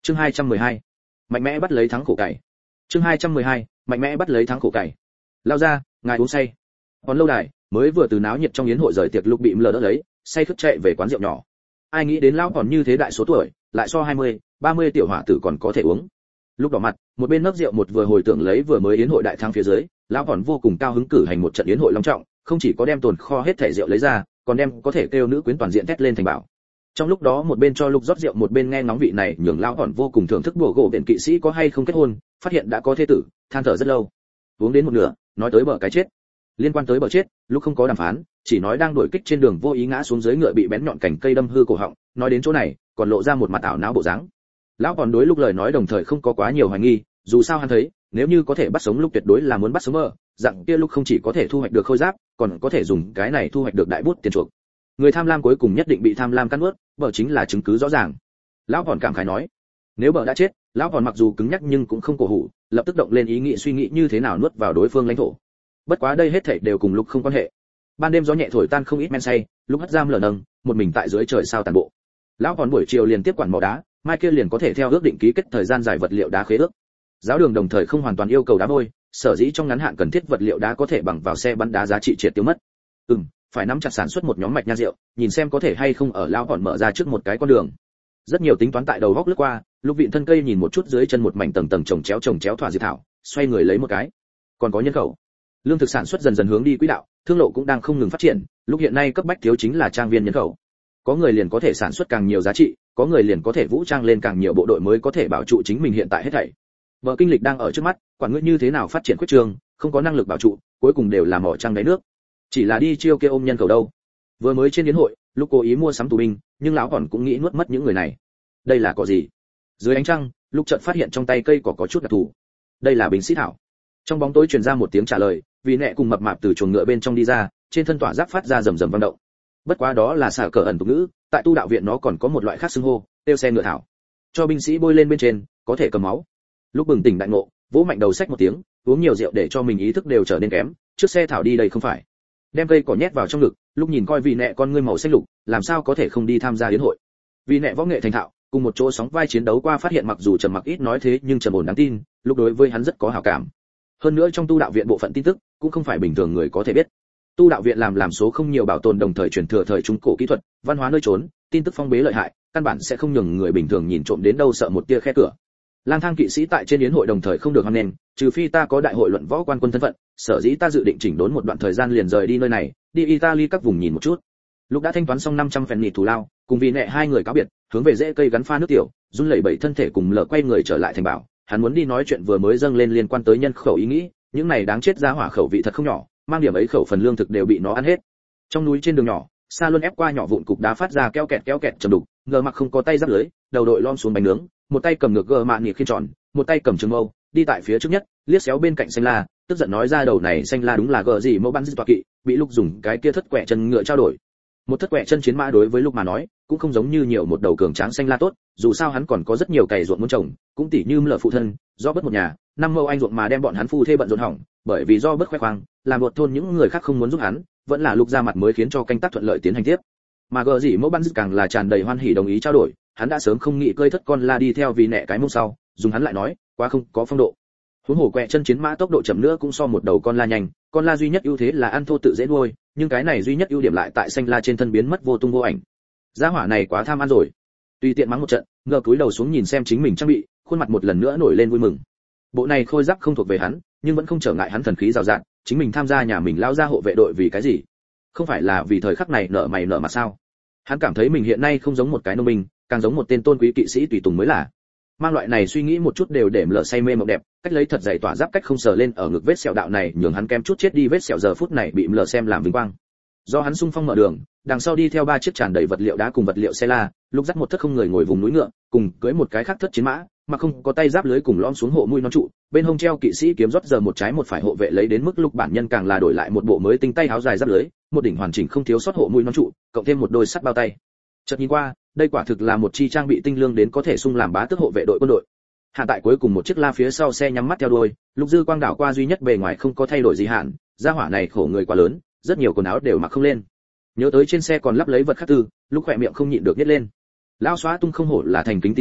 Chương 212. Mạnh mẽ bắt lấy thắng khổ cày. Chương 212. Mạnh mẽ bắt lấy thắng khổ cày. Lao ra, ngài uống say. Còn lâu đài, mới vừa từ náo nhiệt trong yến hội rời tiệc lúc bị lờ đỡ lấy, say khướt chạy về quán rượu nhỏ. Ai nghĩ đến lão còn như thế đại số tuổi, lại so 20, 30 tiểu hỏa tử còn có thể uống. Lúc đỏ mặt, một bên nấc rượu một vừa hồi tưởng lấy vừa mới yến hội đại thắng phía dưới, lão còn vô cùng cao hứng cử hành một trận yến hội long trọng, không chỉ có đem tồn kho hết thảy rượu lấy ra, còn đem có thể kêu nữ quyến toàn diện thét lên thành bảo. Trong lúc đó một bên cho Lục rót rượu một bên nghe ngóng vị này nhường lão còn vô cùng thưởng thức bùa gỗ viện kỵ sĩ có hay không kết hôn, phát hiện đã có thê tử, than thở rất lâu. Uống đến một nửa, nói tới bờ cái chết. Liên quan tới bờ chết, Lục không có đàm phán, chỉ nói đang đuổi kích trên đường vô ý ngã xuống dưới ngựa bị bén nhọn cành cây đâm hư cổ họng, nói đến chỗ này, còn lộ ra một mặt ảo não bộ dáng. Lão còn đối Lục lời nói đồng thời không có quá nhiều hoài nghi, dù sao hắn thấy, nếu như có thể bắt sống Lục tuyệt đối là muốn bắt sống mơ, dạng kia Lục không chỉ có thể thu hoạch được khôi giáp, còn có thể dùng cái này thu hoạch được đại bút tiền chuộc. Người tham lam cuối cùng nhất định bị tham lam cắn nuốt, bờ chính là chứng cứ rõ ràng. Lão còn cảm khái nói, nếu bờ đã chết, lão còn mặc dù cứng nhắc nhưng cũng không cổ hủ, lập tức động lên ý nghĩ suy nghĩ như thế nào nuốt vào đối phương lãnh thổ. Bất quá đây hết thảy đều cùng Lục không quan hệ. Ban đêm gió nhẹ thổi tan không ít men say, Lục hất giam lờ nâng, một mình tại dưới trời sao tàn bộ. Lão còn buổi chiều liền tiếp quản mỏ đá, mai kia liền có thể theo ước định ký kết thời gian dài vật liệu đá khế ước. Giáo đường đồng thời không hoàn toàn yêu cầu đá vôi, sở dĩ trong ngắn hạn cần thiết vật liệu đá có thể bằng vào xe bắn đá giá trị triệt tiêu mất. Phải nắm chặt sản xuất một nhóm mạch nha rượu, nhìn xem có thể hay không ở lão còn mở ra trước một cái con đường. Rất nhiều tính toán tại đầu góc lướt qua, Lục vịn thân cây nhìn một chút dưới chân một mảnh tầng tầng chồng chéo thỏa diệp thảo, xoay người lấy một cái. Còn có nhân khẩu. Lương thực sản xuất dần dần hướng đi quỹ đạo, thương lộ cũng đang không ngừng phát triển, lúc hiện nay cấp bách thiếu chính là trang viên nhân khẩu. Có người liền có thể sản xuất càng nhiều giá trị, có người liền có thể vũ trang lên càng nhiều bộ đội mới có thể bảo trụ chính mình hiện tại hết thảy. Bờ kinh lịch đang ở trước mắt, quản ngươi như thế nào phát triển quyết trường, không có năng lực bảo trụ, cuối cùng đều là mỏ trăng đáy nước. Chỉ là đi chiêu kia ôm nhân khẩu đâu. Vừa mới trên yến hội, Lúc cố ý mua sắm tù binh, nhưng lão còn cũng nghĩ nuốt mất những người này. Đây là có gì? Dưới ánh trăng, Lúc chợt phát hiện trong tay cây có chút đặc thù. Đây là bình sĩ thảo. Trong bóng tối truyền ra một tiếng trả lời, vì nẹ cùng mập mạp từ chuồng ngựa bên trong đi ra, trên thân tỏa giáp phát ra rầm rầm vang động. Bất quá đó là xả cờ ẩn tục ngữ, tại tu đạo viện nó còn có một loại khác xưng hô, tiêu xe ngựa thảo. Cho binh sĩ bôi lên bên trên, có thể cầm máu. Lúc bừng tỉnh đại ngộ, vỗ mạnh đầu xách một tiếng, uống nhiều rượu để cho mình ý thức đều trở nên kém, trước xe thảo đi đây không phải. Đem cây cỏ nhét vào trong ngực, Lúc nhìn coi vì nẹ con ngươi màu xanh lục, làm sao có thể không đi tham gia yến hội. Vì nẹ võ nghệ thành thạo, cùng một chỗ sóng vai chiến đấu qua phát hiện mặc dù trầm mặc ít nói thế nhưng trầm ổn đáng tin, Lúc đối với hắn rất có hảo cảm. Hơn nữa trong tu đạo viện bộ phận tin tức cũng không phải bình thường người có thể biết. Tu đạo viện làm số không nhiều bảo tồn đồng thời truyền thừa thời trung cổ kỹ thuật, văn hóa nơi trốn, tin tức phong bế lợi hại, căn bản sẽ không nhường người bình thường nhìn trộm đến đâu sợ một tia khe cửa. Lang thang kỵ sĩ tại trên yến hội đồng thời không được hoan nghênh, trừ phi ta có đại hội luận võ quan quân thân phận, sở dĩ ta dự định chỉnh đốn một đoạn thời gian liền rời đi nơi này, đi Italy các vùng nhìn một chút. Lúc đã thanh toán xong 500 phèn nịt thù lao, cùng vì nẹ hai người cáo biệt, hướng về rễ cây gắn pha nước tiểu, run lẩy bẩy thân thể cùng lờ quay người trở lại thành bảo, hắn muốn đi nói chuyện vừa mới dâng lên liên quan tới nhân khẩu ý nghĩ, những này đáng chết ra hỏa khẩu vị thật không nhỏ, mang điểm ấy khẩu phần lương thực đều bị nó ăn hết. Trong núi trên đường nhỏ, xa luôn ép qua nhỏ vụn cục đá phát ra keo kẹt trầm đục, ngờ mặc không có tay giáp lưới, đầu đội lom xuống bánh nướng, một tay cầm ngược gờ mạn nhịp khiên tròn, một tay cầm trường mâu, đi tại phía trước nhất, liếc xéo bên cạnh xanh la, tức giận nói ra đầu này xanh la đúng là gờ gì mẫu bắn dư tọa kỵ, bị Lúc dùng cái kia thất quẹ chân ngựa trao đổi. Một thất quẹ chân chiến mã đối với Lúc mà nói, cũng không giống như nhiều một đầu cường tráng xanh la tốt, dù sao hắn còn có rất nhiều cày ruộng muốn trồng, cũng tỉ như lợ phụ thân, do bất một nhà, năm mẫu anh ruộng mà đem bọn hắn phu thê bận rộn hỏng, bởi vì do bất khoe khoang, làm một thôn những người khác không muốn giúp hắn, vẫn là Lúc ra mặt mới khiến cho canh tác thuận lợi tiến hành tiếp. Mà gờ gì mẫu bắn dư càng là tràn đầy hoan hỉ đồng ý trao đổi, hắn đã sớm không nghĩ cơi thất con la đi theo vì nẹ cái mông sau, dùng hắn lại nói, quá không có phong độ. Huống hồ quẹ chân chiến mã tốc độ chậm nữa cũng so một đầu con la nhanh, con la duy nhất ưu thế là ăn thô tự dễ nuôi, nhưng cái này duy nhất ưu điểm lại tại xanh la trên thân biến mất vô tung vô ảnh. Gia hỏa này quá tham ăn rồi. Tùy tiện mắng một trận, ngờ cúi đầu xuống nhìn xem chính mình trang bị, khuôn mặt một lần nữa nổi lên vui mừng. Bộ này khôi giáp không thuộc về hắn, nhưng vẫn không trở ngại hắn thần khí rào rạt, chính mình tham gia nhà mình lao ra hộ vệ đội vì cái gì? Không phải là vì thời khắc này nợ mày nợ mặt sao? Hắn cảm thấy mình hiện nay không giống một cái nông binh, càng giống một tên tôn quý kỵ sĩ tùy tùng mới là. Mang loại này suy nghĩ một chút đều để lờ say mê mộng đẹp, cách lấy thật dày tỏa giáp cách không sờ lên ở ngực vết sẹo đạo này nhường hắn kém chút chết đi, vết sẹo giờ phút này bị lờ xem làm vinh quang. Do hắn xung phong mở đường, đằng sau đi theo ba chiếc tràn đầy vật liệu đá cùng vật liệu xe la, Lúc dắt một thất không người ngồi vùng núi ngựa, cùng cưỡi một cái khác thất chiến mã, mà không có tay giáp lưới cùng lõm xuống hộ mũi nón trụ, bên hông treo kỵ sĩ kiếm rót giờ một trái một phải hộ vệ lấy đến mức Lúc bản nhân càng là đổi lại một bộ mới tinh tay áo dài giáp lưới, một đỉnh hoàn chỉnh không thiếu sót hộ mũi nón trụ, cộng thêm một đôi sắt bao tay. Chợt nhìn qua, đây quả thực là một chi trang bị tinh lương đến có thể xung làm bá tước hộ vệ đội quân đội. Hạ tại cuối cùng một chiếc la phía sau xe nhắm mắt theo đuôi, Lúc dư quang đảo qua duy nhất bề ngoài không có thay đổi gì hạn, gia hỏa này khổ người quá lớn, rất nhiều quần áo đều mặc không lên. Nhớ tới trên xe còn lắp lấy vật khác tư, Lúc khỏe miệng không nhịn được nhếch lên. Lão xóa tung không hổ là thành kính tín đồ,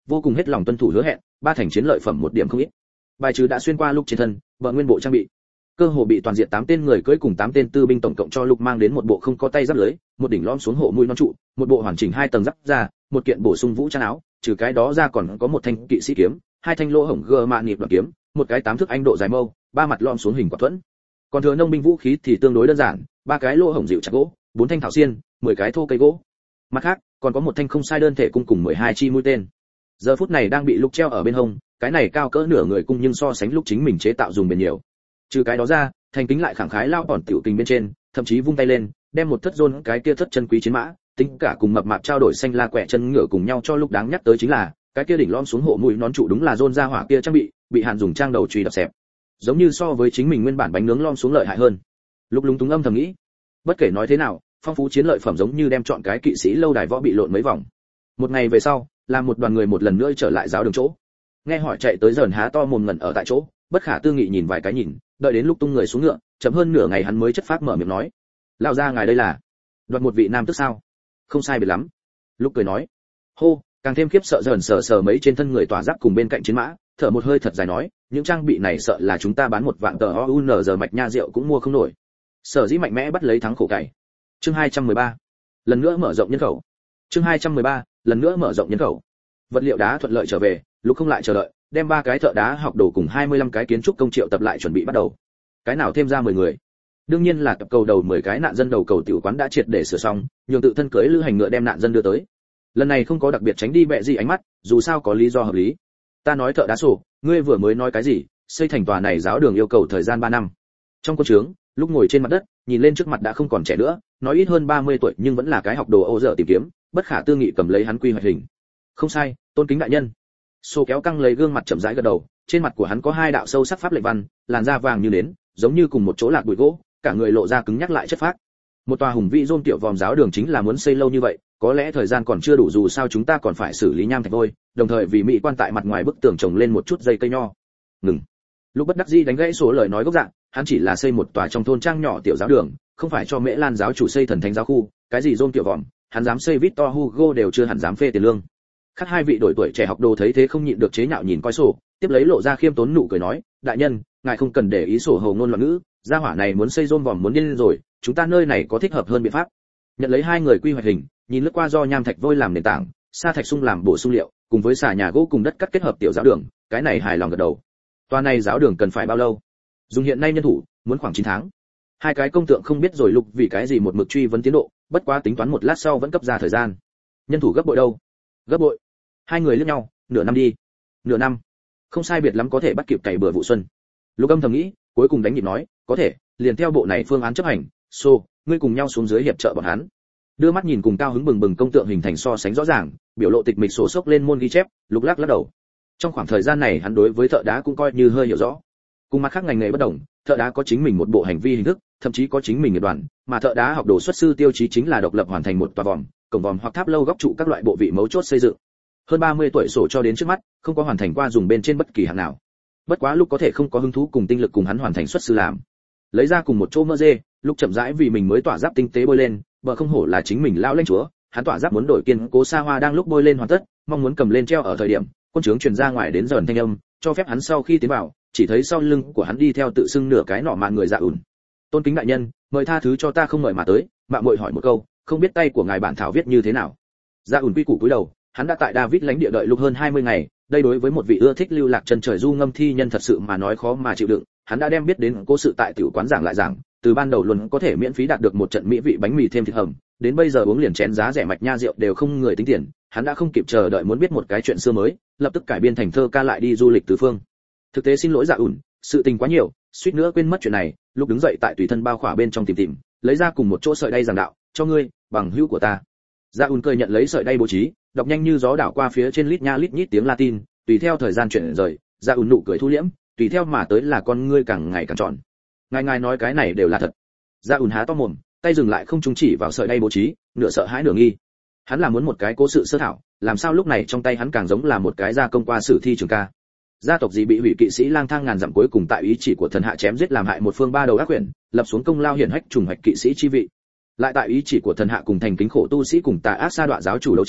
vô cùng hết lòng tuân thủ hứa hẹn, ba thành chiến lợi phẩm một điểm không ít. Bài trừ đã xuyên qua lúc trên thân, vợ nguyên bộ trang bị. Cơ hồ bị toàn diện 8 tên người cưỡi cùng 8 tên tư binh tổng cộng cho Lục mang đến một bộ không có tay giáp lưới, một đỉnh lõm xuống hộ mũi nón trụ, một bộ hoàn chỉnh 2 tầng giáp ra, một kiện bổ sung vũ trang áo, trừ cái đó ra còn có một thanh kỵ sĩ kiếm, 2 thanh lỗ hổng gờ mạ nhịp đoạn kiếm, một cái 8 thước anh độ dài mâu, 3 mặt lõm xuống hình quả thuẫn. Còn thừa nông binh vũ khí thì tương đối đơn giản, 3 cái lỗ hổng dịu chặt gỗ, 4 thanh thảo xiên, 10 cái thô cây gỗ. Mặt khác, còn có một thanh không sai đơn thể cung cùng 12 chi mũi tên. Giờ phút này đang bị Lục treo ở bên hông, cái này cao cỡ nửa người cung nhưng so sánh lúc chính mình chế tạo dùng bền nhiều. Trừ cái đó ra, thành kính lại khẳng khái lao bỏn tiểu kình bên trên, thậm chí vung tay lên, đem một thất rôn cái kia thất chân quý chiến mã, tính cả cùng mập mạp trao đổi xanh la quẹ chân ngựa cùng nhau cho Lúc đáng nhắc tới chính là, cái kia đỉnh lõm xuống hộ mũi nón trụ đúng là rôn ra hỏa kia trang bị Hàn dùng trang đầu chùy đập xẹp. Giống như so với chính mình nguyên bản bánh nướng lõm xuống lợi hại hơn. Lúc lúng túng âm thầm nghĩ, bất kể nói thế nào, phong phú chiến lợi phẩm giống như đem chọn cái kỵ sĩ lâu đài võ bị lộn mấy vòng. Một ngày về sau, làm một đoàn người một lần nữa trở lại giáo đường chỗ. Nghe hỏi chạy tới dần há to mồm ngẩn ở tại chỗ, bất khả tư nghị nhìn vài cái nhìn, đợi đến lúc tung người xuống ngựa, chậm hơn nửa ngày hắn mới chất phác mở miệng nói: "Lão gia ngài đây là đoạt một vị nam tức sao?" "Không sai biệt lắm." Lúc cười nói. Hô, càng thêm khiếp sợ dần sờ mấy trên thân người tỏa giáp cùng bên cạnh chiến mã, thở một hơi thật dài nói: "Những trang bị này sợ là chúng ta bán một vạn tờ OUN giờ mạch nha rượu cũng mua không nổi." Sở dĩ mạnh mẽ bắt lấy thắng khổ cày. Chương 213. Lần nữa mở rộng nhân khẩu. Chương 213. Lần nữa mở rộng nhân khẩu. Vật liệu đá thuận lợi trở về, Lúc không lại chờ đợi, đem 3 cái thợ đá học đồ cùng 25 cái kiến trúc công triệu tập lại chuẩn bị bắt đầu. Cái nào thêm ra 10 người. Đương nhiên là tập cầu đầu 10 cái nạn dân đầu cầu tiểu quán đã triệt để sửa xong, nhường tự thân cưỡi lữ hành ngựa đem nạn dân đưa tới. Lần này không có đặc biệt tránh đi bẹ gì ánh mắt, dù sao có lý do hợp lý. Ta nói thợ đá sổ, ngươi vừa mới nói cái gì? Xây thành tòa này giáo đường yêu cầu thời gian 3 năm. Trong quân trướng, Lúc ngồi trên mặt đất, nhìn lên trước mặt đã không còn trẻ nữa, nói ít hơn 30 tuổi nhưng vẫn là cái học đồ ô dở tìm kiếm, bất khả tư nghị cầm lấy hắn quy hoạch hình. Không sai, tôn kính đại nhân. Sô kéo căng lấy gương mặt chậm rãi gật đầu, trên mặt của hắn có 2 đạo sâu sắc pháp lệnh văn, làn da vàng như nến, giống như cùng một chỗ lạc bụi gỗ, cả người lộ ra cứng nhắc lại chất phác. Một tòa hùng vĩ rôn tiểu vòm giáo đường chính là muốn xây lâu như vậy, có lẽ thời gian còn chưa đủ dù sao chúng ta còn phải xử lý nham thạch vôi, đồng thời vì mỹ quan tại mặt ngoài bức tường trồng lên một chút dây cây nho. Ngừng. Lúc bất đắc dĩ đánh gãy số lời nói gốc dạng, hắn chỉ là xây một tòa trong thôn trang nhỏ tiểu giáo đường, không phải cho Mễ Lan giáo chủ xây thần thánh giáo khu, cái gì rôn tiểu vòm, hắn dám xây Victor Hugo đều chưa hẳn dám phê tiền lương. Khác 2 vị đội tuổi trẻ học đồ thấy thế không nhịn được chế nhạo nhìn coi sổ, tiếp lấy lộ ra khiêm tốn nụ cười nói: "Đại nhân, ngài không cần để ý sổ hầu ngôn loạn ngữ, gia hỏa này muốn xây rôn vòm muốn điên rồi, chúng ta nơi này có thích hợp hơn biện pháp." Nhận lấy 2 người quy hoạch hình, nhìn lướt qua do nham thạch vôi làm nền tảng, sa thạch sung làm bổ sung liệu, cùng với xà nhà gỗ cùng đất cắt kết hợp tiểu giáo đường, cái này hài lòng gật đầu. Tòa này giáo đường cần phải bao lâu? Dùng hiện nay nhân thủ, muốn khoảng 9 tháng. 2 cái công tượng không biết rồi Lục vì cái gì một mực truy vấn tiến độ, bất quá tính toán một lát sau vẫn cấp ra thời gian. Nhân thủ gấp bội đâu? Gấp bội. 2 người liếc nhau, nửa năm đi. Nửa năm. Không sai biệt lắm có thể bắt kịp cày bừa vụ xuân. Lục âm thầm nghĩ, cuối cùng đánh nhịp nói, có thể, liền theo bộ này phương án chấp hành, xô, ngươi cùng nhau xuống dưới hiệp trợ bọn hắn. Đưa mắt nhìn cùng cao hứng bừng bừng công tượng hình thành so sánh rõ ràng, biểu lộ tịch mịch sổ sốc lên môn ghi chép, Lục lắc đầu. Trong khoảng thời gian này hắn đối với thợ đá cũng coi như hơi hiểu rõ. Cùng mặt khác ngành nghề bất đồng, thợ đá có chính mình một bộ hành vi hình thức, thậm chí có chính mình nghiệp đoàn, mà thợ đá học đồ xuất sư tiêu chí chính là độc lập hoàn thành một tòa vòm, cổng vòm hoặc tháp lâu góc trụ các loại bộ vị mấu chốt xây dựng. Hơn 30 tuổi sổ cho đến trước mắt, không có hoàn thành qua dùng bên trên bất kỳ hạng nào. Bất quá Lúc có thể không có hứng thú cùng tinh lực cùng hắn hoàn thành xuất sư làm. Lấy ra cùng một chỗ mơ dê, Lúc chậm rãi vì mình mới tỏa giáp tinh tế bôi lên, bờ không hổ là chính mình lão lãnh chúa, hắn tỏa giáp muốn đổi kiên cố xa hoa đang lúc bôi lên hoàn tất, mong muốn cầm lên treo ở thời điểm, quân trướng truyền ra ngoài đến dần thanh âm, cho phép hắn sau khi tiến vào, chỉ thấy sau lưng của hắn đi theo tự xưng nửa cái nọ mạn người dạ ủn. Tôn kính đại nhân, mời tha thứ cho ta không mời mà tới, mạo muội hỏi một câu, không biết tay của ngài bản thảo viết như thế nào? Dạ ủn quy củ cúi đầu, hắn đã tại David lãnh địa đợi Lục hơn 20 ngày, đây đối với một vị ưa thích lưu lạc chân trời du ngâm thi nhân thật sự mà nói khó mà chịu đựng, hắn đã đem biết đến cố sự tại tiểu quán giảng lại giảng, từ ban đầu luôn có thể miễn phí đạt được một trận mỹ vị bánh mì thêm thịt hầm, đến bây giờ uống liền chén giá rẻ mạch nha rượu đều không người tính tiền, hắn đã không kịp chờ đợi muốn biết một cái chuyện xưa mới, lập tức cải biên thành thơ ca lại đi du lịch tứ phương. Thực tế xin lỗi Dạ ủn, sự tình quá nhiều, suýt nữa quên mất chuyện này. Lúc đứng dậy tại tùy thân bao khỏa bên trong tìm, lấy ra cùng một chỗ sợi đay giảng đạo, cho ngươi, bằng hữu của ta. Dạ ủn cười nhận lấy sợi đay bố trí, đọc nhanh như gió đảo qua phía trên lít nha lít nhít tiếng Latin, tùy theo thời gian chuyển rời, Dạ ủn nụ cười thu liễm, tùy theo mà tới là con ngươi càng ngày càng tròn. Ngài nói cái này đều là thật. Dạ ủn há to mồm, tay dừng lại không trúng chỉ vào sợi đay bố trí, nửa sợ hãi nửa nghi. Hắn là muốn một cái cố sự sơ thảo, làm sao lúc này trong tay hắn càng giống là một cái gia công qua sử thi trường ca. Gia tộc gì bị hủy kỵ sĩ lang thang ngàn dặm cuối cùng tại ý chỉ của thần hạ chém giết làm hại một phương 3 đầu ác quyền, lập xuống công lao hiển hách trùng hoạch kỵ sĩ chi vị. Lại tại ý chỉ của thần hạ cùng thành kính khổ tu sĩ cùng tà ác sa đọa giáo chủ đấu tranh,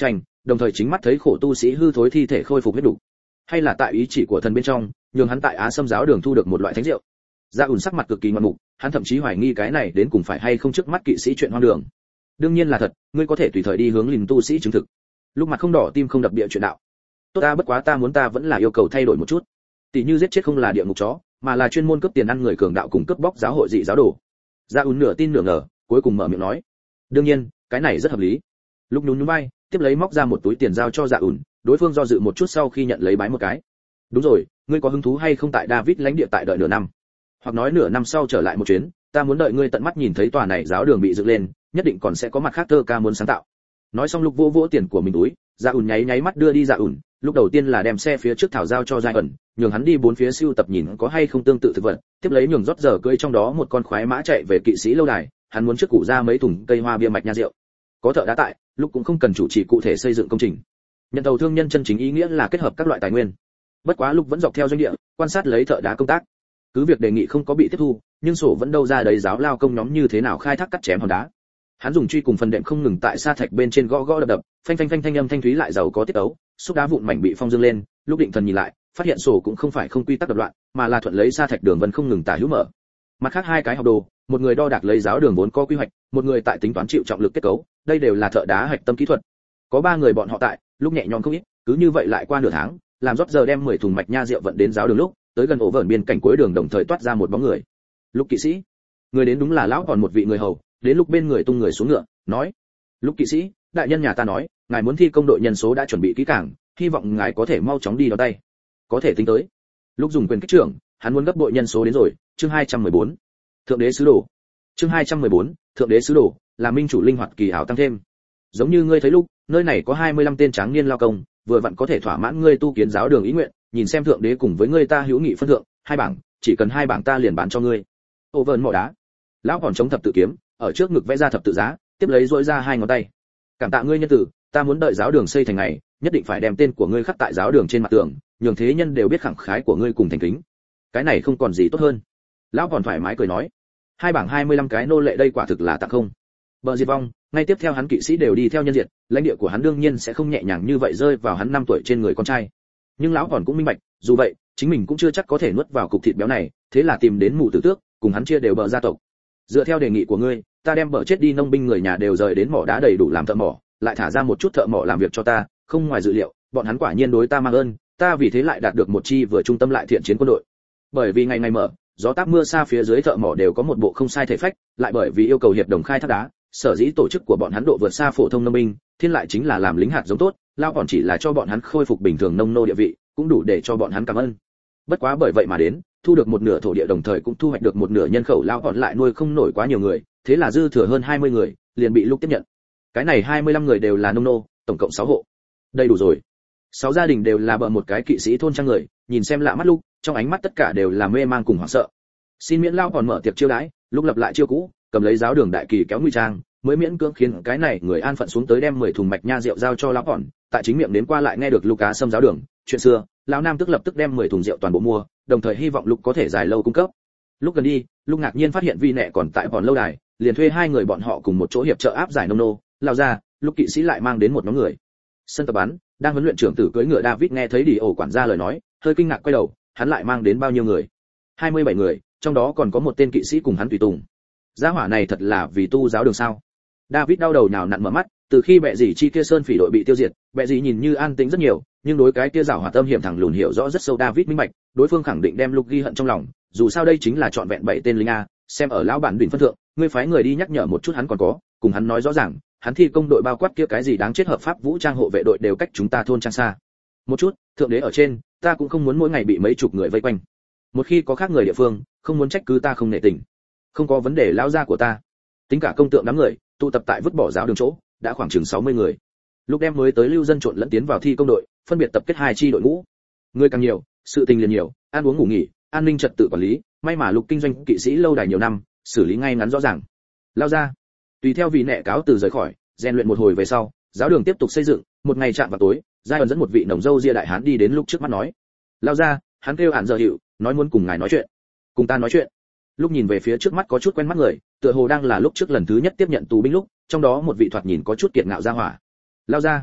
đồng thời chính mắt thấy khổ tu sĩ hư thối thi thể khôi phục huyết đủ. Hay là tại ý chỉ của thần bên trong, nhường hắn tại Á Sâm giáo đường thu được một loại thánh rượu. Dạ ủn sắc mặt cực kỳ ngoan mục, hắn thậm chí hoài nghi cái này đến cùng phải hay không trước mắt kỵ sĩ chuyện hoang đường. Đương nhiên là thật, ngươi có thể tùy thời đi hướng linh tu sĩ chứng thực. Lúc mặt không đỏ tim không đập địa chuyện đạo. Tốt ta, bất quá ta muốn ta vẫn là yêu cầu thay đổi một chút. Tỷ như giết chết không là địa ngục chó, mà là chuyên môn cướp tiền ăn người cường đạo cùng cướp bóc giáo hội dị giáo đồ. Dạ ủn nửa tin nửa ngờ, cuối cùng mở miệng nói. Đương nhiên, cái này rất hợp lý. Lúc nhún nhún vai, tiếp lấy móc ra một túi tiền giao cho Dạ ủn, đối phương do dự một chút sau khi nhận lấy bái một cái. Đúng rồi, ngươi có hứng thú hay không tại David lãnh địa tại đợi nửa năm, hoặc nói nửa năm sau trở lại một chuyến, ta muốn đợi ngươi tận mắt nhìn thấy tòa này giáo đường bị dựng lên, nhất định còn sẽ có mặt khác thơ ca muốn sáng tạo. Nói xong lúc vỗ tiền của mình túi, Dạ ủn nháy mắt đưa đi Dạ ủn, lúc đầu tiên là đem xe phía trước thảo giao cho Giai ẩn, nhường hắn đi bốn phía siêu tập nhìn có hay không tương tự thực vật, tiếp lấy nhường rót giờ cưỡi trong đó một con khoái mã chạy về kỵ sĩ lâu đài, hắn muốn trước củ ra mấy thùng cây hoa bia mạch nha rượu. Có thợ đá tại, lúc cũng không cần chủ trì cụ thể xây dựng công trình. Nhận đầu thương nhân chân chính ý nghĩa là kết hợp các loại tài nguyên. Bất quá lúc vẫn dọc theo doanh địa, quan sát lấy thợ đá công tác. Cứ việc đề nghị không có bị tiếp thu, nhưng sổ vẫn đâu ra đấy giáo lao công nhóm như thế nào khai thác cắt chém hòn đá. Hắn dùng truy cùng phần đệm không ngừng tại sa thạch bên trên gõ gõ đập đập, phanh phanh phanh thanh âm thanh thúy lại giàu có tiết ấu, xúc đá vụn mảnh bị phong dương lên, lúc định thần nhìn lại, phát hiện sổ cũng không phải không quy tắc đập loạn, mà là thuận lấy sa thạch đường vân không ngừng tả hữu mở. Mặt khác hai cái học đồ, một người đo đạc lấy giáo đường vốn có quy hoạch, một người tại tính toán chịu trọng lực kết cấu, đây đều là thợ đá hạch tâm kỹ thuật. Có ba người bọn họ tại, lúc nhẹ nhõm không ít, cứ như vậy lại qua nửa tháng, làm rót giờ đem 10 thùng mạch nha rượu vận đến giáo đường lúc, tới gần ổ vởn biên cảnh cuối đường đồng thời toát ra một bóng người. Lúc kỵ sĩ, người đến đúng là lão còn một vị người hầu, đến lúc bên người tung người xuống ngựa, nói: "Lúc kỵ sĩ, đại nhân nhà ta nói, ngài muốn thi công đội nhân số đã chuẩn bị kỹ càng, hy vọng ngài có thể mau chóng đi đón tay." Có thể tính tới. Lúc dùng quyền kích trưởng, hắn muốn gấp bội nhân số đến rồi, chương 214. Thượng đế sứ đồ. Chương 214, Thượng đế sứ đồ, là minh chủ linh hoạt kỳ ảo tăng thêm. Giống như ngươi thấy lúc, nơi này có 25 tên tráng niên lao công, vừa vặn có thể thỏa mãn ngươi tu kiến giáo đường ý nguyện, nhìn xem thượng đế cùng với ngươi ta hữu nghị phân thượng, hai bảng, chỉ cần hai bảng ta liền bán cho ngươi. Ô vợn mỏ đá. Lão còn chống thập tự kiếm, ở trước ngực vẽ ra thập tự giá, tiếp lấy duỗi ra hai ngón tay. Cảm tạ ngươi nhân tử, ta muốn đợi giáo đường xây thành ngày, nhất định phải đem tên của ngươi khắc tại giáo đường trên mặt tường, nhường thế nhân đều biết khẳng khái của ngươi cùng thành kính. Cái này không còn gì tốt hơn. Lão còn thoải mái cười nói, hai bảng 25 cái nô lệ đây quả thực là tặng không. Bờ diệt vong, ngay tiếp theo hắn kỵ sĩ đều đi theo nhân diệt, lãnh địa của hắn đương nhiên sẽ không nhẹ nhàng như vậy rơi vào hắn 5 tuổi trên người con trai. Nhưng lão còn cũng minh bạch, dù vậy, chính mình cũng chưa chắc có thể nuốt vào cục thịt béo này, thế là tìm đến mụ tử tước, cùng hắn chia đều bờ gia tộc. Dựa theo đề nghị của ngươi, ta đem bờ chết đi nông binh người nhà đều rời đến mỏ đá đầy đủ làm thợ mỏ, lại thả ra một chút thợ mỏ làm việc cho ta, không ngoài dự liệu, bọn hắn quả nhiên đối ta mang ơn, ta vì thế lại đạt được một chi vừa trung tâm lại thiện chiến quân đội. Bởi vì ngày ngày mở, gió táp mưa xa phía dưới thợ mỏ đều có một bộ không sai thể phách, lại bởi vì yêu cầu hiệp đồng khai thác đá, sở dĩ tổ chức của bọn hắn độ vượt xa phổ thông nông binh, thiên lại chính là làm lính hạt giống tốt, lao còn chỉ là cho bọn hắn khôi phục bình thường nông nô địa vị, cũng đủ để cho bọn hắn cảm ơn. Bất quá bởi vậy mà đến, thu được một nửa thổ địa đồng thời cũng thu hoạch được một nửa nhân khẩu, lao còn lại nuôi không nổi quá nhiều người, thế là dư thừa hơn 20 người, liền bị lúc tiếp nhận. Cái này 25 người đều là nông nô, tổng cộng 6 hộ. Đây đủ rồi. 6 gia đình đều là bợ một cái kỵ sĩ thôn trang người, nhìn xem lạ mắt lúc, trong ánh mắt tất cả đều là mê mang cùng hoảng sợ. Xin miễn lao còn mở tiệc chiêu đãi, lúc lập lại chiêu cũ, cầm lấy giáo đường đại kỳ kéo nguy trang, mới miễn cưỡng khiến cái này người an phận xuống tới đem 10 thùng mạch nha rượu giao cho lão còn, tại chính miệng đến qua lại nghe được Luca xâm giáo đường, chuyện xưa, lão nam tức lập tức đem 10 thùng rượu toàn bộ mua, đồng thời hy vọng lúc có thể dài lâu cung cấp. Lúc gần đi, lúc ngạc nhiên phát hiện vi nệ còn tại hòn lâu đài, liền thuê hai người bọn họ cùng một chỗ hiệp trợ áp giải nông nô, lao ra, lúc kỵ sĩ lại mang đến một nhóm người. Sân tập bắn, đang huấn luyện trưởng tử cưỡi ngựa David nghe thấy đi ổ quản gia lời nói, hơi kinh ngạc quay đầu, hắn lại mang đến bao nhiêu người? 27 người, trong đó còn có một tên kỵ sĩ cùng hắn tùy tùng. Gia hỏa này thật là vì tu giáo đường sao? David đau đầu nhào nặn mở mắt, từ khi bệ dì chi kia sơn phỉ đội bị tiêu diệt, bệ dì nhìn như an tĩnh rất nhiều, nhưng đối cái kia giảo hoạt âm hiểm thẳng lùn hiểu rõ rất sâu. David minh bạch, đối phương khẳng định đem Luke ghi hận trong lòng, dù sao đây chính là trọn vẹn 7 tên lính a, xem ở lão bản đỉnh phân thượng, ngươi phái người đi nhắc nhở một chút hắn còn có, cùng hắn nói rõ ràng, hắn thi công đội bao quát kia cái gì đáng chết hợp pháp vũ trang hộ vệ đội đều cách chúng ta thôn trang xa một chút, thượng đế ở trên, ta cũng không muốn mỗi ngày bị mấy chục người vây quanh. Một khi có khác người địa phương, không muốn trách cứ ta không nể tình. Không có vấn đề, lão gia của ta. Tính cả công tượng đám người, tụ tập tại vứt bỏ giáo đường chỗ, đã khoảng chừng 60 người. Lúc đem mới tới lưu dân trộn lẫn tiến vào thi công đội, phân biệt tập kết hai chi đội ngũ. Người càng nhiều, sự tình liền nhiều, ăn uống ngủ nghỉ, an ninh trật tự quản lý, may mà Lục kinh doanh kỵ sĩ lâu đài nhiều năm, xử lý ngay ngắn rõ ràng. Lao ra, tùy theo vị nệ cáo từ rời khỏi, rèn luyện một hồi về sau, giáo đường tiếp tục xây dựng. Một ngày chạm vào tối, giai ẩn dẫn một vị nồng dâu ria đại hán đi đến Lúc trước mắt nói: Lao ra, hắn kêu Ản giờ hiệu, nói muốn cùng ngài nói chuyện. Cùng ta nói chuyện? Lúc nhìn về phía trước mắt có chút quen mắt người, tựa hồ đang là lúc trước lần thứ nhất tiếp nhận tù binh lúc, trong đó một vị thoạt nhìn có chút kiệt ngạo ra hỏa. Lao ra,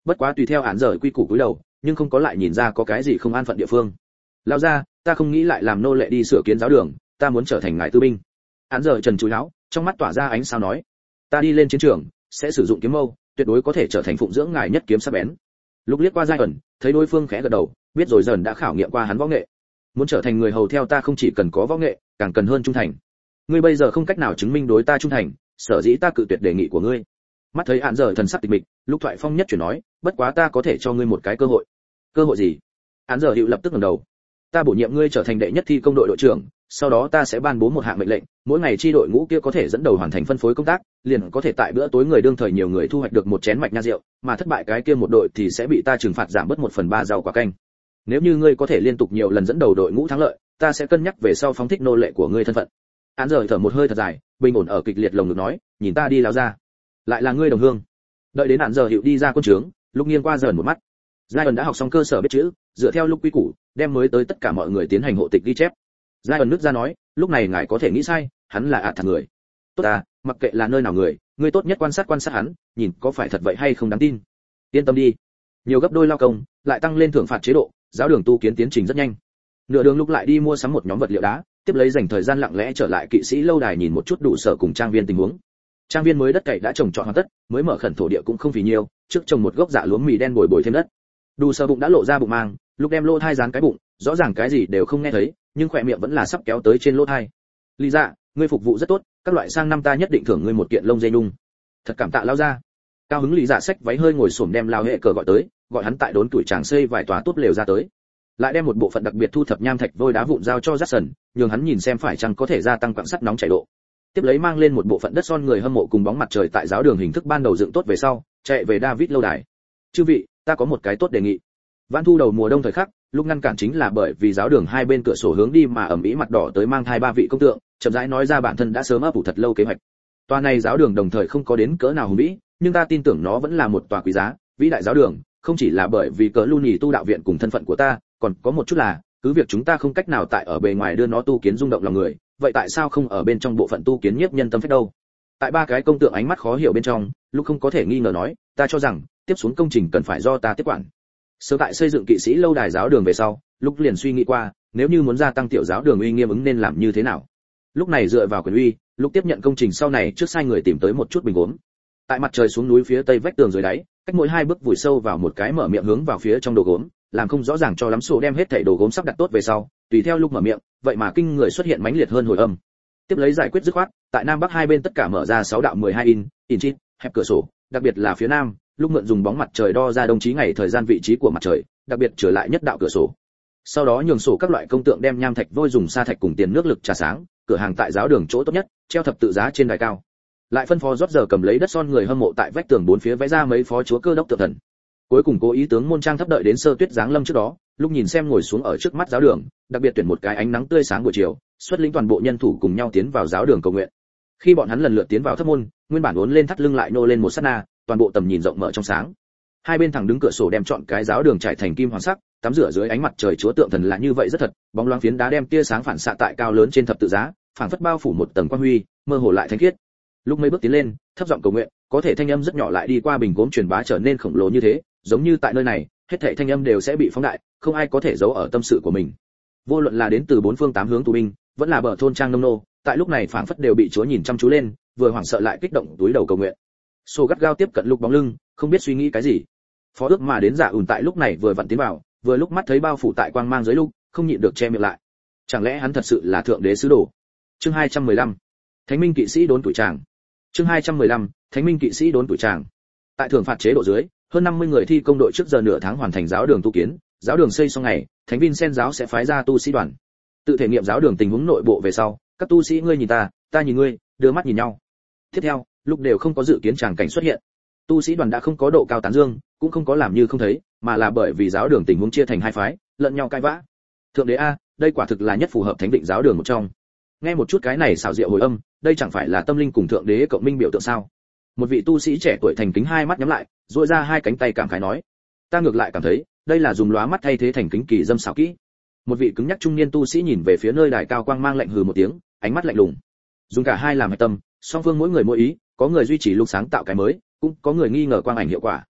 bất quá tùy theo án giờ quy củ cúi đầu, nhưng không có lại nhìn ra có cái gì không an phận địa phương. Lão gia, ta không nghĩ lại làm nô lệ đi sửa kiến giáo đường, ta muốn trở thành ngài tư binh. Án giờ trần trụi áo, trong mắt tỏa ra ánh sao nói, ta đi lên chiến trường sẽ sử dụng kiếm mâu, tuyệt đối có thể trở thành phụng dưỡng ngài nhất kiếm sắc bén. Lúc liếc qua giai ẩn, thấy đối phương khẽ gật đầu, biết rồi dần đã khảo nghiệm qua hắn võ nghệ. Muốn trở thành người hầu theo ta không chỉ cần có võ nghệ, càng cần hơn trung thành. Ngươi bây giờ không cách nào chứng minh đối ta trung thành, sở dĩ ta cự tuyệt đề nghị của ngươi. Mắt thấy án giờ thần sắc tịch mịch, lúc thoại phong nhất chuyển nói, bất quá ta có thể cho ngươi một cái cơ hội. Cơ hội gì? Án giờ hiệu lập tức ngẩng đầu. Ta bổ nhiệm ngươi trở thành đệ nhất thi công đội đội trưởng, sau đó ta sẽ ban bố một hạng mệnh lệnh, mỗi ngày chi đội ngũ kia có thể dẫn đầu hoàn thành phân phối công tác, liền có thể tại bữa tối người đương thời nhiều người thu hoạch được một chén mạch nha rượu, mà thất bại cái kia một đội thì sẽ bị ta trừng phạt giảm bớt 1/3 rau quả canh. Nếu như ngươi có thể liên tục nhiều lần dẫn đầu đội ngũ thắng lợi, ta sẽ cân nhắc về sau phóng thích nô lệ của ngươi thân phận. Án giờ thở một hơi thật dài, bình ổn ở kịch liệt lồng ngực nói, nhìn ta đi lão ra, lại là ngươi đồng hương. Đợi đến án giờ hiệu đi ra quân trướng, lúc nghiêng qua dần một mắt. Giai ẩn đã học xong cơ sở biết chữ, dựa theo lúc quy củ, đem mới tới tất cả mọi người tiến hành hộ tịch ghi chép. Giai ẩn nước ra nói, lúc này ngài có thể nghĩ sai, hắn là thằng người. Tốt ta, mặc kệ là nơi nào người, ngươi tốt nhất quan sát hắn, nhìn có phải thật vậy hay không đáng tin. Yên tâm đi, nhiều gấp đôi lao công, lại tăng lên thưởng phạt chế độ, giáo đường tu kiến tiến trình rất nhanh. Nửa đường lúc lại đi mua sắm một nhóm vật liệu đá, tiếp lấy dành thời gian lặng lẽ trở lại kỵ sĩ lâu đài nhìn một chút đủ sở cùng trang viên tình huống. Trang viên mới đất cày đã trồng trọt hoàn tất, mới mở khẩn thổ địa cũng không vì nhiều, trước trồng một gốc dạ lúa mì đen bồi thêm đất. Đủ sở bụng đã lộ ra bụng mang, lúc đem lỗ thai dán cái bụng, rõ ràng cái gì đều không nghe thấy, nhưng khỏe miệng vẫn là sắp kéo tới trên lỗ thai. Lý dạ, ngươi phục vụ rất tốt, các loại sang năm ta nhất định thưởng ngươi một kiện lông dây nhung. Thật cảm tạ lão gia. Cao hứng Lý dạ xách váy hơi ngồi xổm đem lao hệ cờ gọi tới, gọi hắn tại đốn tuổi chàng xây vài tòa tốt lều ra tới. Lại đem một bộ phận đặc biệt thu thập nham thạch vôi đá vụn giao cho Jackson, nhường hắn nhìn xem phải chăng có thể gia tăng quặng sắt nóng chảy độ. Tiếp lấy mang lên một bộ phận đất son người hâm mộ cùng bóng mặt trời tại giáo đường hình thức ban đầu dựng tốt về sau, chạy về David lâu đài. Chư vị, ta có một cái tốt đề nghị. Vãn thu đầu mùa đông thời khắc, lúc ngăn cản chính là bởi vì giáo đường hai bên cửa sổ hướng đi mà ẩm ĩ mặt đỏ tới mang thai ba vị công tượng, chậm rãi nói ra bản thân đã sớm ấp ủ thật lâu kế hoạch. Tòa này giáo đường đồng thời không có đến cỡ nào hùng vĩ, nhưng ta tin tưởng nó vẫn là một tòa quý giá, vĩ đại giáo đường, không chỉ là bởi vì cỡ Luni tu đạo viện cùng thân phận của ta, còn có một chút là, cứ việc chúng ta không cách nào tại ở bề ngoài đưa nó tu kiến rung động lòng người, vậy tại sao không ở bên trong bộ phận tu kiến nhiếp nhân tâm phách đâu? Tại ba cái công tượng ánh mắt khó hiểu bên trong, lúc không có thể nghi ngờ nói, ta cho rằng tiếp xuống công trình cần phải do ta tiếp quản. Sớm tại xây dựng kỵ sĩ lâu đài giáo đường về sau, lúc liền suy nghĩ qua, nếu như muốn gia tăng tiểu giáo đường uy nghiêm ứng nên làm như thế nào. Lúc này dựa vào quyền uy, lúc tiếp nhận công trình sau này trước sai người tìm tới một chút bình gốm. Tại mặt trời xuống núi phía tây vách tường dưới đáy, cách mỗi 2 bước vùi sâu vào một cái mở miệng hướng vào phía trong đồ gốm, làm không rõ ràng cho lắm sổ đem hết thảy đồ gốm sắp đặt tốt về sau, tùy theo lúc mở miệng, vậy mà kinh người xuất hiện mãnh liệt hơn hồi âm. Tiếp lấy giải quyết dứt khoát, tại nam bắc hai bên tất cả mở ra 6 đạo 12 inch hẹp cửa sổ, đặc biệt là phía nam, lúc mượn dùng bóng mặt trời đo ra đồng chí ngày thời gian vị trí của mặt trời, đặc biệt trở lại nhất đạo cửa sổ. Sau đó nhường sổ các loại công tượng đem nham thạch vôi dùng sa thạch cùng tiền nước lực trà sáng, cửa hàng tại giáo đường chỗ tốt nhất, treo thập tự giá trên đài cao. Lại phân phó rót giờ cầm lấy đất son người hâm mộ tại vách tường bốn phía vẽ ra mấy phó chúa cơ đốc tượng thần. Cuối cùng cố ý tướng môn trang thấp đợi đến sơ tuyết giáng lâm trước đó, lúc nhìn xem ngồi xuống ở trước mắt giáo đường, đặc biệt tuyển một cái ánh nắng tươi sáng buổi chiều, xuất lĩnh toàn bộ nhân thủ cùng nhau tiến vào giáo đường cầu nguyện. Khi bọn hắn lần lượt tiến vào thấp môn, nguyên bản uốn lên thắt lưng lại nô lên một sát na, toàn bộ tầm nhìn rộng mở trong sáng. Hai bên thẳng đứng cửa sổ đem chọn cái giáo đường trải thành kim hoàng sắc, tắm rửa dưới ánh mặt trời chúa tượng thần là như vậy rất thật, bóng loáng phiến đá đem tia sáng phản xạ tại cao lớn trên thập tự giá, phảng phất bao phủ một tầng quang huy, mơ hồ lại thánh khiết. Lúc mấy bước tiến lên, thấp giọng cầu nguyện, có thể thanh âm rất nhỏ lại đi qua bình gốm truyền bá trở nên khổng lồ như thế, giống như tại nơi này, hết thảy thanh âm đều sẽ bị phóng đại, không ai có thể giấu ở tâm sự của mình. Vô luận là đến từ bốn phương tám hướng tù binh, vẫn là bờ thôn trang nông nô, tại lúc này phảng phất đều bị Chúa nhìn chăm chú lên, vừa hoảng sợ lại kích động túi đầu cầu nguyện. Sô gắt gao tiếp cận Lục bóng lưng, không biết suy nghĩ cái gì. Phó ước mà đến giả ủn tại lúc này vừa vặn tiến vào, vừa lúc mắt thấy bao phủ tại quang mang dưới Lục, không nhịn được che miệng lại. Chẳng lẽ hắn thật sự là thượng đế sứ đồ? Chương 215. Thánh minh kỵ sĩ đốn tuổi tràng. Chương 215. Thánh minh kỵ sĩ đốn tuổi tràng. Tại thưởng phạt chế độ dưới, hơn 50 người thi công đội trước giờ nửa tháng hoàn thành giáo đường tu kiến, giáo đường xây xong ngày, Thánh Vincent giáo sẽ phái ra tu sĩ đoàn. Tự thể nghiệm giáo đường tình huống nội bộ về sau, các tu sĩ ngươi nhìn ta nhìn ngươi, đưa mắt nhìn nhau. Tiếp theo, lúc đều không có dự kiến tràng cảnh xuất hiện. Tu sĩ đoàn đã không có độ cao tán dương, cũng không có làm như không thấy, mà là bởi vì giáo đường tình huống chia thành hai phái, lẫn nhau cãi vã. Thượng đế a, đây quả thực là nhất phù hợp thánh định giáo đường một trong. Nghe một chút cái này xào rượu hồi âm, đây chẳng phải là tâm linh cùng thượng đế cộng minh biểu tượng sao? Một vị tu sĩ trẻ tuổi thành kính hai mắt nhắm lại, duỗi ra hai cánh tay cảm khái nói: ta ngược lại cảm thấy, đây là dùng lóa mắt thay thế thành kính kỳ dâm xảo kỹ. Một vị cứng nhắc trung niên tu sĩ nhìn về phía nơi đài cao quang mang lạnh hừ một tiếng, ánh mắt lạnh lùng. Dùng cả hai làm hạch tâm, song phương mỗi người mỗi ý, có người duy trì lúc sáng tạo cái mới, cũng có người nghi ngờ quang ảnh hiệu quả.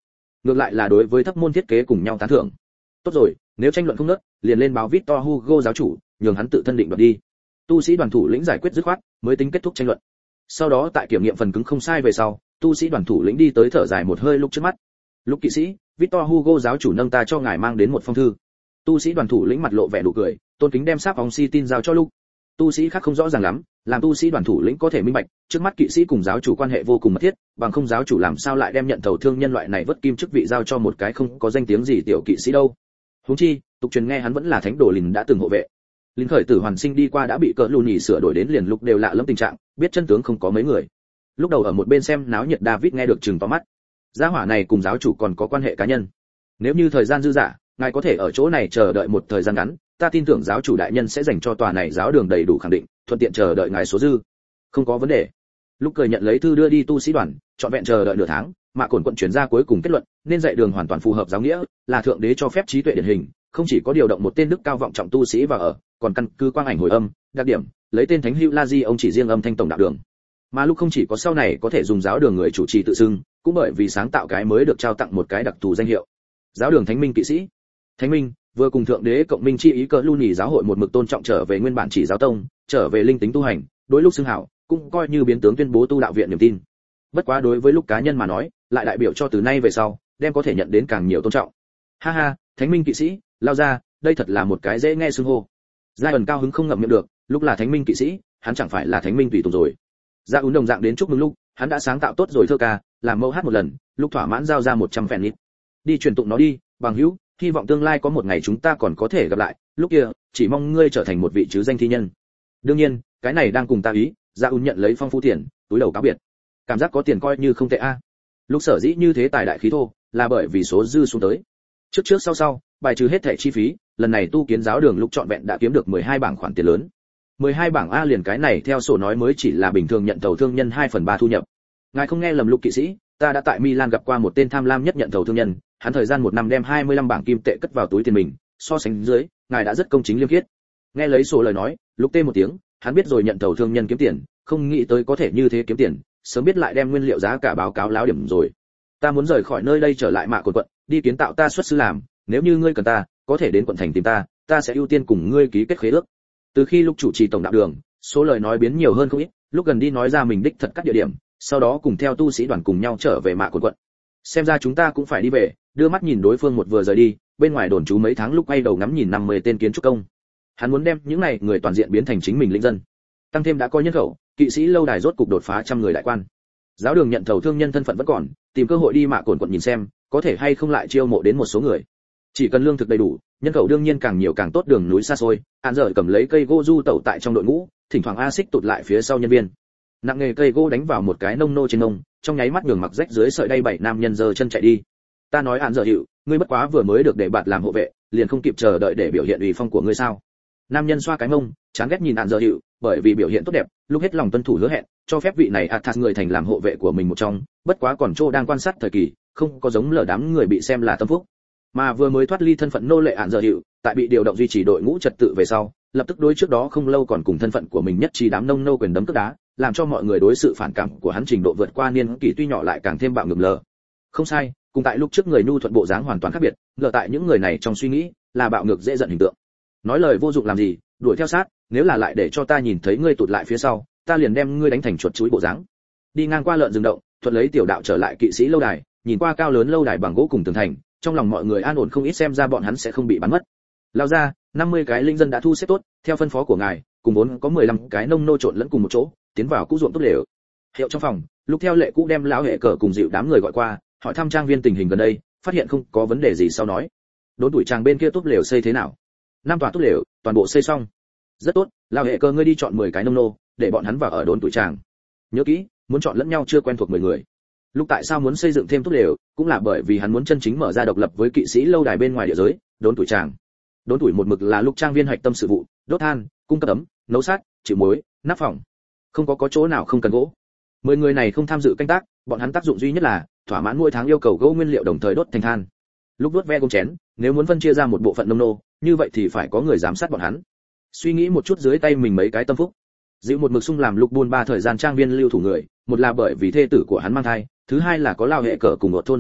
ngược lại là đối với thấp môn thiết kế cùng nhau tán thưởng. Tốt rồi, nếu tranh luận không nớt, liền lên báo Victor Hugo giáo chủ, nhường hắn tự thân định đoạt đi. Tu sĩ đoàn thủ lĩnh giải quyết dứt khoát, mới tính kết thúc tranh luận. Sau đó tại kiểm nghiệm phần cứng không sai về sau, tu sĩ đoàn thủ lĩnh đi tới thở dài một hơi lúc trước mắt. Lúc kỵ sĩ, Victor Hugo giáo chủ nâng ta cho ngài mang đến một phong thư. Tu sĩ đoàn thủ lĩnh mặt lộ vẻ nụ cười, tôn kính đem sáp ong si tin giao cho Lúc. Tu sĩ khác không rõ ràng lắm, làm tu sĩ đoàn thủ lĩnh có thể minh bạch, trước mắt kỵ sĩ cùng giáo chủ quan hệ vô cùng mật thiết, bằng không giáo chủ làm sao lại đem nhận thầu thương nhân loại này vất kim chức vị giao cho một cái không có danh tiếng gì tiểu kỵ sĩ đâu. Huống chi, tục truyền nghe hắn vẫn là thánh đồ Lìn đã từng hộ vệ. Lìn khởi tử hoàn sinh đi qua đã bị cỡ lù nhì sửa đổi đến liền Lúc đều lạ lẫm tình trạng, biết chân tướng không có mấy người. Lúc đầu ở một bên xem náo nhiệt David nghe được trừng to mắt. Gia hỏa này cùng giáo chủ còn có quan hệ cá nhân. Nếu như thời gian dư dả, ngài có thể ở chỗ này chờ đợi một thời gian ngắn, ta tin tưởng giáo chủ đại nhân sẽ dành cho tòa này giáo đường đầy đủ khẳng định, thuận tiện chờ đợi ngài số dư. Không có vấn đề. Lúc cười nhận lấy thư đưa đi tu sĩ đoàn, chọn vẹn chờ đợi nửa tháng, mà cổn quận chuyển ra cuối cùng kết luận, nên dạy đường hoàn toàn phù hợp giáo nghĩa, là thượng đế cho phép trí tuệ điển hình, không chỉ có điều động một tên đức cao vọng trọng tu sĩ vào ở, còn căn cứ quang ảnh hồi âm, đặc điểm, lấy tên thánh hữu La Di ông chỉ riêng âm thanh tổng đạo đường. Mà lúc không chỉ có sau này có thể dùng giáo đường người chủ trì tự xưng, cũng bởi vì sáng tạo cái mới được trao tặng một cái đặc thù danh hiệu. Giáo đường thánh minh kỵ sĩ. Thánh minh vừa cùng thượng đế cộng minh chi ý cỡ lưu nhì giáo hội một mực tôn trọng trở về nguyên bản chỉ giáo tông, trở về linh tính tu hành, đối lúc xưng hảo, cũng coi như biến tướng tuyên bố tu đạo viện niềm tin. Bất quá đối với lúc cá nhân mà nói, lại đại biểu cho từ nay về sau, đem có thể nhận đến càng nhiều tôn trọng. Ha ha, thánh minh kỵ sĩ, lao ra, đây thật là một cái dễ nghe xưng hô. Giai ẩn cao hứng không ngậm miệng được, lúc là thánh minh kỵ sĩ, hắn chẳng phải là thánh minh tùy tùng rồi. Gia Ún đồng dạng đến chúc mừng lúc, hắn đã sáng tạo tốt rồi thơ ca, làm mẫu hát một lần, lúc thỏa mãn giao ra 100 phèn nít. Đi truyền tụng nó đi, bằng hữu, hy vọng tương lai có một ngày chúng ta còn có thể gặp lại, lúc kia, chỉ mong ngươi trở thành một vị chứ danh thi nhân. Đương nhiên, cái này đang cùng ta ý, Gia Ún nhận lấy phong phú tiền, túi đầu cáo biệt. Cảm giác có tiền coi như không tệ a. Lúc sở dĩ như thế tài đại khí thô, là bởi vì số dư xuống tới. Trước sau, bài trừ hết thẻ chi phí, lần này tu kiến giáo đường lúc trọn vẹn đã kiếm được 12 bảng khoản tiền lớn. 12 bảng A liền cái này theo sổ nói mới chỉ là bình thường nhận thầu thương nhân 2/3 thu nhập. Ngài không nghe lầm Lục kỵ sĩ, ta đã tại Milan gặp qua một tên tham lam nhất nhận thầu thương nhân, hắn thời gian 1 năm đem 25 bảng kim tệ cất vào túi tiền mình, so sánh dưới, ngài đã rất công chính liêm khiết. Nghe lấy sổ lời nói, Lục tê một tiếng, hắn biết rồi nhận thầu thương nhân kiếm tiền, không nghĩ tới có thể như thế kiếm tiền, sớm biết lại đem nguyên liệu giá cả báo cáo láo điểm rồi. Ta muốn rời khỏi nơi đây trở lại Mạ Cồn quận, đi kiến tạo ta xuất sư làm, nếu như ngươi cần ta, có thể đến quận thành tìm ta, ta sẽ ưu tiên cùng ngươi ký kết khế ước. Từ khi Lúc chủ trì tổng đạo đường, số lời nói biến nhiều hơn không ít, Lúc gần đi nói ra mình đích thật các địa điểm, sau đó cùng theo tu sĩ đoàn cùng nhau trở về Mạ Cồn quận. Xem ra chúng ta cũng phải đi về, đưa mắt nhìn đối phương một vừa rời đi, bên ngoài đồn trú mấy tháng Lúc quay đầu ngắm nhìn 50 tên kiến trúc công. Hắn muốn đem những này người toàn diện biến thành chính mình lĩnh dân. Tăng thêm đã có nhân khẩu, kỵ sĩ lâu đài rốt cục đột phá 100 người đại quan. Giáo đường nhận thầu thương nhân thân phận vẫn còn, tìm cơ hội đi Mạ Cồn quận nhìn xem, có thể hay không lại chiêu mộ đến một số người. Chỉ cần lương thực đầy đủ, nhân khẩu đương nhiên càng nhiều càng tốt, đường núi xa xôi, Án giờ cầm lấy cây gỗ du tẩu tại trong đội ngũ, thỉnh thoảng a xích tụt lại phía sau nhân viên. Nặng nghề cây gỗ đánh vào một cái nông nô trên nông, trong nháy mắt nhường mặc rách dưới sợi đay 7 nam nhân giơ chân chạy đi. Ta nói Án giờ hiệu, ngươi bất quá vừa mới được để bạt làm hộ vệ, liền không kịp chờ đợi để biểu hiện uy phong của ngươi sao? Nam nhân xoa cái mông, chán ghét nhìn Án giờ hiệu, bởi vì biểu hiện tốt đẹp, Lúc hết lòng tuân thủ hứa hẹn, cho phép vị này Athas người thành làm hộ vệ của mình một trong, bất quá còn Trô đang quan sát thời kỳ, không có giống lở đám người bị xem là tâm phúc. Mà vừa mới thoát ly thân phận nô lệ Án giờ hiệu, tại bị điều động duy trì đội ngũ trật tự về sau, lập tức đối trước đó không lâu còn cùng thân phận của mình nhất trí đám nông nô quyền đấm cước đá, làm cho mọi người đối sự phản cảm của hắn trình độ vượt qua niên kỷ tuy nhỏ lại càng thêm bạo ngược lờ. Không sai, cùng tại lúc trước người nhu thuận bộ dáng hoàn toàn khác biệt, ngờ tại những người này trong suy nghĩ là bạo ngược dễ giận hình tượng. Nói lời vô dụng làm gì, đuổi theo sát, nếu là lại để cho ta nhìn thấy ngươi tụt lại phía sau, ta liền đem ngươi đánh thành chuột chuối bộ dáng. Đi ngang qua lợn rừng động, thuận lấy tiểu đạo trở lại kỵ sĩ lâu đài, nhìn qua cao lớn lâu đài bằng gỗ cùng tường thành, trong lòng mọi người an ổn không ít, xem ra bọn hắn sẽ không bị bắn mất. Lao ra, 50 cái linh dân đã thu xếp tốt, theo phân phó của ngài, cùng vốn có 15 cái nông nô trộn lẫn cùng một chỗ, tiến vào cũ ruộng tốt đều. Hiệu trong phòng, Lúc theo lệ cũ đem lão hệ cờ cùng dịu đám người gọi qua, hỏi thăm trang viên tình hình gần đây, phát hiện không có vấn đề gì sau nói. Đốn tuổi tràng bên kia tốt lều xây thế nào? 5 tòa tốt lều, toàn bộ xây xong. Rất tốt, lão hệ cờ ngươi đi chọn 10 cái nông nô, để bọn hắn vào ở đốn tuổi tràng. Nhớ kỹ, muốn chọn lẫn nhau chưa quen thuộc 10 người. Lúc tại sao muốn xây dựng thêm tốt lều, cũng là bởi vì hắn muốn chân chính mở ra độc lập với kỵ sĩ lâu đài bên ngoài địa giới, đốn tuổi tràng. Đốn tuổi một mực là Lúc trang viên hạch tâm sự vụ, đốt than, cung cấp ấm, nấu sát, chịu muối, nắp phòng. Không có chỗ nào không cần gỗ. 10 người này không tham dự canh tác, bọn hắn tác dụng duy nhất là thỏa mãn mỗi tháng yêu cầu gỗ nguyên liệu đồng thời đốt thành than. Lúc đốt ve gông chén, nếu muốn phân chia ra một bộ phận nông nô, như vậy thì phải có người giám sát bọn hắn. Suy nghĩ một chút dưới tay mình mấy cái tâm phúc. Dịu một mực sung làm Lúc buôn 3 thời gian trang viên lưu thủ người, một là bởi vì thê tử của hắn mang thai, thứ hai là có lao hệ cờ cùng một thôn dân tại,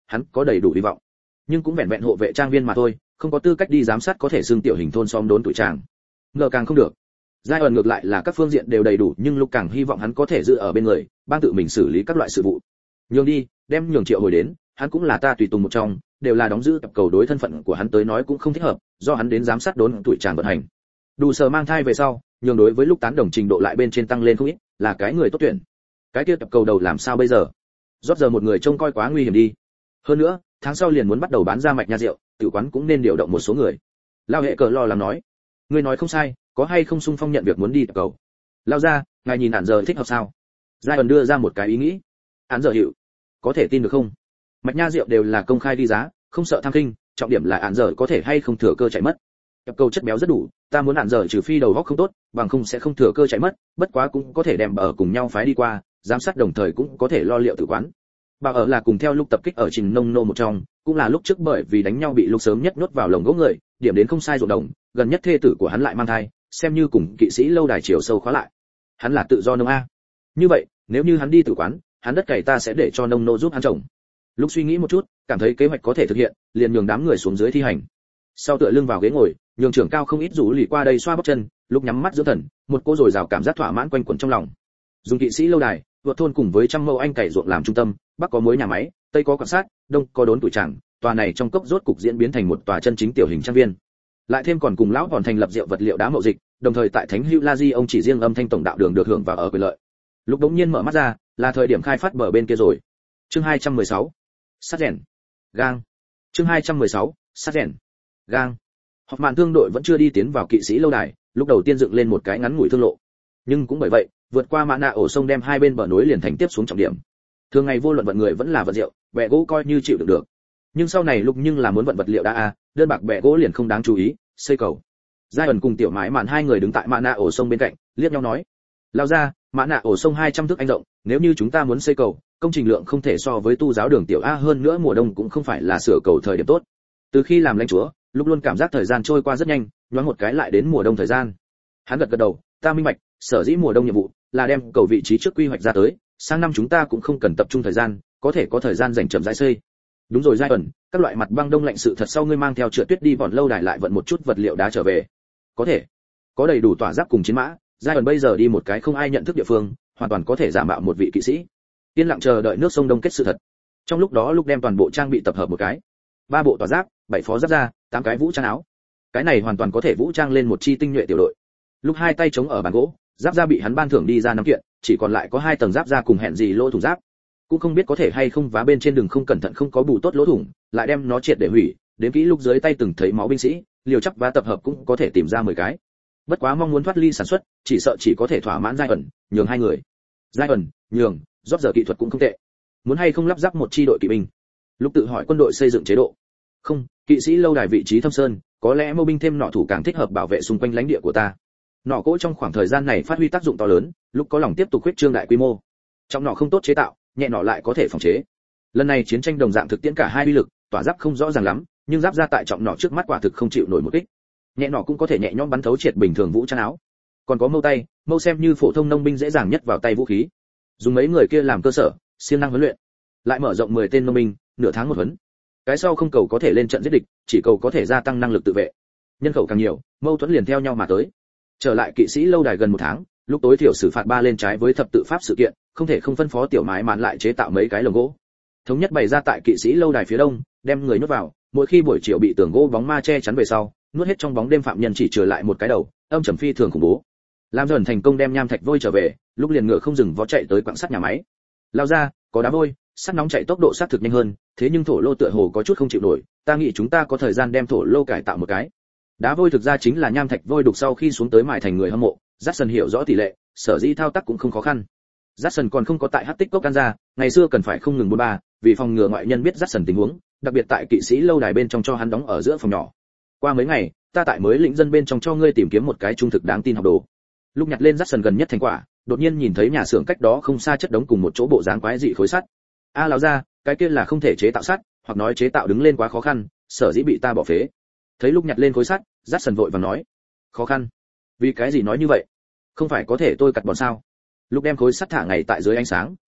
hắn có đầy đủ hy vọng, nhưng cũng vẹn vẹn hộ vệ trang viên mà thôi, không có tư cách đi giám sát có thể xưng tiểu hình thôn xóm đốn tuổi tràng. Ngờ càng không được. Giai ẩn ngược lại là các phương diện đều đầy đủ, nhưng lúc càng hy vọng hắn có thể giữ ở bên người, ban tự mình xử lý các loại sự vụ. Nhường đi, đem nhường Triệu hồi đến, hắn cũng là ta tùy tùng một trong, đều là đóng giữ tập cầu, đối thân phận của hắn tới nói cũng không thích hợp, do hắn đến giám sát đốn tuổi tràng vận hành. Đủ sở mang thai về sau, nhường đối với lúc tán đồng trình độ lại bên trên tăng lên không ít, là cái người tốt tuyển. Cái kia tập cầu đầu làm sao bây giờ? Rót giờ một người trông coi quá nguy hiểm đi. Hơn nữa, tháng sau liền muốn bắt đầu bán ra mạch nha rượu, tự quán cũng nên điều động một số người. Lao hệ cờ lo lắng nói, ngươi nói không sai, có hay không xung phong nhận việc muốn đi tập cầu? Lao ra, ngài nhìn Án giờ thích hợp sao? Giai ẩn đưa ra một cái ý nghĩ. Án giờ hiệu, có thể tin được không? Mạch nha rượu đều là công khai đi giá, không sợ tham kinh, trọng điểm là Án giờ có thể hay không thừa cơ chạy mất. Tập cầu chất béo rất đủ, ta muốn Án giờ trừ phi đầu óc không tốt, bằng không sẽ không thừa cơ chạy mất, bất quá cũng có thể đem ở cùng nhau phái đi qua, giám sát đồng thời cũng có thể lo liệu tự quán. Bà ở là cùng theo lúc tập kích ở Trình Nông Nô một trong, cũng là lúc trước bởi vì đánh nhau bị lúc sớm nhất nhốt vào lồng gỗ người, điểm đến không sai ruộng đồng, gần nhất thê tử của hắn lại mang thai, xem như cùng kỵ sĩ lâu đài chiều sâu khóa lại. Hắn là tự do nông a. Như vậy, nếu như hắn đi tự quán, hắn đất cày ta sẽ để cho nông nô giúp hắn trồng. Lúc suy nghĩ một chút, cảm thấy kế hoạch có thể thực hiện, liền nhường đám người xuống dưới thi hành. Sau tựa lưng vào ghế ngồi, nhường trưởng cao không ít rủ lì qua đây xoa bắp chân, lúc nhắm mắt dưỡng thần, một cô rồi rào cảm giác thỏa mãn quanh quẩn trong lòng. Dùng kỵ sĩ lâu đài, vượt thôn cùng với trăm mẫu anh cày ruộng làm trung tâm, bắc có mối nhà máy, tây có quan sát, đông có đốn tuổi tràng, tòa này trong cốc rốt cục diễn biến thành một tòa chân chính tiểu hình trang viên. Lại thêm còn cùng lão còn thành lập rượu vật liệu đá mậu dịch, đồng thời tại Thánh Hữu La Di ông chỉ riêng âm thanh tổng đạo đường được hưởng vào ở quyền lợi. Lúc đống nhiên mở mắt ra, là thời điểm khai phát bờ bên kia rồi. Chương 216. Sắt rèn. Gang. Chương 216. Sắt rèn. Gang. Họp mạn thương đội vẫn chưa đi tiến vào kỵ sĩ lâu đài, lúc đầu tiên dựng lên một cái ngắn ngủi thương lộ. Nhưng cũng bởi vậy, vượt qua mã nạ ổ sông đem hai bên bờ núi liền thành tiếp xuống trọng điểm. Thường ngày vô luận vận người vẫn là vận rượu, bè gỗ coi như chịu được. Nhưng sau này lúc nhưng là muốn vận vật liệu đá đơn bạc bè gỗ liền không đáng chú ý, xây cầu. Giai ẩn cùng tiểu mãi mạn hai người đứng tại mã nạ ổ sông bên cạnh, liếc nhau nói: lao ra, mã nạ ổ sông 200 thước anh rộng, nếu như chúng ta muốn xây cầu, công trình lượng không thể so với tu giáo đường tiểu a, hơn nữa mùa đông cũng không phải là sửa cầu thời điểm tốt. Từ khi làm lãnh chúa, lúc luôn cảm giác thời gian trôi qua rất nhanh, nhoáng một cái lại đến mùa đông thời gian. Hắn gật gật đầu, ta minh bạch, sở dĩ mùa đông nhiệm vụ là đem cầu vị trí trước quy hoạch ra tới, sang năm chúng ta cũng không cần tập trung thời gian, có thể có thời gian dành chậm rãi xây. Đúng rồi Giai ẩn, các loại mặt băng đông lạnh sự thật sau ngươi mang theo trượt tuyết đi vòn lâu đài lại vận một chút vật liệu đá trở về. Có thể. Có đầy đủ tỏa giáp cùng chiến mã, Giai ẩn bây giờ đi một cái không ai nhận thức địa phương, hoàn toàn có thể giả mạo một vị kỵ sĩ. Yên lặng chờ đợi nước sông đông kết sự thật. Trong lúc đó lúc đem toàn bộ trang bị tập hợp một cái. 3 bộ tỏa giáp, 7 phó giáp da, 8 cái vũ trang áo. Cái này hoàn toàn có thể vũ trang lên một chi tinh nhuệ tiểu đội. Lúc hai tay chống ở bàn gỗ, giáp da bị hắn ban thưởng đi ra 5 kiện, chỉ còn lại có 2 tầng giáp da cùng hẹn gì lỗ thủng giáp. Cũng không biết có thể hay không vá bên trên đường không cẩn thận không có bù tốt lỗ thủng, lại đem nó triệt để hủy, đến kỹ lúc dưới tay từng thấy máu binh sĩ, liều chắc vá tập hợp cũng có thể tìm ra 10 cái. Bất quá mong muốn thoát ly sản xuất, chỉ sợ chỉ có thể thỏa mãn Giai ẩn, nhường 2 người. Giai ẩn, nhường, rót giờ kỹ thuật cũng không tệ. Muốn hay không lắp ráp một chi đội kỵ binh? Lúc tự hỏi quân đội xây dựng chế độ. Không, kỵ sĩ lâu đài vị trí thâm sơn, có lẽ mâu binh thêm nỏ thủ càng thích hợp bảo vệ xung quanh lãnh địa của ta. Nỏ cỗ trong khoảng thời gian này phát huy tác dụng to lớn, lúc có lòng tiếp tục huyết trương đại quy mô. Trong nỏ không tốt chế tạo, nhẹ nỏ lại có thể phòng chế. Lần này chiến tranh đồng dạng thực tiễn cả hai uy lực, tỏa giáp không rõ ràng lắm, nhưng giáp ra tại trọng nỏ trước mắt quả thực không chịu nổi một kích. Nhẹ nỏ cũng có thể nhẹ nhõm bắn thấu triệt bình thường vũ trang áo. Còn có mâu tay, mâu xem như phổ thông nông binh dễ dàng nhất vào tay vũ khí. Dùng mấy người kia làm cơ sở, siêng năng huấn luyện, lại mở rộng 10 tên nông binh, nửa tháng một huấn. Cái sau không cầu có thể lên trận giết địch, chỉ cầu có thể gia tăng năng lực tự vệ. Nhân khẩu càng nhiều, mâu thuẫn liền theo nhau mà tới. Trở lại kỵ sĩ lâu đài gần 1 tháng, lúc tối thiểu xử phạt 3 lên trái với thập tự pháp sự kiện, không thể không phân phó tiểu mái mạn lại chế tạo mấy cái lồng gỗ. Thống nhất bày ra tại kỵ sĩ lâu đài phía đông, đem người nhốt vào, mỗi khi buổi chiều bị tường gỗ bóng ma che chắn về sau, nuốt hết trong bóng đêm phạm nhân chỉ trừ lại một cái đầu, âm trầm phi thường khủng bố. Làm dần thành công đem nham thạch vôi trở về, lúc liền ngựa không dừng vó chạy tới quặng sắt nhà máy. Lao ra, có đá vôi, sắt nóng chạy tốc độ sát thực nhanh hơn, thế nhưng thổ lô tựa hồ có chút không chịu nổi, ta nghĩ chúng ta có thời gian đem thổ lô cải tạo một cái. Đá vôi thực ra chính là nham thạch vôi đục sau khi xuống tới mài thành người hâm mộ, Jackson hiểu rõ tỷ lệ, sở dĩ thao tác cũng không khó khăn. Jackson còn không có tại Hắc Tích Cốc can ra, ngày xưa cần phải không ngừng 43, vì phòng ngừa ngoại nhân biết Jackson tình huống, đặc biệt tại kỵ sĩ lâu đài bên trong cho hắn đóng ở giữa phòng nhỏ. Qua mấy ngày, ta tại mới lĩnh dân bên trong cho ngươi tìm kiếm một cái trung thực đáng tin học đồ. Lúc nhặt lên Jackson gần nhất thành quả, đột nhiên nhìn thấy nhà xưởng cách đó không xa chất đống cùng một chỗ bộ dáng quái dị khối sắt. A lão gia, cái kia là không thể chế tạo sắt, hoặc nói chế tạo đứng lên quá khó khăn, sở dĩ bị ta bỏ phế. Thấy lúc nhặt lên khối sắt, Jackson vội vàng nói, khó khăn? Vì cái gì nói như vậy? Không phải có thể tôi cắt bòn sao? Lúc đem khối sắt thả ngày tại dưới ánh sáng,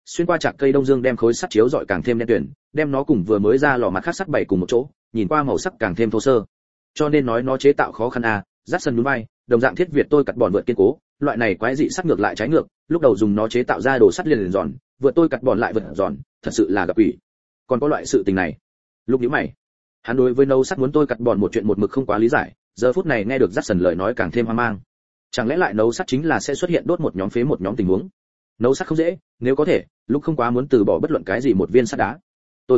xuyên qua chạc cây đông dương đem khối sắt chiếu rọi càng thêm đen tuyền, đem nó cùng vừa mới ra lò mặt khác sắt bày cùng một chỗ, nhìn qua màu sắc càng thêm thô sơ. Cho nên nói nó chế tạo khó khăn à, Jackson nhún vai, đồng dạng thiết việt tôi cắt bòn vượt kiên cố, loại này quái dị sắt ngược lại trái ngược, lúc đầu dùng nó chế tạo ra đồ sắt liền giòn, vượt tôi cắt bòn lại vượt giòn, thật sự là gặp ủy. Còn có loại sự tình này. Lúc nhíu mày, hắn đối với nấu sắt muốn tôi cắt bòn một chuyện một mực không quá lý giải, giờ phút này nghe được Jackson lời nói càng thêm hoang mang. Chẳng lẽ lại nấu sắt chính là sẽ xuất hiện đốt một nhóm phế một nhóm tình huống? Nấu sắt không dễ, nếu có thể, lúc không quá muốn từ bỏ bất luận cái gì một viên sắt đá. Tôi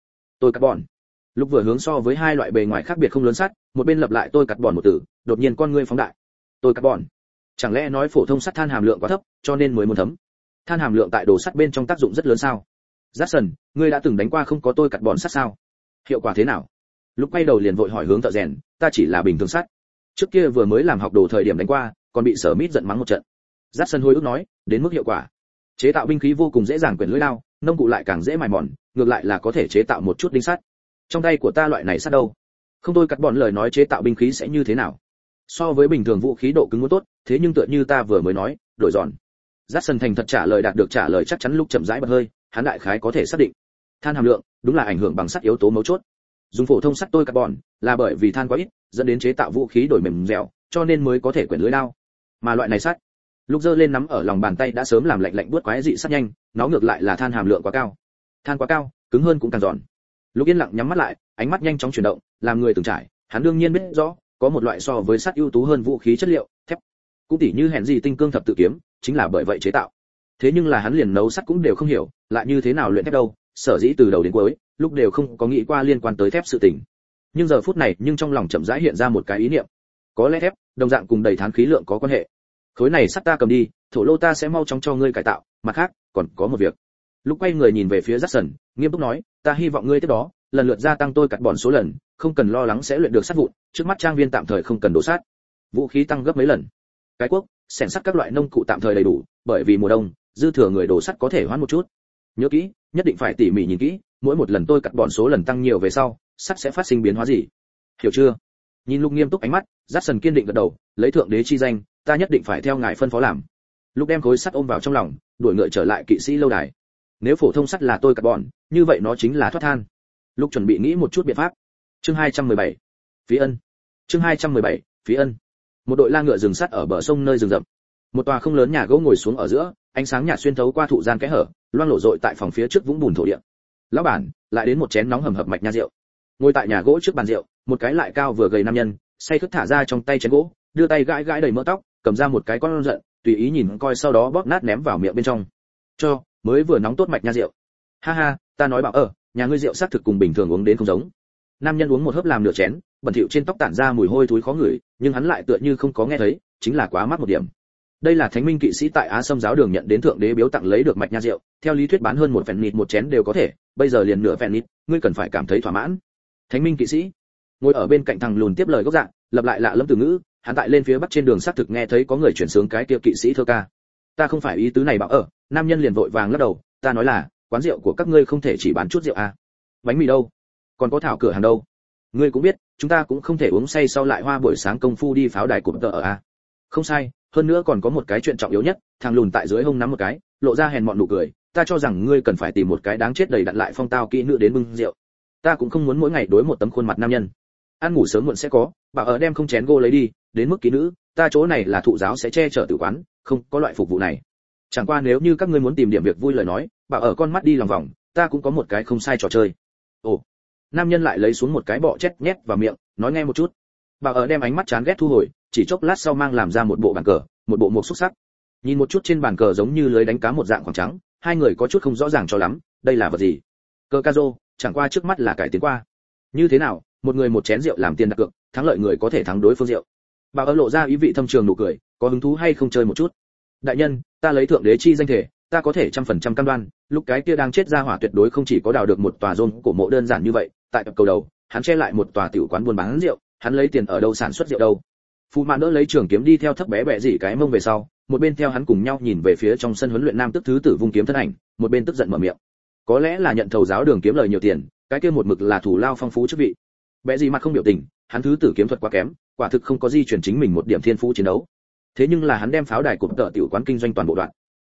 cắt bòn. Lúc vừa hướng so với hai loại bề ngoài khác biệt không lớn sắt, một bên lặp lại tôi cắt bòn một từ, đột nhiên con ngươi phóng đại. Tôi cắt bòn. Chẳng lẽ nói phổ thông sắt than hàm lượng quá thấp, cho nên mới muốn thấm? Than hàm lượng tại đồ sắt bên trong tác dụng rất lớn sao? Jackson, ngươi đã từng đánh qua không có tôi cắt bòn sắt sao? Hiệu quả thế nào? Lúc quay đầu liền vội hỏi hướng thợ rèn, ta chỉ là bình thường sắt. Trước kia vừa mới làm học đồ thời điểm đánh qua, còn bị Sở Mít giận mắng một trận. Jackson hồi ức nói, đến mức hiệu quả. Chế tạo binh khí vô cùng dễ dàng quyển lưỡi đao, nông cụ lại càng dễ mài mòn, ngược lại là có thể chế tạo một chút đinh sắt. Trong tay của ta loại này sắt đâu? Không tôi cắt bòn lời nói chế tạo binh khí sẽ như thế nào? So với bình thường vũ khí độ cứng muốn tốt, thế nhưng tựa như ta vừa mới nói, đổi giòn. Jackson thành thật trả lời đạt được trả lời chắc chắn lúc chậm rãi bật hơi, hắn đại khái có thể xác định. Than hàm lượng, đúng là ảnh hưởng bằng sắt yếu tố mấu chốt. Dùng phổ thông sắt tôi cắt bòn, là bởi vì than quá ít, dẫn đến chế tạo vũ khí đổi mềm dẻo, cho nên mới có thể quyển lưỡi đao. Mà loại này sắt, lúc giơ lên nắm ở lòng bàn tay đã sớm làm lạnh lạnh buốt quái dị sắt nhanh, nó ngược lại là than hàm lượng quá cao. Than quá cao, cứng hơn cũng càng giòn. Lúc yên lặng nhắm mắt lại, ánh mắt nhanh chóng chuyển động, làm người từng trải, hắn đương nhiên biết rõ, có một loại so với sắt ưu tú hơn vũ khí chất liệu, thép. Cũng tỉ như hèn gì tinh cương thập tự kiếm, chính là bởi vậy chế tạo. Thế nhưng là hắn liền nấu sắt cũng đều không hiểu, lại như thế nào luyện thép đâu, sở dĩ từ đầu đến cuối, lúc đều không có nghĩ qua liên quan tới thép sự tình. Nhưng giờ phút này, nhưng trong lòng chậm rãi hiện ra một cái ý niệm. Có lẽ thép, đồng dạng cùng đầy thán khí lượng có quan hệ. Khối này sắt ta cầm đi, thổ lô ta sẽ mau chóng cho ngươi cải tạo, mặt khác, còn có một việc. Lúc quay người nhìn về phía Jackson, nghiêm túc nói, ta hy vọng ngươi tiếp đó, lần lượt gia tăng tôi cắt bòn số lần, không cần lo lắng sẽ luyện được sắt vụn, trước mắt trang viên tạm thời không cần đổ sắt. Vũ khí tăng gấp mấy lần. Cái quốc, xẻng sắt các loại nông cụ tạm thời đầy đủ, bởi vì mùa đông, dư thừa người đổ sắt có thể hoãn một chút. Nhớ kỹ, nhất định phải tỉ mỉ nhìn kỹ, mỗi một lần tôi cắt bòn số lần tăng nhiều về sau, sắt sẽ phát sinh biến hóa gì. Hiểu chưa? Nhìn Lúc nghiêm túc ánh mắt, Jackson kiên định gật đầu, lấy thượng đế chi danh, ta nhất định phải theo ngài phân phó làm. Lúc đem khối sắt ôm vào trong lòng, đuổi ngựa trở lại kỵ sĩ lâu đài. Nếu phổ thông sắt là tôi cắt bòn, như vậy nó chính là thoát than. Lúc chuẩn bị nghĩ một chút biện pháp. Chương 217. Phí ân. Chương 217. Phí ân. Một đội la ngựa dừng sắt ở bờ sông nơi rừng rậm. Một tòa không lớn nhà gỗ ngồi xuống ở giữa, ánh sáng nhạt xuyên thấu qua thụ gian kẽ hở, loang lổ rọi tại phòng phía trước vũng bùn thổ địa. Lão bản, lại đến một chén nóng hầm hập mạch nha rượu. Ngồi tại nhà gỗ trước bàn rượu, một cái lại cao vừa gầy nam nhân, say khướt thả ra trong tay chén gỗ, đưa tay gãi gãi đầy mỡ tóc, cầm ra một cái con giận, tùy ý nhìn coi sau đó bóp nát ném vào miệng bên trong. Cho, mới vừa nóng tốt mạch nha rượu. Ha ha, ta nói bảo nhà ngươi rượu xác thực cùng bình thường uống đến không giống. Nam nhân uống một hớp làm nửa chén, bẩn thỉu trên tóc tản ra mùi hôi thối khó ngửi, nhưng hắn lại tựa như không có nghe thấy, chính là quá mắc một điểm. Đây là thánh minh kỵ sĩ tại Á Sâm giáo đường nhận đến thượng đế biếu tặng lấy được mạch nha rượu, theo lý thuyết bán hơn một phèn nịt một chén đều có thể, bây giờ liền nửa phèn nịt, ngươi cần phải cảm thấy thỏa mãn. Thánh minh kỵ sĩ ngồi ở bên cạnh thằng lùn tiếp lời gốc dạng, lặp lại lạ lẫm từ ngữ, hắn tại lên phía bắc trên đường xác thực nghe thấy có người chuyển sướng cái kia kỵ sĩ thơ ca. Ta không phải ý tứ này bảo nam nhân liền vội vàng lắc đầu, ta nói là, quán rượu của các ngươi không thể chỉ bán chút rượu à? Bánh mì đâu? Còn có thảo cửa hàng đâu? Ngươi cũng biết, chúng ta cũng không thể uống say sau lại hoa buổi sáng công phu đi pháo đài cụm tợ ở à? Không sai, hơn nữa còn có một cái chuyện trọng yếu nhất, thằng lùn tại dưới hông nắm một cái, lộ ra hèn mọn nụ cười, ta cho rằng ngươi cần phải tìm một cái đáng chết đầy đặn lại phong tao kỹ nữ đến bưng rượu. Ta cũng không muốn mỗi ngày đối một tấm khuôn mặt nam nhân. Ăn ngủ sớm muộn sẽ có, bảo đem không chén gô lấy đi, đến mức kỹ nữ, ta chỗ này là thụ giáo sẽ che chở tử quán, không có loại phục vụ này. Chẳng qua nếu như các ngươi muốn tìm điểm việc vui lời nói, bảo con mắt đi lòng vòng, ta cũng có một cái không sai trò chơi. Ồ, nam nhân lại lấy xuống một cái bọ chết nhét vào miệng, nói nghe một chút. Bảo đem ánh mắt chán ghét thu hồi, chỉ chốc lát sau mang làm ra một bộ bàn cờ, một bộ mộc xúc sắc. Nhìn một chút trên bàn cờ giống như lưới đánh cá một dạng khoảng trắng, hai người có chút không rõ ràng cho lắm, đây là vật gì? Cờ ca rô, chẳng qua trước mắt là cải tiến qua. Như thế nào, một người một chén rượu làm tiền đặt cược, thắng lợi người có thể thắng đối phương rượu. Bảo lộ ra ý vị thâm trường nụ cười, có hứng thú hay không chơi một chút? Đại nhân, ta lấy thượng đế chi danh thể, ta có thể 100% cam đoan, lúc cái kia đang chết ra hỏa tuyệt đối không chỉ có đào được một tòa rôn cổ mộ đơn giản như vậy, tại cặp cầu đầu, hắn che lại một tòa tiểu quán buôn bán rượu, hắn lấy tiền ở đâu sản xuất rượu đâu? Phù Mạn đỡ lấy trường kiếm đi theo thấp bé bẹ gì cái mông về sau, một bên theo hắn cùng nhau nhìn về phía trong sân huấn luyện nam tức thứ tử vung kiếm thân ảnh, một bên tức giận mở miệng. Có lẽ là nhận thầu giáo đường kiếm lời nhiều tiền, cái kia một mực là thủ lao phong phú chức vị. Bẹ gì mặt không biểu tình, hắn thứ tử kiếm thuật quá kém, quả thực không có di truyền chính mình một điểm thiên phú chiến đấu. Thế nhưng là hắn đem pháo đài cụm tợ tiểu quán kinh doanh toàn bộ đoạn.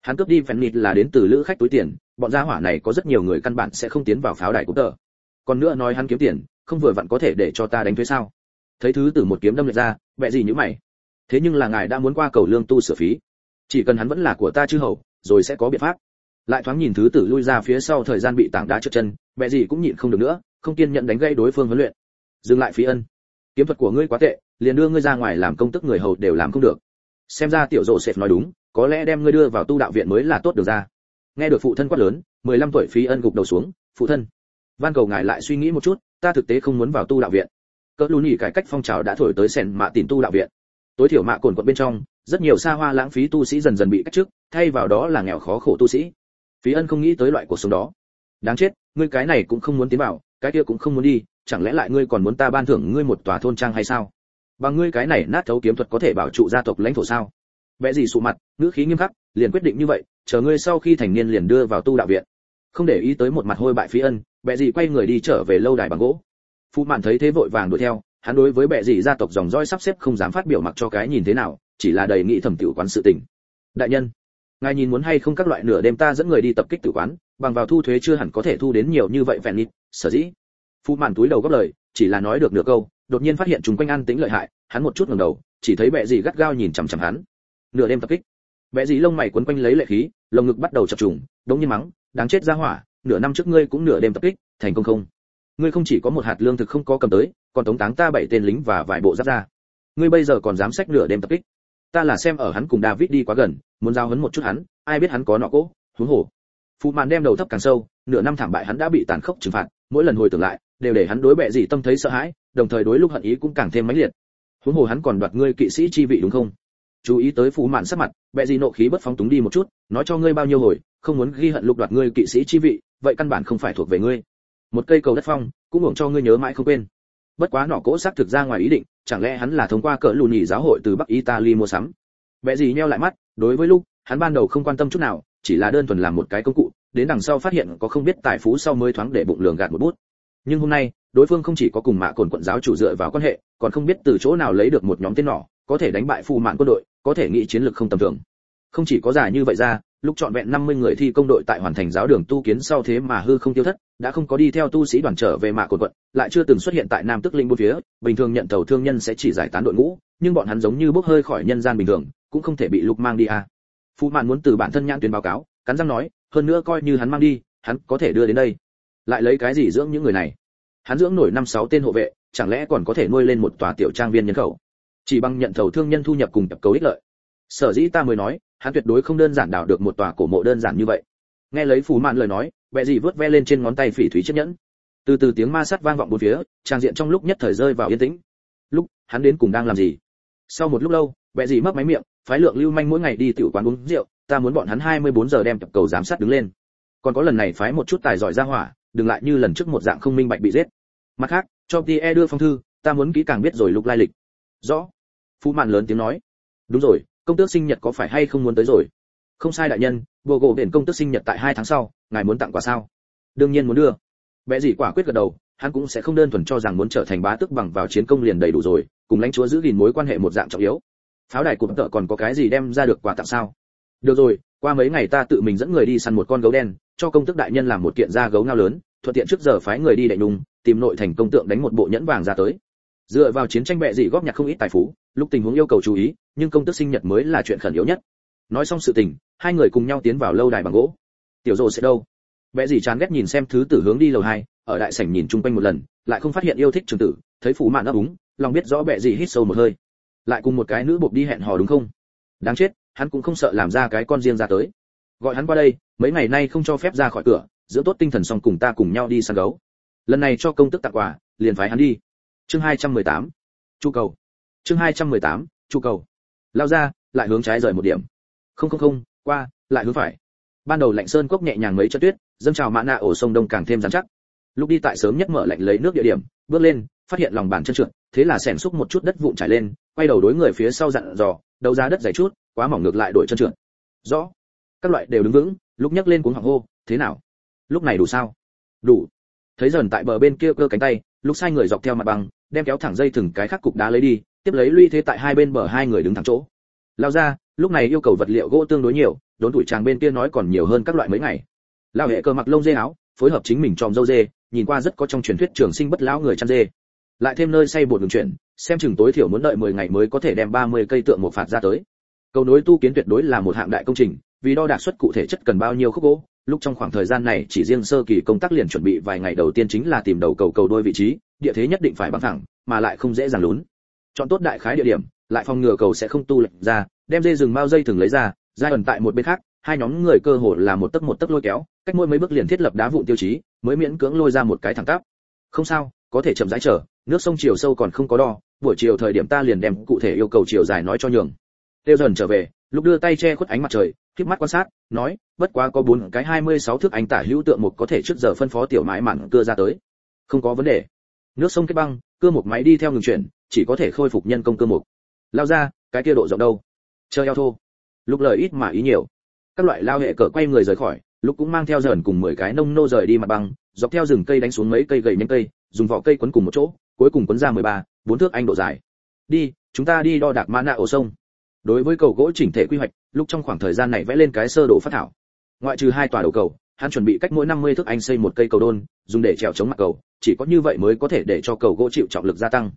Hắn cướp đi Phoenix là đến từ lữ khách túi tiền, bọn gia hỏa này có rất nhiều người căn bản sẽ không tiến vào pháo đài của tờ. Còn nữa nói hắn kiếm tiền, không vừa vặn có thể để cho ta đánh thuế sao? Thấy thứ tử một kiếm đâm lệch ra, bẹ gì nhíu mày. Thế nhưng là ngài đã muốn qua cầu lương tu sửa phí, chỉ cần hắn vẫn là của ta chư hầu, rồi sẽ có biện pháp. Lại thoáng nhìn thứ tử lui ra phía sau, thời gian bị tảng đá trượt chân, bẹ gì cũng nhịn không được nữa, không kiên nhẫn đánh gây đối phương huấn luyện. Dừng lại phí ân, kiếm thuật của ngươi quá tệ, liền đưa ngươi ra ngoài làm công tức người hầu đều làm không được. Xem ra tiểu rộ sệt nói đúng, có lẽ đem ngươi đưa vào tu đạo viện mới là tốt được ra. Nghe được phụ thân quát lớn, 15 tuổi phí ân gục đầu xuống. Phụ thân, van cầu ngài lại suy nghĩ một chút, ta thực tế không muốn vào tu đạo viện. Cỡ lún nhỉ cải cách phong trào đã thổi tới sèn mạ tìm tu đạo viện. Tối thiểu mạ cồn quận bên trong, rất nhiều xa hoa lãng phí tu sĩ dần dần bị cách chức, thay vào đó là nghèo khó khổ tu sĩ. Phí ân không nghĩ tới loại cuộc sống đó. Đáng chết, ngươi cái này cũng không muốn tiến vào, cái kia cũng không muốn đi, chẳng lẽ lại ngươi còn muốn ta ban thưởng ngươi một tòa thôn trang hay sao? Bằng ngươi cái này nát thấu kiếm thuật có thể bảo trụ gia tộc lãnh thổ sao? Bẽ gì sụ mặt, ngữ khí nghiêm khắc, liền quyết định như vậy, chờ ngươi sau khi thành niên liền đưa vào tu đạo viện. Không để ý tới một mặt hôi bại Phí ân, bẽ gì quay người đi trở về lâu đài bằng gỗ. Phụ mạn thấy thế vội vàng đuổi theo, hắn đối với bẽ gì gia tộc dòng dõi sắp xếp không dám phát biểu mặc cho cái nhìn thế nào, chỉ là đầy nghị thẩm tiểu quán sự tình. Đại nhân, ngài nhìn muốn hay không các loại nửa đêm ta dẫn người đi tập kích tử quán, bằng vào thu thuế chưa hẳn có thể thu đến nhiều như vậy vẹn nịt, sở dĩ. Phụ mạn túi đầu góp lời, chỉ là nói được nửa câu, đột nhiên phát hiện chúng quanh an tĩnh lợi hại, hắn một chút ngẩng đầu, chỉ thấy bẽ gì gắt gao nhìn chằm chằm hắn. Nửa đêm tập kích. Bẽ gì lông mày quấn quanh lấy lệ khí, lồng ngực bắt đầu chập trùng, đống nhiên mắng, đáng chết ra hỏa, nửa năm trước ngươi cũng nửa đêm tập kích, thành công không? Ngươi không chỉ có một hạt lương thực không có cầm tới, còn tống táng ta 7 tên lính và vài bộ giáp ra. Ngươi bây giờ còn dám xách nửa đêm tập kích? Ta là xem ở hắn cùng David đi quá gần, muốn giao huấn một chút hắn, ai biết hắn có nọ cố, huống hồ. Phụ màn đem đầu thấp càng sâu, nửa năm thảm bại hắn đã bị tàn khốc trừng phạt, mỗi lần hồi tưởng lại, đều để hắn đối bệ gì tâm thấy sợ hãi, đồng thời đối lúc hận ý cũng càng thêm mãnh liệt. Huống hồ hắn còn đoạt ngươi kỵ sĩ chi vị đúng không? Chú ý tới phụ màn sắc mặt, bệ gì nộ khí bất phóng túng đi một chút, nói cho ngươi bao nhiêu hồi, không muốn ghi hận lúc đoạt ngươi kỵ sĩ chi vị, vậy căn bản không phải thuộc về ngươi. Một cây cầu đất phong, cũng hưởng cho ngươi nhớ mãi không quên. Bất quá nọ cố xác thực ra ngoài ý định, chẳng lẽ hắn là thông qua cỡ lùn nhị giáo hội từ Bắc Italy mua sắm? Bệ gì nheo lại mắt, đối với lúc, hắn ban đầu không quan tâm chút nào, chỉ là đơn thuần làm một cái công cụ, đến đằng sau phát hiện có không biết tài phú sau mới thoáng để bụng lường gạt một bút. Nhưng hôm nay, đối phương không chỉ có cùng Mạ Cồn quận giáo chủ dựa vào quan hệ, còn không biết từ chỗ nào lấy được một nhóm tên nỏ, có thể đánh bại phù mạn quân đội, có thể nghĩ chiến lược không tầm thường. Không chỉ có giả như vậy ra, lúc chọn vẹn 50 người thi công đội tại hoàn thành giáo đường tu kiến sau thế mà hư không tiêu thất, đã không có đi theo tu sĩ đoàn trở về Mạ Cồn quận, lại chưa từng xuất hiện tại Nam Tức Linh bốn phía, bình thường nhận tàu thương nhân sẽ chỉ giải tán đội ngũ, nhưng bọn hắn giống như bốc hơi khỏi nhân gian bình thường, cũng không thể bị lục mang đi à. Phù mạn muốn từ bản thân nhãn tuyến báo cáo, cắn răng nói, hơn nữa coi như hắn mang đi, hắn có thể đưa đến đây, lại lấy cái gì dưỡng những người này? Hắn dưỡng nổi 5-6 tên hộ vệ, chẳng lẽ còn có thể nuôi lên một tòa tiểu trang viên nhân khẩu? Chỉ bằng nhận thầu thương nhân thu nhập cùng tập cấu ích lợi. Sở dĩ ta mới nói, hắn tuyệt đối không đơn giản đào được một tòa cổ mộ đơn giản như vậy. Nghe lấy Phù mạn lời nói, bệ gì vớt ve lên trên ngón tay phỉ thúy chiếc nhẫn. Từ từ tiếng ma sát vang vọng bốn phía, trang diện trong lúc nhất thời rơi vào yên tĩnh. Lúc, hắn đến cùng đang làm gì? Sau một lúc lâu, bệ gì mấp máy miệng, phái lượng lưu manh mỗi ngày đi tiểu quán uống rượu, ta muốn bọn hắn 24 giờ đem tập cầu giám sát đứng lên. Còn có lần này phái một chút tài giỏi ra hỏa, đừng lại như lần trước một dạng không minh bạch bị giết. Mặt khác, cho Tie đưa phong thư, ta muốn kỹ càng biết rồi lục lai lịch. Rõ. Phù mạn lớn tiếng nói. Đúng rồi, công tước sinh nhật có phải hay không muốn tới rồi? Không sai đại nhân, bộ gỗ biển công tước sinh nhật tại 2 tháng sau, ngài muốn tặng quà sao? Đương nhiên muốn đưa. Bẽ gì quả quyết gật đầu, hắn cũng sẽ không đơn thuần cho rằng muốn trở thành bá tước bằng vào chiến công liền đầy đủ rồi, cùng lãnh chúa giữ gìn mối quan hệ một dạng trọng yếu. Pháo đài cụm tợ còn có cái gì đem ra được quà tặng sao? Được rồi, qua mấy ngày ta tự mình dẫn người đi săn một con gấu đen, cho công tước đại nhân làm một kiện da gấu ngao lớn, thuận tiện trước giờ phái người đi đậy nung, tìm nội thành công tượng đánh một bộ nhẫn vàng ra tới. Dựa vào chiến tranh bệ dị góp nhặt không ít tài phú, lúc tình huống yêu cầu chú ý, nhưng công tước sinh nhật mới là chuyện khẩn yếu nhất. Nói xong sự tình, hai người cùng nhau tiến vào lâu đài bằng gỗ. Tiểu Dụ sẽ đâu? Bệ dị chán ghét nhìn xem thứ tử hướng đi lầu 2, ở đại sảnh nhìn chung quanh một lần, lại không phát hiện yêu thích trường tử, thấy Phù mạn ấp úng, lòng biết rõ bệ dị hít sâu một hơi. Lại cùng một cái nữ bộc đi hẹn hò đúng không? Đáng chết, hắn cũng không sợ làm ra cái con riêng ra tới. Gọi hắn qua đây, mấy ngày nay không cho phép ra khỏi cửa, giữ tốt tinh thần xong cùng ta cùng nhau đi săn gấu. Lần này cho công tước tặng quà, liền phái hắn đi. Chương 218. Chu cầu. Chương 218. Chu cầu. Lao ra, lại hướng trái rời một điểm. Không, qua, lại hướng phải. Ban đầu Lạnh Sơn cốc nhẹ nhàng mấy chân tuyết, dâng trào mã nạ ổ sông đông càng thêm rắn chắc. Lúc đi tại sớm nhất mở lạnh lấy nước địa điểm, bước lên, phát hiện lòng bàn chân trượt, thế là xẻn xúc một chút đất vụn trải lên, quay đầu đối người phía sau dặn dò, đầu ra đất dày chút, quá mỏng ngược lại đổi chân trượt. Rõ. Các loại đều đứng vững, lúc nhấc lên cuống họng hô, thế nào? Lúc này đủ sao? Đủ. Thấy dần tại bờ bên kia cơ cánh tay, lúc sai người dọc theo mặt bằng, đem kéo thẳng dây thừng cái khác cục đá lấy đi, tiếp lấy lũy thế tại hai bên bờ hai người đứng thẳng chỗ. Lao ra, lúc này yêu cầu vật liệu gỗ tương đối nhiều, đốn tuổi tràng bên kia nói còn nhiều hơn các loại mấy ngày. Lão hệ cơ mặc lông dê áo, phối hợp chính mình tròm dâu dê, nhìn qua rất có trong truyền thuyết trường sinh bất lão người chăn dê. Lại thêm nơi xây bột đường chuyển, xem chừng tối thiểu muốn đợi 10 ngày mới có thể đem 30 cây tượng một phạt ra tới. Cầu nối tu kiến tuyệt đối là một hạng đại công trình, vì đo đạc suất cụ thể chất cần bao nhiêu khúc gỗ. Lúc trong khoảng thời gian này chỉ riêng sơ kỳ công tác liền chuẩn bị vài ngày đầu tiên chính là tìm đầu cầu đôi vị trí, địa thế nhất định phải bằng thẳng, mà lại không dễ dàng lún. Chọn tốt đại khái địa điểm, lại phòng ngừa cầu sẽ không tu lệch ra, đem dây rừng mao dây thừng lấy ra, giai ẩn tại một bên khác, hai nhóm người cơ hồ là một tấc lôi kéo, cách mỗi mấy bước liền thiết lập đá vụn tiêu chí, mới miễn cưỡng lôi ra một cái thẳng tắp. Không sao, có thể chậm rãi chờ, nước sông chiều sâu còn không có đo, buổi chiều thời điểm ta liền đem cụ thể yêu cầu chiều dài nói cho nhường. Tiêu dần trở về, lúc đưa tay che khuất ánh mặt trời, khép mắt quan sát, nói, bất quá có 4 cái 26 thước anh tả hữu tượng một có thể trước giờ phân phó tiểu mãi mặn cưa ra tới. Không có vấn đề. Nước sông kết băng, cưa một máy đi theo ngừng chuyển, chỉ có thể khôi phục nhân công cưa một. Lao ra, cái kia độ rộng đâu? Chơi eo thô. Lúc lời ít mà ý nhiều. Các loại lao hệ cờ quay người rời khỏi, lúc cũng mang theo dần cùng 10 cái nông nô rời đi mặt băng, dọc theo rừng cây đánh xuống mấy cây gậy nhánh cây, dùng vỏ cây quấn cùng một chỗ, cuối cùng quấn ra 4 thước anh độ dài. Đi, chúng ta đi đo đạc mã nạ ổ sông. Đối với cầu gỗ chỉnh thể quy hoạch, lúc trong khoảng thời gian này vẽ lên cái sơ đồ phát thảo. Ngoại trừ 2 tòa đầu cầu, hắn chuẩn bị cách mỗi 50 thước anh xây một cây cầu đôn, dùng để trèo chống mặt cầu, chỉ có như vậy mới có thể để cho cầu gỗ chịu trọng lực gia tăng.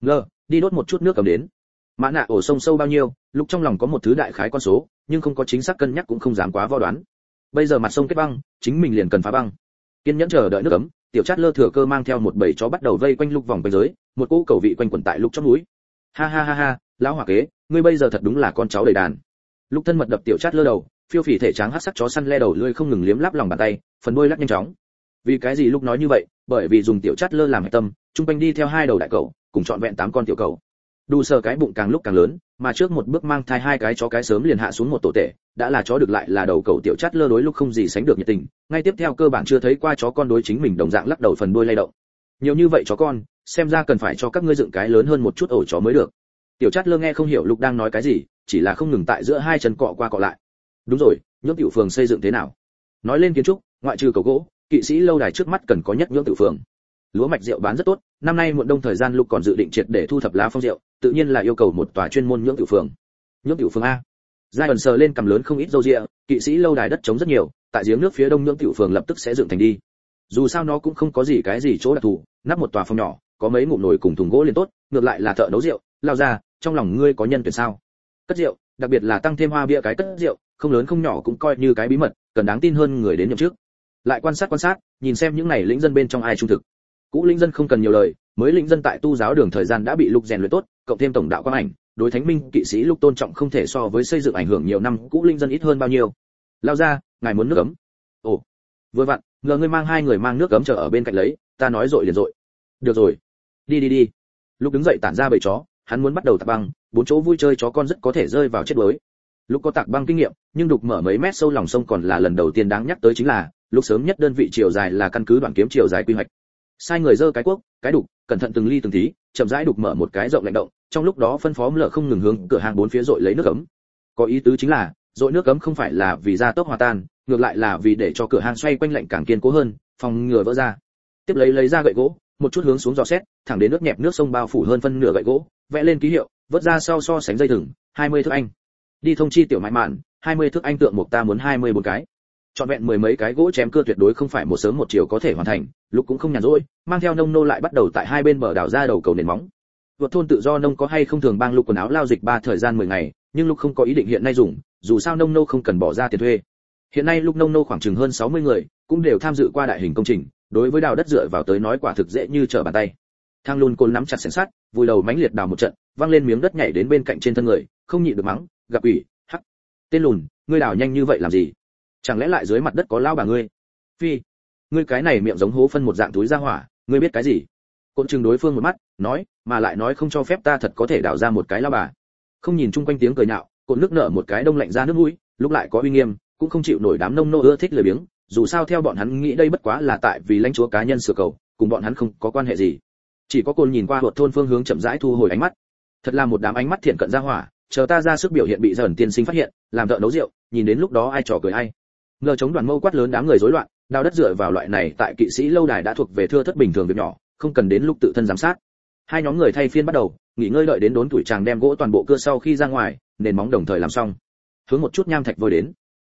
Đi đốt một chút nước cầm đến. Mã nạ ổ sông sâu bao nhiêu, lúc trong lòng có một thứ đại khái con số, nhưng không có chính xác cân nhắc cũng không dám quá vo đoán. Bây giờ mặt sông kết băng, chính mình liền cần phá băng. Kiên nhẫn chờ đợi nước ấm, tiểu Chát Lơ thừa cơ mang theo một bầy chó bắt đầu vây quanh lúc vòng quanh giới, một cỗ cầu vị quanh quẩn tại lúc trong núi. Ha, lão hỏa kế, ngươi bây giờ thật đúng là con cháu đầy đàn. Lúc thân mật đập tiểu Chát Lơ đầu, phiêu phì thể trắng hắc sắc chó săn le đầu lưỡi không ngừng liếm láp lòng bàn tay, phần đuôi lắc nhanh chóng. Vì cái gì lúc nói như vậy? Bởi vì dùng tiểu Chát Lơ làm hệ tâm, trung quanh đi theo 2 đầu đại cẩu, cùng trọn vẹn 8 con tiểu cẩu. Đu sờ cái bụng càng lúc càng lớn, mà trước một bước mang thai 2 cái chó cái sớm liền hạ xuống một tổ tể, đã là chó được lại là đầu cẩu tiểu Chát Lơ đối lúc không gì sánh được nhiệt tình, ngay tiếp theo cơ bản chưa thấy qua chó con đối chính mình đồng dạng lắc đầu phần đuôi lay động. Nhiều như vậy chó con, xem ra cần phải cho các ngươi dựng cái lớn hơn một chút ổ chó mới được. Tiểu Chát Lơ nghe không hiểu lúc đang nói cái gì, chỉ là không ngừng tại giữa 2 chân cọ qua cọ lại. Đúng rồi, nhưỡng tiểu phường xây dựng thế nào? Nói lên kiến trúc, ngoại trừ cầu gỗ, kỵ sĩ lâu đài trước mắt cần có nhất nhưỡng tiểu phường. Lúa mạch rượu bán rất tốt, năm nay muộn đông thời gian lúc còn dự định triệt để thu thập lá phong rượu, tự nhiên là yêu cầu một tòa chuyên môn nhưỡng tiểu phường. Nhưỡng tiểu phường a. Giai ẩn sờ lên cầm lớn không ít râu ria, kỵ sĩ lâu đài đất trống rất nhiều, tại giếng nước phía đông nhưỡng tiểu phường lập tức sẽ dựng thành đi. Dù sao nó cũng không có gì cái gì chỗ đặc thù, nắp một tòa phòng nhỏ, có mấy ngụm nồi cùng thùng gỗ liền tốt, ngược lại là thợ nấu rượu, lao ra, trong lòng ngươi có nhân tuyển sao? Cất rượu, đặc biệt là tăng thêm hoa bia cái cất rượu, không lớn không nhỏ cũng coi như cái bí mật, cần đáng tin hơn người đến nhậm trước. Lại quan sát, nhìn xem những này lĩnh dân bên trong ai trung thực. Cũ lĩnh dân không cần nhiều lời, mới lĩnh dân tại tu giáo đường thời gian đã bị lục rèn luyện tốt, cộng thêm tổng đạo quang ảnh, đối thánh minh kỵ sĩ lúc tôn trọng không thể so với xây dựng ảnh hưởng nhiều năm cũ lĩnh dân ít hơn bao nhiêu. Lao ra, ngài muốn nước ấm? Ồ, vừa vặn, ngờ ngươi mang 2 người mang nước ấm chờ ở bên cạnh lấy, ta nói dội liền dội. Được rồi, đi. Lúc đứng dậy tản ra bầy chó, hắn muốn bắt đầu tạc băng, 4 chỗ vui chơi chó con rất có thể rơi vào chết đuối. Lúc có tạc băng kinh nghiệm, nhưng đục mở mấy mét sâu lòng sông còn là lần đầu tiên đáng nhắc tới chính là, lúc sớm nhất đơn vị chiều dài là căn cứ đoạn kiếm chiều dài quy hoạch. Sai người dơ cái cuốc, cái đục, cẩn thận từng ly từng tí, chậm rãi đục mở một cái rộng lạnh động, trong lúc đó phân phó lở không ngừng hướng cửa hàng 4 phía dội lấy nước ấm. Có ý tứ chính là, dội nước ấm không phải là vì gia tốc hòa tan, ngược lại là vì để cho cửa hàng xoay quanh lạnh càng kiên cố hơn, phòng ngừa vỡ ra. Tiếp lấy ra gậy gỗ, một chút hướng xuống dò xét, thẳng đến nước nhẹp nước sông bao phủ hơn phân nửa gậy gỗ, vẽ lên ký hiệu, vớt ra sau so sánh dây thừng, 20 thước anh. Đi thông chi tiểu mại mạn, 20 thước anh tượng mục ta muốn 24 cái. Chọn vẹn 10 mấy cái gỗ chém cưa tuyệt đối không phải một sớm một chiều có thể hoàn thành, lúc cũng không nhàn rỗi, mang theo nông nô lại bắt đầu tại 2 bên bờ đào ra đầu cầu nền móng. Vượt thôn tự do nông có hay không thường bang lục quần áo lao dịch 3 thời gian 10 ngày, nhưng lúc không có ý định hiện nay dùng, dù sao nông nô không cần bỏ ra tiền thuê. Hiện nay lúc nông nô khoảng chừng hơn 60 người, cũng đều tham dự qua đại hình công trình, đối với đào đất dựa vào tới nói quả thực dễ như trở bàn tay. Thang Lun Côn nắm chặt xiển sắt, vùi đầu mãnh liệt đào một trận, văng lên miếng đất nhảy đến bên cạnh trên thân người, không nhịn được mắng, gặp ủy, hắc. Tên lùn, ngươi đào nhanh như vậy làm gì? Chẳng lẽ lại dưới mặt đất có lao bà ngươi? Phi, ngươi cái này miệng giống hố phân một dạng túi ra hỏa, ngươi biết cái gì? Côn trừng đối phương một mắt, nói, mà lại nói không cho phép ta thật có thể đào ra một cái lao bà. Không nhìn chung quanh tiếng cười nhạo, Côn nước nở một cái đông lạnh ra nước mũi, lúc lại có uy nghiêm, cũng không chịu nổi đám nông nô ưa thích lười biếng, dù sao theo bọn hắn nghĩ đây bất quá là tại vì lãnh chúa cá nhân sửa cầu, cùng bọn hắn không có quan hệ gì. Chỉ có Côn nhìn qua Hột thôn phương hướng chậm rãi thu hồi ánh mắt. Thật là một đám ánh mắt thiện cận ra hỏa, chờ ta ra sức biểu hiện bị dần tiên sinh phát hiện, làm thợ nấu rượu, nhìn đến lúc đó ai trò cười ai. Ngờ chống đoàn mâu quát lớn đám người rối loạn, đào đất dựa vào loại này tại kỵ sĩ lâu đài đã thuộc về thưa thất bình thường việc nhỏ, không cần đến lúc tự thân giám sát. 2 nhóm người thay phiên bắt đầu, nghỉ ngơi đợi đến đốn tuổi chàng đem gỗ toàn bộ cưa sau khi ra ngoài, nền móng đồng thời làm xong. Hướng một chút nham thạch vôi đến.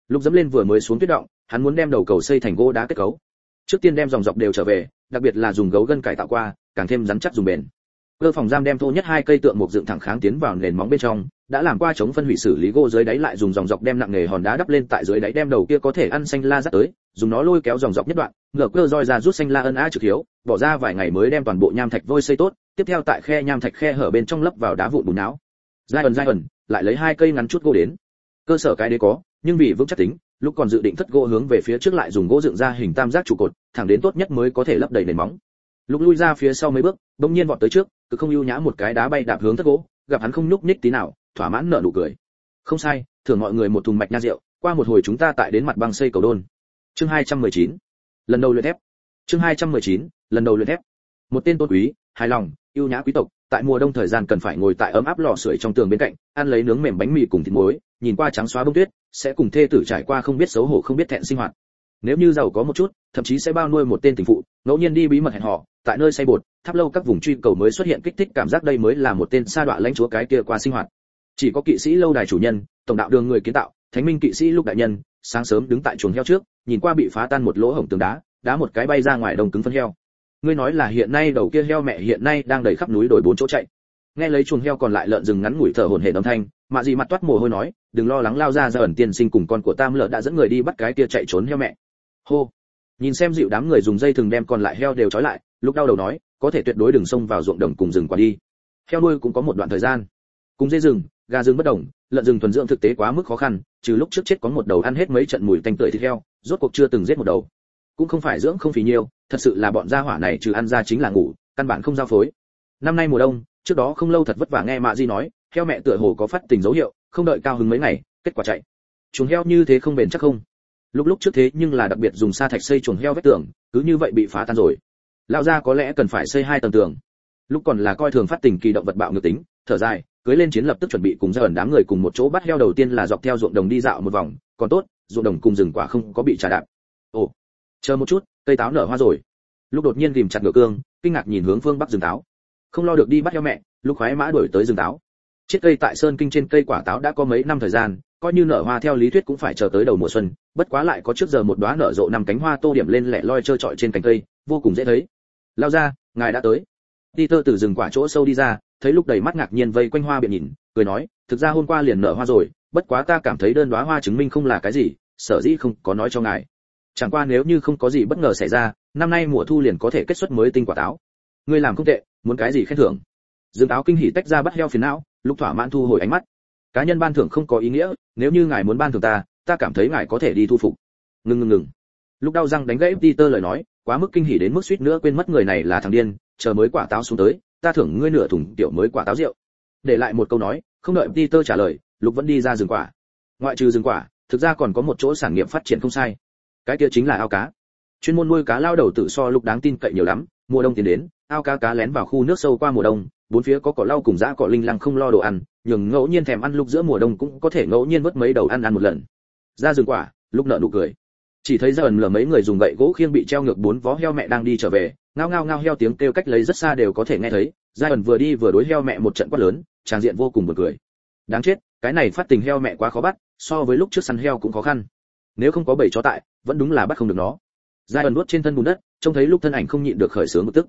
Lúc dẫm lên vừa mới xuống tuyết động, hắn muốn đem đầu cầu xây thành gỗ đá kết cấu. Trước tiên đem dòng dọc đều trở về, đặc biệt là dùng gấu gân cải tạo qua, càng thêm rắn chắc dùng bền. Cơ phòng giam đem thô nhất 2 cây tượng mục dựng thẳng kháng tiến vào nền móng bên trong, đã làm qua chống phân hủy xử lý gỗ dưới đáy, lại dùng dòng dọc đem nặng nghề hòn đá đắp lên tại dưới đáy, đem đầu kia có thể ăn xanh la dắt tới, dùng nó lôi kéo dòng dọc nhất đoạn, ngựa cơ roi ra rút xanh la ân á trực hiếu, bỏ ra vài ngày mới đem toàn bộ nham thạch vôi xây tốt, tiếp theo tại khe nham thạch khe hở bên trong lấp vào đá vụn bùn não. Giai ẩn, lại lấy 2 cây ngắn chút gỗ đến. Cơ sở cái đấy có, nhưng vì vững chắc tính, lúc còn dự định thất gỗ hướng về phía trước, lại dùng gỗ dựng ra hình tam giác trụ cột, thẳng đến tốt nhất mới có thể lấp đầy nền móng. Lúc lui ra phía sau mấy bước, bỗng nhiên vọt tới trước, cứ không ưu nhã một cái đá bay đạp hướng thất gỗ, gặp hắn không nhúc nhích tí nào, thỏa mãn nở nụ cười. Không sai, thưởng mọi người một thùng mạch nha rượu, qua một hồi chúng ta tại đến mặt băng xây cầu đôn. Chương 219. Lần đầu luyện thép. Chương 219. Lần đầu luyện thép. Một tên tôn quý, hài lòng, ưu nhã quý tộc, tại mùa đông thời gian cần phải ngồi tại ấm áp lò sưởi trong tường bên cạnh, ăn lấy nướng mềm bánh mì cùng thịt muối, nhìn qua trắng xóa bông tuyết, sẽ cùng thê tử trải qua không biết xấu hổ không biết thẹn sinh hoạt. Nếu như giàu có một chút, thậm chí sẽ bao nuôi một tên tình phụ, ngẫu nhiên đi bí mật hẹn hò, tại nơi xây bột, tháp lâu các vùng truy cầu mới xuất hiện kích thích cảm giác, đây mới là một tên sa đọa lãnh chúa cái kia qua sinh hoạt. Chỉ có kỵ sĩ lâu đài chủ nhân, tổng đạo đường người kiến tạo, thánh minh kỵ sĩ lúc đại nhân, sáng sớm đứng tại chuồng heo trước, nhìn qua bị phá tan một lỗ hổng tường đá một cái bay ra ngoài đông cứng phân heo. Ngươi nói là hiện nay đầu kia heo mẹ hiện nay đang đầy khắp núi đồi 4 chỗ chạy. Nghe lấy chuồng heo còn lại lợn rừng ngắn ngủi thở hổn hển âm thanh, Mạ Dị mặt toát mồ hôi nói, đừng lo lắng, lao ra ẩn tiên sinh cùng con của Tam Lợn đã dẫn người đi bắt cái kia chạy trốn heo mẹ. Hô. Nhìn xem dịu đám người dùng dây thừng đem còn lại heo đều trói lại, lúc đau đầu nói, có thể tuyệt đối đừng xông vào ruộng đồng cùng rừng quả đi. Heo nuôi cũng có một đoạn thời gian. Cùng dê rừng, gà rừng bất đồng, lợn rừng thuần dưỡng thực tế quá mức khó khăn, trừ lúc trước chết có một đầu ăn hết mấy trận mùi tanh tưởi thịt heo, rốt cuộc chưa từng giết một đầu. Cũng không phải dưỡng không phí nhiêu, thật sự là bọn gia hỏa này trừ ăn ra chính là ngủ, căn bản không giao phối. Năm nay mùa đông, trước đó không lâu thật vất vả nghe Mạ Dị nói, heo mẹ tựa hồ có phát tình dấu hiệu, không đợi cao hứng mấy ngày, kết quả chạy. Chuồng heo như thế không bền chắc không? Lúc trước thế nhưng là đặc biệt dùng sa thạch xây chuồng heo vách tường, cứ như vậy bị phá tan rồi. Lão gia có lẽ cần phải xây 2 tầng tường. Lúc còn là coi thường phát tình kỳ động vật bạo ngược tính, thở dài, cưới lên chiến lập tức chuẩn bị cùng ra ẩn đám người cùng một chỗ bắt heo, đầu tiên là dọc theo ruộng đồng đi dạo một vòng, còn tốt, ruộng đồng cùng rừng quả không có bị trà đạp. Ồ, chờ một chút, cây táo nở hoa rồi. Lúc đột nhiên ghim chặt ngựa cương, kinh ngạc nhìn hướng phương bắc rừng táo. Không lo được đi bắt heo mẹ, lúc khoái mã đuổi tới rừng táo. Chiếc cây tại sơn kinh trên cây quả táo đã có mấy năm thời gian, coi như nở hoa theo lý thuyết cũng phải chờ tới đầu mùa xuân, bất quá lại có trước giờ một đóa nở rộ 5 cánh hoa tô điểm lên lẻ loi trơ trọi trên cành cây, vô cùng dễ thấy. Lao ra, ngài đã tới. Peter từ rừng quả chỗ sâu đi ra, thấy lúc đầy mắt ngạc nhiên vây quanh hoa biện nhìn, cười nói, thực ra hôm qua liền nở hoa rồi, bất quá ta cảm thấy đơn đóa hoa chứng minh không là cái gì, sở dĩ không có nói cho ngài. Chẳng qua nếu như không có gì bất ngờ xảy ra, năm nay mùa thu liền có thể kết xuất mới tinh quả táo. Ngươi làm không tệ, muốn cái gì khen thưởng? Dương táo kinh hỉ tách ra bắt heo phiền não, lúc thỏa mãn thu hồi ánh mắt. Cá nhân ban thưởng không có ý nghĩa, nếu như ngài muốn ban thưởng ta cảm thấy ngài có thể đi thu phục. Ngừng. Lúc đau răng đánh gãy Peter lời nói, quá mức kinh hỉ đến mức suýt nữa quên mất người này là thằng điên, chờ mới quả táo xuống tới, ta thưởng ngươi nửa thùng tiểu mới quả táo rượu. Để lại một câu nói, không đợi Peter trả lời, Lục vẫn đi ra rừng quả. Ngoại trừ rừng quả, thực ra còn có một chỗ sản nghiệp phát triển không sai. Cái kia chính là ao cá. Chuyên môn nuôi cá lao đầu tự so Lục đáng tin cậy nhiều lắm, mùa đông tiến đến, ao cá lén vào khu nước sâu qua mùa đông, bốn phía có cỏ lau cùng dã cỏ linh lăng không lo đồ ăn, nhường ngẫu nhiên thèm ăn Lục giữa mùa đông cũng có thể ngẫu nhiên vớt mấy đầu ăn một lần. Ra rừng quả, Lục nở nụ cười. Chỉ thấy dần lờ mấy người dùng gậy gỗ khiêng bị treo ngược 4 vó heo mẹ đang đi trở về, ngao heo tiếng kêu cách lấy rất xa đều có thể nghe thấy. Giai vừa đi vừa đối heo mẹ một trận quát lớn, tràng diện vô cùng buồn cười. Đáng chết, cái này phát tình heo mẹ quá khó bắt, so với lúc trước săn heo cũng khó khăn. Nếu không có bầy chó tại, vẫn đúng là bắt không được nó. Giai nuốt trên thân bùn đất, trông thấy Lúc thân ảnh không nhịn được khởi sướng một tức.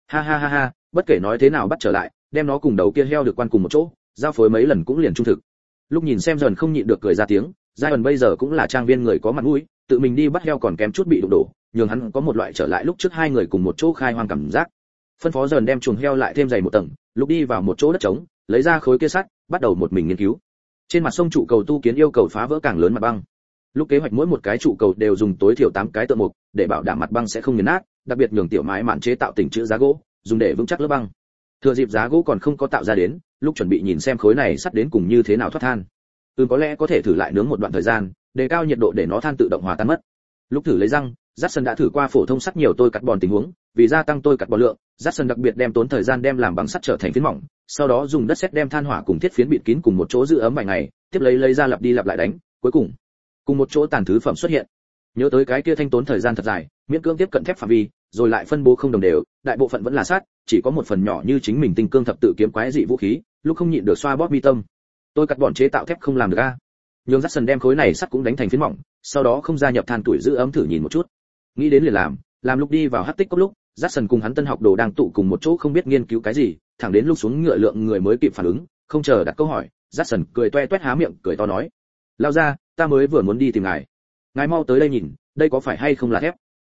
Ha, bất kể nói thế nào bắt trở lại, đem nó cùng đầu kia heo được quan cùng một chỗ, giao phối mấy lần cũng liền trung thực. Lúc nhìn xem dần không nhịn được cười ra tiếng, Giai bây giờ cũng là trang viên người có mặt mũi, tự mình đi bắt heo còn kém chút bị đụng đổ, nhường hắn có một loại trở lại lúc trước hai người cùng một chỗ khai hoang cảm giác. Phân phó dần đem chuồng heo lại thêm dày một tầng, Lúc đi vào một chỗ đất trống, lấy ra khối kia sắt, bắt đầu một mình nghiên cứu. Trên mặt sông trụ cầu tu kiến yêu cầu phá vỡ càng lớn mặt băng. Lúc kế hoạch mỗi một cái trụ cầu đều dùng tối thiểu 8 cái tượng mục, để bảo đảm mặt băng sẽ không nghiền nát, đặc biệt nhường tiểu mái mạn chế tạo tình chữ giá gỗ, dùng để vững chắc lớp băng. Thừa dịp giá gỗ còn không có tạo ra đến, Lúc chuẩn bị nhìn xem khối này sắt đến cùng như thế nào thoát than. Có lẽ có thể thử lại nướng một đoạn thời gian, đề cao nhiệt độ để nó than tự động hòa tan mất. Lúc thử lấy răng, Jackson đã thử qua phổ thông sắt nhiều tôi cắt bòn tình huống, vì gia tăng tôi cắt bòn lượng, Jackson đặc biệt đem tốn thời gian đem làm bằng sắt trở thành phiến mỏng, sau đó dùng đất sét đem than hỏa cùng thiết phiến bịt kín cùng một chỗ giữ ấm vài ngày, tiếp lấy ra lặp đi lặp lại đánh, cuối cùng cùng một chỗ tàn thứ phẩm xuất hiện. Nhớ tới cái kia thanh tốn thời gian thật dài, miễn cưỡng tiếp cận thép phạm vi, rồi lại phân bố không đồng đều, đại bộ phận vẫn là sắt, chỉ có một phần nhỏ như chính mình tinh cương thập tự kiếm quái dị vũ khí, Lúc không nhịn được xoa bóp mi tâm. Tôi cắt bòn chế tạo thép không làm được a. nhường dắt sần đem khối này sắt cũng đánh thành phiến mỏng, sau đó không gia nhập than tuổi giữ ấm thử nhìn một chút. Nghĩ đến liền làm lúc đi vào hắc tích cốc lúc, dắt sần cùng hắn tân học đồ đang tụ cùng một chỗ không biết nghiên cứu cái gì, thẳng đến lúc xuống ngựa lượng người mới kịp phản ứng, không chờ đặt câu hỏi, dắt sần cười toe toét há miệng cười to nói: lao ra, ta mới vừa muốn đi tìm ngài, ngài mau tới đây nhìn, đây có phải hay không là thép.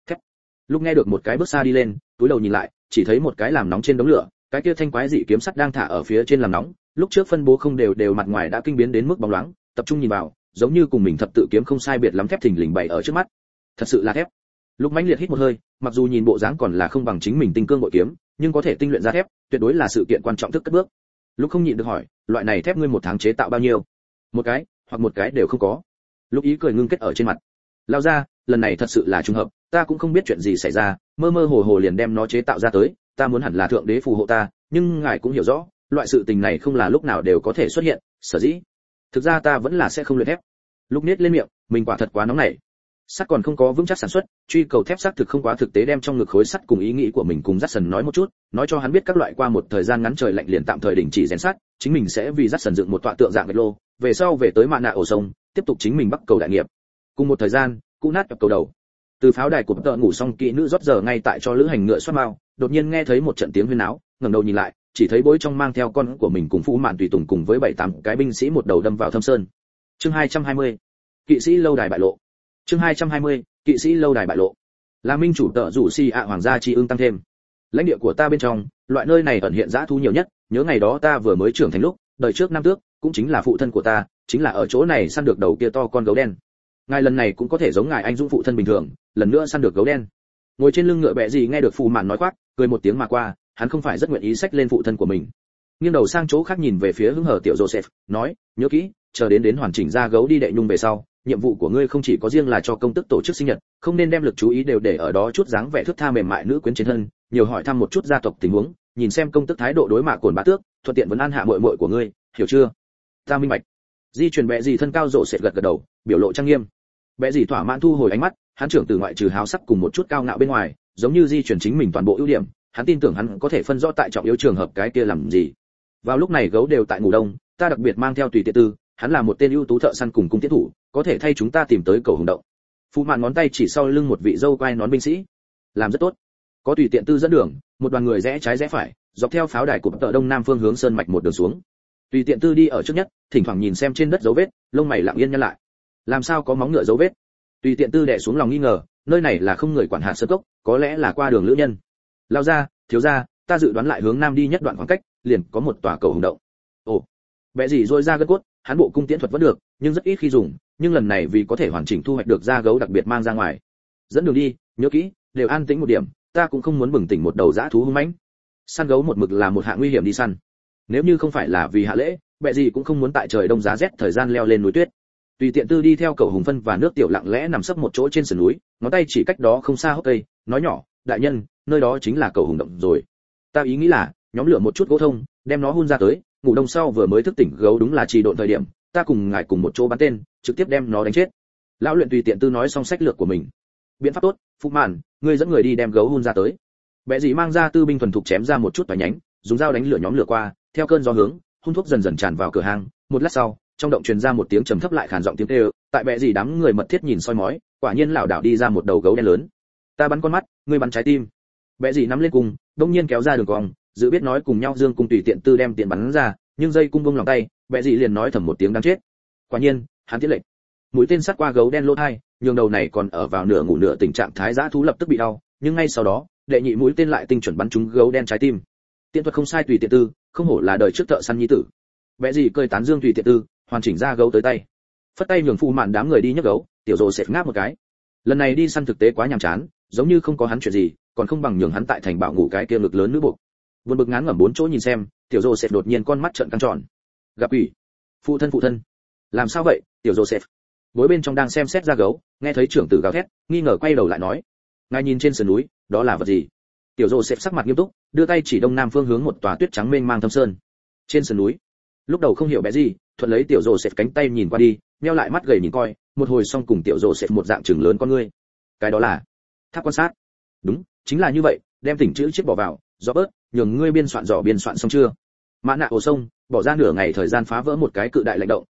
Lúc nghe được một cái bước xa đi lên, túi đầu nhìn lại, chỉ thấy một cái làm nóng trên đống lửa, cái kia thanh quái dị kiếm sắt đang thả ở phía trên làm nóng, lúc trước phân bố không đều mặt ngoài đã kinh biến đến mức bóng loáng, tập trung nhìn vào, giống như cùng mình thập tự kiếm không sai biệt lắm thép thình lình bày ở trước mắt. Thật sự là thép. Lúc mãnh liệt hít một hơi, mặc dù nhìn bộ dáng còn là không bằng chính mình tinh cương bội kiếm, nhưng có thể tinh luyện ra thép, tuyệt đối là sự kiện quan trọng thức cất bước. Lúc không nhịn được hỏi, loại này thép ngươi một tháng chế tạo bao nhiêu? Một cái, hoặc một cái đều không có. Lúc ý cười ngưng kết ở trên mặt. Lao ra, lần này thật sự là trùng hợp, ta cũng không biết chuyện gì xảy ra, mơ mơ hồ hồ liền đem nó chế tạo ra tới, ta muốn hẳn là thượng đế phù hộ ta, nhưng ngài cũng hiểu rõ, loại sự tình này không là lúc nào đều có thể xuất hiện, sở dĩ thực ra ta vẫn là sẽ không luyện thép. Lúc nết lên miệng, mình quả thật quá nóng nảy. Sắt còn không có vững chắc sản xuất, truy cầu thép xác thực không quá thực tế, đem trong ngực khối sắt cùng ý nghĩ của mình cùng Jackson nói một chút, nói cho hắn biết các loại qua một thời gian ngắn trời lạnh liền tạm thời đình chỉ rèn sắt, chính mình sẽ vì Jackson dựng một tọa tượng dạng gạch lô, về sau về tới mạn nạ ổ sông, tiếp tục chính mình bắt cầu đại nghiệp. Cùng một thời gian, cũ nát cặp cầu đầu. Từ pháo đài của tợ ngủ xong kỹ nữ rót giờ ngay tại cho lữ hành ngựa xoát mao, đột nhiên nghe thấy một trận tiếng huyên náo, ngẩng đầu nhìn lại, chỉ thấy bối trong mang theo con của mình cùng Phú Mạn tùy tùng cùng với 7-8 cái binh sĩ một đầu đâm vào thâm sơn. Chương 220. Kỵ sĩ lâu đài bại lộ. Chương 220. Kỵ sĩ lâu đài bại lộ. Là minh chủ tợ rủ si ạ hoàng gia chi ưng tăng thêm. Lãnh địa của ta bên trong, loại nơi này ẩn hiện dã thú nhiều nhất, nhớ ngày đó ta vừa mới trưởng thành lúc, đời trước năm tước, cũng chính là phụ thân của ta, chính là ở chỗ này săn được đầu kia to con gấu đen. Ngài lần này cũng có thể giống ngài anh dũng phụ thân bình thường, lần nữa săn được gấu đen. Ngồi trên lưng ngựa bẹ gì nghe được Phù Mạn nói khoác, cười một tiếng mà qua, hắn không phải rất nguyện ý xách lên phụ thân của mình. Nghiêng đầu sang chỗ khác nhìn về phía hứng hở tiểu Joseph, nói, nhớ kỹ, chờ đến hoàn chỉnh ra gấu đi đệ nhung về sau, nhiệm vụ của ngươi không chỉ có riêng là cho công tức tổ chức sinh nhật, không nên đem lực chú ý đều để ở đó chút dáng vẻ thước tha mềm mại nữ quyến trên thân, nhiều hỏi thăm một chút gia tộc tình huống, nhìn xem công tức thái độ đối mạ cồn bá tước, thuận tiện vấn an hạ muội muội của ngươi, hiểu chưa? Ta minh bạch. Di truyền bẹ gì thân cao rộ sệt gật gật đầu, biểu lộ trang nghiêm. Bẹ gì thỏa mãn thu hồi ánh mắt, hắn trưởng từ ngoại trừ háo sắc cùng một chút cao ngạo bên ngoài, giống như di truyền chính mình toàn bộ ưu điểm, hắn tin tưởng hắn có thể phân rõ tại trọng yếu trường hợp cái kia làm gì. Vào lúc này gấu đều tại ngủ đông, ta đặc biệt mang theo tùy tiện tư, hắn là một tên ưu tú thợ săn cùng cung tiến thủ, có thể thay chúng ta tìm tới cầu hùng động. Phụ Mạn ngón tay chỉ sau lưng một vị dâu quai nón binh sĩ, làm rất tốt. Có tùy tiện tư dẫn đường, một đoàn người rẽ trái rẽ phải, dọc theo pháo đài của tợ đông nam phương hướng sơn mạch một đường xuống. Tùy tiện tư đi ở trước nhất, thỉnh thoảng nhìn xem trên đất dấu vết, lông mày lặng yên nhăn lại. Làm sao có móng ngựa dấu vết? Tùy tiện tư đè xuống lòng nghi ngờ, nơi này là không người quản hạt sơn cốc, có lẽ là qua đường lữ nhân. Lao ra, thiếu gia, ta dự đoán lại hướng nam đi nhất đoạn khoảng cách, liền có một tòa cầu hùng động. Ồ, bẽ gì rôi ra gân cốt, hắn bộ cung tiễn thuật vẫn được, nhưng rất ít khi dùng, nhưng lần này vì có thể hoàn chỉnh thu hoạch được da gấu đặc biệt mang ra ngoài. Dẫn đường đi, nhớ kỹ, đều an tĩnh một điểm, ta cũng không muốn bừng tỉnh một đầu dã thú hung mãnh. Săn gấu một mực là một hạng nguy hiểm đi săn. Nếu như không phải là vì hạ lễ, bẽ gì cũng không muốn tại trời đông giá rét thời gian leo lên núi tuyết. Tùy tiện tư đi theo cầu hùng phân và nước tiểu lặng lẽ nằm sấp một chỗ trên sườn núi, ngón tay chỉ cách đó không xa hốc cây, nói nhỏ, đại nhân, nơi đó chính là cầu hùng động rồi. Ta ý nghĩ là, nhóm lửa một chút gỗ thông, đem nó hun ra tới, ngủ đông sau vừa mới thức tỉnh gấu đúng là trì độn thời điểm, ta cùng ngài cùng một chỗ bắn tên, trực tiếp đem nó đánh chết. Lão luyện tùy tiện tư nói xong sách lược của mình. Biện pháp tốt, Phúc Mạn, ngươi dẫn người đi đem gấu hun ra tới. Bẽ gì mang ra tư binh thuần thục chém ra một chút vài nhánh, dùng dao đánh lửa nhóm lửa qua, theo cơn gió hướng, hun thuốc dần dần tràn vào cửa hàng. Một lát sau, trong động truyền ra một tiếng trầm thấp lại khàn giọng tiếng kêu, tại bẽ gì đám người mật thiết nhìn soi mói, quả nhiên lão đảo đi ra một đầu gấu đen lớn. Ta bắn con mắt, ngươi bắn trái tim. Bẽ gì nắm lên cung, đông nhiên kéo ra đường cong, dự biết nói cùng nhau dương cung tùy tiện tư đem tiền bắn ra, nhưng dây cung bông lòng tay, bẽ gì liền nói thầm một tiếng đáng chết. Quả nhiên, hắn tiến lệnh. Mũi tên sát qua gấu đen lỗ hai, nhường đầu này còn ở vào nửa ngủ nửa tỉnh trạng thái dã thú lập tức bị đau, nhưng ngay sau đó, đệ nhị mũi tên lại tinh chuẩn bắn trúng gấu đen trái tim. Tiện thuật không sai tùy tiện tư, không hổ là đời trước thợ săn nhi tử. Bẽ gì cười tán dương tùy tiện tư, hoàn chỉnh ra gấu tới tay. Phất tay nhường Phu Mạn đám người đi nhấc gấu, tiểu Dồ sệt ngáp một cái. Lần này đi săn thực tế quá nhàm chán, giống như không có hắn chuyện gì, còn không bằng nhường hắn tại thành bảo ngủ cái kia ngực lớn nữ buộc. Buồn bực ngán ngẩm bốn chỗ nhìn xem, tiểu Dồ sệt đột nhiên con mắt trợn căng tròn. Gặp ủy, phụ thân, làm sao vậy? Tiểu Dồ sệt bối bên trong đang xem xét ra gấu, nghe thấy trưởng tử gào thét, nghi ngờ quay đầu lại nói, ngài nhìn trên sườn núi, đó là vật gì? Tiểu Dồ sệt sắc mặt nghiêm túc, đưa tay chỉ đông nam phương hướng một tòa tuyết trắng mênh mang thâm sơn. Trên sườn núi, lúc đầu không hiểu bé gì, thuận lấy tiểu Dồ sệt cánh tay nhìn qua đi, nheo lại mắt gầy nhìn coi, một hồi xong cùng tiểu Dồ sệt một dạng trừng lớn con ngươi. Cái đó là tháp quan sát. Đúng, chính là như vậy, đem tỉnh chữ chiếc bỏ vào, rõ bớt, nhường ngươi biên soạn xong chưa? Mã nạ ổ sông, bỏ ra nửa ngày thời gian phá vỡ một cái cự đại lạnh động,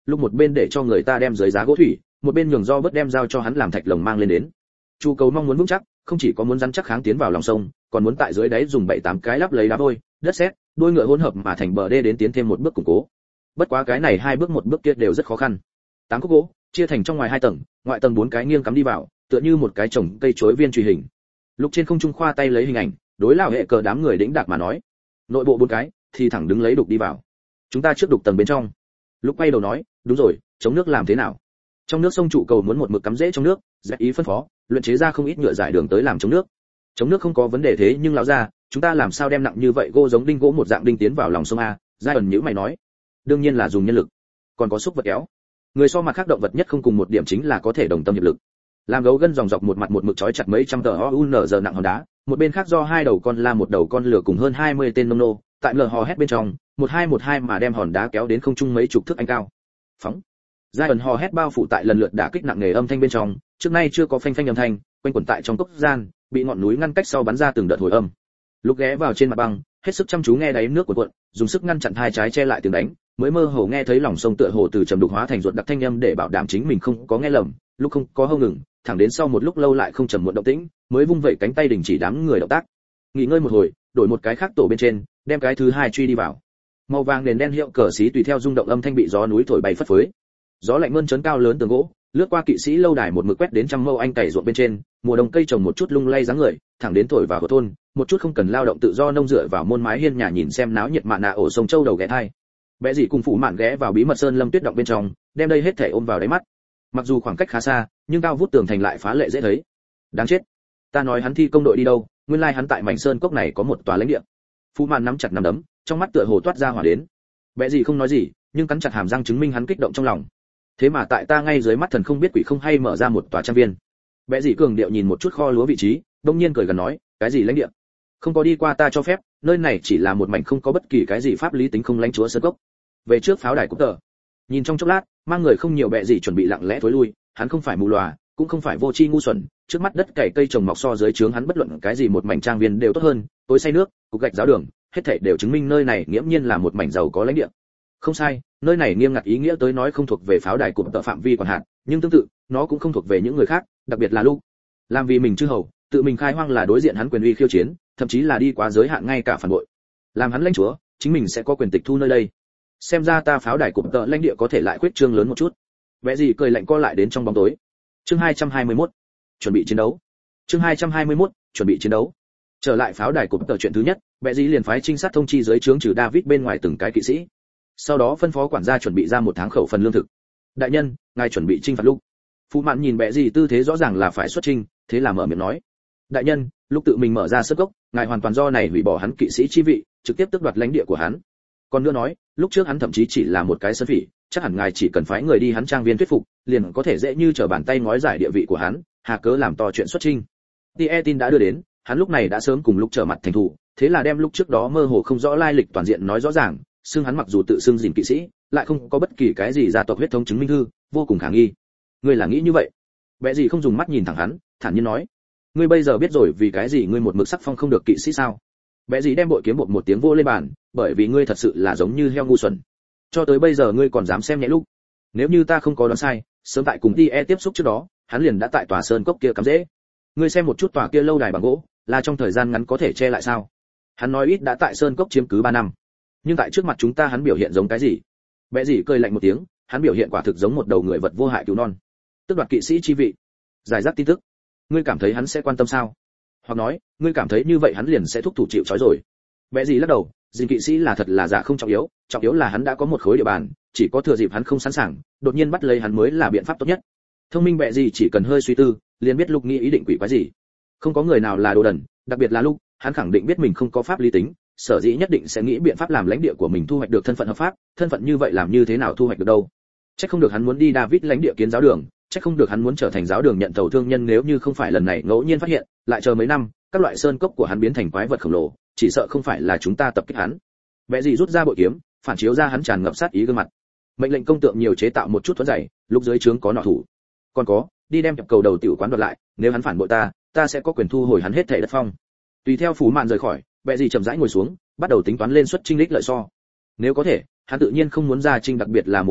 lúc một bên để cho người ta đem dưới giá gỗ thủy, một bên nhường do bớt đem dao cho hắn làm thạch lồng mang lên đến. Chu cầu mong muốn vững chắc, không chỉ có muốn rắn chắc kháng tiến vào lòng sông, còn muốn tại dưới đáy dùng 7-8 cái lắp lấy đá vôi, đất sét, đuôi ngựa hỗn hợp mà thành bờ đê đến tiến thêm một bước củng cố. Bất quá cái này 2 bước một bước kia đều rất khó khăn. 8 khúc gỗ chia thành trong ngoài 2 tầng, ngoại tầng 4 cái nghiêng cắm đi vào, tựa như một cái chồng cây chối viên truy hình. Lúc trên không trung khoa tay lấy hình ảnh, đối lão hệ cờ đám người đĩnh đạc mà nói, nội bộ 4 cái thì thẳng đứng lấy đục đi vào. Chúng ta trước đục tầng bên trong. Lúc quay đầu nói, đúng rồi, chống nước làm thế nào? Trong nước sông trụ cầu muốn một mực cắm rễ trong nước, Dẹp ý phân phó, luyện chế ra không ít nhựa giải đường tới làm chống nước. Chống nước không có vấn đề thế nhưng lão gia, chúng ta làm sao đem nặng như vậy gỗ giống đinh gỗ một dạng đinh tiến vào lòng sông a? Giai ẩn nhíu mày nói, đương nhiên là dùng nhân lực, còn có xúc vật kéo. Người so mặt khác động vật nhất không cùng một điểm chính là có thể đồng tâm hiệp lực. Làm gấu gân dòng dọc một mặt một mực trói chặt mấy trăm tờ OUNZ nặng hòn đá, một bên khác do 2 đầu con la một đầu con lửa cùng hơn 20 tên nông nô, tại lờ hò hét bên trong, 1212 mà đem hòn đá kéo đến không trung mấy chục thước anh cao. Phóng. Giai ẩn hò hét bao phủ tại lần lượt đả kích nặng nề âm thanh bên trong, trước nay chưa có phanh phanh âm thanh, quanh quẩn tại trong cốc gian, bị ngọn núi ngăn cách sau bắn ra từng đợt hồi âm. Lúc ghé vào trên mặt băng, hết sức chăm chú nghe đáy nước cuộn, dùng sức ngăn chặn hai trái che lại tiếng đánh, mới mơ hồ nghe thấy lòng sông tựa hồ từ trầm đục hóa thành ruột đặc thanh âm để bảo đảm chính mình không có nghe lầm, lúc không có hâu ngừng, thẳng đến sau một lúc lâu lại không trầm muộn động tĩnh, mới vung vẩy cánh tay đình chỉ đám người động tác. Nghỉ ngơi một hồi, đổi một cái khác tổ bên trên, đem cái thứ 2 truy đi vào. Màu vàng nền đen hiệu cờ xí tùy theo rung động âm thanh bị gió núi thổi bay phất phới. Gió lạnh mơn trớn cao lớn tường gỗ, lướt qua kỵ sĩ lâu đài một mực quét đến trăm mâu anh cày ruộng bên trên, mùa đông cây trồng một chút lung lay dáng người, thẳng đến thổi vào thôn, một chút không cần lao động tự do nông dựa vào môn mái hiên nhà nhìn xem náo nhiệt mạn nạ ổ sông châu đầu ghé thai. Bẽ gì cùng phụ mạn ghé vào bí mật sơn lâm tuyết động bên trong, đem đây hết thể ôm vào đáy mắt. Mặc dù khoảng cách khá xa, nhưng cao vút tường thành lại phá lệ dễ thấy. Đáng chết, ta nói hắn thi công đội đi đâu, nguyên lai hắn tại mảnh sơn cốc này có một tòa lãnh địa. Phụ mạn nắm chặt nắm đấm, trong mắt tựa hồ toát ra hỏa đến. Bẽ gì không nói gì, nhưng cắn chặt hàm răng chứng minh hắn kích động trong lòng. Thế mà tại ta ngay dưới mắt thần không biết quỷ không hay mở ra một tòa trang viên. Bẽ gì cường điệu nhìn một chút kho lúa vị trí, đông nhiên cười gần nói, cái gì lãnh địa? Không có đi qua ta cho phép, nơi này chỉ là một mảnh không có bất kỳ cái gì pháp lý tính không lãnh chúa sơn cốc. Về trước pháo đài cúp tờ. Nhìn trong chốc lát, mang người không nhiều bẹ gì chuẩn bị lặng lẽ thối lui, hắn không phải mù lòa, cũng không phải vô tri ngu xuẩn, trước mắt đất cày cây trồng mọc so dưới trướng hắn bất luận cái gì một mảnh trang viên đều tốt hơn, tối say nước, cục gạch giáo đường, hết thảy đều chứng minh nơi này nghiễm nhiên là một mảnh giàu có lãnh địa. Không sai, nơi này nghiêm ngặt ý nghĩa tới nói không thuộc về pháo đài cụm tợ phạm vi quản hạt, nhưng tương tự, nó cũng không thuộc về những người khác, đặc biệt là Luke. Làm vì mình chư hầu, tự mình khai hoang là đối diện hắn quyền uy khiêu chiến, thậm chí là đi quá giới hạn ngay cả phản bội. Làm hắn lãnh chúa, chính mình sẽ có quyền tịch thu nơi đây. Xem ra ta pháo đài cụm tợ lãnh địa có thể lại khuyết trương lớn một chút. Vẽ gì cười lạnh co lại đến trong bóng tối. Chương 221, chuẩn bị chiến đấu. Chương 221, chuẩn bị chiến đấu. Trở lại pháo đài cụm tợ chuyện thứ nhất, vẽ gì liền phái trinh sát thông chi dưới trướng trừ David bên ngoài từng cái kỵ sĩ. Sau đó phân phó quản gia chuẩn bị ra 1 tháng khẩu phần lương thực. Đại nhân, ngài chuẩn bị chinh phạt Lúc. Phụ mạn nhìn bẽ gì tư thế rõ ràng là phải xuất chinh, thế là mở miệng nói: đại nhân, Lúc tự mình mở ra sức gốc, ngài hoàn toàn do này hủy bỏ hắn kỵ sĩ chi vị, trực tiếp tước đoạt lãnh địa của hắn. Còn nữa nói, lúc trước hắn thậm chí chỉ là một cái sơn phỉ, chắc hẳn ngài chỉ cần phái người đi hắn trang viên thuyết phục, liền có thể dễ như trở bàn tay ngói giải địa vị của hắn, hà cớ làm to chuyện xuất chinh. Tin đã đưa đến, hắn lúc này đã sớm cùng Lúc trở mặt thành thù, thế là đem lúc trước đó mơ hồ không rõ lai lịch toàn diện nói rõ ràng, xưng hắn mặc dù tự xưng gìn kỵ sĩ, lại không có bất kỳ cái gì gia tộc huyết thống chứng minh thư, vô cùng khả nghi. Ngươi là nghĩ như vậy? Bẽ gì không dùng mắt nhìn thẳng hắn, thản nhiên nói: ngươi bây giờ biết rồi vì cái gì ngươi một mực sắc phong không được kỵ sĩ sao? Bẽ gì đem bội kiếm một tiếng vô lên bàn, bởi vì ngươi thật sự là giống như heo ngu xuẩn. Cho tới bây giờ ngươi còn dám xem nhẹ Lúc. Nếu như ta không có đoán sai, sớm tại cùng tiếp xúc trước đó, hắn liền đã tại tòa sơn cốc kia cắm rễ. Ngươi xem một chút tòa kia lâu đài bằng gỗ, là trong thời gian ngắn có thể che lại sao? Hắn nói ít đã tại sơn cốc chiếm cứ 3 năm. Nhưng tại trước mặt chúng ta hắn biểu hiện giống cái gì? Bẽ gì cười lạnh một tiếng, hắn biểu hiện quả thực giống một đầu người vật vô hại cứu non. Tức đoạt kỵ sĩ chi vị, giải rác tin tức. Ngươi cảm thấy hắn sẽ quan tâm sao? Hoặc nói, ngươi cảm thấy như vậy hắn liền sẽ thúc thủ chịu trói rồi? Bẽ gì lắc đầu, gìn kỵ sĩ là thật là giả không trọng yếu là hắn đã có một khối địa bàn, chỉ có thừa dịp hắn không sẵn sàng, đột nhiên bắt lấy hắn mới là biện pháp tốt nhất. Thông minh bẽ gì chỉ cần hơi suy tư, liền biết Lúc nghĩ ý định quỷ quái gì. Không có người nào là đồ đần, đặc biệt là Lúc, hắn khẳng định biết mình không có pháp lý tính, sở dĩ nhất định sẽ nghĩ biện pháp làm lãnh địa của mình thu hoạch được thân phận hợp pháp, thân phận như vậy làm như thế nào thu hoạch được đâu? Chắc không được hắn muốn đi David lãnh địa kiến giáo đường, chắc không được hắn muốn trở thành giáo đường nhận thầu thương nhân, nếu như không phải lần này ngẫu nhiên phát hiện, lại chờ mấy năm, các loại sơn cốc của hắn biến thành quái vật khổng lồ, chỉ sợ không phải là chúng ta tập kích hắn. Bẽ gì rút ra bội kiếm, phản chiếu ra hắn tràn ngập sát ý gương mặt. Mệnh lệnh công tượng nhiều chế tạo một chút thuẫn dày, Lúc dưới trướng có nọ thủ. Còn có, đi đem cầu đầu tiểu quán đoạt lại, nếu hắn phản bội ta sẽ có quyền thu hồi hắn hết thảy đất phong. Tùy theo Phú Mạn rời khỏi, Bẽ gì chậm rãi ngồi xuống, bắt đầu tính toán lên suất chinh lích lợi so. Nếu có thể, hắn tự nhiên không muốn ra chinh, đặc biệt là mùa đông,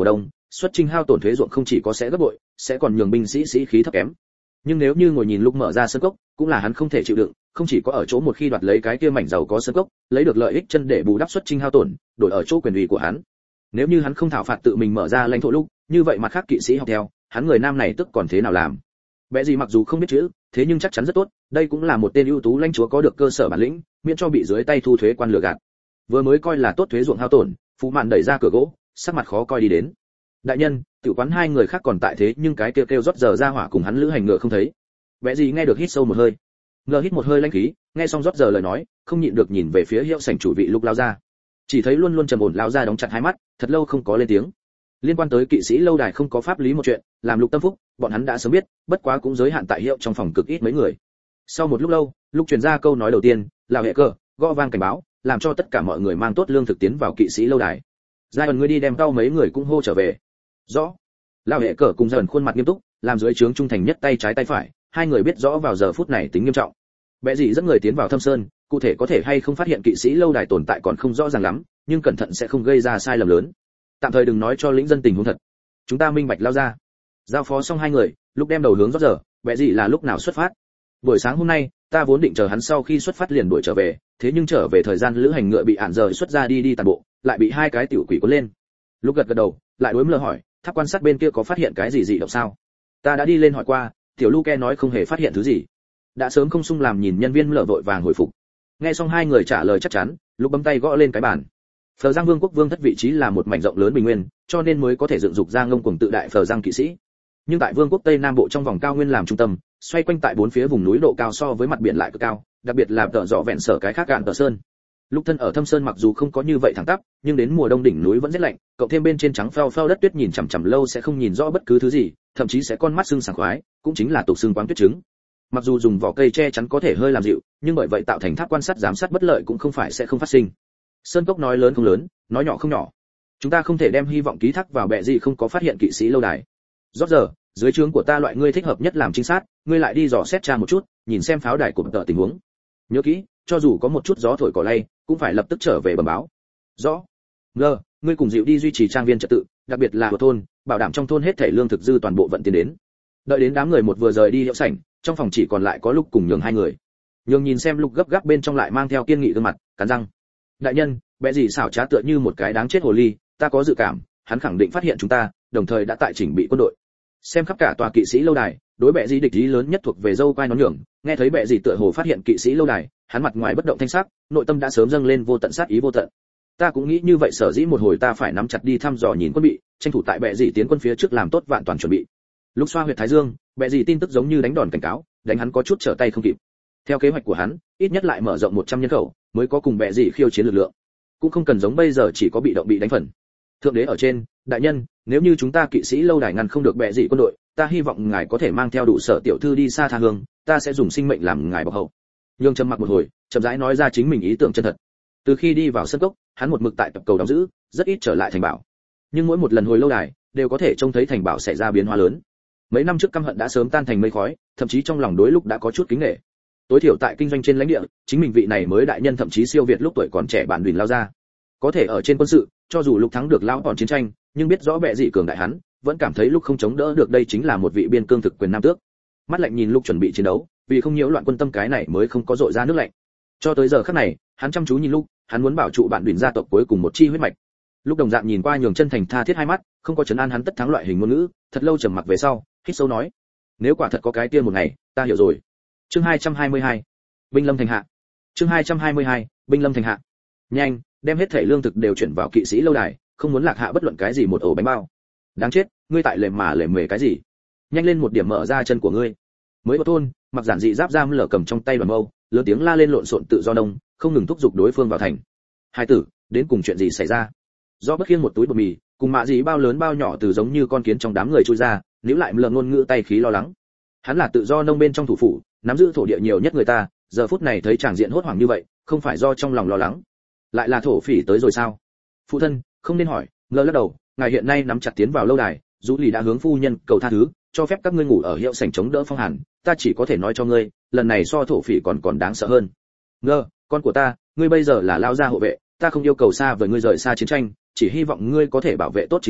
xuất trình hao tổn thuế ruộng không chỉ có sẽ gấp bội, sẽ còn nhường binh sĩ sĩ khí thấp kém. Nhưng nếu như ngồi nhìn lúc mở ra sân cốc, cũng là hắn không thể chịu đựng, không chỉ có ở chỗ một khi đoạt lấy cái kia mảnh giàu có sân cốc, lấy được lợi ích chân để bù đắp xuất trình hao tổn, đổi ở chỗ quyền uy của hắn. Nếu như hắn không thảo phạt tự mình mở ra lãnh thổ lúc, như vậy mặt khác kỵ sĩ học theo, hắn người nam này tức còn thế nào làm? Bẽ gì mặc dù không biết chữ, thế nhưng chắc chắn rất tốt, đây cũng là một tên ưu tú lãnh chúa có được cơ sở bản lĩnh, miễn cho bị dưới tay thu thuế quan lừa gạt. Vừa mới coi là tốt thuế ruộng hao tổn, Phú Mạn đẩy ra cửa gỗ, sắc mặt khó coi đi đến. Đại nhân, tiểu quán hai người khác còn tại thế, nhưng cái kêu rót giờ ra hỏa cùng hắn lữ hành ngựa không thấy. Bẽ gì nghe được hít sâu một hơi. Ngờ hít một hơi lãnh khí, nghe xong rót giờ lời nói, không nhịn được nhìn về phía hiệu sảnh chủ vị Lục lao ra. Chỉ thấy luôn luôn trầm ổn lao ra đóng chặt hai mắt, thật lâu không có lên tiếng. Liên quan tới kỵ sĩ lâu đài không có pháp lý một chuyện, làm Lục tâm phúc, bọn hắn đã sớm biết, bất quá cũng giới hạn tại hiệu trong phòng cực ít mấy người. Sau một lúc lâu, Lục truyền ra câu nói đầu tiên, là hệ cờ, gõ vang cảnh báo, làm cho tất cả mọi người mang tốt lương thực tiến vào kỵ sĩ lâu đài. Giai ẩn ngươi đi đem cao mấy người cũng hô trở về. Rõ. Lão hệ cờ cùng Giai ẩn khuôn mặt nghiêm túc, làm dưới trướng trung thành nhất tay trái tay phải, hai người biết rõ vào giờ phút này tính nghiêm trọng. Bẽ gì dẫn người tiến vào thâm sơn, cụ thể có thể hay không phát hiện kỵ sĩ lâu đài tồn tại còn không rõ ràng lắm, nhưng cẩn thận sẽ không gây ra sai lầm lớn. Tạm thời đừng nói cho lĩnh dân tình huống thật. Chúng ta minh bạch lao ra. Giao phó xong hai người, lúc đem đầu hướng rót giờ, bẽ gì là lúc nào xuất phát? Buổi sáng hôm nay, ta vốn định chờ hắn sau khi xuất phát liền đuổi trở về, thế nhưng trở về thời gian lữ hành ngựa bị ản rời xuất ra đi tàn bộ, lại bị hai cái tiểu quỷ cuốn lên. Lúc gật đầu, lại đối Mơ hỏi, tháp quan sát bên kia có phát hiện cái gì dị động sao? Ta đã đi lên hỏi qua, tiểu Luke nói không hề phát hiện thứ gì. Đã sớm không sung làm nhìn nhân viên Mơ vội vàng hồi phục. Nghe xong hai người trả lời chắc chắn, lúc bấm tay gõ lên cái bàn. Phờ Giang Vương quốc vương thất vị trí là một mảnh rộng lớn bình nguyên, cho nên mới có thể dựng dục ra ngông cuồng tự đại Phờ Giang kỵ sĩ. Nhưng tại vương quốc Tây Nam Bộ trong vòng cao nguyên làm trung tâm, xoay quanh tại bốn phía vùng núi độ cao so với mặt biển lại cực cao, đặc biệt là tợ rõ vẹn sở cái khác cạn tờ sơn. Lúc thân ở thâm sơn mặc dù không có như vậy thẳng tắp, nhưng đến mùa đông đỉnh núi vẫn rất lạnh, cộng thêm bên trên trắng phao phao đất tuyết nhìn chằm chằm lâu sẽ không nhìn rõ bất cứ thứ gì, thậm chí sẽ con mắt sưng sảng khoái, cũng chính là tục xương quáng tuyết trứng. Mặc dù dùng vỏ cây che chắn có thể hơi làm dịu, nhưng bởi vậy tạo thành tháp quan sát giám sát bất lợi cũng không phải sẽ không phát sinh. Sơn cốc nói lớn không lớn, nói nhỏ không nhỏ. Chúng ta không thể đem hy vọng ký thác vào bệ gì không có phát hiện kỵ sĩ lâu đài. Rốt giờ, dưới trướng của ta loại ngươi thích hợp nhất làm trinh sát, ngươi lại đi dò xét tra một chút, nhìn xem pháo đài của tợ tình huống. Nhớ kỹ, cho dù có một chút gió thổi cỏ lay, cũng phải lập tức trở về bẩm báo. Rõ. Ngờ, ngươi cùng dịu đi duy trì trang viên trật tự, đặc biệt là ở thôn, bảo đảm trong thôn hết thảy lương thực dư toàn bộ vận tiến đến. Đợi đến đám người một vừa rời đi hiệu sảnh, trong phòng chỉ còn lại có Lục cùng Nhường hai người. Nhường nhìn xem Lục gấp gáp bên trong lại mang theo kiên nghị gương mặt, cắn răng. Đại nhân, bẽ gì xảo trá tựa như một cái đáng chết hồ ly, ta có dự cảm, hắn khẳng định phát hiện chúng ta, đồng thời đã tại chỉnh bị quân đội. Xem khắp cả tòa kỵ sĩ lâu đài, đối bệ gì địch ý lớn nhất thuộc về dâu quai nón Nhường, nghe thấy bệ gì tựa hồ phát hiện kỵ sĩ lâu đài, hắn mặt ngoài bất động thanh sắc, nội tâm đã sớm dâng lên vô tận sát ý vô tận. Ta cũng nghĩ như vậy, sở dĩ một hồi ta phải nắm chặt đi thăm dò nhìn quân bị, tranh thủ tại bệ gì tiến quân phía trước làm tốt vạn toàn chuẩn bị. Lúc xoa huyệt thái dương, bệ gì tin tức giống như đánh đòn cảnh cáo, đánh hắn có chút trở tay không kịp. Theo kế hoạch của hắn, ít nhất lại mở rộng 100 nhân khẩu, mới có cùng bệ gì khiêu chiến lực lượng. Cũng không cần giống bây giờ chỉ có bị động bị đánh phần. Thượng đế ở trên, đại nhân, nếu như chúng ta kỵ sĩ lâu đài ngăn không được bệ gì quân đội, ta hy vọng ngài có thể mang theo đủ sở tiểu thư đi xa tha hương, ta sẽ dùng sinh mệnh làm ngài bảo hậu. Nhưng trầm mặc một hồi, chậm rãi nói ra chính mình ý tưởng chân thật. Từ khi đi vào sân cốc, hắn một mực tại tập cầu đóng giữ, rất ít trở lại thành bảo. Nhưng mỗi một lần hồi lâu đài, đều có thể trông thấy thành bảo xảy ra biến hóa lớn. Mấy năm trước căm hận đã sớm tan thành mây khói, thậm chí trong lòng đối Lúc đã có chút kính nể. Tối thiểu tại kinh doanh trên lãnh địa, chính mình vị này mới đại nhân thậm chí siêu việt lúc tuổi còn trẻ bản đùn lao ra. Có thể ở trên quân sự, cho dù Lúc thắng được lão bọn chiến tranh, nhưng biết rõ bệ dị cường đại hắn, vẫn cảm thấy Lúc không chống đỡ được, đây chính là một vị biên cương thực quyền nam tước. Mắt lạnh nhìn Lúc chuẩn bị chiến đấu, vì không nhiễu loạn quân tâm cái này mới không có dội ra nước lạnh. Cho tới giờ khắc này, hắn chăm chú nhìn Lúc, hắn muốn bảo trụ bạn đùn gia tộc cuối cùng một chi huyết mạch. Lúc đồng dạng nhìn qua Nhường chân thành tha thiết hai mắt, không có trấn an hắn tất thắng loại hình ngôn ngữ, thật lâu trầm mặc về sau, hít sâu nói: nếu quả thật có cái tiên một ngày, ta hiểu rồi. Chương 222. Binh lâm thành hạ. Chương 222. Binh lâm thành hạ. Nhanh, đem hết thể lương thực đều chuyển vào kỵ sĩ lâu đài, không muốn lạc hạ bất luận cái gì một ổ bánh bao. Đáng chết, ngươi tại lề mà lề mề cái gì? Nhanh lên một điểm mở ra chân của ngươi. Mới vào thôn, mặc giản dị giáp giam lở cầm trong tay đoàn mâu, lớn tiếng la lên lộn xộn tự do nông, không ngừng thúc giục đối phương vào thành. Hai tử, đến cùng chuyện gì xảy ra? Do bất khiêng một túi bột mì, cùng mạ gì bao lớn bao nhỏ từ giống như con kiến trong đám người chui ra, níu lại lờ ngôn ngữ tay khí lo lắng. Hắn là tự do nông bên trong thủ phủ, nắm giữ thổ địa nhiều nhất người ta, giờ phút này thấy tràng diện hốt hoảng như vậy, không phải do trong lòng lo lắng, lại là thổ phỉ tới rồi sao? Phụ thân, không nên hỏi. Ngơ lắc đầu, ngài hiện nay nắm chặt tiến vào lâu đài, Dũ Lì đã hướng phu nhân cầu tha thứ, cho phép các ngươi ngủ ở hiệu sảnh chống đỡ phong hàn, ta chỉ có thể nói cho ngươi, lần này so thổ phỉ còn đáng sợ hơn. Ngơ, con của ta, ngươi bây giờ là lao gia hộ vệ, ta không yêu cầu xa với ngươi rời xa chiến tranh, chỉ hy vọng ngươi có thể bảo vệ tốt chính mình,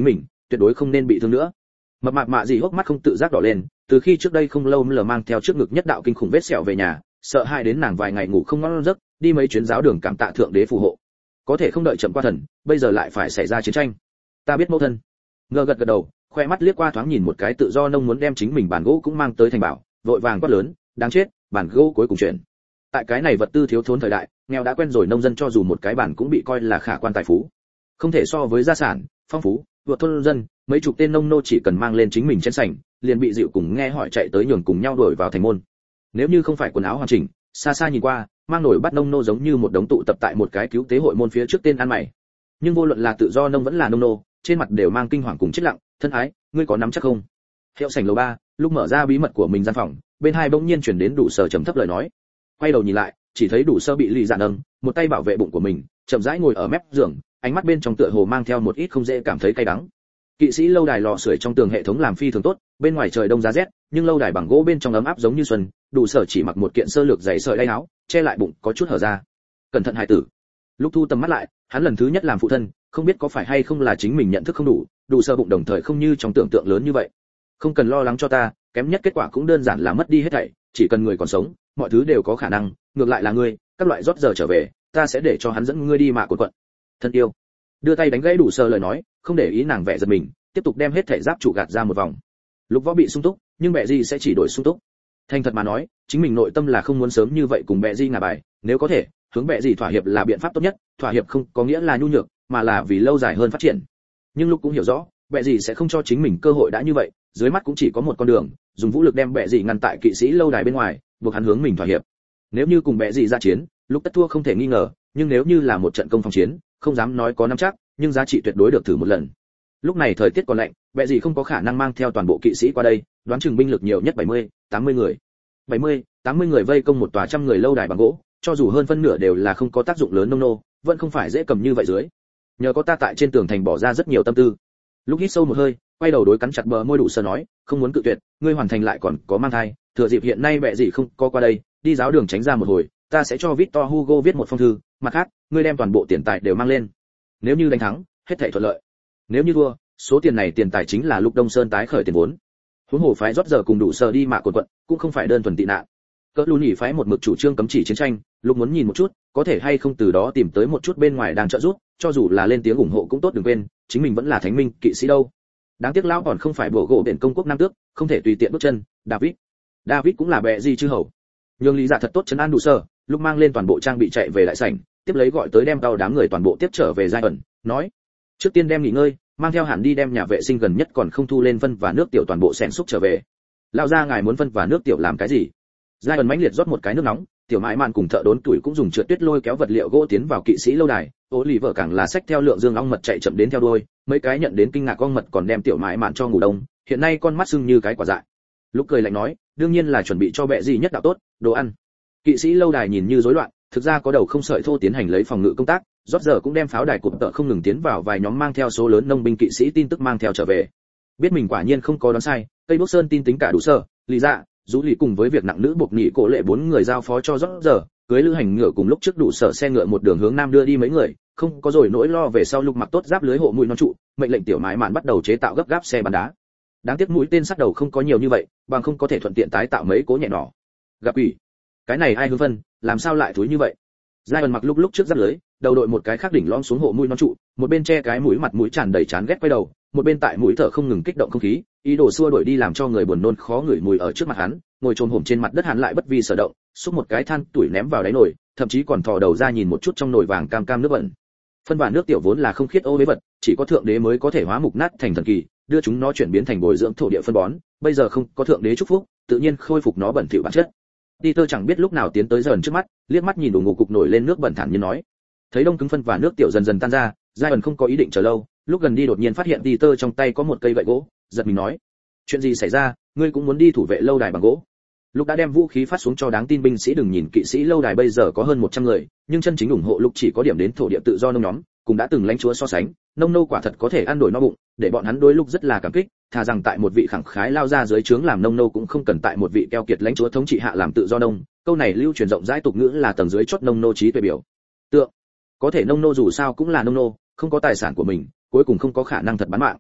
tuyệt đối không nên bị thương nữa. Mập mạp mạ gì hốc mắt không tự giác đỏ lên, từ khi trước đây không lâu lờ mang theo trước ngực nhất đạo kinh khủng vết sẹo về nhà, sợ hãi đến nàng vài ngày ngủ không ngon giấc, đi mấy chuyến giáo đường cảm tạ thượng đế phù hộ. Có thể không đợi chậm qua thần, bây giờ lại phải xảy ra chiến tranh. Ta biết mẫu thân. Ngờ gật gật đầu, khoe mắt liếc qua thoáng nhìn một cái tự do nông muốn đem chính mình bản gỗ cũng mang tới thành bảo, vội vàng quát lớn, đáng chết, bản gỗ cuối cùng chuyển. Tại cái này vật tư thiếu thốn thời đại, nghèo đã quen rồi nông dân cho dù một cái bản cũng bị coi là khả quan tài phú. Không thể so với gia sản phong phú, vượt thôn dân, mấy chục tên nông nô chỉ cần mang lên chính mình trên sảnh, liền bị dịu cùng nghe hỏi chạy tới nhường cùng nhau đuổi vào thành môn. Nếu như không phải quần áo hoàn chỉnh, xa xa nhìn qua, mang nổi bắt nông nô giống như một đống tụ tập tại một cái cứu tế hội môn phía trước tên ăn mày. Nhưng vô luận là tự do nông vẫn là nông nô, trên mặt đều mang kinh hoàng cùng chết lặng, thân ái, ngươi có nắm chắc không? Hiệu sảnh lầu 3, lúc mở ra bí mật của mình gian phòng, bên hai bỗng nhiên chuyển đến đủ sở trầm thấp lời nói. Quay đầu nhìn lại, chỉ thấy đủ sơ bị lì dạ nâng, một tay bảo vệ bụng của mình, chậm rãi ngồi ở mép giường, ánh mắt bên trong tựa hồ mang theo một ít không dễ cảm thấy cay đắng. Kỵ sĩ lâu đài lò sưởi trong tường hệ thống làm phi thường tốt, bên ngoài trời đông giá rét, nhưng lâu đài bằng gỗ bên trong ấm áp giống như xuân, đủ sở chỉ mặc một kiện sơ lược dày sợi đay áo, che lại bụng có chút hở ra. Cẩn thận hài tử. Lúc thu tầm mắt lại, hắn lần thứ nhất làm phụ thân, không biết có phải hay không là chính mình nhận thức không đủ, đủ sơ bụng đồng thời không như trong tưởng tượng lớn như vậy. Không cần lo lắng cho ta, kém nhất kết quả cũng đơn giản là mất đi hết thảy, chỉ cần người còn sống, mọi thứ đều có khả năng, ngược lại là ngươi, các loại rót giờ trở về, ta sẽ để cho hắn dẫn ngươi đi mạ cuộn quận. Thân yêu. Đưa tay đánh gãy đủ sơ lời nói, không để ý nàng vẻ giật mình, tiếp tục đem hết thảy giáp trụ gạt ra một vòng. Lục Võ bị sung túc, nhưng mẹ gì sẽ chỉ đổi sung túc. Thành thật mà nói, chính mình nội tâm là không muốn sớm như vậy cùng mẹ gì ngả bài, nếu có thể, hướng mẹ gì thỏa hiệp là biện pháp tốt nhất, thỏa hiệp không có nghĩa là nhu nhược, mà là vì lâu dài hơn phát triển. Nhưng Lục cũng hiểu rõ, mẹ gì sẽ không cho chính mình cơ hội đã như vậy, dưới mắt cũng chỉ có một con đường, dùng vũ lực đem mẹ gì ngăn tại kỵ sĩ lâu đài bên ngoài, buộc hắn hướng mình thỏa hiệp. Nếu như cùng mẹ gì ra chiến, Lục tất thua không thể nghi ngờ, nhưng nếu như là một trận công phòng chiến, không dám nói có nắm chắc, nhưng giá trị tuyệt đối được thử một lần. Lúc này thời tiết còn lạnh, mẹ gì không có khả năng mang theo toàn bộ kỵ sĩ qua đây, đoán chừng binh lực nhiều nhất 70, 80 người. 70, 80 người vây công một tòa trăm người lâu đài bằng gỗ, cho dù hơn phân nửa đều là không có tác dụng lớn nông nô, vẫn không phải dễ cầm như vậy dưới. Nhờ có ta tại trên tường thành bỏ ra rất nhiều tâm tư. Lúc hít sâu một hơi, quay đầu đối cắn chặt bờ môi đủ sơ nói, không muốn cự tuyệt, ngươi hoàn thành lại còn có mang thai, thừa dịp hiện nay mẹ gì không có qua đây, đi giáo đường tránh ra một hồi, ta sẽ cho Victor Hugo viết một phong thư, mặt khác, ngươi đem toàn bộ tiền tài đều mang lên. Nếu như đánh thắng, hết thảy thuận lợi. Nếu như thua, số tiền này tiền tài chính là Lục Đông Sơn tái khởi tiền vốn. Huống hồ phái rót giờ cùng đủ sơ đi mạ quần quận, cũng không phải đơn thuần tị nạn. Cỡ Lù Nhĩ phái một mực chủ trương cấm chỉ chiến tranh, Lục muốn nhìn một chút, có thể hay không từ đó tìm tới một chút bên ngoài đang trợ giúp, cho dù là lên tiếng ủng hộ cũng tốt, đừng quên, chính mình vẫn là thánh minh kỵ sĩ đâu. Đáng tiếc lão còn không phải bộ gỗ đền công quốc nam tước, không thể tùy tiện bước chân. David cũng là bệ gì chư hầu. Nhưng lý dạ thật tốt trấn an đủ sơ, Lúc mang lên toàn bộ trang bị chạy về lại sảnh, tiếp lấy gọi tới đem tàu đám người toàn bộ tiếp trở về giai ẩn, nói: trước tiên đem nghỉ ngơi, mang theo hẳn đi đem nhà vệ sinh gần nhất còn không thu lên phân và nước tiểu toàn bộ xẻn xúc trở về. Lão gia ngài muốn phân và nước tiểu làm cái gì? Giai ẩn mãnh liệt rót một cái nước nóng, tiểu mãi mạn cùng thợ đốn tuổi cũng dùng trượt tuyết lôi kéo vật liệu gỗ tiến vào kỵ sĩ lâu đài, Ô lì vợ càng là xách theo lượng dương ong mật chạy chậm đến theo đuôi, mấy cái nhận đến kinh ngạc ong mật còn đem tiểu mãi mạn cho ngủ đông, hiện nay con mắt sưng như cái quả dại. Lúc cười lạnh nói, đương nhiên là chuẩn bị cho bệ gì nhất đạo tốt, đồ ăn. Kỵ sĩ lâu đài nhìn như rối loạn, thực ra có đầu không sợi thô tiến hành lấy phòng ngự công tác, rót giờ cũng đem pháo đài cụm tợ không ngừng tiến vào vài nhóm mang theo số lớn nông binh kỵ sĩ tin tức mang theo trở về. Biết mình quả nhiên không có đoán sai, Tây Bắc Sơn tin tính cả đủ sở, lý dạ, Dũ Lý cùng với việc nặng nữ buộc nhị cổ lệ 4 người giao phó cho rót giờ, cưới lữ hành ngựa cùng lúc trước đủ sở xe ngựa một đường hướng nam đưa đi mấy người, không có rồi nỗi lo về sau Lục mặc tốt giáp lưới hộ mũi non trụ, mệnh lệnh tiểu mái mạn bắt đầu chế tạo gấp gáp xe bắn đá. Đáng tiếc mũi tên sắt đầu không có nhiều như vậy, bằng không có thể thuận tiện tái tạo mấy cố nhẹ nỏ. Gặp ủy, cái này ai hướng phân, làm sao lại thúi như vậy? Giai ẩn mặc lúc trước giáp lưới, đầu đội một cái khác đỉnh lom xuống hộ mũi non trụ, một bên che cái mũi mặt mũi tràn đầy chán ghét quay đầu, một bên tại mũi thở không ngừng kích động không khí, ý đồ xua đuổi đi làm cho người buồn nôn khó ngửi mùi ở trước mặt hắn, ngồi chồm hổm trên mặt đất hắn lại bất vi sở động, xúc một cái than tuổi ném vào đáy nồi, thậm chí còn thò đầu ra nhìn một chút trong nồi vàng cam cam nước bẩn. Phân và nước tiểu vốn là không khiết ô uế vật, chỉ có thượng đế mới có thể hóa mục nát thành thần kỳ, đưa chúng nó chuyển biến thành bồi dưỡng thổ địa phân bón, bây giờ không có thượng đế chúc phúc, tự nhiên khôi phục nó bẩn thỉu bản chất. Peter chẳng biết lúc nào tiến tới dần trước mắt, liếc mắt nhìn đủ ngục cục nổi lên nước bẩn thản nhiên nói. Thấy đông cứng phân và nước tiểu dần dần tan ra, Giai ẩn không có ý định chờ lâu, lúc gần đi đột nhiên phát hiện Peter trong tay có một cây gậy gỗ, giật mình nói: chuyện gì xảy ra, ngươi cũng muốn đi thủ vệ lâu đài bằng gỗ? Lúc đã đem vũ khí phát xuống cho đáng tin binh sĩ, đừng nhìn kỵ sĩ lâu đài bây giờ có hơn 100 người, nhưng chân chính ủng hộ Lúc chỉ có điểm đến thổ địa tự do nông nhóm, cũng đã từng lãnh chúa so sánh, nông nô quả thật có thể ăn đổi no bụng, để bọn hắn đối Lúc rất là cảm kích, thà rằng tại một vị khẳng khái lao ra dưới trướng làm nông nô cũng không cần tại một vị keo kiệt lãnh chúa thống trị hạ làm tự do nông. Câu này lưu truyền rộng rãi tục ngữ là tầng dưới chót nông nô trí tuệ biểu tượng. Có thể nông nô dù sao cũng là nông nô, không có tài sản của mình, cuối cùng không có khả năng thật bán mạng.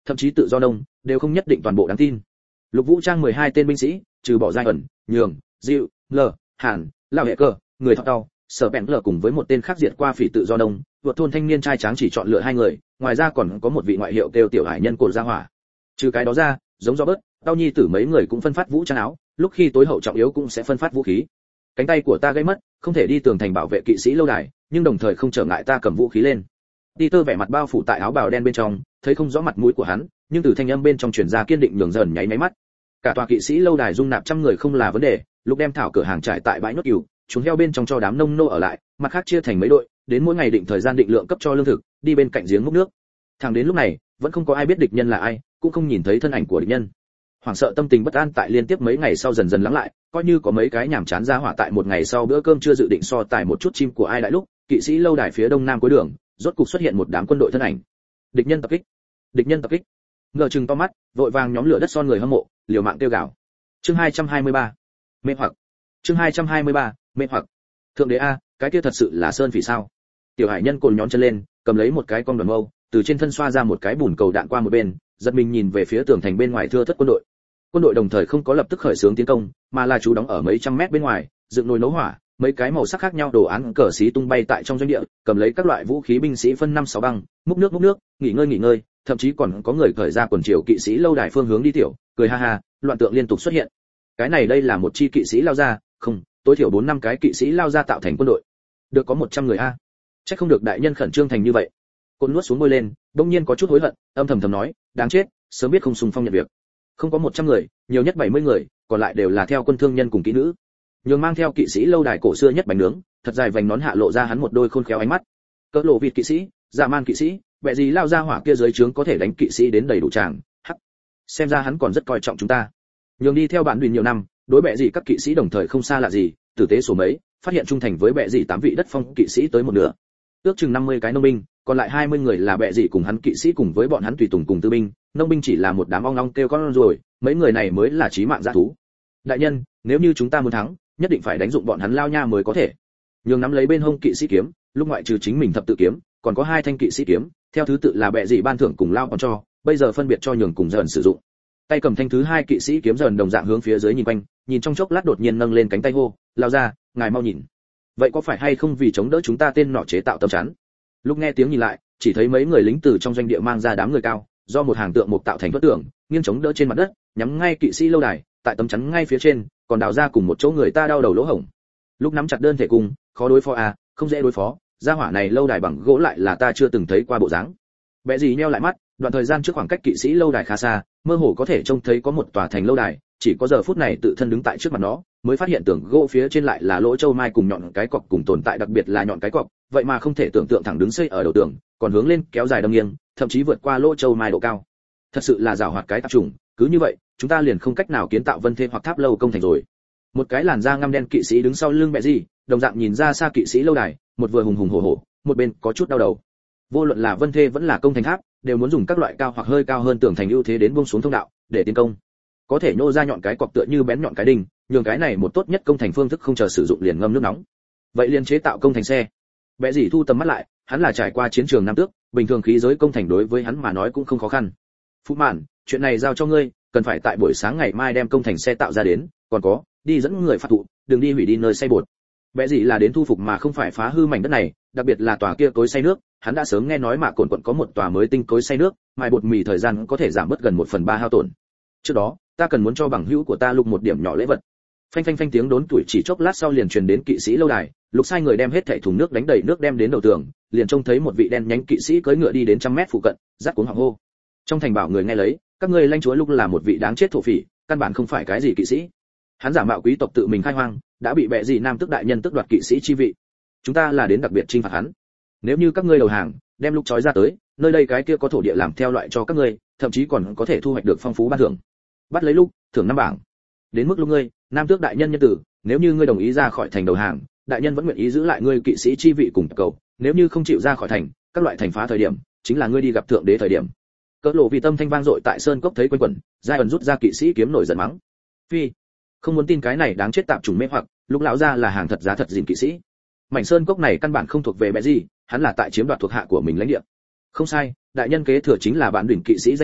thậm chí tự do nông đều không nhất định toàn bộ đáng tin. Lục vũ trang 12 tên binh sĩ, trừ bỏ giai ẩn, nhường, dịu, lờ, hàn, lao hệ cờ, người thọ tàu, sở bèn lờ cùng với một tên khác diệt qua phỉ tự do nông, vượt thôn thanh niên trai tráng chỉ chọn lựa 2 người, ngoài ra còn có một vị ngoại hiệu kêu tiểu hải nhân cột ra hỏa. Trừ cái đó ra, giống do bớt, đau nhi tử mấy người cũng phân phát vũ trang áo, lúc khi tối hậu trọng yếu cũng sẽ phân phát vũ khí. Cánh tay của ta gãy mất, không thể đi tường thành bảo vệ kỵ sĩ lâu đài, nhưng đồng thời không trở ngại ta cầm vũ khí lên. Peter vẻ mặt bao phủ tại áo bào đen bên trong, thấy không rõ mặt mũi của hắn, nhưng từ thanh âm bên trong truyền ra kiên định nhường dần nháy máy mắt. Cả tòa kỵ sĩ lâu đài dung nạp trăm người không là vấn đề, lúc đem thảo cửa hàng trải tại bãi nốt cừu, chúng heo bên trong cho đám nông nô ở lại, mặt khác chia thành mấy đội, đến mỗi ngày định thời gian định lượng cấp cho lương thực, đi bên cạnh giếng múc nước. Thẳng đến lúc này, vẫn không có ai biết địch nhân là ai, cũng không nhìn thấy thân ảnh của địch nhân. Hoảng sợ tâm tình bất an tại liên tiếp mấy ngày sau dần dần lắng lại, coi như có mấy cái nhảm chán ra hỏa tại một ngày sau bữa cơm chưa dự định so tài một chút chim của ai đại lúc, kỵ sĩ lâu đài phía đông nam cuối đường, rốt cục xuất hiện một đám quân đội thân ảnh. Địch nhân tập kích, địch nhân tập kích. Ngờ chừng to mắt, vội vàng nhóm lửa đất son người hâm mộ, liều mạng kêu gào. Chương 223. Mê hoặc. Chương 223. Mê hoặc. Thượng đế a, cái kia thật sự là sơn phỉ sao? Tiểu hải nhân cồn nhón chân lên, cầm lấy một cái con đoàn mâu, từ trên thân xoa ra một cái bùn cầu đạn qua một bên, giật mình nhìn về phía tường thành bên ngoài thưa thớt quân đội. Quân đội đồng thời không có lập tức khởi xướng tiến công, mà là trú đóng ở mấy trăm mét bên ngoài, dựng nồi nấu hỏa, mấy cái màu sắc khác nhau đồ án cờ xí tung bay tại trong doanh địa, cầm lấy các loại vũ khí binh sĩ phân 5-6 băng, múc nước, nghỉ ngơi, thậm chí còn có người cởi ra quần triều kỵ sĩ lâu đài phương hướng đi tiểu, cười ha ha, loạn tượng liên tục xuất hiện. Cái này đây là một chi kỵ sĩ lao ra, không, tối thiểu 4-5 cái kỵ sĩ lao ra tạo thành quân đội. Được có 100 người a. Chắc không được đại nhân khẩn trương thành như vậy. Côn nuốt xuống môi lên, đương nhiên có chút hối hận, âm thầm nói, đáng chết, sớm biết không xung phong nhận việc. Không có 100 người, nhiều nhất 70 người, còn lại đều là theo quân thương nhân cùng kỹ nữ. Nhường mang theo kỵ sĩ lâu đài cổ xưa nhất bánh nướng, thật dài vành nón hạ lộ ra hắn một đôi khôn khéo ánh mắt. Cỡ lộ vịt kỵ sĩ, dạ man kỵ sĩ, bệ gì lao ra hỏa kia dưới trướng có thể đánh kỵ sĩ đến đầy đủ tràng. Hắc. Xem ra hắn còn rất coi trọng chúng ta. Nhường đi theo bạn đùn nhiều năm, đối bệ gì các kỵ sĩ đồng thời không xa lạ gì, tử tế số mấy, phát hiện trung thành với bệ gì 8 vị đất phong kỵ sĩ tới một nửa. Ước chừng 50 cái nông binh, còn lại 20 người là bệ gì cùng hắn kỵ sĩ cùng với bọn hắn tùy tùng cùng tư binh, nông binh chỉ là một đám ong ong kêu con rồi, mấy người này mới là chí mạng dã thú. Đại nhân, nếu như chúng ta muốn thắng, nhất định phải đánh dụng bọn hắn lao nha mới có thể. Nhường nắm lấy bên hông kỵ sĩ kiếm, lúc ngoại trừ chính mình thập tự kiếm, còn có 2 thanh kỵ sĩ kiếm, theo thứ tự là bệ gì ban thưởng cùng lao còn cho, bây giờ phân biệt cho nhường cùng dần sử dụng. Tay cầm thanh thứ 2 kỵ sĩ kiếm dần đồng dạng hướng phía dưới nhìn quanh, nhìn trong chốc lát đột nhiên nâng lên cánh tay hô, lao ra, ngài mau nhìn. Vậy có phải hay không vì chống đỡ chúng ta tên nọ chế tạo tâm chắn? Lúc nghe tiếng nhìn lại, chỉ thấy mấy người lính từ trong doanh địa mang ra đám người cao, do một hàng tượng mục tạo thành thuẫn tượng, nghiêng chống đỡ trên mặt đất, nhắm ngay kỵ sĩ lâu đài, tại tấm chắn ngay phía trên, còn đào ra cùng một chỗ người ta đau đầu lỗ hổng. Lúc nắm chặt đơn thể cùng, khó đối phó à, không dễ đối phó, gia hỏa này lâu đài bằng gỗ lại là ta chưa từng thấy qua bộ dáng. Bẽ gì nheo lại mắt, đoạn thời gian trước khoảng cách kỵ sĩ lâu đài khá xa, mơ hồ có thể trông thấy có một tòa thành lâu đài, chỉ có giờ phút này tự thân đứng tại trước mặt nó, mới phát hiện tường gỗ phía trên lại là lỗ châu mai cùng nhọn cái cọc cùng tồn tại, đặc biệt là nhọn cái cọc, vậy mà không thể tưởng tượng thẳng đứng xây ở đầu tường, còn hướng lên kéo dài đâm nghiêng, thậm chí vượt qua lỗ châu mai độ cao. Thật sự là giàu hoạt cái tạp trùng, cứ như vậy, chúng ta liền không cách nào kiến tạo vân thê hoặc tháp lâu công thành rồi. Một cái làn da ngăm đen kỵ sĩ đứng sau lưng bẹ gì, đồng dạng nhìn ra xa kỵ sĩ lâu đài, một vừa hùng hùng hổ hổ, một bên có chút đau đầu. Vô luận là vân thê vẫn là công thành tháp, đều muốn dùng các loại cao hoặc hơi cao hơn tường thành ưu thế đến buông xuống thông đạo để tiến công. Có thể nhô ra nhọn cái cọc tựa như bén nhọn cái đinh, nhường cái này một tốt nhất công thành phương thức không chờ sử dụng liền ngâm nước nóng. Vậy liền chế tạo công thành xe. Bẽ gì thu tầm mắt lại, hắn là trải qua chiến trường Nam Tước, bình thường khí giới công thành đối với hắn mà nói cũng không khó khăn. Phú Mạn, chuyện này giao cho ngươi, cần phải tại buổi sáng ngày mai đem công thành xe tạo ra đến, còn có, đi dẫn người phạt thụ, đừng đi hủy đi nơi xây bột. Bẽ gì là đến thu phục mà không phải phá hư mảnh đất này, đặc biệt là tòa kia cối xay nước, hắn đã sớm nghe nói mà cồn quận có một tòa mới tinh cối xay nước, mài bột mì thời gian có thể giảm bớt gần 1/3 hao tổn. Trước đó, ta cần muốn cho bằng hữu của ta Lục một điểm nhỏ lễ vật. Phanh phanh phanh tiếng đốn tuổi chỉ chốc lát sau liền truyền đến kỵ sĩ lâu đài, Lục sai người đem hết thảy thùng nước đánh đầy nước đem đến đầu tường, liền trông thấy một vị đen nhánh kỵ sĩ cưỡi ngựa đi đến 100 mét phụ cận, rát cuống họng hô. Trong thành bảo người nghe lấy, các ngươi lãnh chúa Lục là một vị đáng chết thổ phỉ, căn bản không phải cái gì kỵ sĩ. Hắn giả mạo quý tộc tự mình khai hoang, đã bị bệ gì Nam Tước đại nhân tước đoạt kỵ sĩ chi vị. Chúng ta là đến đặc biệt trinh phạt hắn. Nếu như các ngươi đầu hàng, đem Lục trói ra tới, nơi đây cái kia có thổ địa làm theo loại cho các ngươi, thậm chí còn có thể thu hoạch được phong phú ban thưởng. Bắt lấy Lục, thưởng 5 bảng. Đến mức Lục ngươi, Nam Tước đại nhân nhân tử, nếu như ngươi đồng ý ra khỏi thành đầu hàng, đại nhân vẫn nguyện ý giữ lại ngươi kỵ sĩ chi vị cùng cầu, nếu như không chịu ra khỏi thành, các loại thành phá thời điểm, chính là ngươi đi gặp thượng đế thời điểm. Cỡ lộ vì tâm thanh vang dội tại sơn cốc thấy quanh quẩn, giai ẩn rút ra kỵ sĩ kiếm nổi giận mắng. Phi, không muốn tin cái này đáng chết tạp chủng mê hoặc, Lục lão gia là hàng thật giá thật gìn kỵ sĩ. Mảnh sơn cốc này căn bản không thuộc về bệ gì, hắn là tại chiếm đoạt thuộc hạ của mình lãnh địa. Không sai, đại nhân kế thừa chính là bản đỉnh kỵ sĩ danh hiệu,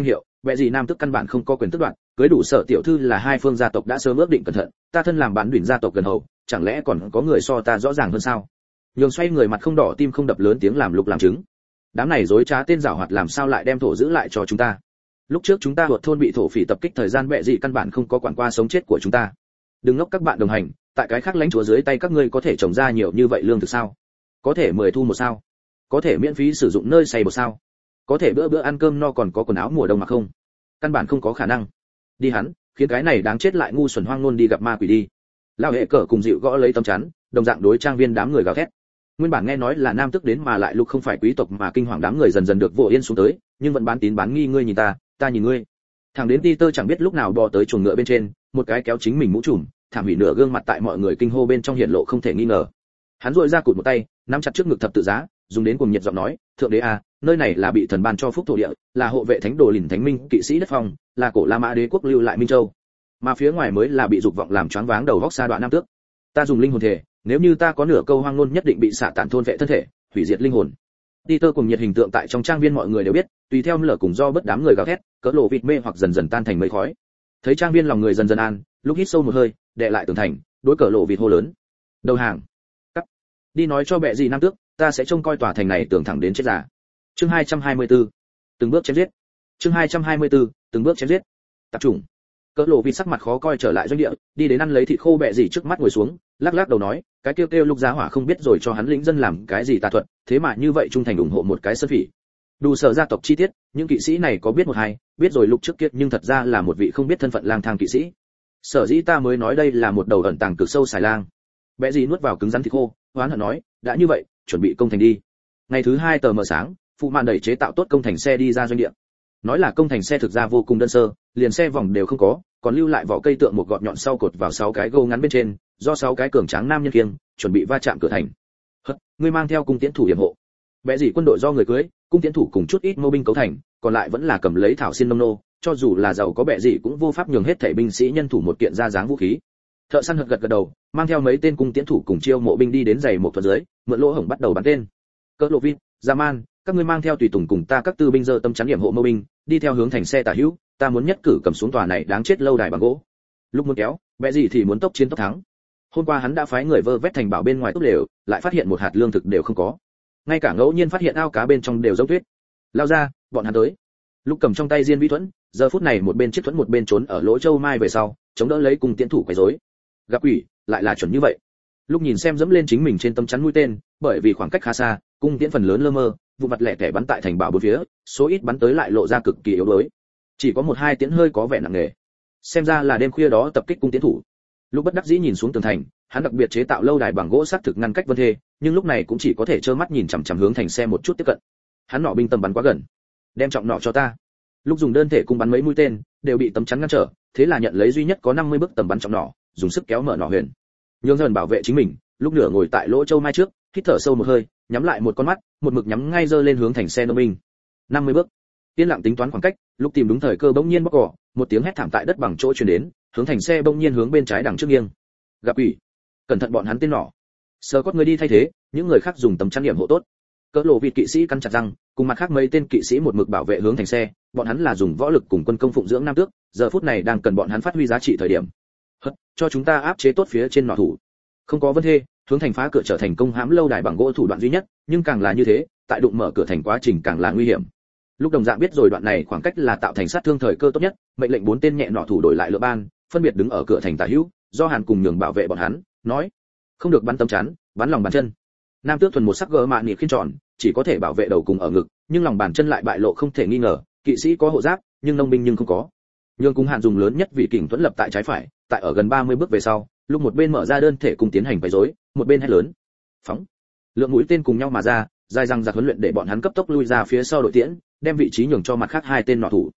bệ gì nam tước căn bản không có quyền tước đoạt, cưới đủ sở tiểu thư là hai phương gia tộc đã sớm ước định cẩn thận, ta thân làm bán đuổi gia tộc gần hầu, chẳng lẽ còn có người so ta rõ ràng hơn sao? Nhường xoay người mặt không đỏ tim không đập lớn tiếng làm Lục làm chứng. Đám này dối trá tên giảo hoạt làm sao lại đem thổ giữ lại cho chúng ta? Lúc trước chúng ta vượt thôn bị thổ phỉ tập kích thời gian bệ gì căn bản không có quản qua sống chết của chúng ta. Đừng ngốc các bạn đồng hành, tại cái khác lãnh chúa dưới tay các ngươi có thể trồng ra nhiều như vậy lương thực sao? Có thể 10 thu một sao? Có thể miễn phí sử dụng nơi xay một sao? Có thể bữa bữa ăn cơm no còn có quần áo mùa đông mặc không? Căn bản không có khả năng. Đi hắn, khiến cái này đáng chết lại ngu xuẩn hoang luôn đi gặp ma quỷ đi. Lão hệ cờ cùng dịu gõ lấy tấm chắn, đồng dạng đối trang viên đám người gào thét. Nguyên bản nghe nói là nam tước đến mà lại Lục không phải quý tộc mà kinh hoàng đám người dần dần được vỗ yên xuống tới, nhưng vẫn bán tín bán nghi, ngươi nhìn ta, ta nhìn ngươi. Thằng đến Peter chẳng biết lúc nào bò tới chuồng ngựa bên trên, một cái kéo chính mình mũ trùm, thảm hủy nửa gương mặt tại mọi người kinh hô bên trong hiện lộ không thể nghi ngờ. Hắn duỗi ra cụt một tay, nắm chặt trước ngực thập tự giá, dùng đến cuồng nhiệt giọng nói, thượng đế à, nơi này là bị thần ban cho phúc thổ địa, là hộ vệ thánh đồ lìn thánh minh kỵ sĩ đất phong, là cổ La Mã đế quốc lưu lại Minh Châu, mà phía ngoài mới là bị dục vọng làm choáng váng đầu góc sa đoạn nam tước. Ta dùng linh hồn thể, nếu như ta có nửa câu hoang ngôn nhất định bị xạ tàn thôn vệ thân thể, hủy diệt linh hồn. Peter cùng nhiệt hình tượng tại trong trang viên mọi người đều biết, tùy theo lở cùng do bất đám người gào thét, cỡ lộ vịt mê hoặc dần dần tan thành mây khói. Thấy trang viên lòng người dần dần an, lúc hít sâu một hơi, đè lại tường thành, đối cỡ lộ vịt hô lớn: đầu hàng. Cắt. Đi nói cho bệ gì nam tước, ta sẽ trông coi tòa thành này tường thẳng đến chết già. Chương 224. Từng bước chém giết. Chương 224. Từng bước chém giết. Tập trung. Cỡ lộ vịt sắc mặt khó coi trở lại doanh địa, đi đến ăn lấy thịt khô bệ gì trước mắt ngồi xuống, lắc lắc đầu nói, cái kêu Lục giá hỏa không biết rồi cho hắn lĩnh dân làm cái gì tà thuật, thế mà như vậy trung thành ủng hộ một cái sơn phỉ. Đủ sở gia tộc chi tiết, những kỵ sĩ này có biết một hai, biết rồi Lục trước kia nhưng thật ra là một vị không biết thân phận lang thang kỵ sĩ. Sở dĩ ta mới nói đây là một đầu ẩn tàng cực sâu xài lang. Bệ gì nuốt vào cứng rắn thịt khô, hoán hận nói, đã như vậy, chuẩn bị công thành đi. Ngày thứ 2 tờ mờ sáng, phụ màn đẩy chế tạo tốt công thành xe đi ra doanh địa. Nói là công thành xe thực ra vô cùng đơn sơ, liền xe vòng đều không có, còn lưu lại vỏ cây tượng một gọt nhọn sau cột vào 6 cái gâu ngắn bên trên, do 6 cái cường tráng nam nhân kiêng, chuẩn bị va chạm cửa thành. Hất, ngươi mang theo cung tiễn thủ yểm hộ. Bệ gì quân đội do người cưới, cung tiễn thủ cùng chút ít mâu binh cấu thành, còn lại vẫn là cầm lấy thảo xin nông nô, cho dù là giàu có bệ gì cũng vô pháp nhường hết thảy binh sĩ nhân thủ một kiện ra dáng vũ khí. Thợ săn gật gật đầu, mang theo mấy tên cung tiễn thủ cùng chiêu mộ binh đi đến giày một thuật dưới, mượn lỗ hổng bắt đầu bắn tên. Cỡ lộ vin, Zaman, các ngươi mang theo tùy tùng cùng ta các tư binh giơ tâm chắn điểm hộ mâu binh, đi theo hướng thành xe tả hữu, ta muốn nhất cử cầm xuống tòa này đáng chết lâu đài bằng gỗ. Lúc muốn kéo, bệ gì thì muốn tốc chiến tốc thắng. Hôm qua hắn đã phái người vơ vét thành bảo bên ngoài tốt đều, lại phát hiện một hạt lương thực đều không có. Ngay cả ngẫu nhiên phát hiện ao cá bên trong đều giống tuyết. Lao ra, bọn hắn tới. Lúc cầm trong tay diên vĩ thuẫn, giờ phút này một bên chiếc thuẫn một bên trốn ở lỗ châu mai về sau, chống đỡ lấy cùng tiến thủ quấy rối. Gặp quỷ, lại là chuẩn như vậy. Lúc nhìn xem dẫm lên chính mình trên tấm chắn mũi tên, bởi vì khoảng cách khá xa, cung tiễn phần lớn lơ mơ, vụ mặt lẻ tẻ bắn tại thành bảo bốn phía, số ít bắn tới lại lộ ra cực kỳ yếu đuối. Chỉ có một hai tiễn hơi có vẻ nặng nề. Xem ra là đêm khuya đó tập kích cung tiễn thủ. Lúc bất đắc dĩ nhìn xuống tường thành, hắn đặc biệt chế tạo lâu đài bằng gỗ sắt thực ngăn cách vân thê, nhưng lúc này cũng chỉ có thể trơ mắt nhìn chằm chằm hướng thành xe một chút tiếp cận. Hắn nỏ binh tầm bắn quá gần. Đem trọng nỏ cho ta. Lúc dùng đơn thể cung bắn mấy mũi tên, đều bị tấm chắn ngăn trở, thế là nhận lấy duy nhất có 50 bước tầm bắn trọng nỏ, dùng sức kéo mở nỏ huyền. Nhường dần bảo vệ chính mình, lúc nửa ngồi tại lỗ châu mai trước, hít thở sâu một hơi, nhắm lại một con mắt, một mực nhắm ngay giơ lên hướng thành xe nô binh. 50 bước. Yên lặng tính toán khoảng cách, lúc tìm đúng thời cơ bỗng nhiên bóc cỏ, một tiếng hét thảm tại đất bằng chỗ truyền đến, hướng thành xe bỗng nhiên hướng bên trái đằng trước nghiêng. Gặp ủy, cẩn thận bọn hắn tên nỏ. Sờ cốt người đi thay thế, những người khác dùng tấm chắn điểm hộ tốt. Cỡ lộ vịt kỵ sĩ cắn chặt răng, cùng mặt khác mấy tên kỵ sĩ một mực bảo vệ hướng thành xe, bọn hắn là dùng võ lực cùng quân công phụng dưỡng nam tước, giờ phút này đang cần bọn hắn phát huy giá trị thời điểm. Hất, cho chúng ta áp chế tốt phía trên nỏ thủ. Không có vấn đề, hướng thành phá cửa trở thành công hãm lâu đài bằng gỗ thủ đoạn duy nhất, nhưng càng là như thế, tại đụng mở cửa thành quá trình càng là nguy hiểm. Lúc đồng dạng biết rồi đoạn này khoảng cách là tạo thành sát thương thời cơ tốt nhất, mệnh lệnh 4 tên nhẹ nỏ thủ đổi lại lựa ban, phân biệt đứng ở cửa thành tả hữu, do Hàn cùng nhường bảo vệ bọn hắn, nói: không được bắn tấm chắn, bắn lòng bàn chân. Nam tước thuần một sắc gỡ mạ nịt khiên tròn, chỉ có thể bảo vệ đầu cùng ở ngực, nhưng lòng bàn chân lại bại lộ không thể nghi ngờ, kỵ sĩ có hộ giáp, nhưng nông binh nhưng không có. Nhường cùng Hàn dùng lớn nhất vị kình thuẫn lập tại trái phải, tại ở gần 30 bước về sau, lúc một bên mở ra đơn thể cùng tiến hành quấy rối, một bên hét lớn: phóng. Lượng mũi tên cùng nhau mà ra, dài răng giặc huấn luyện để bọn hắn cấp tốc lui ra phía sau đội tiễn, đem vị trí nhường cho mặt khác 2 tên nỏ thủ.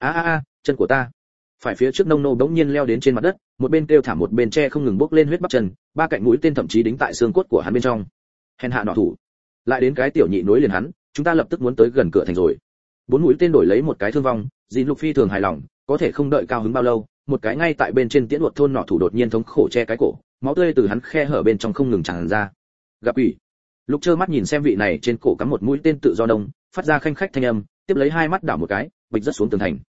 Chân của ta. Phải phía trước nông nô bỗng nhiên leo đến trên mặt đất, một bên kêu thảm một bên che không ngừng bốc lên huyết bắp chân, 3 cạnh mũi tên thậm chí đính tại xương cốt của hắn bên trong. Hèn hạ nỏ thủ. Lại đến cái tiểu nhị nối liền hắn, chúng ta lập tức muốn tới gần cửa thành rồi. 4 mũi tên đổi lấy một cái thương vong, Dìn Lục Phi thường hài lòng, có thể không đợi cao hứng bao lâu, một cái ngay tại bên trên tiễn luật thôn nỏ thủ đột nhiên thống khổ che cái cổ, máu tươi từ hắn khe hở bên trong không ngừng tràn ra. Gặp ủy. Lúc trơ mắt nhìn xem vị này trên cổ cắm một mũi tên tự do đông, phát ra khanh khách thanh âm, tiếp lấy 2 mắt đảo một cái, bịch rất xuống tường thành.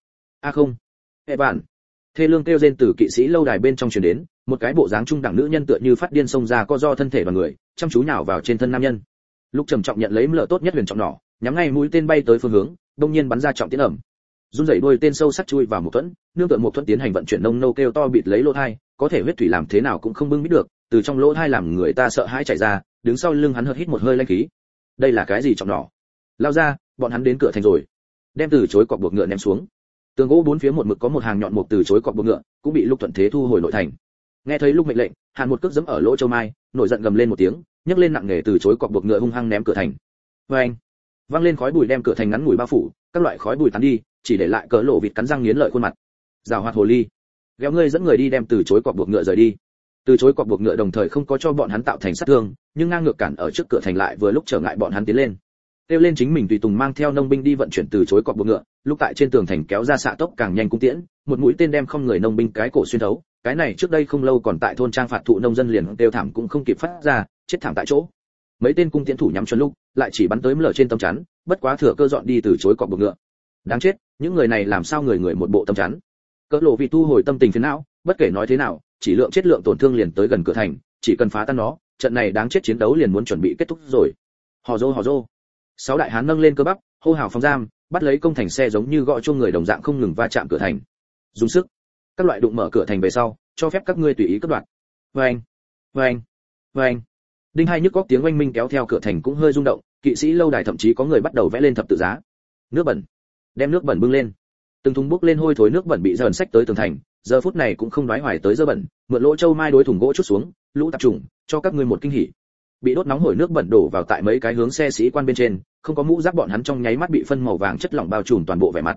Không. Hệ bạn. Thê lương kêu rên từ kỵ sĩ lâu đài bên trong truyền đến, một cái bộ dáng trung đẳng nữ nhân tựa như phát điên xông ra co do thân thể và người, chăm chú nhào vào trên thân nam nhân. Lúc trầm trọng nhận lấy lửa tốt nhất huyền trọng nỏ, nhắm ngay mũi tên bay tới phương hướng, đông nhiên bắn ra trọng tiến ẩm. Run rẩy đuôi tên sâu sắc chui vào một thuẫn, nương tựa một thuẫn tiến hành vận chuyển nông nâu kêu to bịt lấy lỗ tai, có thể huyết thủy làm thế nào cũng không bưng bít được, từ trong lỗ tai làm người ta sợ hãi chảy ra, đứng sau lưng hắn hít một hơi lãnh khí. Đây là cái gì trọng nỏ? Lao ra, bọn hắn đến cửa thành rồi. Đem từ chối cọc buộc ngựa ném xuống. Tường gỗ bốn phía một mực có một hàng nhọn mục từ chối cọc buộc ngựa, cũng bị Lục Thuận Thế thu hồi nội thành. Nghe thấy Lục mệnh lệnh, Hàn một cước giẫm ở lỗ châu mai, nổi giận gầm lên một tiếng, nhấc lên nặng nề từ chối cọc buộc ngựa hung hăng ném cửa thành. Oeng! Vang lên khói bụi đem cửa thành ngắn ngủi bao phủ, các loại khói bụi tán đi, chỉ để lại cỡ lộ vịt cắn răng nghiến lợi khuôn mặt. Giảo hoạt hồ ly, ghéo ngươi dẫn người đi đem từ chối cọc buộc ngựa rời đi. Từ chối cọc buộc ngựa đồng thời không có cho bọn hắn tạo thành sát thương, nhưng ngang ngược cản ở trước cửa thành lại vừa lúc trở ngại bọn hắn tiến lên. Kêu lên chính mình tùy tùng mang theo nông binh đi vận chuyển từ chối cọc buộc ngựa, lúc tại trên tường thành kéo ra xạ tốc càng nhanh cung tiễn, một mũi tên đem không người nông binh cái cổ xuyên thấu, cái này trước đây không lâu còn tại thôn trang phạt thụ nông dân liền kêu thảm cũng không kịp phát ra, chết thảm tại chỗ. Mấy tên cung tiễn thủ nhắm chuẩn Lúc, lại chỉ bắn tới lở trên tấm chắn, bất quá thừa cơ dọn đi từ chối cọc buộc ngựa. Đáng chết, những người này làm sao người người một bộ tấm chắn. Cỡ lộ vị thu hồi tâm tình phiền não, bất kể nói thế nào, chỉ lượng chết lượng tổn thương liền tới gần cửa thành, chỉ cần phá tan nó, trận này đáng chết chiến đấu liền muốn chuẩn bị kết thúc rồi. Hò rô. Sáu đại hán nâng lên cơ bắp, hô hào phòng giam, bắt lấy công thành xe giống như gõ chuông người đồng dạng không ngừng va chạm cửa thành. Dùng sức. Các loại đụng mở cửa thành về sau, cho phép các ngươi tùy ý cắt đoạn. Vâng. Đinh hai nhức góc tiếng oanh minh kéo theo cửa thành cũng hơi rung động, kỵ sĩ lâu đài thậm chí có người bắt đầu vẽ lên thập tự giá. Nước bẩn. Đem nước bẩn bưng lên. Từng thùng bốc lên hôi thối nước bẩn bị dần xách tới tường thành, giờ phút này cũng không đoái hoài tới dơ bẩn, mượn lỗ châu mai đối thùng gỗ chút xuống, lũ tạp trùng, cho các ngươi một kinh hỉ. Bị đốt nóng hổi nước bẩn đổ vào tại mấy cái hướng xe sĩ quan bên trên, không có mũ giáp bọn hắn trong nháy mắt bị phân màu vàng chất lỏng bao trùm toàn bộ vẻ mặt.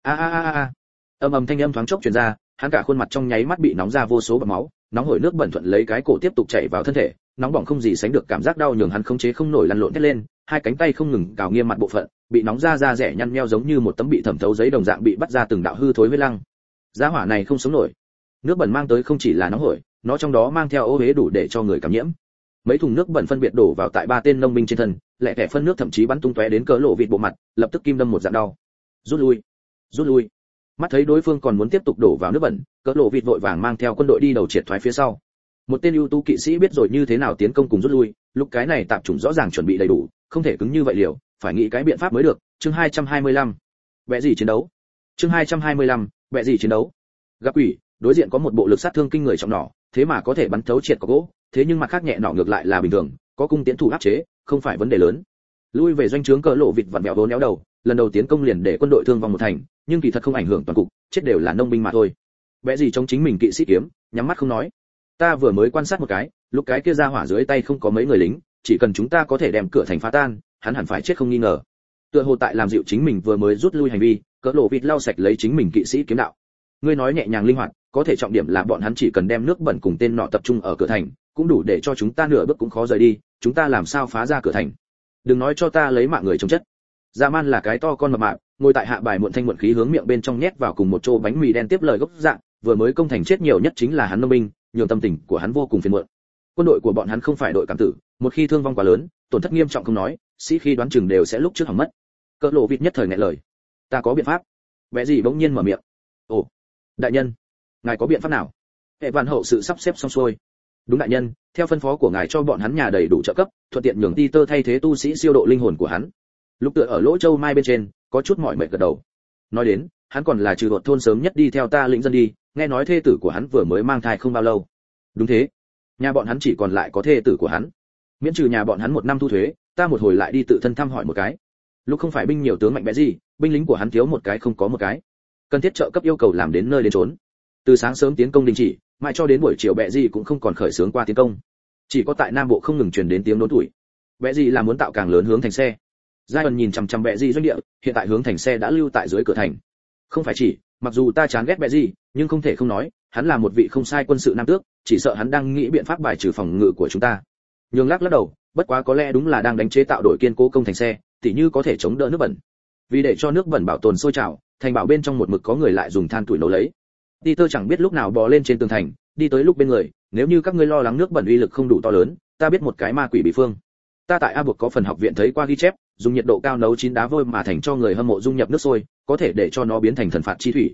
Âm thanh âm thoáng chốc truyền ra, hắn cả khuôn mặt trong nháy mắt bị nóng ra vô số bọt máu, nóng hổi nước bẩn thuận lấy cái cổ tiếp tục chảy vào thân thể, nóng bỏng không gì sánh được cảm giác đau nhường hắn khống chế không nổi lăn lộn thét lên, hai cánh tay không ngừng cào nghiêm mặt bộ phận, bị nóng ra rẻ nhăn nheo giống như một tấm bị thẩm thấu giấy đồng dạng bị bắt ra từng đạo hư thối huyết lăng. Giá hỏa này không sống nổi. Nước bẩn mang tới không chỉ là nóng hổi, nó trong đó mang theo ô uế đủ để cho người cảm nhiễm. Mấy thùng nước bẩn phân biệt đổ vào tại ba tên nông binh trên thân, lẹ tẻ phân nước thậm chí bắn tung tóe đến cỡ lộ vịt bộ mặt, lập tức kim đâm một dạng đau. Rút lui. Mắt thấy đối phương còn muốn tiếp tục đổ vào nước bẩn, cỡ lộ vịt vội vàng mang theo quân đội đi đầu triệt thoái phía sau. Một tên ưu tú kỵ sĩ biết rồi như thế nào tiến công cùng rút lui, lúc cái này tạp chủng rõ ràng chuẩn bị đầy đủ, không thể cứng như vậy liều, phải nghĩ cái biện pháp mới được. Chương 225. Bẻ gì chiến đấu. Chương 225. Bẻ gì chiến đấu. Gặp quỷ, đối diện có một bộ lực sát thương kinh người trọng nỏ, thế mà có thể bắn thấu triệt có gỗ, thế nhưng mặt khác nhẹ nỏ ngược lại là bình thường, có cung tiến thủ áp chế, không phải vấn đề lớn. Lui về doanh trướng cỡ lộ vịt vặn vẹo vốn éo đầu, lần đầu tiến công liền để quân đội thương vong một thành, nhưng kỳ thật không ảnh hưởng toàn cục, chết đều là nông binh mà thôi. Bẻ gì chống chính mình kỵ sĩ kiếm, nhắm mắt không nói. Ta vừa mới quan sát một cái, lúc cái kia ra hỏa dưới tay không có mấy người lính, chỉ cần chúng ta có thể đem cửa thành phá tan, hắn hẳn phải chết không nghi ngờ. Tựa hồ tại làm dịu chính mình vừa mới rút lui hành vi, cỡ lộ vịt lau sạch lấy chính mình kỵ sĩ kiếm đạo. Ngươi nói nhẹ nhàng linh hoạt, có thể trọng điểm là bọn hắn chỉ cần đem nước bẩn cùng tên nọ tập trung ở cửa thành, cũng đủ để cho chúng ta nửa bước cũng khó rời đi, chúng ta làm sao phá ra cửa thành? Đừng nói cho ta lấy mạng người chống chất. Dạ Man là cái to con mập mạp, ngồi tại hạ bài muộn thanh muộn khí hướng miệng bên trong nhét vào cùng một chỗ bánh mì đen tiếp lời gốc dạng, vừa mới công thành chết nhiều nhất chính là hắn nông binh, nhường tâm tình của hắn vô cùng phiền muộn. Quân đội của bọn hắn không phải đội cảm tử, một khi thương vong quá lớn, tổn thất nghiêm trọng không nói, sĩ khi đoán chừng đều sẽ lúc trước hỏng mất. Cỡ lộ vịt nhất thời nghẹn lời. Ta có biện pháp. Vẻ gì bỗng nhiên mở miệng. Ồ, đại nhân, ngài có biện pháp nào? Hệ vạn hậu sự sắp xếp xong xuôi. Đúng đại nhân, theo phân phó của ngài cho bọn hắn nhà đầy đủ trợ cấp, thuận tiện nhường Peter thay thế tu sĩ siêu độ linh hồn của hắn. Lúc tựa ở lỗ châu mai bên trên, có chút mỏi mệt gật đầu. Nói đến, hắn còn là trừ đột thôn sớm nhất đi theo ta lĩnh dân đi, nghe nói thê tử của hắn vừa mới mang thai không bao lâu. Đúng thế, nhà bọn hắn chỉ còn lại có thê tử của hắn. Miễn trừ nhà bọn hắn một năm thu thuế, ta một hồi lại đi tự thân thăm hỏi một cái. Lúc không phải binh nhiều tướng mạnh mẽ gì, binh lính của hắn thiếu một cái không có một cái. Cần thiết trợ cấp yêu cầu làm đến nơi đến chốn. Từ sáng sớm tiến công đình chỉ, mãi cho đến buổi chiều bẹ gì cũng không còn khởi xướng qua tiến công. Chỉ có tại Nam Bộ không ngừng truyền đến tiếng đốn tuổi. Bẹ gì là muốn tạo càng lớn hướng thành xe. Giai nhìn chằm chằm bẹ gì doanh địa, hiện tại hướng thành xe đã lưu tại dưới cửa thành. Không phải chỉ, mặc dù ta chán ghét bẹ gì, nhưng không thể không nói, hắn là một vị không sai quân sự nam tước, chỉ sợ hắn đang nghĩ biện pháp bài trừ phòng ngự của chúng ta. Nhường lắc lắc đầu, bất quá có lẽ đúng là đang đánh chế tạo đổi kiên cố công thành xe, tỉ như có thể chống đỡ nước bẩn. Vì để cho nước bẩn bảo tồn sôi trào, thành bảo bên trong một mực có người lại dùng than tuổi nấu lấy. Peter chẳng biết lúc nào bò lên trên tường thành, đi tới lúc bên người, nếu như các ngươi lo lắng nước bẩn uy lực không đủ to lớn, ta biết một cái ma quỷ bí phương. Ta tại A Buộc có phần học viện thấy qua ghi chép, dùng nhiệt độ cao nấu chín đá vôi mà thành cho người hâm mộ dung nhập nước sôi, có thể để cho nó biến thành thần phạt chi thủy,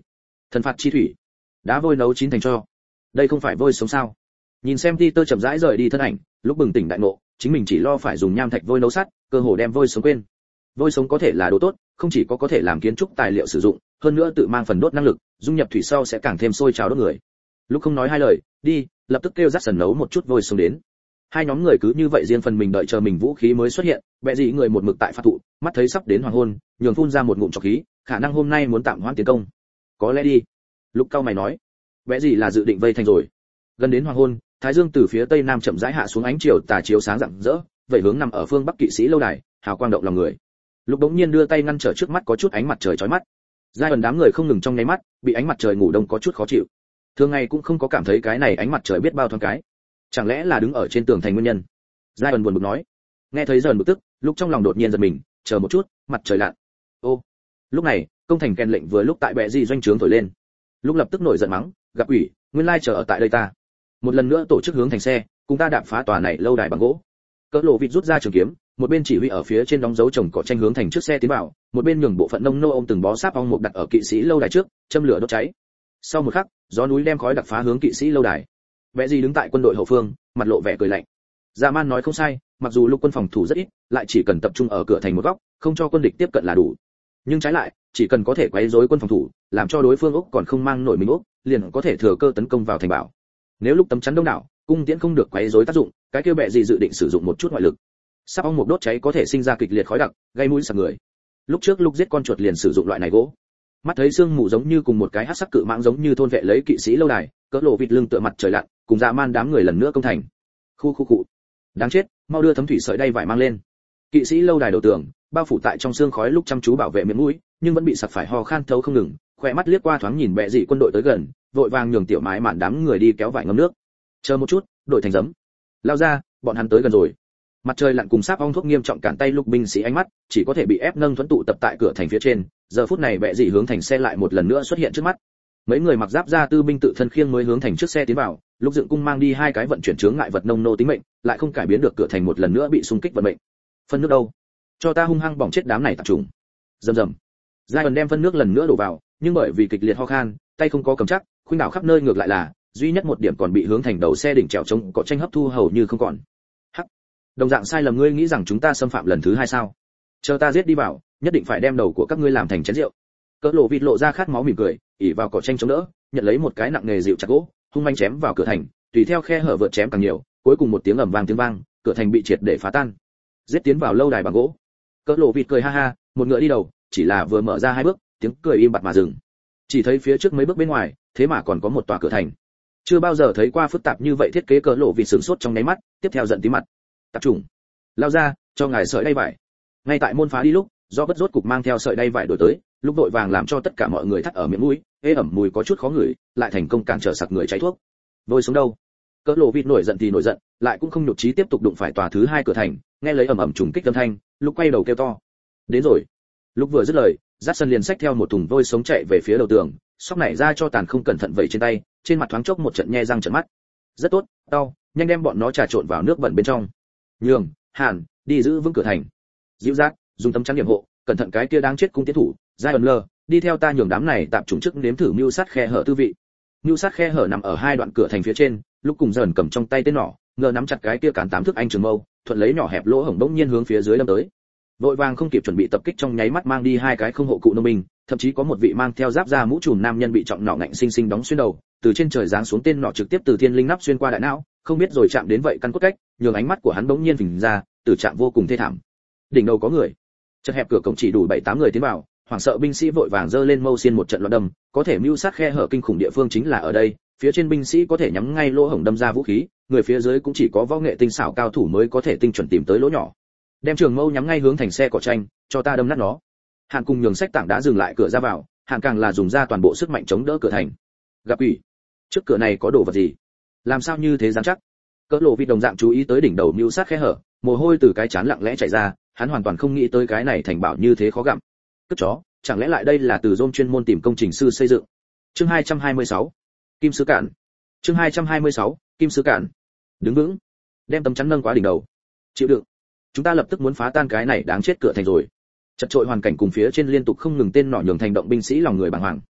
Thần phạt chi thủy, đá vôi nấu chín thành cho. Đây không phải vôi sống sao? Nhìn xem Peter chậm rãi rời đi thân ảnh, lúc bừng tỉnh đại ngộ, chính mình chỉ lo phải dùng nham thạch vôi nấu sắt, cơ hồ đem vôi sống quên. Vôi sống có thể là đồ tốt, không chỉ có thể làm kiến trúc tài liệu sử dụng, hơn nữa tự mang phần đốt năng lực, dung nhập thủy sau sẽ càng thêm sôi trào đốt người. Lúc không nói hai lời, đi, lập tức kêu Jackson nấu một chút vôi sống đến. Hai nhóm người cứ như vậy riêng phần mình đợi chờ mình vũ khí mới xuất hiện, bẹ dị người một mực tại phát thụ, mắt thấy sắp đến hoàng hôn, nhường phun ra một ngụm trọc khí, khả năng hôm nay muốn tạm hoãn tiến công. Có lẽ đi. Lúc cao mày nói, bẹ dị là dự định vây thành rồi. Gần đến hoàng hôn, thái dương từ phía tây nam chậm rãi hạ xuống, ánh chiều tà chiếu sáng rạng rỡ, vậy hướng nằm ở phương bắc kỵ sĩ lâu đài, hào quang động lòng người. Lúc đống nhiên đưa tay ngăn trở trước mắt có chút ánh mặt trời chói mắt. Giai ẩn đám người không ngừng trong nháy mắt, bị ánh mặt trời ngủ đông có chút khó chịu. Thường ngày cũng không có cảm thấy cái này ánh mặt trời biết bao thoáng cái. Chẳng lẽ là đứng ở trên tường thành nguyên nhân? Giai ẩn buồn bực nói. Nghe thấy Giai ẩn bực tức, lúc trong lòng đột nhiên giật mình, chờ một chút, mặt trời lặn. Ô. Lúc này, công thành kèn lệnh vừa lúc tại bệ dị doanh trướng thổi lên. Lúc lập tức nổi giận mắng, gặp ủy, nguyên lai chờ ở tại đây ta. Một lần nữa tổ chức hướng thành xe, cùng ta đạp phá tòa này lâu đài bằng gỗ. Cỡ lộ vịt rút ra trường kiếm, một bên chỉ huy ở phía trên đóng dấu trồng cỏ tranh hướng thành trước xe tiến vào, một bên nhường bộ phận nông nô ôm từng bó sáp ong mục đặt ở kỵ sĩ lâu đài trước, châm lửa đốt cháy. Sau một khắc, gió núi đem khói đặc phá hướng kỵ sĩ lâu đài. Bệ dị đứng tại quân đội hậu phương, mặt lộ vẻ cười lạnh. Dạ Man nói không sai, mặc dù lục quân phòng thủ rất ít, lại chỉ cần tập trung ở cửa thành một góc, không cho quân địch tiếp cận là đủ. Nhưng trái lại, chỉ cần có thể quấy rối quân phòng thủ, làm cho đối phương ốc còn không mang nổi mình ốc, liền có thể thừa cơ tấn công vào thành bảo. Nếu lúc tấm chắn đông đảo, cung tiễn không được quấy rối tác dụng, cái kia bệ dị dự định sử dụng một chút ngoại lực. Sáp ong mục đốt cháy có thể sinh ra kịch liệt khói đặc, gây mũi sặc người. Lúc trước lúc giết con chuột liền sử dụng loại này gỗ. Mắt thấy xương mù giống như cùng một cái hắc sắc cự mãng giống như thôn vệ lấy kỵ sĩ lâu đài, cỡ lộ vịt lưng tựa mặt trời lặn, cùng Dạ Man đám người lần nữa công thành. Khu. Đáng chết, mau đưa thấm thủy sợi đay vải mang lên. Kỵ sĩ lâu đài đầu tường, bao phủ tại trong xương khói lúc chăm chú bảo vệ miệng mũi, nhưng vẫn bị sặc phải ho khan thấu không ngừng, khỏe mắt liếc qua thoáng nhìn bệ dị quân đội tới gần, vội vàng nhường tiểu mái mạn đám người đi kéo vải ngâm nước. Chờ một chút, đội thành giấm. Lao ra, bọn hắn tới gần rồi. Mặt trời lặn cùng sáp ong thuốc nghiêm trọng cản tay lúc binh sĩ ánh mắt, chỉ có thể bị ép nâng thuẫn tụ tập tại cửa thành phía trên. Giờ phút này bệ dị hướng thành xe lại một lần nữa xuất hiện trước mắt. Mấy người mặc giáp da tư binh tự thân khiêng mới hướng thành trước xe tiến vào, lúc dựng cung mang đi hai cái vận chuyển chướng ngại vật nông nô tính mệnh, lại không cải biến được cửa thành một lần nữa bị xung kích vận mệnh. Phân nước đâu? Cho ta hung hăng bỏng chết đám này tạp trùng. Rầm. Giai ẩn đem phân nước lần nữa đổ vào, nhưng bởi vì kịch liệt ho khan, tay không có cầm chắc, khuynh đảo khắp nơi ngược lại là duy nhất một điểm còn bị hướng thành đầu xe đỉnh trèo trống có tranh hấp thu hầu như không còn. Hắc. Đồng dạng sai lầm, ngươi nghĩ rằng chúng ta xâm phạm lần thứ hai sao? Chờ ta giết đi vào, nhất định phải đem đầu của các ngươi làm thành chén rượu. Cỡ lộ vịt lộ ra khát máu mỉm cười, ỉ vào cỏ tranh chống đỡ, nhận lấy một cái nặng nghề dịu chặt gỗ, hung manh chém vào cửa thành, tùy theo khe hở vượt chém càng nhiều, cuối cùng một tiếng ầm vang, cửa thành bị triệt để phá tan. Giết tiến vào lâu đài bằng gỗ. Cỡ lộ vịt cười ha ha, một ngựa đi đầu, chỉ là vừa mở ra hai bước, tiếng cười im bặt mà dừng. Chỉ thấy phía trước mấy bước bên ngoài, thế mà còn có một tòa cửa thành. Chưa bao giờ thấy qua phức tạp như vậy thiết kế, cỡ lộ vịt sửng sốt trong nháy mắt, tiếp theo giận tí mặt. Tạp chủng, lao ra, cho ngài sợi đay vải. Ngay tại môn phá đi lúc, do bất rốt cục mang theo sợi đay vải đổi tới, lúc đội vàng làm cho tất cả mọi người thắt ở miệng mũi, ê ẩm mùi có chút khó ngửi, lại thành công cản trở sặc người cháy thuốc. Vôi xuống đâu? Cỡ lộ vịt nổi giận thì nổi giận, lại cũng không nhụt chí tiếp tục đụng phải tòa thứ hai cửa thành, nghe lấy ầm ầm trùng kích âm thanh, lúc quay đầu kêu to. Đến rồi. Lúc vừa dứt lời, Jackson liền xách theo một thùng vôi sống chạy về phía đầu tường, sóc nảy ra cho tàn không cẩn thận vẩy trên tay, trên mặt thoáng chốc một trận nhe răng trợn mắt. Rất tốt, tao, nhanh đem bọn nó trà trộn vào nước bẩn bên trong. Nhường, Hàn, đi giữ vững cửa thành. Dịu dắt, dùng tấm chắn điểm hộ, cẩn thận cái kia đang chết cung tiến thủ. Giai lờ, đi theo ta nhường đám này tạm trùng trước nếm thử mưu sát khe hở tư vị. Mưu sát khe hở nằm ở hai đoạn cửa thành phía trên, lúc cùng dần cầm trong tay tên nỏ, ngờ nắm chặt cái kia cán tám thước anh trường mâu, thuận lấy nhỏ hẹp lỗ hổng bỗng nhiên hướng phía dưới đâm tới. Vội vàng không kịp chuẩn bị tập kích trong nháy mắt mang đi hai cái không hộ cụ nông binh, thậm chí có một vị mang theo giáp da mũ trùm nam nhân bị trọng nỏ ngạnh sinh sinh đóng xuyên đầu, từ trên trời giáng xuống tên nỏ trực tiếp từ thiên linh nắp xuyên qua đại não, không biết rồi chạm đến vậy căn cốt cách, nhường ánh mắt của hắn bỗng nhiên phình ra, tử trạng vô cùng thê thảm. Đỉnh đầu có người. Chật hẹp cửa cổng chỉ đủ 7-8 người tiến vào, hoảng sợ binh sĩ vội vàng giơ lên mâu xiên một trận loạn đâm, có thể mưu sát khe hở kinh khủng địa phương chính là ở đây, phía trên binh sĩ có thể nhắm ngay lỗ hổng đâm ra vũ khí, người phía dưới cũng chỉ có võ nghệ tinh xảo cao thủ mới có thể tinh chuẩn tìm tới lỗ nhỏ. Đem trường mâu nhắm ngay hướng thành xe cỏ tranh, cho ta đâm nát nó. Hàn cùng nhường sách tảng đã dừng lại cửa ra vào, Hàn càng là dùng ra toàn bộ sức mạnh chống đỡ cửa thành. Gặp ủy, trước cửa này có đồ vật gì? Làm sao như thế dám chắc? Cỡ lộ vịt đồng dạng chú ý tới đỉnh đầu mưu sát khe hở, mồ hôi từ cái chán lặng lẽ chảy ra, hắn hoàn toàn không nghĩ tới cái này thành bảo như thế khó gặm. Cất chó, chẳng lẽ lại đây là từ Rome chuyên môn tìm công trình sư xây dựng? Chương 226. Kim sứ cản. Chương 226. Kim sứ cản. Đứng vững, đem tấm chắn nâng quá đỉnh đầu. Chịu đựng. Chúng ta lập tức muốn phá tan cái này đáng chết cửa thành rồi. Chật trội hoàn cảnh cùng phía trên liên tục không ngừng tên nỏ nhường thành động binh sĩ lòng người bàng hoàng.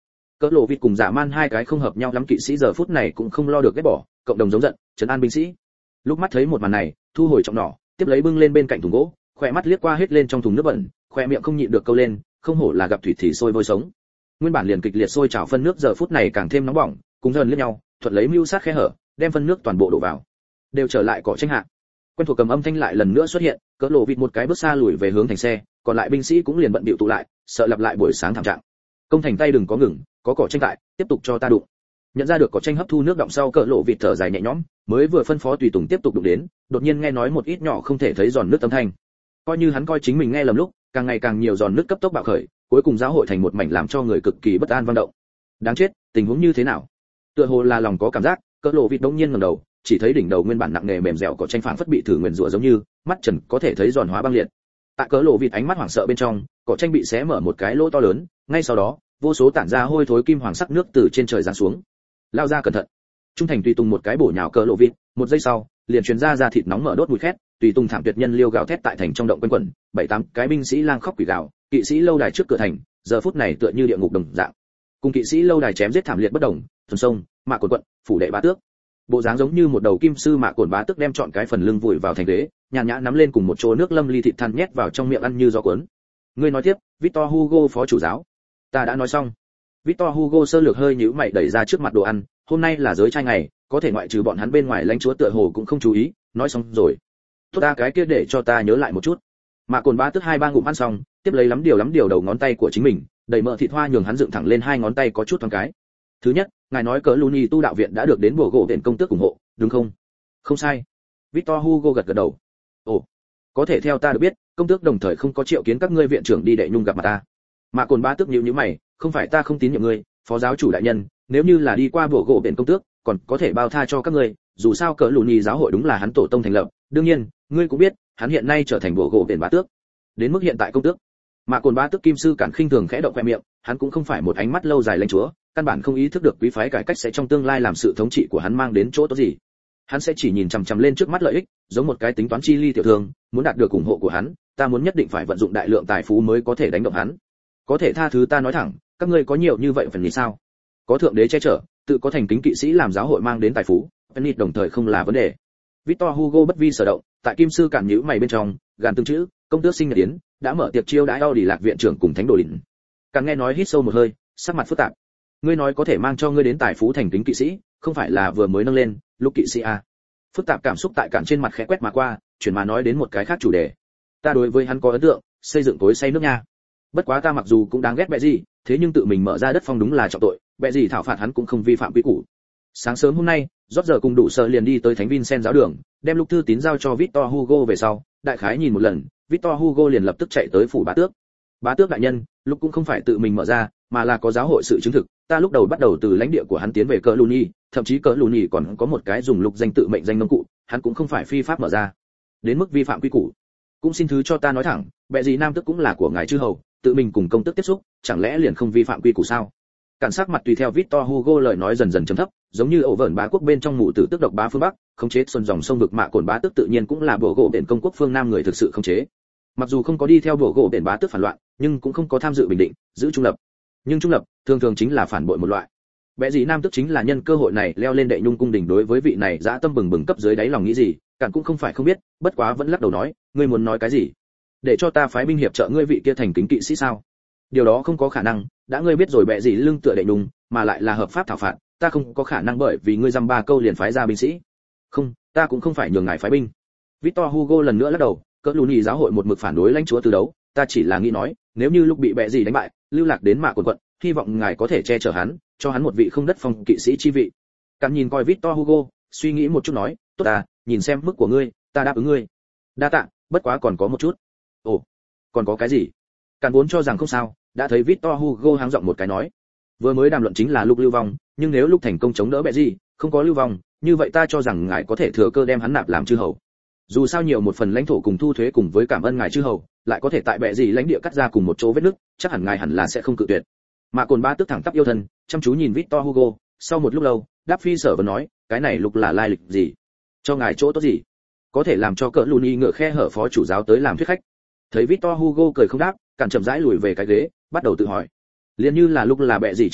Cỡ lộ vịt cùng Dạ Man hai cái không hợp nhau lắm kỵ sĩ giờ phút này cũng không lo được ghét bỏ, cộng đồng giống giận, trấn an binh sĩ. Lúc mắt thấy một màn này, thu hồi trọng nỏ, tiếp lấy bưng lên bên cạnh thùng gỗ, khỏe mắt liếc qua hết lên trong thùng nước bẩn, khỏe miệng không nhịn được câu lên, không hổ là gặp thủy thì sôi vôi sống. Nguyên bản liền kịch liệt sôi trào phân nước giờ phút này càng thêm nóng bỏng, cùng dần liếc nhau, thuận lấy mưu sát khe hở, đem phân nước toàn bộ đổ vào, đều trở lại cỏ tranh hạ. Quen thuộc cầm âm thanh lại lần nữa xuất hiện, Cỡ lộ vịt một cái bước xa lùi về hướng thành xe, còn lại binh sĩ cũng liền bận bịu tụ lại, sợ lặp lại buổi sáng thảm trạng. Công thành tay đừng có ngừng, có cỏ tranh tại, tiếp tục cho ta đụng. Nhận ra được cỏ tranh hấp thu nước động sau, Cỡ lộ vịt thở dài nhẹ nhõm, mới vừa phân phó tùy tùng tiếp tục đụng đến, đột nhiên nghe nói một ít nhỏ không thể thấy giòn nước âm thanh. Coi như hắn coi chính mình nghe lầm lúc, càng ngày càng nhiều giòn nước cấp tốc bạo khởi, cuối cùng giáo hội thành một mảnh làm cho người cực kỳ bất an vang động. Đáng chết, tình huống như thế nào? Tựa hồ là lòng có cảm giác, Cỡ lộ vịt đống nhiên ngẩng đầu, chỉ thấy đỉnh đầu nguyên bản nặng nề mềm dẻo cỏ tranh phảng phất bị thử nguyền rủa giống như, mắt trần có thể thấy giòn hóa băng liệt. Tại Cỡ lộ vịt ánh mắt hoảng sợ bên trong, cỏ tranh bị xé mở một cái lỗ to lớn, ngay sau đó, vô số tản ra hôi thối kim hoàng sắc nước từ trên trời giáng xuống. Lao ra cẩn thận. Trung thành tùy tùng một cái bổ nhào Cỡ lộ vịt, một giây sau, liền truyền ra thịt nóng mở đốt mùi khét, tùy tùng thảm tuyệt nhân liêu gào thét tại thành trong động quanh quẩn, 7-8 cái binh sĩ lang khóc quỷ gào, kỵ sĩ lâu đài trước cửa thành, giờ phút này tựa như địa ngục đồng dạng. Cùng kỵ sĩ lâu đài chém giết thảm liệt bất đồng, tuần sông, mạ cồn quận, phủ đệ bá tước. Bộ dáng giống như một đầu kim sư mạ cồn bá tước đem trọn cái phần lưng vùi vào thành ghế, nhàn nhã nắm lên cùng một chỗ nước lâm ly thịt than nhét vào trong miệng ăn như gió cuốn. Ngươi nói tiếp, Victor Hugo phó chủ giáo. Ta đã nói xong. Victor Hugo sơ lược hơi nhíu mày đẩy ra trước mặt đồ ăn, hôm nay là giới trai ngày, có thể ngoại trừ bọn hắn bên ngoài lãnh chúa tựa hồ cũng không chú ý, nói xong rồi. Tốt ta cái kia để cho ta nhớ lại một chút. Mạ cồn bá tước 2-3 ngụm ăn xong, tiếp lấy lắm điều đầu ngón tay của chính mình, đầy mỡ thịt hoa nhường hắn dựng thẳng lên hai ngón tay có chút thoáng cái. Thứ nhất, ngài nói cỡ Luni tu đạo viện đã được đến bổ gỗ viện công tước ủng hộ, đúng không? Không sai. Victor Hugo gật gật đầu. Ồ, có thể theo ta được biết, công tước đồng thời không có triệu kiến các ngươi viện trưởng đi đệ nhung gặp mặt ta. Mạ cồn bá tước nhíu mày, không phải ta không tín nhiệm ngươi, phó giáo chủ đại nhân, nếu như là đi qua bổ gỗ viện công tước, còn có thể bao tha cho các ngươi, dù sao cỡ Luni giáo hội đúng là hắn tổ tông thành lập, đương nhiên, ngươi cũng biết, hắn hiện nay trở thành bổ gỗ viện bá tước. Đến mức hiện tại công tước, Mạ cồn bá tước kim sư cản khinh thường khẽ động khoe miệng, hắn cũng không phải một ánh mắt lâu dài lãnh chúa, căn bản không ý thức được quý phái cải cách sẽ trong tương lai làm sự thống trị của hắn mang đến chỗ tốt gì. Hắn sẽ chỉ nhìn chằm chằm lên trước mắt lợi ích, giống một cái tính toán chi ly tiểu thương, muốn đạt được ủng hộ của hắn, ta muốn nhất định phải vận dụng đại lượng tài phú mới có thể đánh động hắn. Có thể tha thứ ta nói thẳng, các ngươi có nhiều như vậy phần nghĩ sao? Có thượng đế che chở, tự có thành kính kỵ sĩ làm giáo hội mang đến tài phú, Penny đồng thời không là vấn đề. Victor Hugo bất vi sở động, tại kim sư cản nhíu mày bên trong, gàn từng chữ, công tước sinh nhật yến, đã mở tiệc chiêu đãi Audi lạc viện trưởng cùng thánh đồ đỉnh. Càng nghe nói hít sâu một hơi, sắc mặt phức tạp. Ngươi nói có thể mang cho ngươi đến tài phú thành kính kỵ sĩ, không phải là vừa mới nâng lên, lúc kỵ sĩ a. Phức tạp cảm xúc tại cản trên mặt khẽ quét mà qua, chuyển mà nói đến một cái khác chủ đề. Ta đối với hắn có ấn tượng, xây dựng tối say nước nha. Bất quá ta mặc dù cũng đáng ghét bệ gì, thế nhưng tự mình mở ra đất phong đúng là trọng tội, bệ gì thảo phạt hắn cũng không vi phạm quy củ. Sáng sớm hôm nay, rót giờ cùng đủ sợ liền đi tới Thánh Vincent giáo đường, đem lúc thư tín giao cho Victor Hugo về sau, đại khái nhìn một lần, Victor Hugo liền lập tức chạy tới phủ bá tước. Bá tước đại nhân, lúc cũng không phải tự mình mở ra, mà là có giáo hội sự chứng thực, ta lúc đầu bắt đầu từ lãnh địa của hắn tiến về cỡ Luni, thậm chí cỡ Luni còn có một cái dùng lục danh tự mệnh danh nông cụ, hắn cũng không phải phi pháp mở ra. Đến mức vi phạm quy củ, cũng xin thứ cho ta nói thẳng, bệ gì nam tước cũng là của ngài chư hầu, tự mình cùng công tước tiếp xúc, chẳng lẽ liền không vi phạm quy củ sao? Cản sắc mặt tùy theo Victor Hugo lời nói dần dần trầm thấp, giống như ổ vẩn bá quốc bên trong mụ tử tước độc bá phương bắc, khống chế xuân dòng sông vực Mạ cồn bá tước tự nhiên cũng là bộ gỗ biển công quốc phương nam người thực sự khống chế. Mặc dù không có đi theo bộ gỗ biển bá tước phản loạn, nhưng cũng không có tham dự bình định, giữ trung lập. Nhưng trung lập thường thường chính là phản bội một loại. Bệ gì nam tước chính là nhân cơ hội này leo lên đệ nhung cung đình, đối với vị này dã tâm bừng bừng cấp dưới đáy lòng nghĩ gì, Cản cũng không phải không biết, bất quá vẫn lắc đầu nói, ngươi muốn nói cái gì? Để cho ta phái binh hiệp trợ ngươi vị kia thành kính kỵ sĩ sao? Điều đó không có khả năng, đã ngươi biết rồi bệ gì lưng tựa đệ nhung, mà lại là hợp pháp thảo phạt, ta không có khả năng bởi vì ngươi dăm ba câu liền phái ra binh sĩ. Không, ta cũng không phải nhường ngài phái binh. Victor Hugo lần nữa lắc đầu, cỡ Luni giáo hội một mực phản đối lãnh chúa từ đấu, ta chỉ là nghĩ nói, nếu như lúc bị bệ gì đánh bại, lưu lạc đến Mạ cồn quận, hy vọng ngài có thể che chở hắn, cho hắn một vị không đất phong kỵ sĩ chi vị. Cản nhìn coi Victor Hugo, suy nghĩ một chút nói, tốt à, nhìn xem mức của ngươi, ta đáp ứng ngươi. Đa tạ, bất quá còn có một chút. Ồ, còn có cái gì? Cản vốn cho rằng không sao, đã thấy Victor Hugo háng giọng một cái nói, vừa mới đàm luận chính là lúc lưu vong, nhưng nếu lúc thành công chống đỡ bệ gì, không có lưu vong, như vậy ta cho rằng ngài có thể thừa cơ đem hắn nạp làm chư hầu. Dù sao nhiều một phần lãnh thổ cùng thu thuế cùng với cảm ơn ngài chư hầu, lại có thể tại bệ gì lãnh địa cắt ra cùng một chỗ vết nứt, chắc hẳn ngài hẳn là sẽ không cự tuyệt. Mạ cồn bá tước thẳng tắp yêu thân, chăm chú nhìn Victor Hugo, sau một lúc lâu, đáp phi sở và nói, cái này lục là lai lịch gì? Cho ngài chỗ tốt gì? Có thể làm cho cỡ Luni ngựa khe hở phó chủ giáo tới làm thuyết khách. Thấy Victor Hugo cười không đáp, Cản chậm rãi lùi về cái ghế, bắt đầu tự hỏi. Liên như là lúc là bệ gì chư hầu,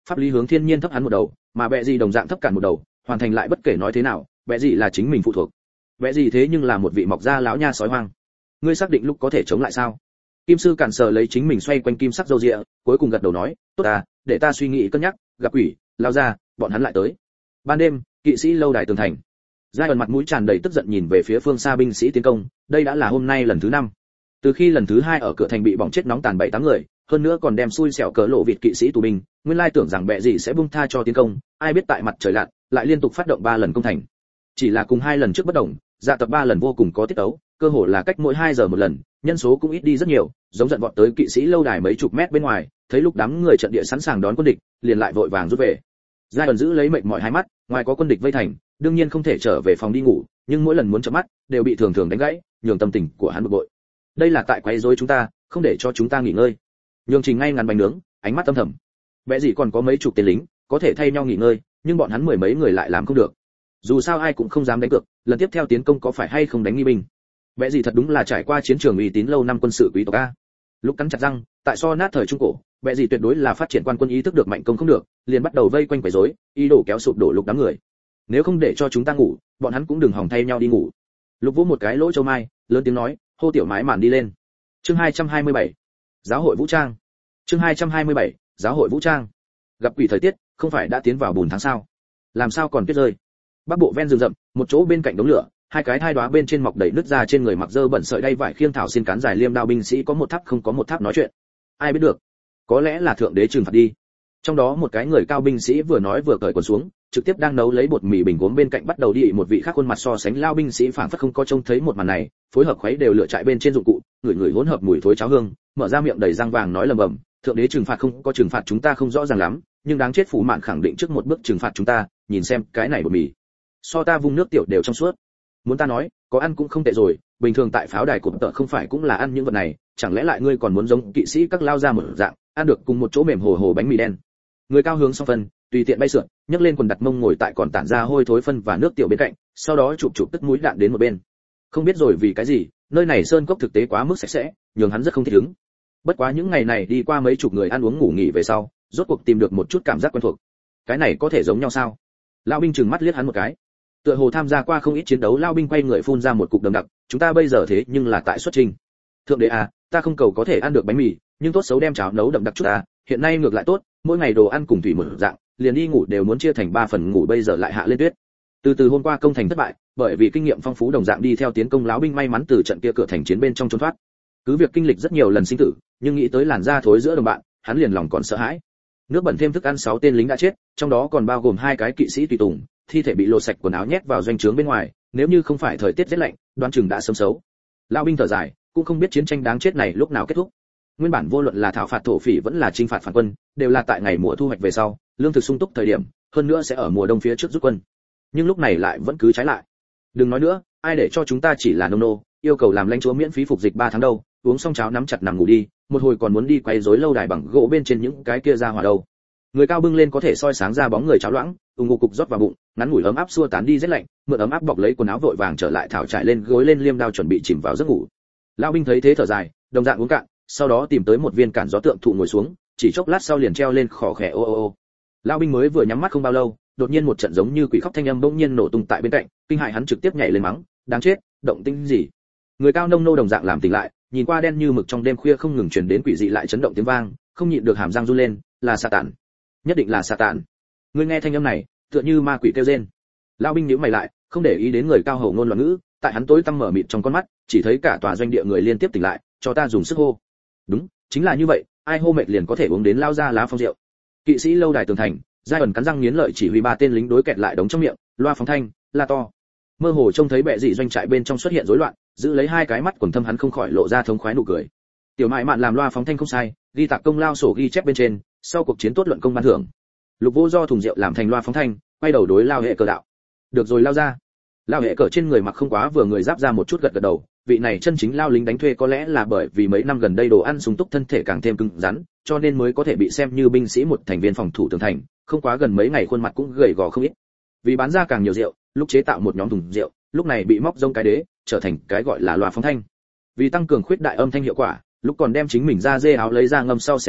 pháp lý hướng thiên nhiên thấp hắn một đầu, mà bệ gì đồng dạng thấp cản một đầu, hoàn thành lại bất kể nói thế nào, bệ gì là chính mình phụ thuộc. Bệ gì thế nhưng là một vị mọc da lão nha sói hoang. Ngươi xác định lúc có thể chống lại sao? Kim sư cản sờ lấy chính mình xoay quanh kim sắc râu ria, cuối cùng gật đầu nói, tốt à, để ta suy nghĩ cân nhắc, gặp quỷ, lao ra, bọn hắn lại tới. Ban đêm, kỵ sĩ lâu đài tường thành. Giai ẩn mặt mũi tràn đầy tức giận nhìn về phía phương xa binh sĩ tiến công, đây đã là hôm nay lần thứ 5. Từ khi lần thứ 2 ở cửa thành bị bỏng chết nóng tàn 7-8 người, hơn nữa còn đem xui xẻo cỡ lộ vịt kỵ sĩ tù binh, nguyên lai tưởng rằng bệ gì sẽ buông tha cho tiến công, ai biết tại mặt trời lặn, lại liên tục phát động 3 lần công thành. Chỉ là cùng 2 lần trước bất đồng, dạ tập 3 lần vô cùng có tiết tấu, cơ hồ là cách mỗi 2 giờ một lần, nhân số cũng ít đi rất nhiều, giống giận vọt tới kỵ sĩ lâu đài mấy chục mét bên ngoài, thấy lúc đám người trận địa sẵn sàng đón quân địch, liền lại vội vàng rút về. Giai ẩn giữ lấy mệt mỏi hai mắt, ngoài có quân địch vây thành, đương nhiên không thể trở về phòng đi ngủ, nhưng mỗi lần muốn chớp mắt, đều bị thường thường đánh gãy, nhường tâm tình của hắn bực bội. Đây là tại quấy rối chúng ta, không để cho chúng ta nghỉ ngơi. Nhường Trình ngay ngắn bánh nướng, ánh mắt âm thầm. Bẽ gì còn có mấy chục tên lính, có thể thay nhau nghỉ ngơi, nhưng bọn hắn mười mấy người lại làm không được. Dù sao ai cũng không dám đánh cược, lần tiếp theo tiến công có phải hay không đánh nghi binh. Bẽ gì thật đúng là trải qua chiến trường uy tín lâu năm quân sự quý tộc a. Lúc cắn chặt răng, tại so nát thời trung cổ, bẽ gì tuyệt đối là phát triển quan quân ý thức được mạnh công không được, liền bắt đầu vây quanh quấy rối, ý đồ kéo sụp đổ Lục đám người. Nếu không để cho chúng ta ngủ, bọn hắn cũng đừng hòng thay nhau đi ngủ. Lục vỗ một cái lỗ châu mai, lớn tiếng nói, hô tiểu mái màn đi lên. Chương 227. Giáo hội vũ trang. Chương 227. Giáo hội vũ trang. Gặp quỷ thời tiết, không phải đã tiến vào bùn tháng sao? Làm sao còn tuyết rơi? Bắc bộ ven rừng rậm, một chỗ bên cạnh đống lửa, hai cái thai đóa bên trên mọc đầy nứt ra trên người mặc dơ bẩn sợi đay vải khiêng thảo xin cán dài liêm đao binh sĩ có một tháp không có một tháp nói chuyện. Ai biết được? Có lẽ là thượng đế trừng phạt đi. Trong đó một cái người cao binh sĩ vừa nói vừa cởi quần xuống, trực tiếp đang nấu lấy bột mì bình gốm bên cạnh bắt đầu đi một vị khác khuôn mặt so sánh lao binh sĩ phảng phất không có trông thấy một màn này, phối hợp khuấy đều lựa trại bên trên dụng cụ, người hỗn hợp mùi thối cháo hương, mở ra miệng đầy răng vàng nói lầm bầm, thượng đế trừng phạt không có trừng phạt chúng ta không rõ ràng lắm, nhưng đáng chết phủ mạn khẳng định trước một bước trừng phạt chúng ta, nhìn xem cái này bột mì, so ta vung nước tiểu đều trong suốt. Muốn ta nói, có ăn cũng không tệ rồi, bình thường tại pháo đài cụm tợ không phải cũng là ăn những vật này, chẳng lẽ lại ngươi còn muốn giống kỵ sĩ các lao ra một dạng, ăn được cùng một chỗ mềm hồ hồ bánh mì đen. Người cao hướng xong phân, tùy tiện bay sượn, nhấc lên quần đặt mông ngồi tại còn tản ra hôi thối phân và nước tiểu bên cạnh, sau đó chụp tức mũi đạn đến một bên. Không biết rồi vì cái gì, nơi này sơn cốc thực tế quá mức sạch sẽ, nhường hắn rất không thích ứng. Bất quá những ngày này đi qua mấy chục người ăn uống ngủ nghỉ về sau, rốt cuộc tìm được một chút cảm giác quen thuộc. Cái này có thể giống nhau sao? Lão binh trừng mắt liếc hắn một cái. Tựa hồ tham gia qua không ít chiến đấu, lão binh quay người phun ra một cục đầm đặc, chúng ta bây giờ thế nhưng là tại xuất trình. Thượng đế à, ta không cầu có thể ăn được bánh mì, nhưng tốt xấu đem cháo nấu đậm đặc chút à, hiện nay ngược lại tốt, mỗi ngày đồ ăn cùng thủy một dạng, liền đi ngủ đều muốn chia thành 3 phần ngủ bây giờ lại hạ lên tuyết. Từ hôm qua công thành thất bại, bởi vì kinh nghiệm phong phú đồng dạng đi theo tiến công lão binh may mắn từ trận kia cửa thành chiến bên trong trốn thoát. Cứ việc kinh lịch rất nhiều lần sinh tử, nhưng nghĩ tới làn da thối giữa đồng bạn, hắn liền lòng còn sợ hãi. Nước bẩn thêm thức ăn 6 tên lính đã chết, trong đó còn bao gồm 2 cái kỵ sĩ tùy tùng, thi thể bị lột sạch quần áo nhét vào doanh trướng bên ngoài, nếu như không phải thời tiết rất lạnh, đoán chừng đã sớm xấu. Lão binh thở dài, cũng không biết chiến tranh đáng chết này lúc nào kết thúc. Nguyên bản vô luận là thảo phạt thổ phỉ vẫn là chinh phạt phản quân, đều là tại ngày mùa thu hoạch về sau, lương thực sung túc thời điểm, hơn nữa sẽ ở mùa đông phía trước rút quân. Nhưng lúc này lại vẫn cứ trái lại. Đừng nói nữa, ai để cho chúng ta chỉ là nông nô, yêu cầu làm lãnh chúa miễn phí phục dịch 3 tháng đâu, uống xong cháo nắm chặt nằm ngủ đi, một hồi còn muốn đi quay rối lâu đài bằng gỗ bên trên những cái kia ra hỏa đâu. Người cao bưng lên có thể soi sáng ra bóng người cháo loãng, ngủ cục rót vào bụng, ngắn ngủi ấm áp xua tán đi rét lạnh, mượn ấm áp bọc lấy quần áo vội vàng trở lại thảo trải lên gối lên liêm đao chuẩn bị chìm vào giấc ngủ. Lão binh thấy thế thở dài, đồng dạng uống cạn, sau đó tìm tới một viên cản gió tượng thụ ngồi xuống, chỉ chốc lát sau liền treo lên khò khè ô ô ô. Lão binh mới vừa nhắm mắt không bao lâu, đột nhiên một trận giống như quỷ khóc thanh âm bỗng nhiên nổ tung tại bên cạnh, kinh hại hắn trực tiếp nhảy lên mắng, đáng chết, động tĩnh gì? Người cao nông nô đồng dạng làm tỉnh lại, nhìn qua đen như mực trong đêm khuya không ngừng truyền đến quỷ dị lại chấn động tiếng vang, không nhịn được hàm răng run lên, là Satan, nhất định là Satan. Người nghe thanh âm này, tựa như ma quỷ kêu rên. Lão binh nhíu mày lại, không để ý đến người cao hầu ngôn loạn ngữ, tại hắn tối tăm mở mịt trong con mắt, chỉ thấy cả tòa doanh địa người liên tiếp tỉnh lại, cho ta dùng sức hô. Đúng, chính là như vậy, ai hô mệt liền có thể uống đến lao ra lá phong rượu. Kỵ sĩ lâu đài tường thành, giai ẩn cắn răng nghiến lợi chỉ huy 3 tên lính đối kẹt lại đống trong miệng, loa phóng thanh, la to. Mơ hồ trông thấy bệ dị doanh trại bên trong xuất hiện rối loạn, giữ lấy 2 cái mắt quần thâm hắn không khỏi lộ ra thống khoái nụ cười. Tiểu mại mạn làm loa phóng thanh không sai, ghi tạc công lao sổ ghi chép bên trên, sau cuộc chiến tốt luận công ban thưởng. Lục Vô do thùng rượu làm thành loa phóng thanh, quay đầu đối lao hệ cờ đạo. Được rồi lao ra. Lao hệ cờ trên người mặc không quá vừa người giáp ra một chút gật gật đầu, vị này chân chính lao lính đánh thuê có lẽ là bởi vì mấy năm gần đây đồ ăn sung túc thân thể càng thêm cứng rắn, cho nên mới có thể bị xem như binh sĩ một thành viên phòng thủ tường thành, không quá gần mấy ngày khuôn mặt cũng gầy gò không ít. Vì bán ra càng nhiều rượu, lúc chế tạo một nhóm thùng rượu, lúc này bị móc rông cái đế, trở thành cái gọi là loa phóng thanh. Vì tăng cường khuyết đại âm thanh hiệu quả, lúc còn đem chính mình ra dê áo lấy ra ngâm sau xé nát,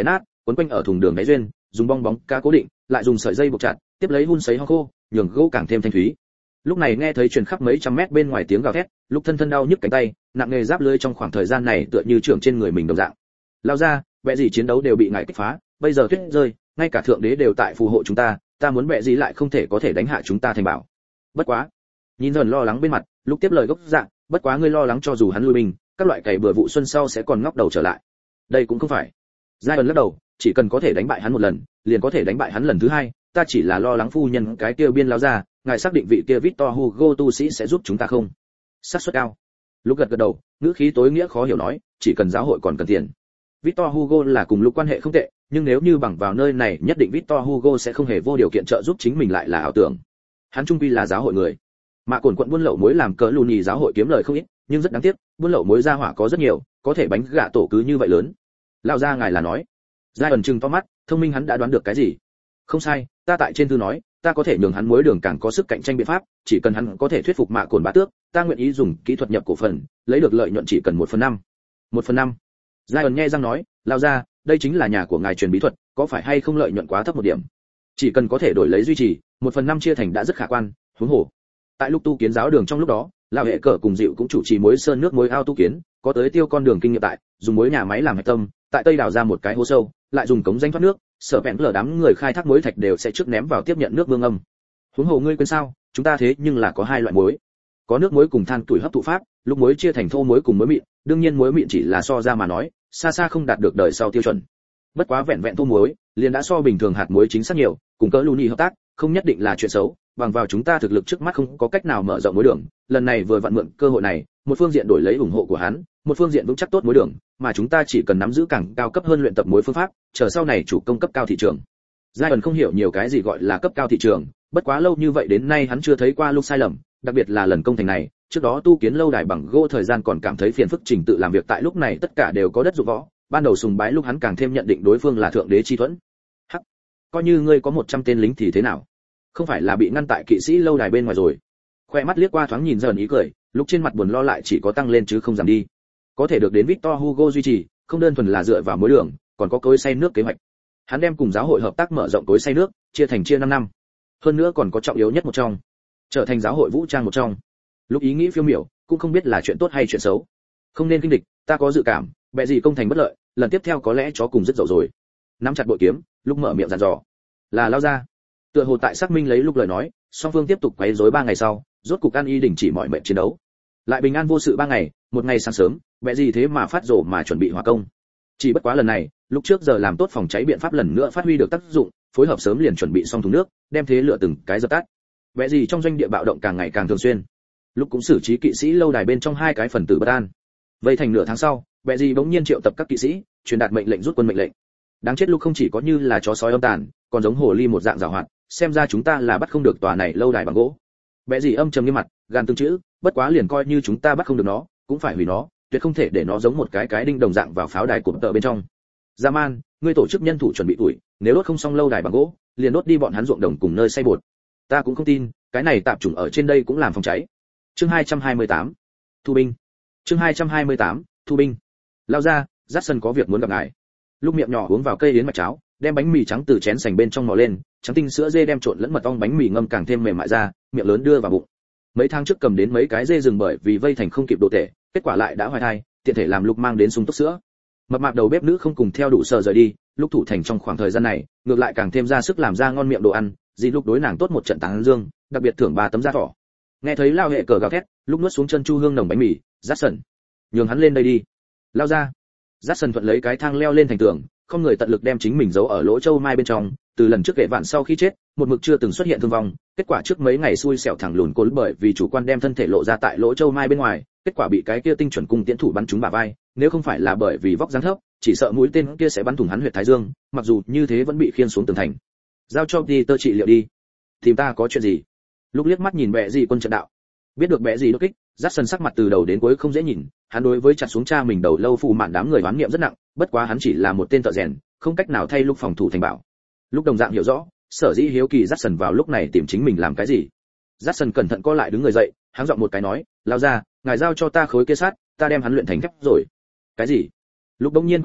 quấn quanh ở thùng đường đáy duyên, dùng bong bóng cá cố định, lại dùng sợi dây buộc chặt, tiếp lấy hun sấy hong khô, nhường gỗ càng thêm thanh thúy. Lúc này nghe thấy truyền khắp mấy trăm mét bên ngoài tiếng gào thét, lúc thân đau nhức cánh tay, nặng nề giáp lưới trong khoảng thời gian này tựa như trưởng trên người mình đồng dạng. Lao ra, bệ gì chiến đấu đều bị ngài kích phá, bây giờ tuyết rơi, ngay cả thượng đế đều tại phù hộ chúng ta muốn bệ gì lại không thể có thể đánh hạ chúng ta thành bảo. Bất quá, nhìn dần lo lắng bên mặt, lúc tiếp lời gốc dạng, bất quá ngươi lo lắng cho dù hắn lui binh, các loại cày bừa vụ xuân sau sẽ còn ngóc đầu trở lại. Đây cũng không phải. Giai lắc đầu, chỉ cần có thể đánh bại hắn một lần, liền có thể đánh bại hắn lần thứ hai, ta chỉ là lo lắng phu nhân cái kia biên lao ra, ngài xác định vị kia Victor Hugo tu sĩ sẽ giúp chúng ta không? Xác suất cao. Lúc gật đầu, ngữ khí tối nghĩa khó hiểu nói, chỉ cần giáo hội còn cần tiền. Victor Hugo là cùng lúc quan hệ không tệ, nhưng nếu như bằng vào nơi này nhất định Victor Hugo sẽ không hề vô điều kiện trợ giúp chính mình lại là ảo tưởng. Hắn trung quy là giáo hội người. Mạ Cồn quận buôn lậu muối làm cỡ lù nhì giáo hội kiếm lời không ít, nhưng rất đáng tiếc, buôn lậu muối ra hỏa có rất nhiều, có thể bánh gạ tổ cứ như vậy lớn. Lao ra ngài là nói. Giai ẩn trừng to mắt, thông minh hắn đã đoán được cái gì. Không sai, ta tại trên thư nói, ta có thể nhường hắn muối đường càng có sức cạnh tranh biện pháp, chỉ cần hắn có thể thuyết phục Mạ Cồn bá tước, ta nguyện ý dùng kỹ thuật nhập cổ phần, lấy được lợi nhuận chỉ cần 1/5. 1/5. Giai ẩn nghe răng nói, lao ra, đây chính là nhà của ngài truyền bí thuật, có phải hay không lợi nhuận quá thấp một điểm? Chỉ cần có thể đổi lấy duy trì, 1/5 chia thành đã rất khả quan, huống hồ. Tại lúc tu kiến giáo đường trong lúc đó, lão hệ cờ cùng dịu cũng chủ trì muối sơn nước muối ao tu kiến, có tới tiêu con đường kinh nghiệm tại, dùng muối nhà máy làm hạch tâm, tại tây đào ra một cái hố sâu, lại dùng cống danh thoát nước, sở bẹn lở đám người khai thác muối thạch đều sẽ trước ném vào tiếp nhận nước mương âm. Huống hồ ngươi quên sao, chúng ta thế nhưng là có hai loại muối, có nước muối cùng than tuổi hấp thụ pháp, lúc muối chia thành thô muối cùng muối mịn, đương nhiên muối mịn chỉ là so ra mà nói, xa xa không đạt được đời sau tiêu chuẩn. Bất quá vẹn vẹn thô muối, liền đã so bình thường hạt muối chính xác nhiều, cùng cỡ lù nhì hợp tác, không nhất định là chuyện xấu, bằng vào chúng ta thực lực trước mắt không có cách nào mở rộng muối đường, lần này vừa vặn mượn cơ hội này, một phương diện đổi lấy ủng hộ của hắn, một phương diện vững chắc tốt muối đường, mà chúng ta chỉ cần nắm giữ càng cao cấp hơn luyện tập muối phương pháp, chờ sau này chủ công cấp cao thị trường. Giai ẩn không hiểu nhiều cái gì gọi là cấp cao thị trường, bất quá lâu như vậy đến nay hắn chưa thấy qua lúc sai lầm, đặc biệt là lần công thành này, trước đó tu kiến lâu đài bằng gỗ thời gian còn cảm thấy phiền phức, trình tự làm việc tại lúc này tất cả đều có đất dụng võ, ban đầu sùng bái lúc hắn càng thêm nhận định đối phương là thượng đế chi thuẫn. Hắc, coi như ngươi có 100 tên lính thì thế nào? Không phải là bị ngăn tại kỵ sĩ lâu đài bên ngoài rồi? Khoe mắt liếc qua thoáng nhìn dần ý cười, lúc trên mặt buồn lo lại chỉ có tăng lên chứ không giảm đi. Có thể được đến Victor Hugo duy trì, không đơn thuần là dựa vào muối đường, còn có cối xay nước kế hoạch. Hắn đem cùng giáo hội hợp tác mở rộng cối xay nước, chia 5 năm. Hơn nữa còn có trọng yếu nhất một trong, trở thành giáo hội vũ trang một trong. Lúc ý nghĩ phiêu miểu, cũng không biết là chuyện tốt hay chuyện xấu. Không nên kinh địch, ta có dự cảm, bệ gì công thành bất lợi, lần tiếp theo có lẽ chó cùng rất dậu rồi. Nắm chặt bội kiếm, lúc mở miệng dặn dò. Là lao ra. Tựa hồ tại xác minh lấy lúc lời nói, song phương tiếp tục quấy rối 3 ngày sau, rốt cục An Y đình chỉ mọi mệnh chiến đấu. Lại bình an vô sự 3 ngày, một ngày sáng sớm, bệ gì thế mà phát rồ mà chuẩn bị hòa công. Chỉ bất quá lần này, lúc trước giờ làm tốt phòng cháy biện pháp lần nữa phát huy được tác dụng, phối hợp sớm liền chuẩn bị xong thùng nước, đem thế lửa từng cái dập tắt. Bệ gì trong doanh địa bạo động càng ngày càng thường xuyên. Lúc cũng xử trí kỵ sĩ lâu đài bên trong 2 cái phần tử bất an. Vậy thành nửa tháng sau, bệ gì bỗng nhiên triệu tập các kỵ sĩ, truyền đạt mệnh lệnh rút quân mệnh lệnh. Đáng chết, lúc không chỉ có như là chó sói âm tàn, còn giống hồ ly một dạng giàu hoạt, xem ra chúng ta là bắt không được tòa này lâu đài bằng gỗ. Bệ gì âm trầm nghiêm mặt, gan từng chữ, bất quá liền coi như chúng ta bắt không được nó, cũng phải hủy nó, tuyệt không thể để nó giống một cái đinh đồng dạng vào pháo đài của tợ bên trong. Zaman, ngươi tổ chức nhân thủ chuẩn bị tuổi, nếu đốt không xong lâu đài bằng gỗ, liền đốt đi bọn hắn ruộng đồng cùng nơi xây bột. Ta cũng không tin, cái này tạp chủng ở trên đây cũng làm phòng cháy. Chương 228. Thu binh. Chương 228. Thu binh. Lao ra, Jackson có việc muốn gặp ngài. Lúc miệng nhỏ uống vào cây yến mạch cháo, đem bánh mì trắng từ chén sành bên trong mò lên, trắng tinh sữa dê đem trộn lẫn mật ong bánh mì ngâm càng thêm mềm mại ra, miệng lớn đưa vào bụng. Mấy tháng trước cầm đến mấy cái dê rừng bởi vì vây thành không kịp độ tệ, kết quả lại đã hoài thai, tiện thể làm Lục mang đến sung túc sữa. Mập mạp đầu bếp nữ không cùng theo đủ sợ rời đi, Lúc thủ thành trong khoảng thời gian này, ngược lại càng thêm ra sức làm ra ngon miệng đồ ăn, dì Lúc đối nàng tốt một trận tán dương, đặc biệt thưởng 3 tấm da thỏ. Nghe thấy lao hệ cờ gào thét, Lúc nuốt xuống chân chu hương nồng bánh mì, Jackson, nhường hắn lên đây đi. Lao ra. Jackson thuận lấy cái thang leo lên thành tường, không người tận lực đem chính mình giấu ở lỗ châu mai bên trong, từ lần trước kệ vạn sau khi chết, một mực chưa từng xuất hiện thương vong, kết quả trước mấy ngày xui xẻo thẳng lùn cốn bởi vì chủ quan đem thân thể lộ ra tại lỗ châu mai bên ngoài, kết quả bị cái kia tinh chuẩn cung tiễn thủ bắn trúng bả vai, nếu không phải là bởi vì vóc dáng thấp, chỉ sợ mũi tên kia sẽ bắn thủng hắn huyệt thái dương, mặc dù như thế vẫn bị khiên xuống tường thành. Giao cho đi tơ trị liệu đi. Tìm ta có chuyện gì? Lúc liếc mắt nhìn bệ gì quân trận đạo, biết được bệ gì đột kích, Jackson sắc mặt từ đầu đến cuối không dễ nhìn, hắn đối với chặt xuống cha mình đầu lâu phù mạn đám người oán niệm rất nặng, bất quá hắn chỉ là một tên thợ rèn, không cách nào thay Lúc phòng thủ thành bảo. Lúc đồng dạng hiểu rõ, sở dĩ hiếu kỳ Jackson vào lúc này tìm chính mình làm cái gì. Jackson cẩn thận co lại đứng người dậy, háng giọng một cái nói, lao ra, ngài giao cho ta khối kia sắt, ta đem hắn luyện thành thép rồi. Cái gì? Lúc đống nhiên quay đầu,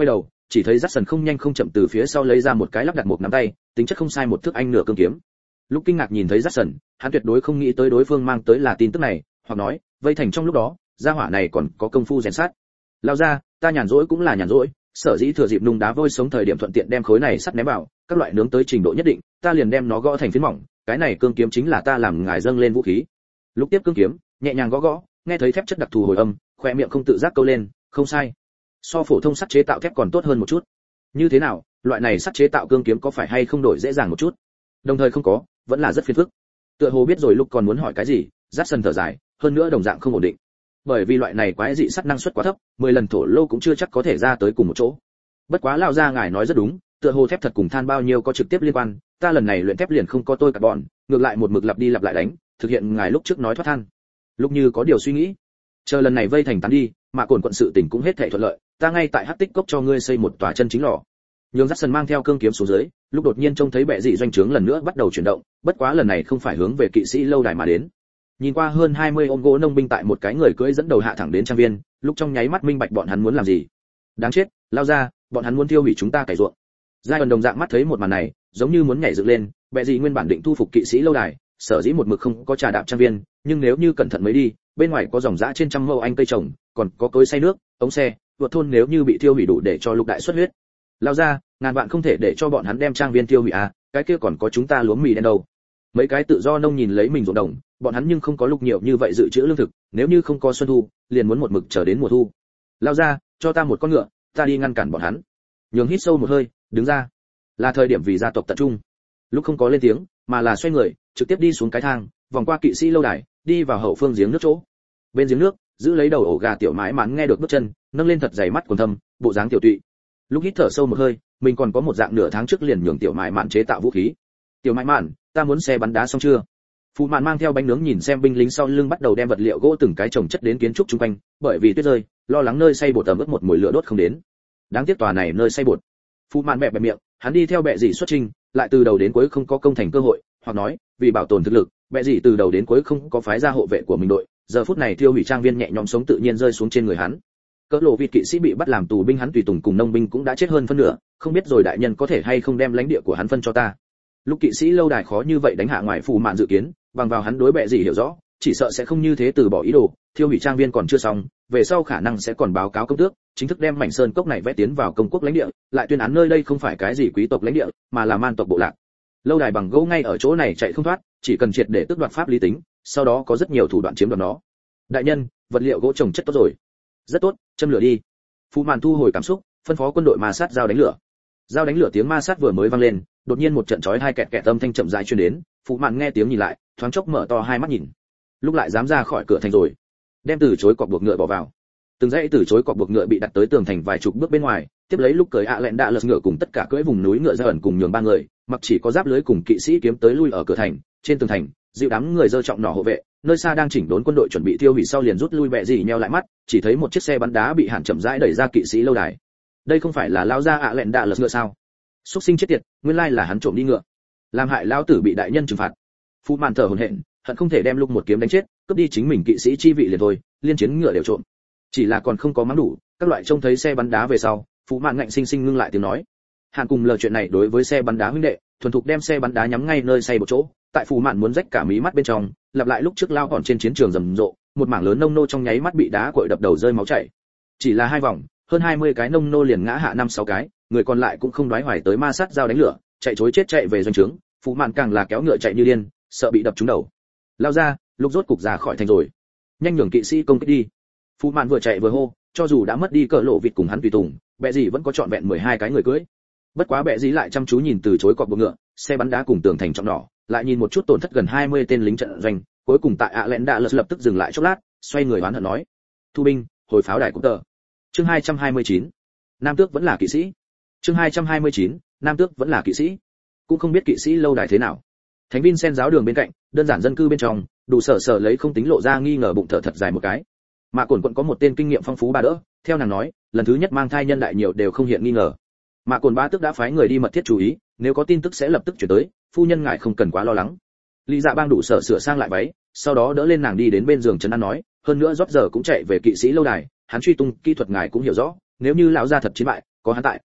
chỉ thấy Jackson không nhanh không chậm từ phía sau lấy ra một cái lắp đặt một nắm tay, tính chất không sai một thước anh nửa cương kiếm. Lúc kinh ngạc nhìn thấy Jackson, hắn tuyệt đối không nghĩ tới đối phương mang tới là tin tức này, hoặc nói, vây thành trong lúc đó, gia hỏa này còn có công phu rèn sát. Lao ra, ta nhàn rỗi cũng là nhàn rỗi, sở dĩ thừa dịp nung đá vôi sống thời điểm thuận tiện đem khối này sắt ném vào, các loại nướng tới trình độ nhất định, ta liền đem nó gõ thành phiến mỏng, cái này cương kiếm chính là ta làm ngài dâng lên vũ khí. Lúc tiếp cương kiếm, nhẹ nhàng gõ gõ, nghe thấy thép chất đặc thù hồi âm, khóe miệng không tự giác câu lên, không sai. So phổ thông sắt chế tạo thép còn tốt hơn một chút. Như thế nào, loại này sắt chế tạo cương kiếm có phải hay không đổi dễ dàng một chút? Đồng thời không có, vẫn là rất phiền phức. Tựa hồ biết rồi lúc còn muốn hỏi cái gì, Jackson thở dài, hơn nữa đồng dạng không ổn định. Bởi vì loại này quái dị sắt năng suất quá thấp, 10 lần thổ lô cũng chưa chắc có thể ra tới cùng một chỗ. Bất quá lão gia ngài nói rất đúng, tựa hồ thép thật cùng than bao nhiêu có trực tiếp liên quan, ta lần này luyện thép liền không có tôi cả bọn, ngược lại một mực lặp đi lặp lại đánh, thực hiện ngài lúc trước nói thoát than. Lúc như có điều suy nghĩ, chờ lần này vây thành tán đi, mà cồn quận sự tình cũng hết thảy thuận lợi, ta ngay tại Hắc Tích Cốc cho ngươi xây một tòa chân chính lò. Nhường Jackson mang theo cương kiếm xuống dưới, lúc đột nhiên trông thấy bệ dị doanh trướng lần nữa bắt đầu chuyển động, bất quá lần này không phải hướng về kỵ sĩ lâu đài mà đến. Nhìn qua hơn 20 ôm gỗ nông binh tại một cái người cưỡi dẫn đầu hạ thẳng đến trang viên, lúc trong nháy mắt minh bạch bọn hắn muốn làm gì. Đáng chết, lao ra, bọn hắn muốn tiêu hủy chúng ta cày ruộng. Giai ẩn đồng dạng mắt thấy một màn này, giống như muốn nhảy dựng lên, bệ dị nguyên bản định thu phục kỵ sĩ lâu đài, sở dĩ một mực không có trà đạp trang viên, nhưng nếu như cẩn thận mới đi, bên ngoài có dòng dã trên trăm mẫu anh cây trồng, còn có cối xay nước, ống xe, vượt thôn nếu như bị tiêu hủy đủ để cho lục đại xuất huyết. Lao ra, ngàn vạn không thể để cho bọn hắn đem trang viên tiêu hủy à, cái kia còn có chúng ta lúa mì đen đâu. Mấy cái tự do nông nhìn lấy mình ruộng đồng, bọn hắn nhưng không có lúc nhiều như vậy dự trữ lương thực, nếu như không có xuân thu, liền muốn một mực chờ đến mùa thu. Lao ra, cho ta một con ngựa, ta đi ngăn cản bọn hắn. Nhường hít sâu một hơi, đứng ra. Là thời điểm vì gia tộc tập trung. Lúc không có lên tiếng, mà là xoay người, trực tiếp đi xuống cái thang, vòng qua kỵ sĩ lâu đài, đi vào hậu phương giếng nước chỗ. Bên giếng nước, giữ lấy đầu ổ gà tiểu mãi mắn nghe được bước chân, nâng lên thật dày mắt quần thâm, bộ dáng tiểu tụy. Lúc hít thở sâu một hơi, mình còn có một dạng nửa tháng trước liền nhường tiểu mãi mạn chế tạo vũ khí. Tiểu mãi mạn, ta muốn xe bắn đá xong chưa? Phụ mạn mang theo bánh nướng nhìn xem binh lính sau lưng bắt đầu đem vật liệu gỗ từng cái chồng chất đến kiến trúc chung quanh, bởi vì tuyết rơi, lo lắng nơi xay bột ẩm ướt một mùi lửa đốt không đến. Đáng tiếc tòa này nơi xay bột. Phụ mạn bẹp bẹp miệng, hắn đi theo bệ dị xuất trình, lại từ đầu đến cuối không có công thành cơ hội, hoặc nói, vì bảo tồn thực lực, bệ dị từ đầu đến cuối không có phái ra hộ vệ của mình đội, giờ phút này tiêu hủy trang viên nhẹ nhõm sống tự nhiên rơi xuống trên người hắn. Cỡ lộ vịt kỵ sĩ bị bắt làm tù binh, hắn tùy tùng cùng nông binh cũng đã chết hơn phân nửa, không biết rồi đại nhân có thể hay không đem lãnh địa của hắn phân cho ta. Lúc kỵ sĩ lâu đài khó như vậy đánh hạ ngoại phù mạn dự kiến, bằng vào hắn đối bệ gì hiểu rõ, chỉ sợ sẽ không như thế từ bỏ ý đồ, thiêu hủy trang viên còn chưa xong, về sau khả năng sẽ còn báo cáo công tước, chính thức đem mảnh sơn cốc này vẽ tiến vào công quốc lãnh địa, lại tuyên án nơi đây không phải cái gì quý tộc lãnh địa, mà là man tộc bộ lạc. Lâu đài bằng gỗ ngay ở chỗ này chạy không thoát, chỉ cần triệt để tước đoạt pháp lý tính, sau đó có rất nhiều thủ đoạn chiếm đoạt nó. Đại nhân, vật liệu gỗ trồng chất tốt rồi. Rất tốt, châm lửa đi. Phù Mạn thu hồi cảm xúc, phân phó quân đội ma sát dao đánh lửa. Dao đánh lửa tiếng ma sát vừa mới vang lên, đột nhiên một trận chói hai kẹt kẹt âm thanh chậm rãi truyền đến. Phù Mạn nghe tiếng nhìn lại, thoáng chốc mở to hai mắt nhìn. Lúc lại dám ra khỏi cửa thành rồi, đem từ chối cọc buộc ngựa bỏ vào. Từng dãy từ chối cọc buộc ngựa bị đặt tới tường thành vài chục bước bên ngoài, tiếp lấy lúc cưỡi lẹn đạ lật ngựa cùng tất cả cưỡi vùng núi ngựa ra ẩn cùng nhường ba người, mặc chỉ có giáp lưới cùng kỵ sĩ kiếm tới lui ở cửa thành, trên tường thành, dịu đám người dơ trọng nỏ hộ vệ, nơi xa đang chỉnh đốn quân đội chuẩn bị tiêu hủy sau liền rút lui bẹ gì nheo lại mắt, chỉ thấy một chiếc xe bắn đá bị hàn chậm rãi đẩy ra kỵ sĩ lâu đài. Đây không phải là lao ra lẹn đạ lật ngựa sao? Súc sinh chết tiệt, nguyên lai là hắn trộm đi ngựa, làm hại lão tử bị đại nhân trừng phạt. Phu Mạn thở hổn hển, hận không thể đem lúc một kiếm đánh chết, cướp đi chính mình kỵ sĩ chi vị liền thôi, liên chiến ngựa đều trộm. Chỉ là còn không có mắng đủ, các loại trông thấy xe bắn đá về sau, Phú Mạn ngạnh sinh sinh ngưng lại tiếng nói. Hàn cùng lờ chuyện này đối với xe bắn đá huynh đệ, thuần thục đem xe bắn đá nhắm ngay nơi xây một chỗ, tại Phú Mạn muốn rách cả mí mắt bên trong, lặp lại lúc trước lao còn trên chiến trường rầm rộ, một mảng lớn nông nô trong nháy mắt bị đá cội đập đầu rơi máu chảy. Chỉ là hai vòng, hơn 20 cái nông nô liền ngã hạ 5-6 cái, người còn lại cũng không đoái hoài tới ma sát dao đánh lửa, chạy trối chết chạy về doanh trướng, Phú Mạn càng là kéo ngựa chạy như điên, sợ bị đập trúng đầu. Lao ra, lúc rốt cục ra khỏi thành rồi. Nhanh nhường kỵ sĩ công kích đi. Phú Mạn vừa chạy vừa hô, cho dù đã mất đi cỡ lộ vịt cùng hắn tùy tùng, bệ gì vẫn có trọn vẹn 12 cái người cưỡi. Bất quá bệ gì lại chăm chú nhìn từ chối cọp buộc ngựa, xe bắn đá cùng tường thành trọng nỏ, lại nhìn một chút tổn thất gần 20 tên lính trận doanh, cuối cùng tại lẹn đạ lập tức dừng lại chốc lát, xoay người oán hận nói: "Thu binh, hồi pháo đài cũng tờ." Chương 229. Nam tước vẫn là kỵ sĩ. Chương 229. Nam tước vẫn là kỵ sĩ. Cũng không biết kỵ sĩ lâu đài thế nào. Thánh Vincent giáo đường bên cạnh, đơn giản dân cư bên trong, đủ sở lấy không tính lộ ra nghi ngờ bụng thở thật dài một cái. Mà Cổn quận có một tên kinh nghiệm phong phú bà đỡ, theo nàng nói, lần thứ nhất mang thai nhân đại nhiều đều không hiện nghi ngờ. Mà Cổn bá tức đã phái người đi mật thiết chú ý, nếu có tin tức sẽ lập tức chuyển tới, phu nhân ngài không cần quá lo lắng. Lý Dạ Bang đủ sở sửa sang lại váy, sau đó đỡ lên nàng đi đến bên giường trấn an nói, hơn nữa rót giờ cũng chạy về kỵ sĩ lâu đài, hắn truy tung kỹ thuật ngài cũng hiểu rõ, nếu như lão gia thật chiến bại, có hắn tại,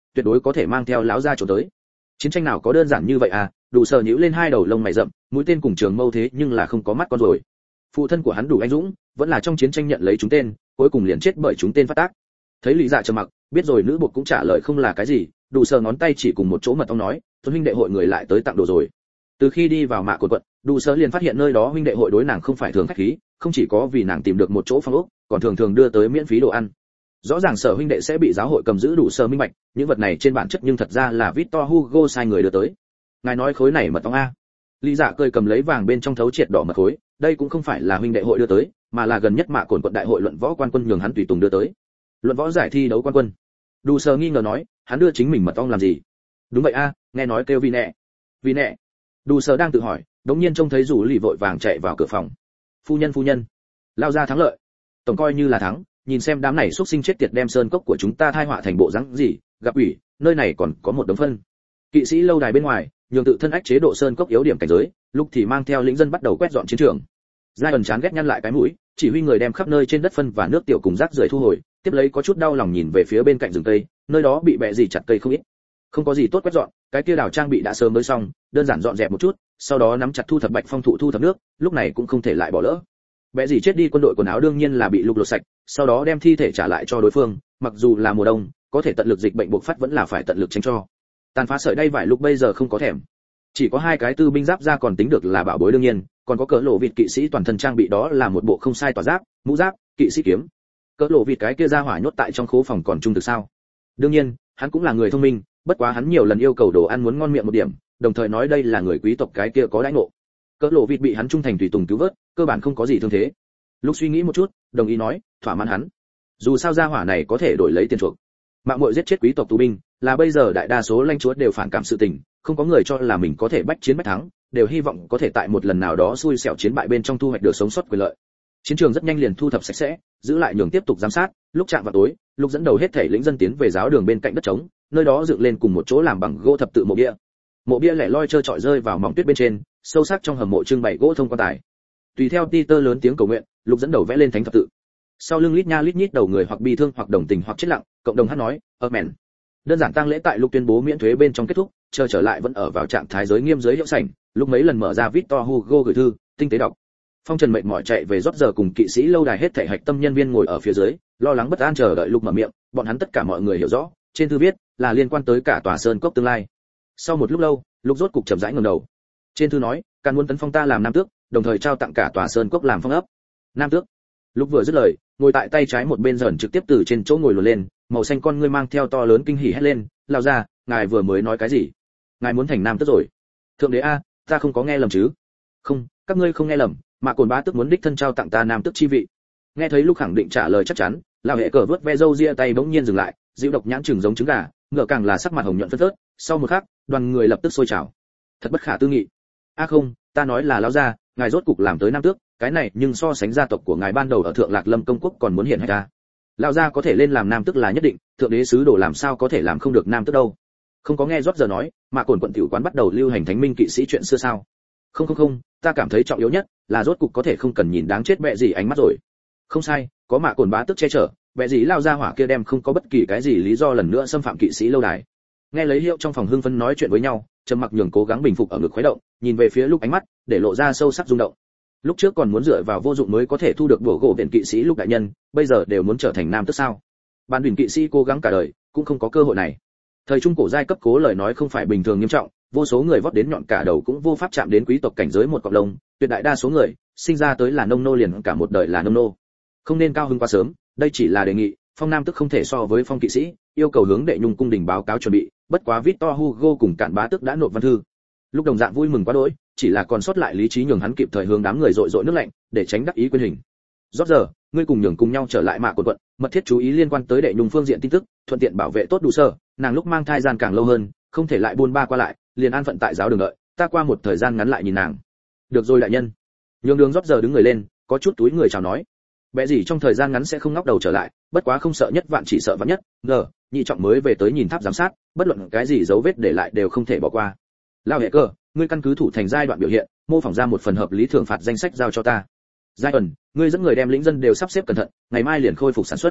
tuyệt đối có thể mang theo lão gia trốn tới. Chiến tranh nào có đơn giản như vậy à? Đủ Sở nhíu lên hai đầu lông mày rậm, mũi tên cùng trường mâu thế nhưng là không có mắt con rồi. Phụ thân của hắn đủ anh dũng, vẫn là trong chiến tranh nhận lấy chúng tên, cuối cùng liền chết bởi chúng tên phát tác. Thấy Lý Dạ trầm mặc, biết rồi nữ buộc cũng trả lời không là cái gì, Đủ Sở ngón tay chỉ cùng một chỗ mật ong nói, "Tuấn huynh đệ hội người lại tới tặng đồ rồi." Từ khi đi vào Mạ Cồn quận, Đủ Sở liền phát hiện nơi đó huynh đệ hội đối nàng không phải thường khách khí, không chỉ có vì nàng tìm được một chỗ phong ốc, còn thường thường đưa tới miễn phí đồ ăn. Rõ ràng Sở huynh đệ sẽ bị giáo hội cầm giữ. Đủ Sở minh bạch, những vật này trên bản chất nhưng thật ra là Victor Hugo sai người đưa tới. Ngài nói khối này mật ong a? Lý Dạ cười cầm lấy vàng bên trong thấu triệt đỏ mật khối, đây cũng không phải là huynh đệ hội đưa tới, mà là gần nhất Mạ Cồn quận đại hội luận võ quan quân nhường hắn tùy tùng đưa tới. Luận võ giải thi đấu quan quân. Đủ Sở nghi ngờ nói, hắn đưa chính mình mật ong làm gì? Đúng vậy a, nghe nói kêu vì nẹ. Vì nẹ. Đủ Sở đang tự hỏi, đống nhiên trông thấy rủ lì vội vàng chạy vào cửa phòng. Phu nhân, lao ra thắng lợi. Tổng coi như là thắng, nhìn xem đám này xuất sinh chết tiệt đem sơn cốc của chúng ta thai họa thành bộ dáng gì, gặp ủy, nơi này còn có một đống phân. Kỵ sĩ lâu đài bên ngoài, nhường tự thân ách chế độ sơn cốc yếu điểm cảnh giới, lúc thì mang theo lĩnh dân bắt đầu quét dọn chiến trường. Giai ẩn chán ghét nhăn lại cái mũi, chỉ huy người đem khắp nơi trên đất phân và nước tiểu cùng rác rưởi thu hồi, tiếp lấy có chút đau lòng nhìn về phía bên cạnh rừng cây, nơi đó bị bẹ gì chặt cây không ít. Không có gì tốt quét dọn, cái kia đảo trang bị đã sớm mới xong, đơn giản dọn dẹp một chút, sau đó nắm chặt thu thập bạch phong thụ thu thập nước, lúc này cũng không thể lại bỏ lỡ. Bẹ gì chết đi quân đội quần áo đương nhiên là bị lục lột sạch, sau đó đem thi thể trả lại cho đối phương, mặc dù là mùa đông, có thể tận lực dịch bệnh buộc phát vẫn là phải tận lực tránh cho. Tàn phá sợi đay vải lúc bây giờ không có thèm. Chỉ có hai cái tư binh giáp ra còn tính được là bảo bối đương nhiên, còn có cỡ lộ vịt kỵ sĩ toàn thân trang bị đó là một bộ không sai tỏa giáp, mũ giáp, kỵ sĩ kiếm. Cỡ lộ vịt cái kia ra hỏa nhốt tại trong khố phòng còn trung thực sao? Đương nhiên, hắn cũng là người thông minh, bất quá hắn nhiều lần yêu cầu đồ ăn muốn ngon miệng một điểm, đồng thời nói đây là người quý tộc cái kia có đãi ngộ. Cỡ lộ vịt bị hắn trung thành tùy tùng cứu vớt, cơ bản không có gì thương thế. Lúc suy nghĩ một chút, đồng ý nói, thỏa mãn hắn. Dù sao gia hỏa này có thể đổi lấy tiền chuộc. Mạng muội giết chết quý tộc tù binh, là bây giờ đại đa số lãnh chúa đều phản cảm sự tình, không có người cho là mình có thể bách chiến bách thắng, đều hy vọng có thể tại một lần nào đó xui xẻo chiến bại bên trong thu hoạch được sống sót quyền lợi. Chiến trường rất nhanh liền thu thập sạch sẽ, giữ lại nhường tiếp tục giám sát, lúc chạm vào tối, lúc dẫn đầu hết thảy lĩnh dân tiến về giáo đường bên cạnh đất trống, nơi đó dựng lên cùng một chỗ làm bằng gỗ thập tự mộ bia. Mộ bia lẻ loi trơ trọi rơi vào mỏng tuyết bên trên, sâu sắc trong hầm mộ trưng bày gỗ thông quan tài. Tùy theo Peter lớn tiếng cầu nguyện, lúc dẫn đầu vẽ lên thánh thập tự. Sau lưng lít nha lít nhít đầu người hoặc bi thương hoặc đồng tình hoặc chết lặng, cộng đồng hát nói, Amen. Đơn giản tang lễ tại lúc tuyên bố miễn thuế bên trong kết thúc, chờ trở lại vẫn ở vào trạng thái giới nghiêm giới hiệu sảnh, lúc mấy lần mở ra Victor Hugo gửi thư, tinh tế đọc. Phong Trần mệt mỏi chạy về rót giờ cùng kỵ sĩ lâu đài hết thảy hạch tâm nhân viên ngồi ở phía dưới, lo lắng bất an chờ đợi lúc mở miệng, bọn hắn tất cả mọi người hiểu rõ, trên thư viết là liên quan tới cả tòa sơn cốc tương lai. Sau một lúc lâu, lúc rốt cục chậm rãi ngẩng đầu. Trên thư nói, "Can muốn tấn phong ta làm nam tước, đồng thời trao tặng cả tòa sơn cốc làm phong ấp." Nam tước. Lúc vừa dứt lời, ngồi tại tay trái một bên dần trực tiếp từ trên chỗ ngồi luồn lên, màu xanh con ngươi mang theo to lớn kinh hỉ hét lên, "Lao ra, ngài vừa mới nói cái gì? Ngài muốn thành nam tước rồi?" "Thượng đế a, ta không có nghe lầm chứ?" "Không, các ngươi không nghe lầm, Mạ Cồn bá tước muốn đích thân trao tặng ta nam tước chi vị." Nghe thấy lúc khẳng định trả lời chắc chắn, lão hệ cờ vớt ve râu ria tay bỗng nhiên dừng lại, dịu độc nhãn chừng giống trứng gà, ngựa càng là sắc mặt hồng nhuận phớt phớt. Sau một khắc, đoàn người lập tức sôi trào. Thật bất khả tư nghị. "A không, ta nói là lão gia, ngài rốt cục làm tới nam tước, cái này nhưng so sánh gia tộc của ngài ban đầu ở Thượng Lạc Lâm công quốc còn muốn hiển hách ta. Lão gia có thể lên làm nam tước là nhất định, thượng đế sứ đồ làm sao có thể làm không được nam tước đâu." Không có nghe rót giờ nói, Mạ Cồn quận tiểu quán bắt đầu lưu hành thánh minh kỵ sĩ chuyện xưa sao? Không, ta cảm thấy trọng yếu nhất là rốt cục có thể không cần nhìn đáng chết bẹ gì ánh mắt rồi. Không sai, có Mạ Cồn bá tước che chở, bẹ gì lao ra hỏa kia đem không có bất kỳ cái gì lý do lần nữa xâm phạm kỵ sĩ lâu đài. Nghe lấy hiệu trong phòng hưng phấn nói chuyện với nhau, Trầm Mặc Nhường cố gắng bình phục ở ngực khuấy động, nhìn về phía lúc ánh mắt, để lộ ra sâu sắc rung động. Lúc trước còn muốn dựa vào vô dụng mới có thể thu được bổ gỗ viện kỵ sĩ lúc đại nhân, bây giờ đều muốn trở thành nam tước sao? Ban đỉnh kỵ sĩ cố gắng cả đời, cũng không có cơ hội này. Thời trung cổ giai cấp cố lời nói không phải bình thường nghiêm trọng, vô số người vót đến nhọn cả đầu cũng vô pháp chạm đến quý tộc cảnh giới một cọng lông, tuyệt đại đa số người sinh ra tới là nông nô liền cả một đời là nông nô. Không nên cao hứng quá sớm, đây chỉ là đề nghị, phong nam tức không thể so với phong kỵ sĩ, yêu cầu hướng đệ nhung cung đình báo cáo chuẩn bị, bất quá Victor Hugo cùng cản bá tức đã nộp văn thư. Lúc đồng dạng vui mừng quá đỗi, chỉ là còn sót lại lý trí nhường hắn kịp thời hướng đám người dội dội nước lạnh, để tránh đắc ý quyền hình. Rót giờ, ngươi cùng nhường cùng nhau trở lại Mạ Cồn quận, mật thiết chú ý liên quan tới đệ nhung phương diện tin tức, thuận tiện bảo vệ tốt đủ sở, nàng lúc mang thai gian càng lâu hơn, không thể lại buôn ba qua lại, liền an phận tại giáo đường đợi, ta qua một thời gian ngắn lại nhìn nàng. Được rồi đại nhân. Nhường đường rót giờ đứng người lên, có chút túi người chào nói. Bẽ gì trong thời gian ngắn sẽ không ngóc đầu trở lại, bất quá không sợ nhất vạn chỉ sợ vạn nhất, nhị trọng mới về tới nhìn tháp giám sát, bất luận cái gì dấu vết để lại đều không thể bỏ qua. Lao hệ cơ, ngươi căn cứ thủ thành giai đoạn biểu hiện, mô phỏng ra một phần hợp lý thưởng phạt danh sách giao cho ta. Giai ẩn, ngươi dẫn người đem lĩnh dân đều sắp xếp cẩn thận, ngày mai liền khôi phục sản xuất.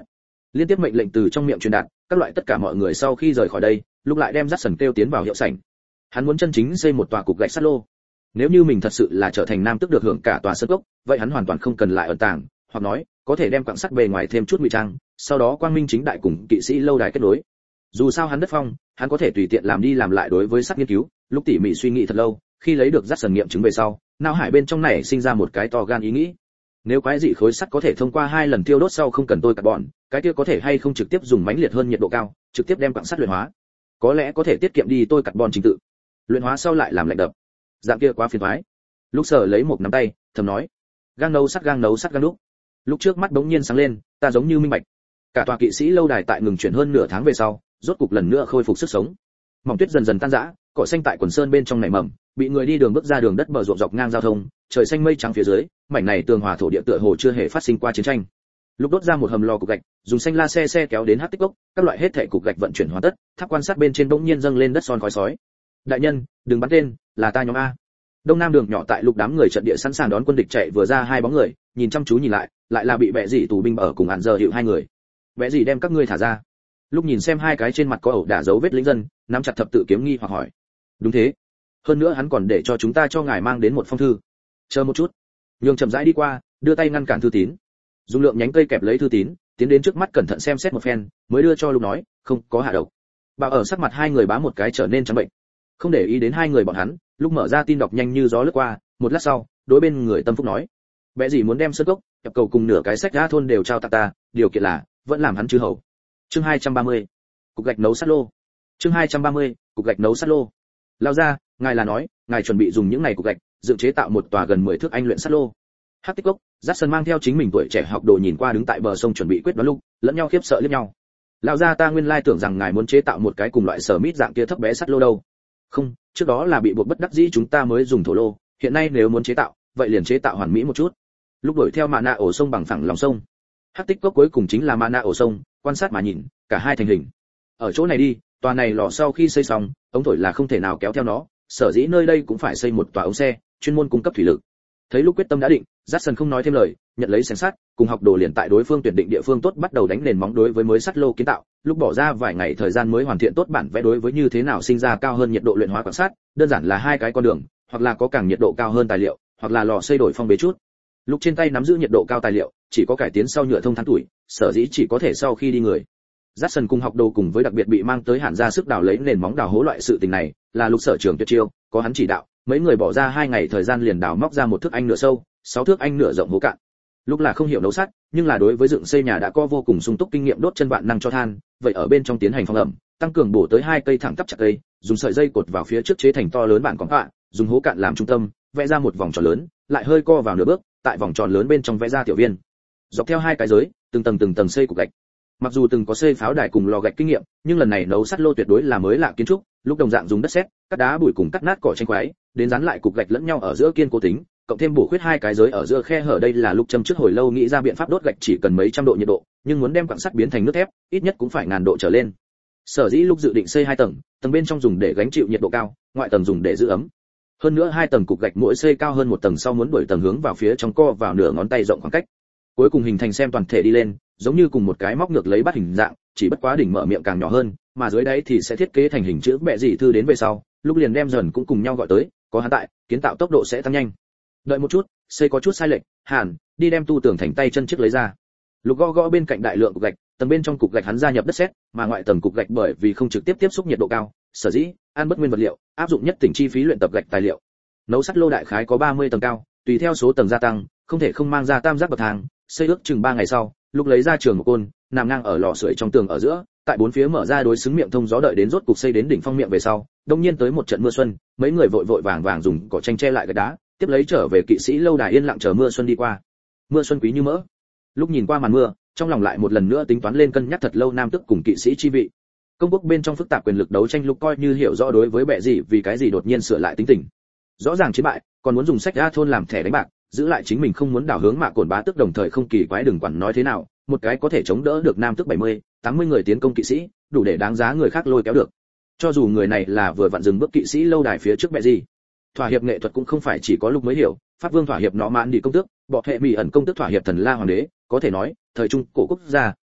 Liên tiếp mệnh lệnh từ trong miệng truyền đạt, các loại tất cả mọi người sau khi rời khỏi đây, lúc lại đem Jackson kêu tiến vào hiệu sảnh. Hắn muốn chân chính xây một tòa cục gạch sắt lô. Nếu như mình thật sự là trở thành nam tước được hưởng cả tòa sân gốc, vậy hắn hoàn toàn không cần lại ẩn tàng, hoặc nói, có thể đem quặng sắt bề ngoài thêm chút ngụy trang, sau đó quang minh chính đại cùng kỵ sĩ lâu đài kết nối. Dù sao hắn đất phong, hắn có thể tùy tiện làm đi làm lại đối với sắt nghiên cứu, lúc tỉ mỉ suy nghĩ thật lâu, khi lấy được Jackson nghiệm chứng về sau, não hải bên trong này sinh ra một cái to gan ý nghĩ. Nếu quái dị khối sắt có thể thông qua 2 lần tiêu đốt sau không cần tôi carbon, cái kia có thể hay không trực tiếp dùng mãnh liệt hơn nhiệt độ cao, trực tiếp đem quặng sắt luyện hóa. Có lẽ có thể tiết kiệm đi tôi carbon trình tự. Luyện hóa sau lại làm lạnh đập. Dạng kia quá phiền toái. Lúc Sở lấy một nắm tay, thầm nói: "Gang nấu sắt gang đúc." Lúc trước mắt bỗng nhiên sáng lên, ta giống như minh bạch. Cả tòa kỵ sĩ lâu đài tại ngừng chuyển hơn nửa tháng về sau, rốt cục lần nữa khôi phục sức sống. Mỏng tuyết dần dần tan rã, cỏ xanh tại quần sơn bên trong nảy mầm, bị người đi đường bước ra đường đất bờ ruộng dọc ngang giao thông, trời xanh mây trắng phía dưới, mảnh này tường hòa thổ địa tựa hồ chưa hề phát sinh qua chiến tranh. Lúc đốt ra một hầm lò cục gạch, dùng xanh la xe kéo đến hắc tích cốc, các loại hết thảy cục gạch vận chuyển hoàn tất, tháp quan sát bên trên bỗng nhiên dâng lên đất son khói sói. Đại nhân, đừng bắn tên, là ta nhóm a. Đông Nam đường nhỏ tại lục đám người trận địa sẵn sàng đón quân địch chạy vừa ra 2 bóng người, nhìn chăm chú nhìn lại là bị bệ dị tù binh ở cùng hạn giờ hiệu 2 người. Bệ dị đem các ngươi thả ra. Lúc nhìn xem 2 cái trên mặt có ẩu đả dấu vết lính dân, nắm chặt thập tự kiếm nghi hoặc hỏi. Đúng thế. Hơn nữa hắn còn để cho chúng ta cho ngài mang đến một phong thư. Chờ một chút. Nhường chậm rãi đi qua, đưa tay ngăn cản thư tín. Dùng lượng nhánh cây kẹp lấy thư tín, tiến đến trước mắt cẩn thận xem xét một phen, mới đưa cho Lục nói, không có hạ độc. Bảo ở sắc mặt 2 người bám một cái trở nên trắng bệnh. Không để ý đến 2 người bọn hắn, Lúc mở ra tin đọc nhanh như gió lướt qua, một lát sau, đối bên người Tâm Phúc nói: "Bẽ gì muốn đem sơn cốc, kẹp cầu cùng nửa cái sách đá thôn đều trao tặng ta, điều kiện là vẫn làm hắn chư hầu." Chương 230. Cục gạch nấu sắt lô. Chương 230. Cục gạch nấu sắt lô. Lao ra, ngài là nói, ngài chuẩn bị dùng những này cục gạch, dựng chế tạo một tòa gần 10 thước anh luyện sắt lô. Hắc Tích Cốc, Jackson mang theo chính mình tuổi trẻ học đồ nhìn qua đứng tại bờ sông chuẩn bị quyết đoán lúc, lẫn nhau khiếp sợ liếc nhau. Lao ra, ta nguyên lai tưởng rằng ngài muốn chế tạo một cái cùng loại sở mít dạng kia thấp bé sắt lô đâu. Không, trước đó là bị buộc bất đắc dĩ chúng ta mới dùng thổ lô, hiện nay nếu muốn chế tạo, vậy liền chế tạo hoàn mỹ một chút. Lúc đuổi theo mạ nạ ổ sông bằng phẳng lòng sông. Hắc Tích Cốc cuối cùng chính là mạ nạ ổ sông, quan sát mà nhìn, cả hai thành hình. Ở chỗ này đi, tòa này lò sau khi xây xong, ống thổi là không thể nào kéo theo nó, sở dĩ nơi đây cũng phải xây một tòa ống xe, chuyên môn cung cấp thủy lực. Thấy lúc quyết tâm đã định, Jackson không nói thêm lời, nhận lấy xẻng sắt, cùng học đồ liền tại đối phương tuyển định địa phương tốt bắt đầu đánh nền móng đối với mới sắt lô kiến tạo, lúc bỏ ra vài ngày thời gian mới hoàn thiện tốt bản vẽ đối với như thế nào sinh ra cao hơn nhiệt độ luyện hóa quặng sắt, đơn giản là 2 cái con đường, hoặc là có càng nhiệt độ cao hơn tài liệu, hoặc là lò xây đổi phong bế chút. Lúc trên tay nắm giữ nhiệt độ cao tài liệu, chỉ có cải tiến sau nhựa thông than tuổi, sở dĩ chỉ có thể sau khi đi người. Jackson cùng học đồ cùng với đặc biệt bị mang tới hẳn ra sức đào lấy nền móng đào hố loại sự tình này, là lúc sở trường tuyệt chiêu, có hắn chỉ đạo, mấy người bỏ ra 2 ngày thời gian liền đào móc ra 1 thước anh nửa sâu, 6 thước anh nửa rộng hố cạn. Lúc là không hiểu nấu sắt, nhưng là đối với dựng xây nhà đã có vô cùng sung túc kinh nghiệm đốt chân vạn năng cho than, vậy ở bên trong tiến hành phong ẩm, tăng cường bổ tới 2 cây thẳng tắp chặt cây, dùng sợi dây cột vào phía trước chế thành to lớn bản cong họa, dùng hố cạn làm trung tâm, vẽ ra một vòng tròn lớn, lại hơi co vào nửa bước, tại vòng tròn lớn bên trong vẽ ra tiểu viên. Dọc theo 2 cái giới, từng tầng xây cục gạch. Mặc dù từng có xây pháo đài cùng lò gạch kinh nghiệm, nhưng lần này nấu sắt lô tuyệt đối là mới lạ kiến trúc, lúc đồng dạng dùng đất sét, cắt đá bụi cùng cắt nát cỏ tranh quái, đến dán lại cục gạch lẫn nhau ở giữa kiên cố tính, cộng thêm bổ khuyết 2 cái giới ở giữa khe hở, đây là lúc châm trước hồi lâu nghĩ ra biện pháp đốt gạch chỉ cần mấy trăm độ nhiệt độ, nhưng muốn đem quặng sắt biến thành nước thép, ít nhất cũng phải ngàn độ trở lên. Sở dĩ lúc dự định xây 2 tầng, tầng bên trong dùng để gánh chịu nhiệt độ cao, ngoại tầng dùng để giữ ấm. Hơn nữa 2 tầng cục gạch mỗi xây cao hơn 1 tầng sau muốn đuổi tầng hướng vào phía trong co vào nửa ngón tay rộng khoảng cách. Cuối cùng hình thành xem toàn thể đi lên, giống như cùng một cái móc ngược lấy bắt hình dạng, chỉ bất quá đỉnh mở miệng càng nhỏ hơn, mà dưới đáy thì sẽ thiết kế thành hình chữ bẹ dị thư đến về sau, lúc liền đem dần cũng cùng nhau gọi tới, có hắn tại, kiến tạo tốc độ sẽ tăng nhanh. Đợi một chút, xây có chút sai lệch, Hàn, đi đem tu tường thành tay chân chiếc lấy ra. Lục gõ bên cạnh đại lượng cục gạch, tầng bên trong cục gạch hắn gia nhập đất sét, mà ngoại tầng cục gạch bởi vì không trực tiếp tiếp xúc nhiệt độ cao, sở dĩ ăn bất nguyên vật liệu, áp dụng nhất tỉnh chi phí luyện tập gạch tài liệu. Nấu sắt lô đại khái có 30 tầng cao, tùy theo số tầng gia tăng, không thể không mang ra tam giác bậc thang, xây ước chừng 3 ngày sau, lúc lấy ra trường một côn, nằm ngang ở lò sưởi trong tường ở giữa, tại 4 phía mở ra đối xứng miệng thông gió đợi đến rốt cục xây đến đỉnh phong miệng về sau, đông nhiên tới một trận mưa xuân, mấy người vội vàng dùng cỏ tranh che lại gạch đá, tiếp lấy trở về kỵ sĩ lâu đài yên lặng chờ mưa xuân đi qua. Mưa xuân quý như mỡ. Lúc nhìn qua màn mưa, trong lòng lại một lần nữa tính toán lên cân nhắc thật lâu nam tức cùng kỵ sĩ chi vị. Công quốc bên trong phức tạp quyền lực đấu tranh lúc coi như hiểu rõ đối với bệ gì vì cái gì đột nhiên sửa lại tính tình. Rõ ràng chiến bại, còn muốn dùng sách đa thôn làm thẻ đánh bạc, giữ lại chính mình không muốn đảo hướng mạ cồn bá tức đồng thời không kỳ quái đừng quản nói thế nào, một cái có thể chống đỡ được nam tức 70, 80 người tiến công kỵ sĩ, đủ để đáng giá người khác lôi kéo được. Cho dù người này là vừa vặn dừng bước kỵ sĩ lâu đài phía trước bệ gì. Thỏa hiệp nghệ thuật cũng không phải chỉ có lúc mới hiểu, pháp vương thỏa hiệp nó mãn đi công tước, bọ hệ mỹ ẩn công tước thỏa hiệp thần la hoàng đế, có thể nói, thời trung cổ quốc gia,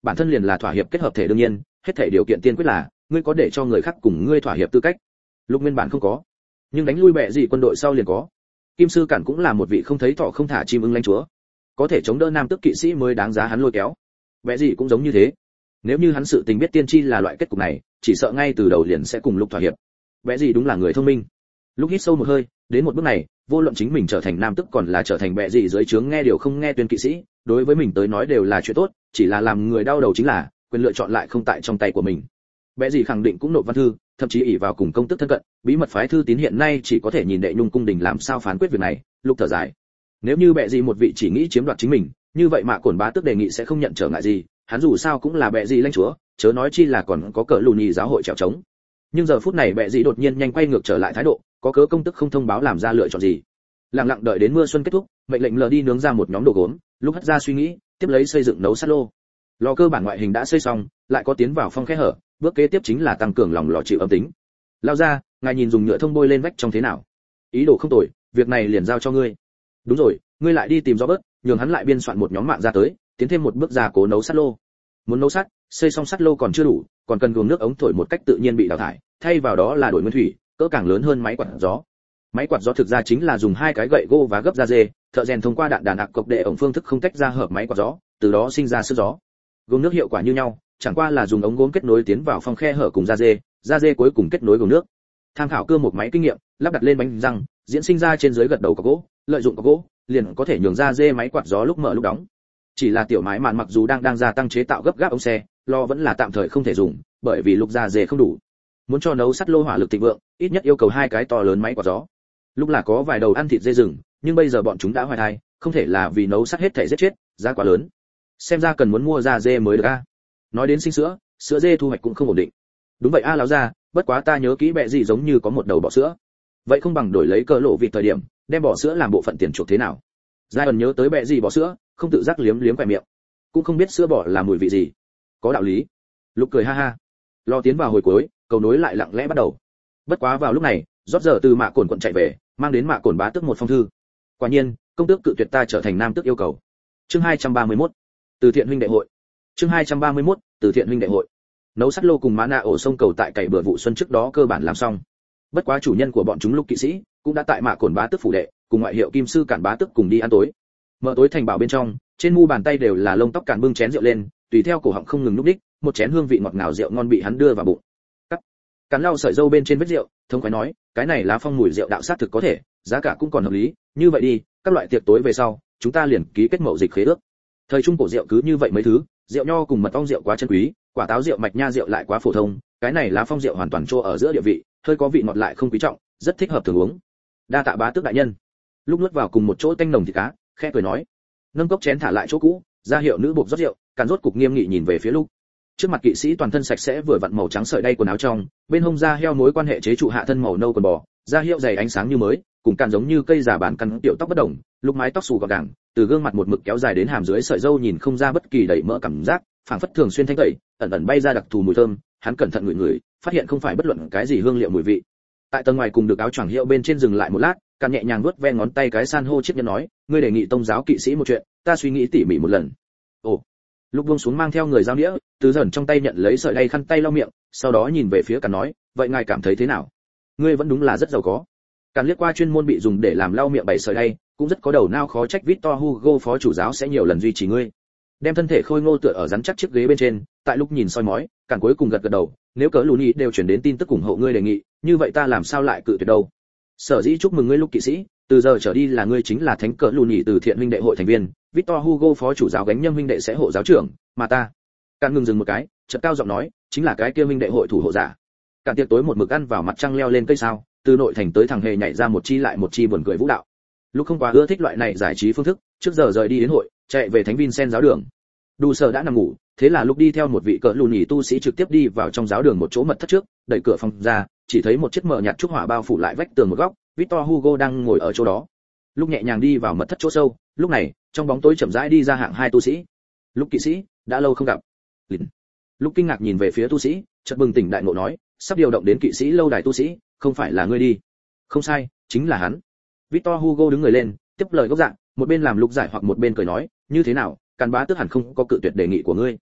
bản thân liền là thỏa hiệp kết hợp thể đương nhiên, hết thảy điều kiện tiên quyết là ngươi có để cho người khác cùng ngươi thỏa hiệp tư cách. Lúc nguyên bản không có, nhưng đánh lui bệ gì quân đội sau liền có. Kim sư cản cũng là một vị không thấy thọ không thả chim ưng lãnh chúa, có thể chống đỡ nam tước kỵ sĩ mới đáng giá hắn lôi kéo. Bệ gì cũng giống như thế. Nếu như hắn sự tình biết tiên tri là loại kết cục này, chỉ sợ ngay từ đầu liền sẽ cùng Lúc thỏa hiệp. Bệ gì đúng là người thông minh. Lúc hít sâu một hơi, đến một bước này, vô luận chính mình trở thành nam tước còn là trở thành bệ gì dưới trướng nghe điều không nghe tuyên kỵ sĩ, đối với mình tới nói đều là chuyện tốt, chỉ là làm người đau đầu chính là quyền lựa chọn lại không tại trong tay của mình. Bệ gì khẳng định cũng nộp văn thư, thậm chí ỷ vào cùng công tước thân cận, bí mật phái thư tín hiện nay chỉ có thể nhìn đệ nhung cung đình làm sao phán quyết việc này. Lúc thở dài, nếu như bệ gì một vị chỉ nghĩ chiếm đoạt chính mình, như vậy Mạ Cổn bá tước đề nghị sẽ không nhận trở ngại gì, hắn dù sao cũng là bệ gì lãnh chúa, chớ nói chi là còn có cỡ lù nhì giáo hội trèo trống. Nhưng giờ phút này bệ gì đột nhiên nhanh quay ngược trở lại thái độ, có cớ công tức không thông báo làm ra lựa chọn gì. Lặng lặng đợi đến mưa xuân kết thúc, mệnh lệnh lờ đi nướng ra một nhóm đồ gốm, lúc hất ra suy nghĩ, tiếp lấy xây dựng nấu sát lô. Lò cơ bản ngoại hình đã xây xong, lại có tiến vào phong khe hở, bước kế tiếp chính là tăng cường lòng lò chịu âm tính. Lao ra, ngài nhìn dùng nhựa thông bôi lên vách trong thế nào? Ý đồ không tồi, việc này liền giao cho ngươi. Đúng rồi, ngươi lại đi tìm Robert, nhường hắn lại biên soạn một nhóm mạng ra tới, tiến thêm một bước ra cố nấu sắt lô. Muốn nấu sắt, xây xong sắt lô còn chưa đủ, còn cần gồm nước ống thổi một cách tự nhiên bị đào thải, thay vào đó là đổi nguyên thủy, cỡ càng lớn hơn máy quạt gió. Máy quạt gió thực ra chính là dùng hai cái gậy gỗ và gấp da dê, thợ rèn thông qua đạn đàn ạc cộc để ống phương thức không tách ra hợp máy quạt gió, từ đó sinh ra sức gió. Gồm nước hiệu quả như nhau, chẳng qua là dùng ống gốm kết nối tiến vào phong khe hở cùng da dê cuối cùng kết nối gồm nước. Tham khảo cưa một máy kinh nghiệm, lắp đặt lên bánh răng, diễn sinh ra trên dưới gật đầu cọc gỗ, lợi dụng cọc gỗ, liền có thể nhường da dê máy quạt gió lúc mở lúc đóng. Chỉ là tiểu máy màn mặc dù đang gia tăng chế tạo gấp gáp ống xe, lo vẫn là tạm thời không thể dùng, bởi vì lúc da dê không đủ. Muốn cho nấu sắt lô hỏa lực thịnh vượng, ít nhất yêu cầu hai cái to lớn máy quạt gió. Lúc là có vài đầu ăn thịt dê rừng, nhưng bây giờ bọn chúng đã hoài thai, không thể là vì nấu sắt hết thể giết chết, giá quá lớn. Xem ra cần muốn mua da dê mới được a. Nói đến sinh sữa, sữa dê thu hoạch cũng không ổn định. Đúng vậy a, lão gia, bất quá ta nhớ kỹ bẹ gì giống như có một đầu bò sữa. Vậy không bằng đổi lấy cỡ lộ vịt thời điểm, đem bò sữa làm bộ phận tiền chuộc thế nào? Giai ẩn nhớ tới bẹ gì bò sữa, không tự giác liếm liếm quẹt miệng. Cũng không biết sữa bò là mùi vị gì. Có đạo lý. Lúc cười ha ha. Lo tiến vào hồi cuối, cầu nối lại lặng lẽ bắt đầu. Bất quá vào lúc này, rót giờ từ Mạ Cổn quận chạy về, mang đến Mạ Cổn bá tước một phong thư. Quả nhiên, công tước cự tuyệt ta trở thành nam tước yêu cầu. Chương 231. Từ thiện huynh đệ hội. Chương 231. Từ thiện huynh đệ hội. Nấu sắt lô cùng mã nạ ổ sông cầu tại cày bừa vụ xuân trước đó cơ bản làm xong. Bất quá chủ nhân của bọn chúng Lúc kỵ sĩ cũng đã tại Mạ Cổn bá tước phủ đệ, cùng ngoại hiệu Kim sư cản bá tước cùng đi ăn tối. Mở tối thành bảo bên trong, trên mu bàn tay đều là lông tóc cản bưng chén rượu lên, tùy theo cổ họng không ngừng núp đích, một chén hương vị ngọt ngào rượu ngon bị hắn đưa vào bụng. Cắn lau sợi dâu bên trên vết rượu, thống khoái nói, cái này lá phong mùi rượu đạo sát thực có thể, giá cả cũng còn hợp lý, như vậy đi, các loại tiệc tối về sau, chúng ta liền ký kết mậu dịch khế ước. Thời trung cổ rượu cứ như vậy mấy thứ, rượu nho cùng mật ong rượu quá chân quý, quả táo rượu mạch nha rượu lại quá phổ thông, cái này lá phong rượu hoàn toàn trô ở giữa địa vị, hơi có vị ngọt lại không quý trọng, rất thích hợp thường uống. Đa tạ bá tước đại nhân. Lúc nuốt vào cùng một chỗ tanh nồng thịt cá, khẽ cười nói, nâng cốc chén thả lại chỗ cũ, ra hiệu nữ buộc rót rượu, càn rốt cục nghiêm nghị nhìn về phía Lúc. Trước mặt kỵ sĩ toàn thân sạch sẽ vừa vặn màu trắng sợi đay quần áo trong, bên hông da heo mối quan hệ chế trụ hạ thân màu nâu quần bò, da hiệu dày ánh sáng như mới, cùng càn giống như cây giả bản căn tiểu tóc bất đồng, Lúc mái tóc xù gọn gàng, từ gương mặt một mực kéo dài đến hàm dưới sợi râu nhìn không ra bất kỳ đầy mỡ cảm giác, phảng phất thường xuyên thanh tẩy, ẩn ẩn bay ra đặc thù mùi thơm, hắn cẩn thận ngửi ngửi, phát hiện không phải bất luận cái gì hương liệu mùi vị. Tại tầng ngoài cùng được áo choàng hiệu bên trên dừng lại một lát, càn nhẹ nhàng vuốt ve ngón tay cái san hô chiếc nhẫn nói, ngươi đề nghị tông giáo kỵ sĩ một chuyện, ta suy nghĩ tỉ mỉ một lần. Ồ. Lúc buông xuống mang theo người giao đĩa, từ dần trong tay nhận lấy sợi đay khăn tay lau miệng, sau đó nhìn về phía Càn nói, vậy ngài cảm thấy thế nào? Ngươi vẫn đúng là rất giàu có. Càn liếc qua chuyên môn bị dùng để làm lau miệng bảy sợi đay, cũng rất có đầu não khó trách Victor Hugo phó chủ giáo sẽ nhiều lần duy trì ngươi. Đem thân thể khôi ngô tựa ở rắn chắc chiếc ghế bên trên, tại lúc nhìn soi mói, Càn cuối cùng gật gật đầu, nếu cỡ Luni đều chuyển đến tin tức ủng hộ ngươi đề nghị, như vậy ta làm sao lại cự tuyệt đâu? Sở dĩ chúc mừng ngươi Lúc kỵ sĩ, từ giờ trở đi là ngươi chính là thánh cỡ Luni từ thiện huynh đệ hội thành viên, Victor Hugo phó chủ giáo gánh nhâm huynh đệ sẽ hộ giáo trưởng, mà ta. Càn ngừng dừng một cái, chợt cao giọng nói, chính là cái kia huynh đệ hội thủ hộ giả. Càn tiệc tối một mực ăn vào mặt trăng leo lên cây sao, từ nội thành tới thằng hề nhảy ra một chi lại một chi buồn cười vũ đạo. Lúc không quá ưa thích loại này giải trí phương thức, trước giờ rời đi đến hội, chạy về thánh Vincent giáo đường. Đủ sở đã nằm ngủ, thế là lúc đi theo một vị cỡ Luni tu sĩ trực tiếp đi vào trong giáo đường một chỗ mật thất trước, đẩy cửa phòng ra, chỉ thấy một chiếc mờ nhạt trúc hỏa bao phủ lại vách tường một góc, Victor Hugo đang ngồi ở chỗ đó. Lúc nhẹ nhàng đi vào mật thất chỗ sâu, lúc này, trong bóng tối chậm rãi đi ra hạng hai tu sĩ. Lúc kỵ sĩ, đã lâu không gặp. Lúc kinh ngạc nhìn về phía tu sĩ, chợt bừng tỉnh đại ngộ nói, sắp điều động đến kỵ sĩ lâu đài tu sĩ, không phải là ngươi đi? Không sai, chính là hắn. Victor Hugo đứng người lên, tiếp lời gốc dạng, một bên làm Lúc giải hoặc một bên cười nói, như thế nào, Càn bá tước hẳn không có cự tuyệt đề nghị của ngươi.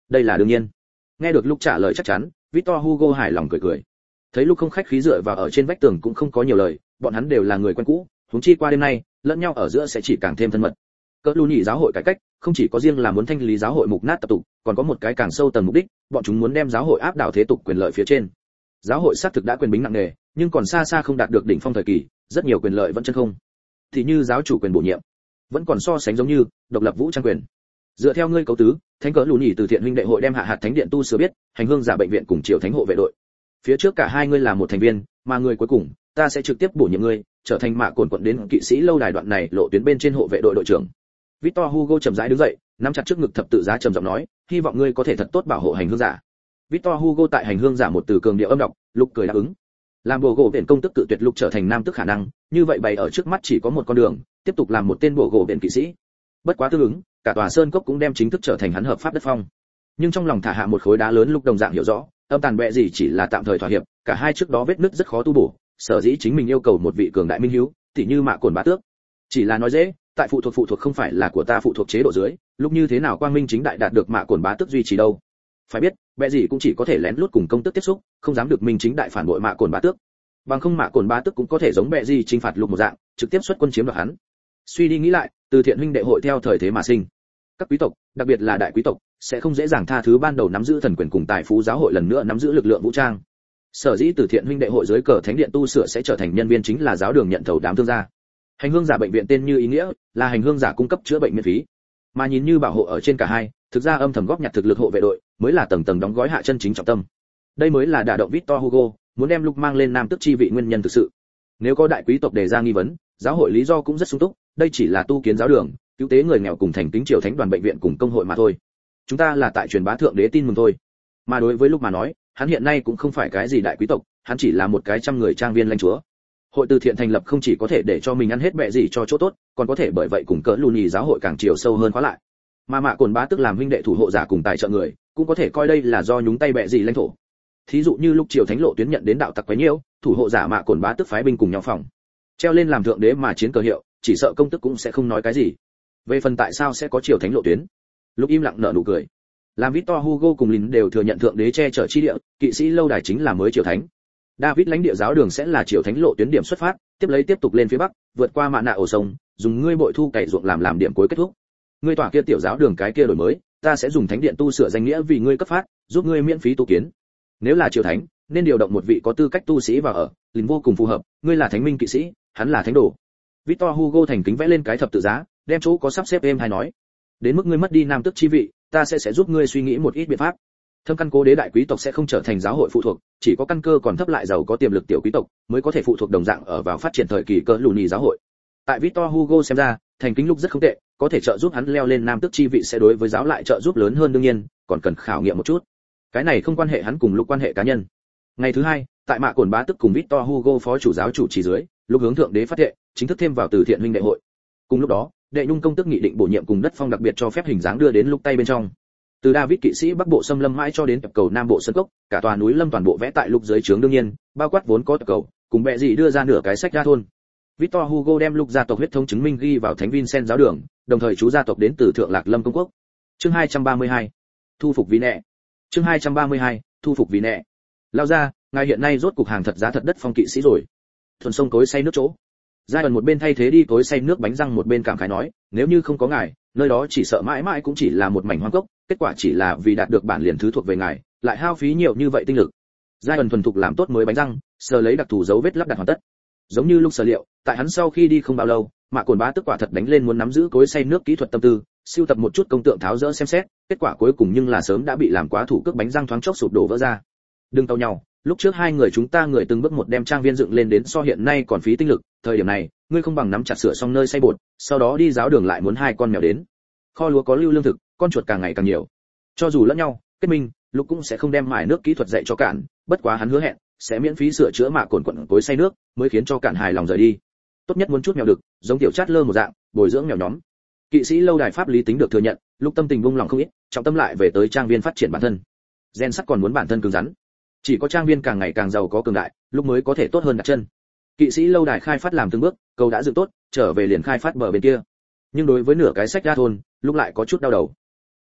đây là đương nhiên. Nghe được lúc trả lời chắc chắn, Victor Hugo hài lòng cười cười. Thấy lúc không khách khí dựa vào ở trên vách tường cũng không có nhiều lời, bọn hắn đều là người quen cũ, huống chi qua đêm nay, lẫn nhau ở giữa sẽ chỉ càng thêm thân mật. Cỡ lù nhị giáo hội cải cách, không chỉ có riêng là muốn thanh lý giáo hội mục nát tập tục, còn có một cái càng sâu tầng mục đích, bọn chúng muốn đem giáo hội áp đảo thế tục quyền lợi phía trên. Giáo hội xác thực đã quyền bính nặng nề, nhưng còn xa xa không đạt được đỉnh phong thời kỳ, rất nhiều quyền lợi vẫn chân không. Thì như giáo chủ quyền bổ nhiệm, vẫn còn so sánh giống như độc lập vũ trang quyền. Dựa theo ngươi cấu tứ, thánh cỡ lù nhị từ thiện huynh đệ hội đem hạ hạt thánh điện tu sửa biết, hành hương giả bệnh viện cùng triều thánh hộ vệ đội. Phía trước cả hai ngươi là một thành viên, mà người cuối cùng, ta sẽ trực tiếp bổ nhiệm ngươi, trở thành mạ cồn quận đến kỵ sĩ lâu đài đoạn này lộ tuyến bên trên hộ vệ đội đội trưởng. Victor Hugo chậm rãi đứng dậy, nắm chặt trước ngực thập tự giá trầm giọng nói, hy vọng ngươi có thể thật tốt bảo hộ hành hương giả. Victor Hugo tại hành hương giả một từ cường điệu âm đọc, Lục cười đáp ứng. Làm bộ gỗ viện công tức cự tuyệt Lục trở thành nam tức khả năng, như vậy bày ở trước mắt chỉ có một con đường, tiếp tục làm một tên bộ gỗ viện kỵ sĩ. Bất quá tương ứng, cả tòa sơn cốc cũng đem chính thức trở thành hắn hợp pháp đất phong. Nhưng trong lòng thả hạ một khối đá lớn, Lục đồng dạng hiểu rõ, âm tàn bẹ gì chỉ là tạm thời thỏa hiệp, cả hai trước đó vết nứt rất khó tu bổ, sở dĩ chính mình yêu cầu một vị cường đại minh hiếu, tỉ như Mạ Cồn Bá Tước. Chỉ là nói dễ, tại phụ thuộc không phải là của ta phụ thuộc chế độ dưới, lúc như thế nào quang minh chính đại đạt được Mạ Cồn Bá Tước duy trì đâu. Phải biết, bẹ gì cũng chỉ có thể lén lút cùng công tước tiếp xúc, không dám được minh chính đại phản bội Mạ Cồn Bá Tước. Bằng không Mạ Cồn Bá Tước cũng có thể giống bẹ gì trừng phạt Lục một dạng, trực tiếp xuất quân chiếm đoạt hắn. Suy đi nghĩ lại, từ thiện huynh đệ hội theo thời thế mà sinh. Các quý tộc, đặc biệt là đại quý tộc, sẽ không dễ dàng tha thứ ban đầu nắm giữ thần quyền cùng tài phú giáo hội lần nữa nắm giữ lực lượng vũ trang. Sở dĩ từ thiện huynh đệ hội dưới cờ thánh điện tu sửa sẽ trở thành nhân viên chính là giáo đường nhận thầu đám thương gia. Hành hương giả bệnh viện tên như ý nghĩa, là hành hương giả cung cấp chữa bệnh miễn phí. Mà nhìn như bảo hộ ở trên cả hai, thực ra âm thầm góp nhặt thực lực hộ vệ đội, mới là tầng tầng đóng gói hạ chân chính trọng tâm. Đây mới là đả động Victor Hugo, muốn đem Lục mang lên nam tước chi vị nguyên nhân thực sự. Nếu có đại quý tộc đề ra nghi vấn, giáo hội lý do cũng rất sung túc, đây chỉ là tu kiến giáo đường, cứu tế người nghèo cùng thành kính triều thánh đoàn bệnh viện cùng công hội mà thôi. Chúng ta là tại truyền bá thượng đế tin mừng thôi. Mà đối với Lục mà nói, hắn hiện nay cũng không phải cái gì đại quý tộc, hắn chỉ là một cái trăm người trang viên lãnh chúa. Hội từ thiện thành lập không chỉ có thể để cho mình ăn hết bẹ gì cho chỗ tốt, còn có thể bởi vậy cùng cỡ lù nhì giáo hội càng chiều sâu hơn khóa lại. Mà Mạ Cồn Bá Tước làm huynh đệ thủ hộ giả cùng tài trợ người, cũng có thể coi đây là do nhúng tay bẹ gì lãnh thổ. Thí dụ như lúc triều thánh lộ tuyến nhận đến đạo tặc quấy nhiễu, thủ hộ giả Mạ Cồn Bá Tước phái binh cùng nhau phòng, treo lên làm thượng đế mà chiến cờ hiệu, chỉ sợ công tức cũng sẽ không nói cái gì. Về phần tại sao sẽ có triều thánh lộ tuyến, Lúc im lặng nở nụ cười. Làm Victor Hugo cùng Lin đều thừa nhận thượng đế che chở chi địa, kỵ sĩ lâu đài chính là mới triều thánh. David lãnh địa giáo đường sẽ là triều thánh lộ tuyến điểm xuất phát, tiếp lấy tiếp tục lên phía bắc, vượt qua mạn nạ ổ sông, dùng ngươi bội thu cày ruộng làm điểm cuối kết thúc. Ngươi tỏa kia tiểu giáo đường cái kia đổi mới, ta sẽ dùng thánh điện tu sửa danh nghĩa vì ngươi cấp phát, giúp ngươi miễn phí tu kiến. Nếu là triều thánh, nên điều động một vị có tư cách tu sĩ vào ở, Lin vô cùng phù hợp, ngươi là thánh minh kỵ sĩ, hắn là thánh đồ. Victor Hugo thành kính vẽ lên cái thập tự giá, đem chỗ có sắp xếp êm hay nói. Đến mức ngươi mất đi nam tước chi vị, ta sẽ giúp ngươi suy nghĩ một ít biện pháp. Thâm căn cố đế đại quý tộc sẽ không trở thành giáo hội phụ thuộc, chỉ có căn cơ còn thấp lại giàu có tiềm lực tiểu quý tộc mới có thể phụ thuộc đồng dạng ở vào phát triển thời kỳ cỡ lù nhì giáo hội. Tại Victor Hugo xem ra, thành kính lúc rất không tệ, có thể trợ giúp hắn leo lên nam tước chi vị sẽ đối với giáo lại trợ giúp lớn hơn đương nhiên, còn cần khảo nghiệm một chút. Cái này không quan hệ hắn cùng Lục quan hệ cá nhân. Ngày thứ hai, tại Mạ Cồn Bá Tước cùng Victor Hugo phó chủ giáo chủ trì dưới, Lục hướng thượng đế phát thệ, chính thức thêm vào từ thiện huynh đệ hội. Cùng lúc đó, đệ nhung công tước nghị định bổ nhiệm cùng đất phong đặc biệt cho phép hình dáng đưa đến Lục tay bên trong. Từ David kỵ sĩ bắc bộ xâm lâm mãi cho đến tập cầu nam bộ sơn cốc, cả tòa núi lâm toàn bộ vẽ tại Lục dưới trướng đương nhiên, bao quát vốn có tập cầu, cùng bệ gì đưa ra nửa cái sách ra thôn. Victor Hugo đem Lục gia tộc huyết thống chứng minh ghi vào Thánh Vincent giáo đường, đồng thời chú gia tộc đến từ Thượng Lạc Lâm công quốc. Chương 232. Thu phục vì nệ. Chương 232. Thu phục vì nệ. Lao ra, ngài hiện nay rốt cục hàng thật giá thật đất phong kỵ sĩ rồi. Thuần sông cối xay nước chỗ. Giai ẩn một bên thay thế đi cối xay nước bánh răng một bên cảm khái nói, nếu như không có ngài, nơi đó chỉ sợ mãi mãi cũng chỉ là một mảnh hoang cốc, kết quả chỉ là vì đạt được bản liền thứ thuộc về ngài, lại hao phí nhiều như vậy tinh lực. Giai ẩn thuần thục làm tốt mới bánh răng, sờ lấy đặc thù dấu vết lắp đặt hoàn tất. Giống như lúc sở liệu, tại hắn sau khi đi không bao lâu, Mạ Cồn Bá Tước quả thật đánh lên muốn nắm giữ cối xay nước kỹ thuật tâm tư, siêu tập một chút công tượng tháo dỡ xem xét, kết quả cuối cùng nhưng là sớm đã bị làm quá thủ cước bánh răng thoáng chốc sụp đổ vỡ ra. Đừng tàu nhau, lúc trước hai người chúng ta người từng bước một đem trang viên dựng lên đến so hiện nay còn phí tinh lực, thời điểm này, ngươi không bằng nắm chặt sửa xong nơi xay bột, sau đó đi giáo đường lại muốn hai con mèo đến. Kho lúa có lưu lương thực, con chuột càng ngày càng nhiều. Cho dù lẫn nhau, kết minh, Lục cũng sẽ không đem mài nước kỹ thuật dạy cho Cản, bất quá hắn hứa hẹn sẽ miễn phí sửa chữa Mạ Cồn quận cối xay nước, mới khiến cho Cản hài lòng rời đi. Tốt nhất muốn chút mèo đực, giống tiểu chát lơ một dạng, bồi dưỡng mèo nhóm. Kỵ sĩ lâu đài pháp lý tính được thừa nhận, Lục tâm tình buông lòng không ít, trọng tâm lại về tới trang viên phát triển bản thân. Gen sắt còn muốn bản thân cứng rắn. Chỉ có trang viên càng ngày càng giàu có cường đại, Lục mới có thể tốt hơn đặt chân. Kỵ sĩ lâu đài khai phát làm từng bước, cầu đã dựng tốt, trở về liền khai phát bờ bên kia. Nhưng đối với nửa cái sách ra thôn, Lục lại có chút đau đầu.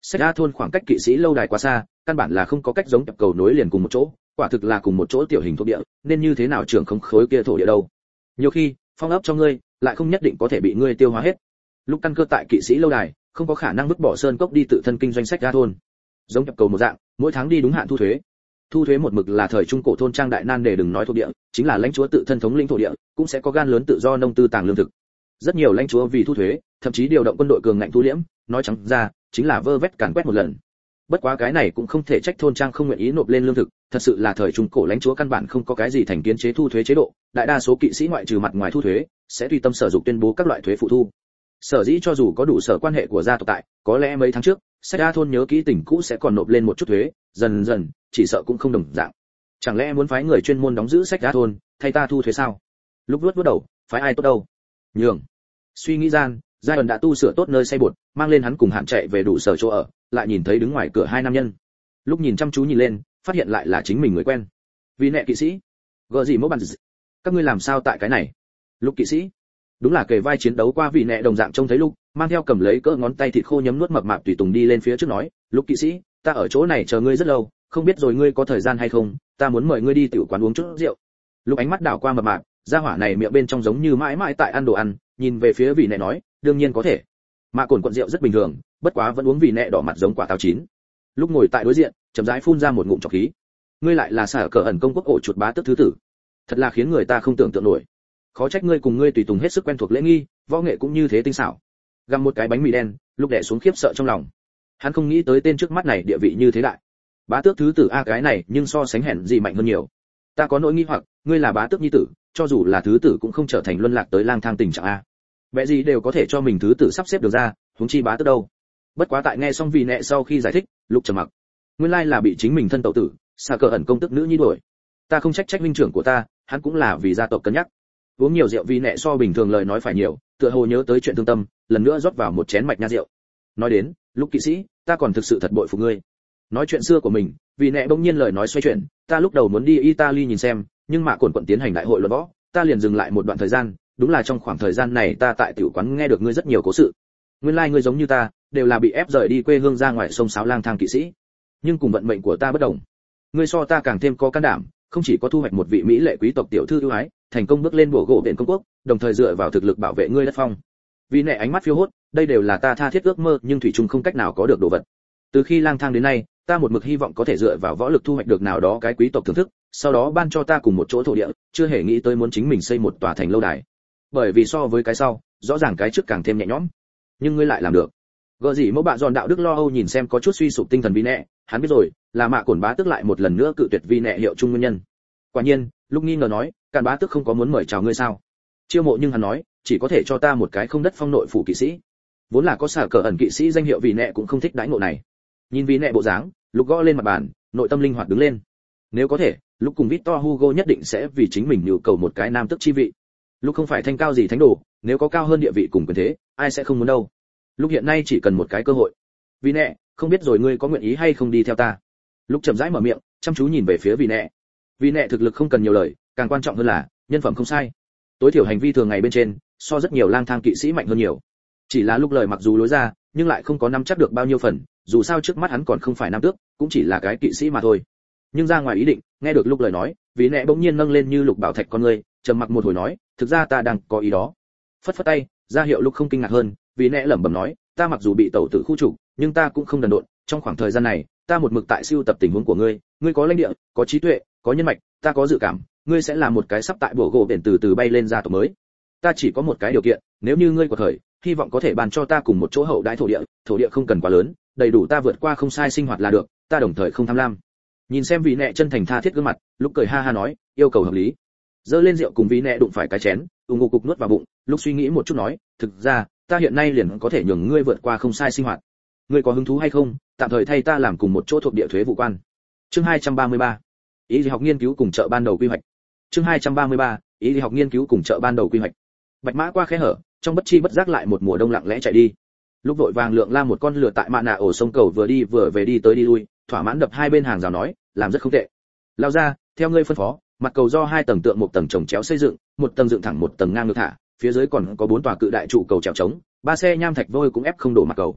Sách A thôn khoảng cách kỵ sĩ lâu đài quá xa, căn bản là không có cách giống kẹp cầu nối liền cùng một chỗ, quả thực là cùng một chỗ tiểu hình thổ địa, nên như thế nào trưởng không khối kia thổ địa đâu. Nhiều khi, phong ấp cho ngươi, lại không nhất định có thể bị ngươi tiêu hóa hết. Lúc căn cơ tại kỵ sĩ lâu đài, không có khả năng vứt bỏ sơn cốc đi tự thân kinh doanh sách A thôn. Giống kẹp cầu một dạng, mỗi tháng đi đúng hạn thu thuế. Thu thuế một mực là thời trung cổ thôn trang đại nan để đừng nói thổ địa, chính là lãnh chúa tự thân thống lĩnh thổ địa, cũng sẽ có gan lớn tự do nông tư tàng lương thực. Rất nhiều lãnh chúa vì thu thuế, thậm chí điều động quân đội cường ngạnh thu liễm, nói trắng ra, chính là vơ vét càn quét một lần. Bất quá cái này cũng không thể trách thôn trang không nguyện ý nộp lên lương thực, thật sự là thời trung cổ lãnh chúa căn bản không có cái gì thành kiến chế thu thuế chế độ, đại đa số kỵ sĩ ngoại trừ mặt ngoài thu thuế, sẽ tùy tâm sở dục tuyên bố các loại thuế phụ thu. Sở dĩ cho dù có đủ sở quan hệ của gia tộc tại, có lẽ mấy tháng trước, Sách A thôn nhớ kỹ tỉnh cũ sẽ còn nộp lên một chút thuế, dần dần, chỉ sợ cũng không đồng dạng. Chẳng lẽ muốn phái người chuyên môn đóng giữ Sách A thôn, thay ta thu thuế sao? Lúc vuốt đầu, phái ai tốt đâu? Nhường. Suy nghĩ gian, Giai ẩn đã tu sửa tốt nơi xây bột, mang lên hắn cùng Hạn chạy về đủ sở chỗ ở, lại nhìn thấy đứng ngoài cửa hai nam nhân. Lúc nhìn chăm chú nhìn lên, phát hiện lại là chính mình người quen. Vì nệ kỵ sĩ, gợ gì mẫu bạn gì? Các ngươi làm sao tại cái này? Lúc kỵ sĩ, đúng là kề vai chiến đấu qua vị nệ đồng dạng trông thấy lúc, mang theo cầm lấy cỡ ngón tay thịt khô nhấm nuốt mập mạp tùy tùng đi lên phía trước nói, lúc kỵ sĩ, ta ở chỗ này chờ ngươi rất lâu, không biết rồi ngươi có thời gian hay không, ta muốn mời ngươi đi tiểu quán uống chút rượu. Lúc ánh mắt đảo qua mập mạp, gia hỏa này miệng bên trong giống như mãi mãi tại ăn đồ ăn, nhìn về phía vị nệ nói, đương nhiên có thể. Mà cồn cuộn rượu rất bình thường, bất quá vẫn uống vị nệ đỏ mặt giống quả táo chín. Lúc ngồi tại đối diện, chậm rãi phun ra một ngụm trọc khí. Ngươi lại là Sở Cờ ẩn công quốc ổ chuột bá tước thứ tử, thật là khiến người ta không tưởng tượng nổi. Khó trách ngươi cùng ngươi tùy tùng hết sức quen thuộc lễ nghi, võ nghệ cũng như thế tinh xảo. Gặm một cái bánh mì đen, lúc đè xuống khiếp sợ trong lòng. Hắn không nghĩ tới tên trước mắt này địa vị như thế đại. Bá tước thứ tử a cái này, nhưng so sánh hèn gì mạnh hơn nhiều. Ta có nỗi nghi hoặc, ngươi là bá tước nhi tử, cho dù là thứ tử cũng không trở thành luân lạc tới lang thang tình trạng a. Vẻ gì đều có thể cho mình thứ tử sắp xếp được ra, huống chi bá tước đâu. Bất quá tại nghe xong vị nệ sau khi giải thích, lúc trầm mặc. Nguyên lai là bị chính mình thân tẩu tử, Sở Cờ ẩn công tức nữ nhi đuổi. Ta không trách huynh trưởng của ta, hắn cũng là vì gia tộc cân nhắc. Uống nhiều rượu vì nệ so bình thường lời nói phải nhiều, tựa hồ nhớ tới chuyện thương tâm, lần nữa rót vào một chén mạch nha rượu. Nói đến, lúc kỵ sĩ, ta còn thực sự thật bội phục ngươi. Nói chuyện xưa của mình, vì nệ bỗng nhiên lời nói xoay chuyển, ta lúc đầu muốn đi Italy nhìn xem, nhưng mà quần quận tiến hành đại hội luận võ, ta liền dừng lại một đoạn thời gian, đúng là trong khoảng thời gian này ta tại tiểu quán nghe được ngươi rất nhiều cố sự. Nguyên lai ngươi giống như ta, đều là bị ép rời đi quê hương ra ngoài sông sáo lang thang kỵ sĩ. Nhưng cùng vận mệnh của ta bất đồng. Ngươi so ta càng thêm có can đảm, không chỉ có thu hoạch một vị mỹ lệ quý tộc tiểu thư ưu ái, thành công bước lên bổ gỗ đền công quốc, đồng thời dựa vào thực lực bảo vệ ngươi đất phong. Vì nệ ánh mắt phiêu hốt, đây đều là ta tha thiết ước mơ nhưng thủy chung không cách nào có được đồ vật. Từ khi lang thang đến nay, ta một mực hy vọng có thể dựa vào võ lực thu hoạch được nào đó cái quý tộc thưởng thức, sau đó ban cho ta cùng một chỗ thổ địa, chưa hề nghĩ tới muốn chính mình xây một tòa thành lâu đài. Bởi vì so với cái sau, rõ ràng cái trước càng thêm nhẹ nhõm. Nhưng ngươi lại làm được. Gợ gì mẫu bạn giòn đạo đức lo âu nhìn xem có chút suy sụp tinh thần vì nệ, hắn biết rồi, là mạ cổn bá tức lại một lần nữa cự tuyệt vì nệ hiệu chung nguyên nhân. Quả nhiên, lúc nghi ngờ nói, càn bá tức không có muốn mời chào ngươi sao? Chiêu mộ nhưng hắn nói, chỉ có thể cho ta một cái không đất phong nội phủ kỵ sĩ. Vốn là có Sở Cờ ẩn kỵ sĩ danh hiệu vì nệ cũng không thích đãi ngộ này. Nhìn vì nệ bộ dáng, lúc gõ lên mặt bàn, nội tâm linh hoạt đứng lên. Nếu có thể, lúc cùng Victor Hugo nhất định sẽ vì chính mình nhu cầu một cái nam tước chi vị. Lúc không phải thanh cao gì thánh đồ, nếu có cao hơn địa vị cùng quyền thế, ai sẽ không muốn đâu. Lúc hiện nay chỉ cần một cái cơ hội. Vì nệ, không biết rồi ngươi có nguyện ý hay không đi theo ta? Lúc chậm rãi mở miệng, chăm chú nhìn về phía vì nệ. Vì nệ thực lực không cần nhiều lời, càng quan trọng hơn là nhân phẩm không sai. Tối thiểu hành vi thường ngày bên trên, so rất nhiều lang thang kỵ sĩ mạnh hơn nhiều. Chỉ là lúc lời mặc dù lối ra, nhưng lại không có nắm chắc được bao nhiêu phần, dù sao trước mắt hắn còn không phải nam tước, cũng chỉ là cái kỵ sĩ mà thôi. Nhưng ra ngoài ý định, nghe được lúc lời nói, vì nệ bỗng nhiên nâng lên như lục bảo thạch con người, trầm mặc một hồi nói, thực ra ta đang có ý đó. Phất phất tay, ra hiệu lúc không kinh ngạc hơn, vì nệ lẩm bẩm nói, ta mặc dù bị tẩu tử khu trục, nhưng ta cũng không đần độn, trong khoảng thời gian này, ta một mực tại siêu tập tình huống của ngươi, ngươi có lãnh địa, có trí tuệ, có nhân mạch, ta có dự cảm, ngươi sẽ là một cái sắp tại bổ gỗ biển từ từ bay lên gia tộc mới. Ta chỉ có một cái điều kiện, nếu như ngươi có thời, hy vọng có thể bàn cho ta cùng một chỗ hậu đãi thổ địa không cần quá lớn, đầy đủ ta vượt qua không sai sinh hoạt là được, ta đồng thời không tham lam. Nhìn xem vị nệ chân thành tha thiết gương mặt, lúc cười ha ha nói, yêu cầu hợp lý. Dơ lên rượu cùng vị nệ đụng phải cái chén, ung cục nuốt vào bụng, lúc suy nghĩ một chút nói, thực ra, ta hiện nay liền có thể nhường ngươi vượt qua không sai sinh hoạt. Ngươi có hứng thú hay không, tạm thời thay ta làm cùng một chỗ thuộc địa thuế vụ quan. Chương 233. Ý lý học nghiên cứu cùng chợ ban đầu quy hoạch. Chương 233. Ý lý học nghiên cứu cùng chợ ban đầu quy hoạch. Bạch mã qua khe hở, trong bất chi bất giác lại một mùa đông lặng lẽ chạy đi. Lúc vội vàng lượng la một con lừa tại mạ nạ ổ sông cầu vừa đi vừa về đi tới đi lui, thỏa mãn đập hai bên hàng rào nói, làm rất không tệ. Lao ra, theo ngươi phân phó, mặt cầu do hai tầng tượng một tầng chồng chéo xây dựng, một tầng dựng thẳng một tầng ngang ngược thả, phía dưới còn có 4 tòa cự đại trụ cầu trèo trống, 3 xe nham thạch vôi cũng ép không đổ mặt cầu.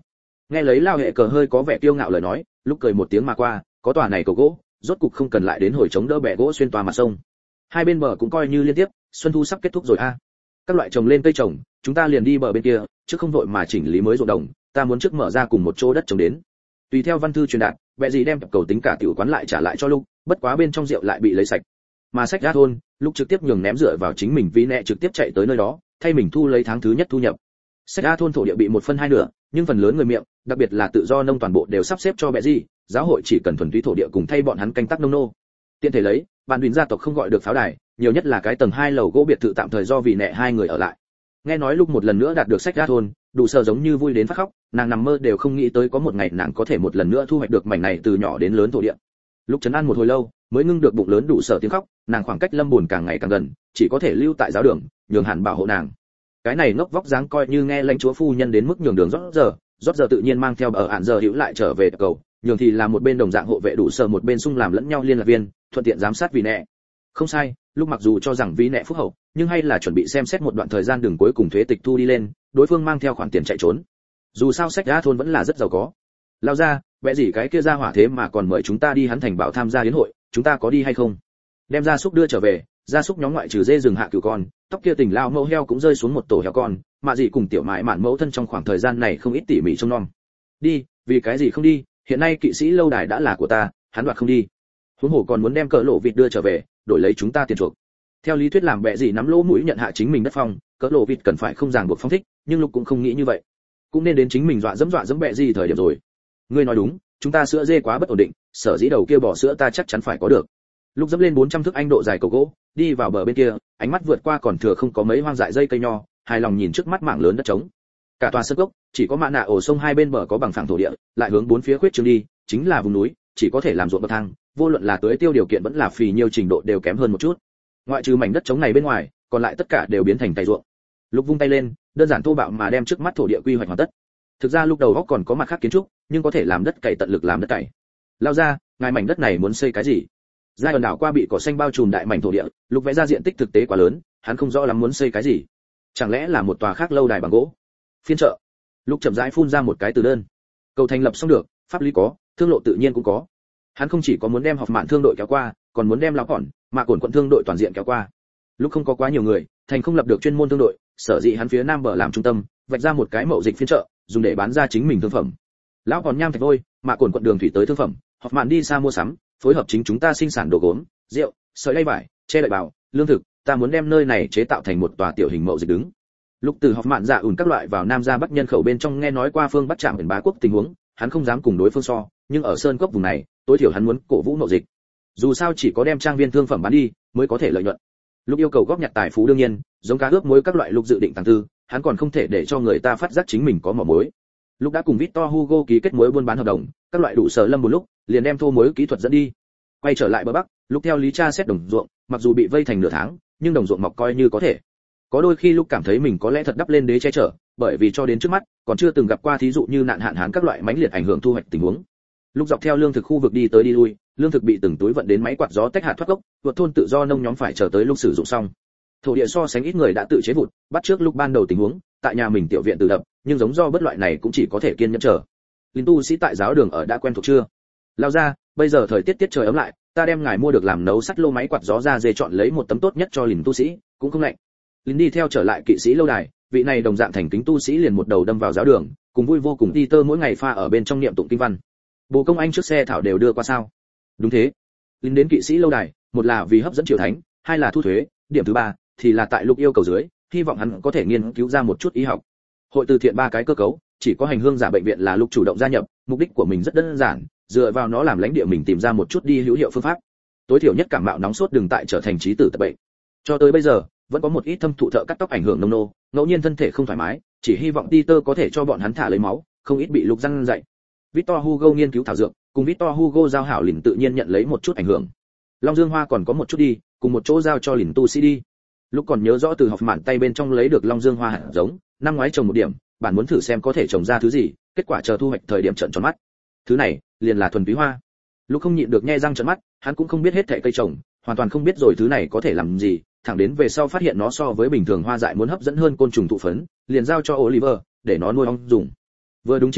Nghe lấy lao hệ cờ hơi có vẻ kiêu ngạo lời nói, lúc cười một tiếng mà qua, có tòa này cầu gỗ, rốt cục không cần lại đến hồi chống đỡ bè gỗ xuyên tòa mặt sông. Hai bên bờ cũng coi như liên tiếp, xuân thu sắp kết thúc rồi a. Các loại trồng lên cây trồng, chúng ta liền đi bờ bên kia, chứ không vội mà chỉnh lý mới ruộng đồng, ta muốn trước mở ra cùng một chỗ đất trồng đến. Tùy theo văn thư truyền đạt, bệ gì đem cầu tính cả tiểu quán lại trả lại cho lúc, bất quá bên trong rượu lại bị lấy sạch. Mà sách ra thôn, lúc trực tiếp nhường ném dựa vào chính mình ví nẹ trực tiếp chạy tới nơi đó, thay mình thu lấy tháng thứ nhất thu nhập. Sách ra thôn thổ địa bị một phân hai nửa, nhưng phần lớn người miệng, đặc biệt là tự do nông toàn bộ đều sắp xếp cho bệ gì, giáo hội chỉ cần thuần túy thổ địa cùng thay bọn hắn canh tác nông nô. Tiện thể lấy, bản đùn gia tộc không gọi được pháo đài, nhiều nhất là cái tầng 2 lầu gỗ biệt thự tạm thời do vị nẹ hai người ở lại. Nghe nói lúc một lần nữa đạt được sách ra thôn, đủ sợ giống như vui đến phát khóc, nàng nằm mơ đều không nghĩ tới có một ngày nàng có thể một lần nữa thu hoạch được mảnh này từ nhỏ đến lớn thổ địa. Lúc trấn an một hồi lâu, mới ngưng được bụng lớn đủ sợ tiếng khóc, nàng khoảng cách Lâm Buồn càng ngày càng gần, chỉ có thể lưu tại giáo đường, nhường Hàn bảo hộ nàng. Cái này ngốc vóc dáng coi như nghe lãnh chúa phu nhân đến mức nhường đường rót giờ tự nhiên mang theo ở Hạn giờ hữu lại trở về cầu, nhường thì là một bên đồng dạng hộ vệ đủ sợ một bên xung làm lẫn nhau liên lạc viên, thuận tiện giám sát vì nẹ. Không sai, lúc mặc dù cho rằng ví nẹ phúc hậu, nhưng hay là chuẩn bị xem xét một đoạn thời gian đường cuối cùng thuế tịch thu đi lên, đối phương mang theo khoản tiền chạy trốn. Dù sao sách đá thôn vẫn là rất giàu có. Lao ra, vẽ gì cái kia ra hỏa thế mà còn mời chúng ta đi hắn thành bảo tham gia yến hội, chúng ta có đi hay không? Đem gia súc đưa trở về, gia súc nhóm ngoại trừ dê rừng hạ cửu con, tóc kia tình lao mẫu heo cũng rơi xuống một tổ heo con, mà gì cùng tiểu mại mạn mẫu thân trong khoảng thời gian này không ít tỉ mỉ trông nom. Đi, vì cái gì không đi, hiện nay kỵ sĩ lâu đài đã là của ta, hắn đoạt không đi. Huống hồ còn muốn đem cỡ lộ vịt đưa trở về, đổi lấy chúng ta tiền chuộc. Theo lý thuyết làm bệ gì nắm lỗ mũi nhận hạ chính mình đất phong, cỡ lộ vịt cần phải không ràng buộc phong thích, nhưng Lục cũng không nghĩ như vậy. Cũng nên đến chính mình dọa dẫm bệ gì thời điểm rồi. Ngươi nói đúng, chúng ta sữa dê quá bất ổn định, sở dĩ đầu kia bỏ sữa ta chắc chắn phải có được. Lục dẫm lên 400 thước anh độ dài cầu gỗ, đi vào bờ bên kia, ánh mắt vượt qua còn thừa không có mấy hoang dại dây cây nho, hài lòng nhìn trước mắt mảng lớn đất trống. Cả tòa sân gốc, chỉ có mạ nạ ổ sông hai bên bờ có bằng phẳng thổ địa, lại hướng bốn phía khuyết trương đi, chính là vùng núi, chỉ có thể làm ruộng bậc thang, vô luận là tưới tiêu điều kiện vẫn là phì nhiêu trình độ đều kém hơn một chút. Ngoại trừ mảnh đất trống này bên ngoài, còn lại tất cả đều biến thành cày ruộng. Lục vung tay lên, đơn giản thô bạo mà đem trước mắt thổ địa quy hoạch hoàn tất. Thực ra lúc đầu góc còn có mặt khác kiến trúc, nhưng có thể làm đất cày tận lực làm đất cày. Lao ra, ngài mảnh đất này muốn xây cái gì? Giai đoạn đảo qua bị cỏ xanh bao trùm đại mảnh thổ địa, Lục vẽ ra diện tích thực tế quá lớn, hắn không rõ lắm muốn xây cái gì. Chẳng lẽ là một tòa khác lâu đài bằng gỗ? Phiên chợ. Lục chậm rãi phun ra một cái từ đơn. Cầu thành lập xong được, pháp lý có, thương lộ tự nhiên cũng có. Hắn không chỉ có muốn đem học mạn thương đội kéo qua, còn muốn đem lão hòn, mà cổn quận thương đội toàn diện kéo qua. Lúc không có quá nhiều người, thành không lập được chuyên môn thương đội, sở dĩ hắn phía nam bờ làm trung tâm, vạch ra một cái mậu dịch phiên chợ, dùng để bán ra chính mình thương phẩm. Lão hòn nham thạch vôi, mà cổn quận đường thủy tới thương phẩm, học mạn đi xa mua sắm, phối hợp chính chúng ta sinh sản đồ gốm, rượu, sợi đay vải, che đậy bào, lương thực, ta muốn đem nơi này chế tạo thành một tòa tiểu hình mậu dịch đứng. Lúc từ học mạn dạ ủn các loại vào nam ra bắc nhân khẩu bên trong nghe nói qua phương bắc trạm biển bá quốc tình huống, hắn không dám cùng đối phương so, nhưng ở sơn cốc vùng này, tối thiểu hắn muốn cổ vũ mậu dịch. Dù sao chỉ có đem trang viên thương phẩm bán đi mới có thể lợi nhuận. Lúc yêu cầu góp nhặt tài phú đương nhiên, giống cá ướp muối các loại Lục dự định tăng tư, hắn còn không thể để cho người ta phát giác chính mình có mỏ muối. Lúc đã cùng Victor Hugo ký kết muối buôn bán hợp đồng, các loại đủ sở lâm một lúc, liền đem thô muối kỹ thuật dẫn đi. Quay trở lại bờ bắc, Lúc theo lý tra xét đồng ruộng, mặc dù bị vây thành nửa tháng, nhưng đồng ruộng mọc coi như có thể. Có đôi khi Lúc cảm thấy mình có lẽ thật đắp lên đế che chở, bởi vì cho đến trước mắt, còn chưa từng gặp qua thí dụ như nạn hạn hán các loại mãnh liệt ảnh hưởng thu hoạch tình huống. Lúc dọc theo lương thực khu vực đi tới đi lui, lương thực bị từng túi vận đến máy quạt gió tách hạt thoát gốc, vượt thôn tự do nông nhóm phải chờ tới lúc sử dụng xong. Thổ địa so sánh ít người đã tự chế vụt, bắt trước lúc ban đầu tình huống, tại nhà mình tiểu viện tự đập, nhưng giống do bất loại này cũng chỉ có thể kiên nhẫn chờ. Linh tu sĩ tại giáo đường ở đã quen thuộc chưa? Lao ra, bây giờ thời tiết trời ấm lại, ta đem ngài mua được làm nấu sắt lô máy quạt gió ra dê chọn lấy một tấm tốt nhất cho Linh tu sĩ, cũng không lạnh. Linh đi theo trở lại kỵ sĩ lâu đài, vị này đồng dạng thành kính tu sĩ liền một đầu đâm vào giáo đường, cùng vui vô cùng Peter mỗi ngày pha ở bên trong niệm tụng kinh văn. Bồ công anh trước xe thảo đều đưa qua sao? Đúng thế. Linh đến kỵ sĩ lâu đài, một là vì hấp dẫn triều thánh, hai là thu thuế, điểm thứ ba thì là tại Lúc yêu cầu dưới, hy vọng hắn có thể nghiên cứu ra một chút y học. Hội từ thiện ba cái cơ cấu, chỉ có hành hương giả bệnh viện là Lúc chủ động gia nhập, mục đích của mình rất đơn giản, dựa vào nó làm lãnh địa mình tìm ra một chút đi hữu hiệu phương pháp. Tối thiểu nhất cảm mạo nóng sốt đừng tại trở thành trí tử tật bệnh. Cho tới bây giờ, vẫn có một ít thâm thụ thợ cắt tóc ảnh hưởng nông nô, ngẫu nhiên thân thể không thoải mái, chỉ hy vọng Peter có thể cho bọn hắn thả lấy máu, không ít bị Lúc răn dạy. Victor Hugo nghiên cứu thảo dược, cùng Victor Hugo giao hảo lìn tự nhiên nhận lấy một chút ảnh hưởng. Long Dương Hoa còn có một chút đi, cùng một chỗ giao cho lìn tu sĩ đi. Lúc còn nhớ rõ từ học mạn tay bên trong lấy được Long Dương Hoa hạt giống, năm ngoái trồng một điểm, bạn muốn thử xem có thể trồng ra thứ gì, kết quả chờ thu hoạch thời điểm trợn tròn mắt. Thứ này, liền là thuần túy hoa. Lúc không nhịn được nhe răng trợn mắt, hắn cũng không biết hết thảy cây trồng, hoàn toàn không biết rồi thứ này có thể làm gì, thẳng đến về sau phát hiện nó so với bình thường hoa dại muốn hấp dẫn hơn côn trùng thụ phấn, liền giao cho Oliver để nó nuôi ong dùng. Vừa đúng chính là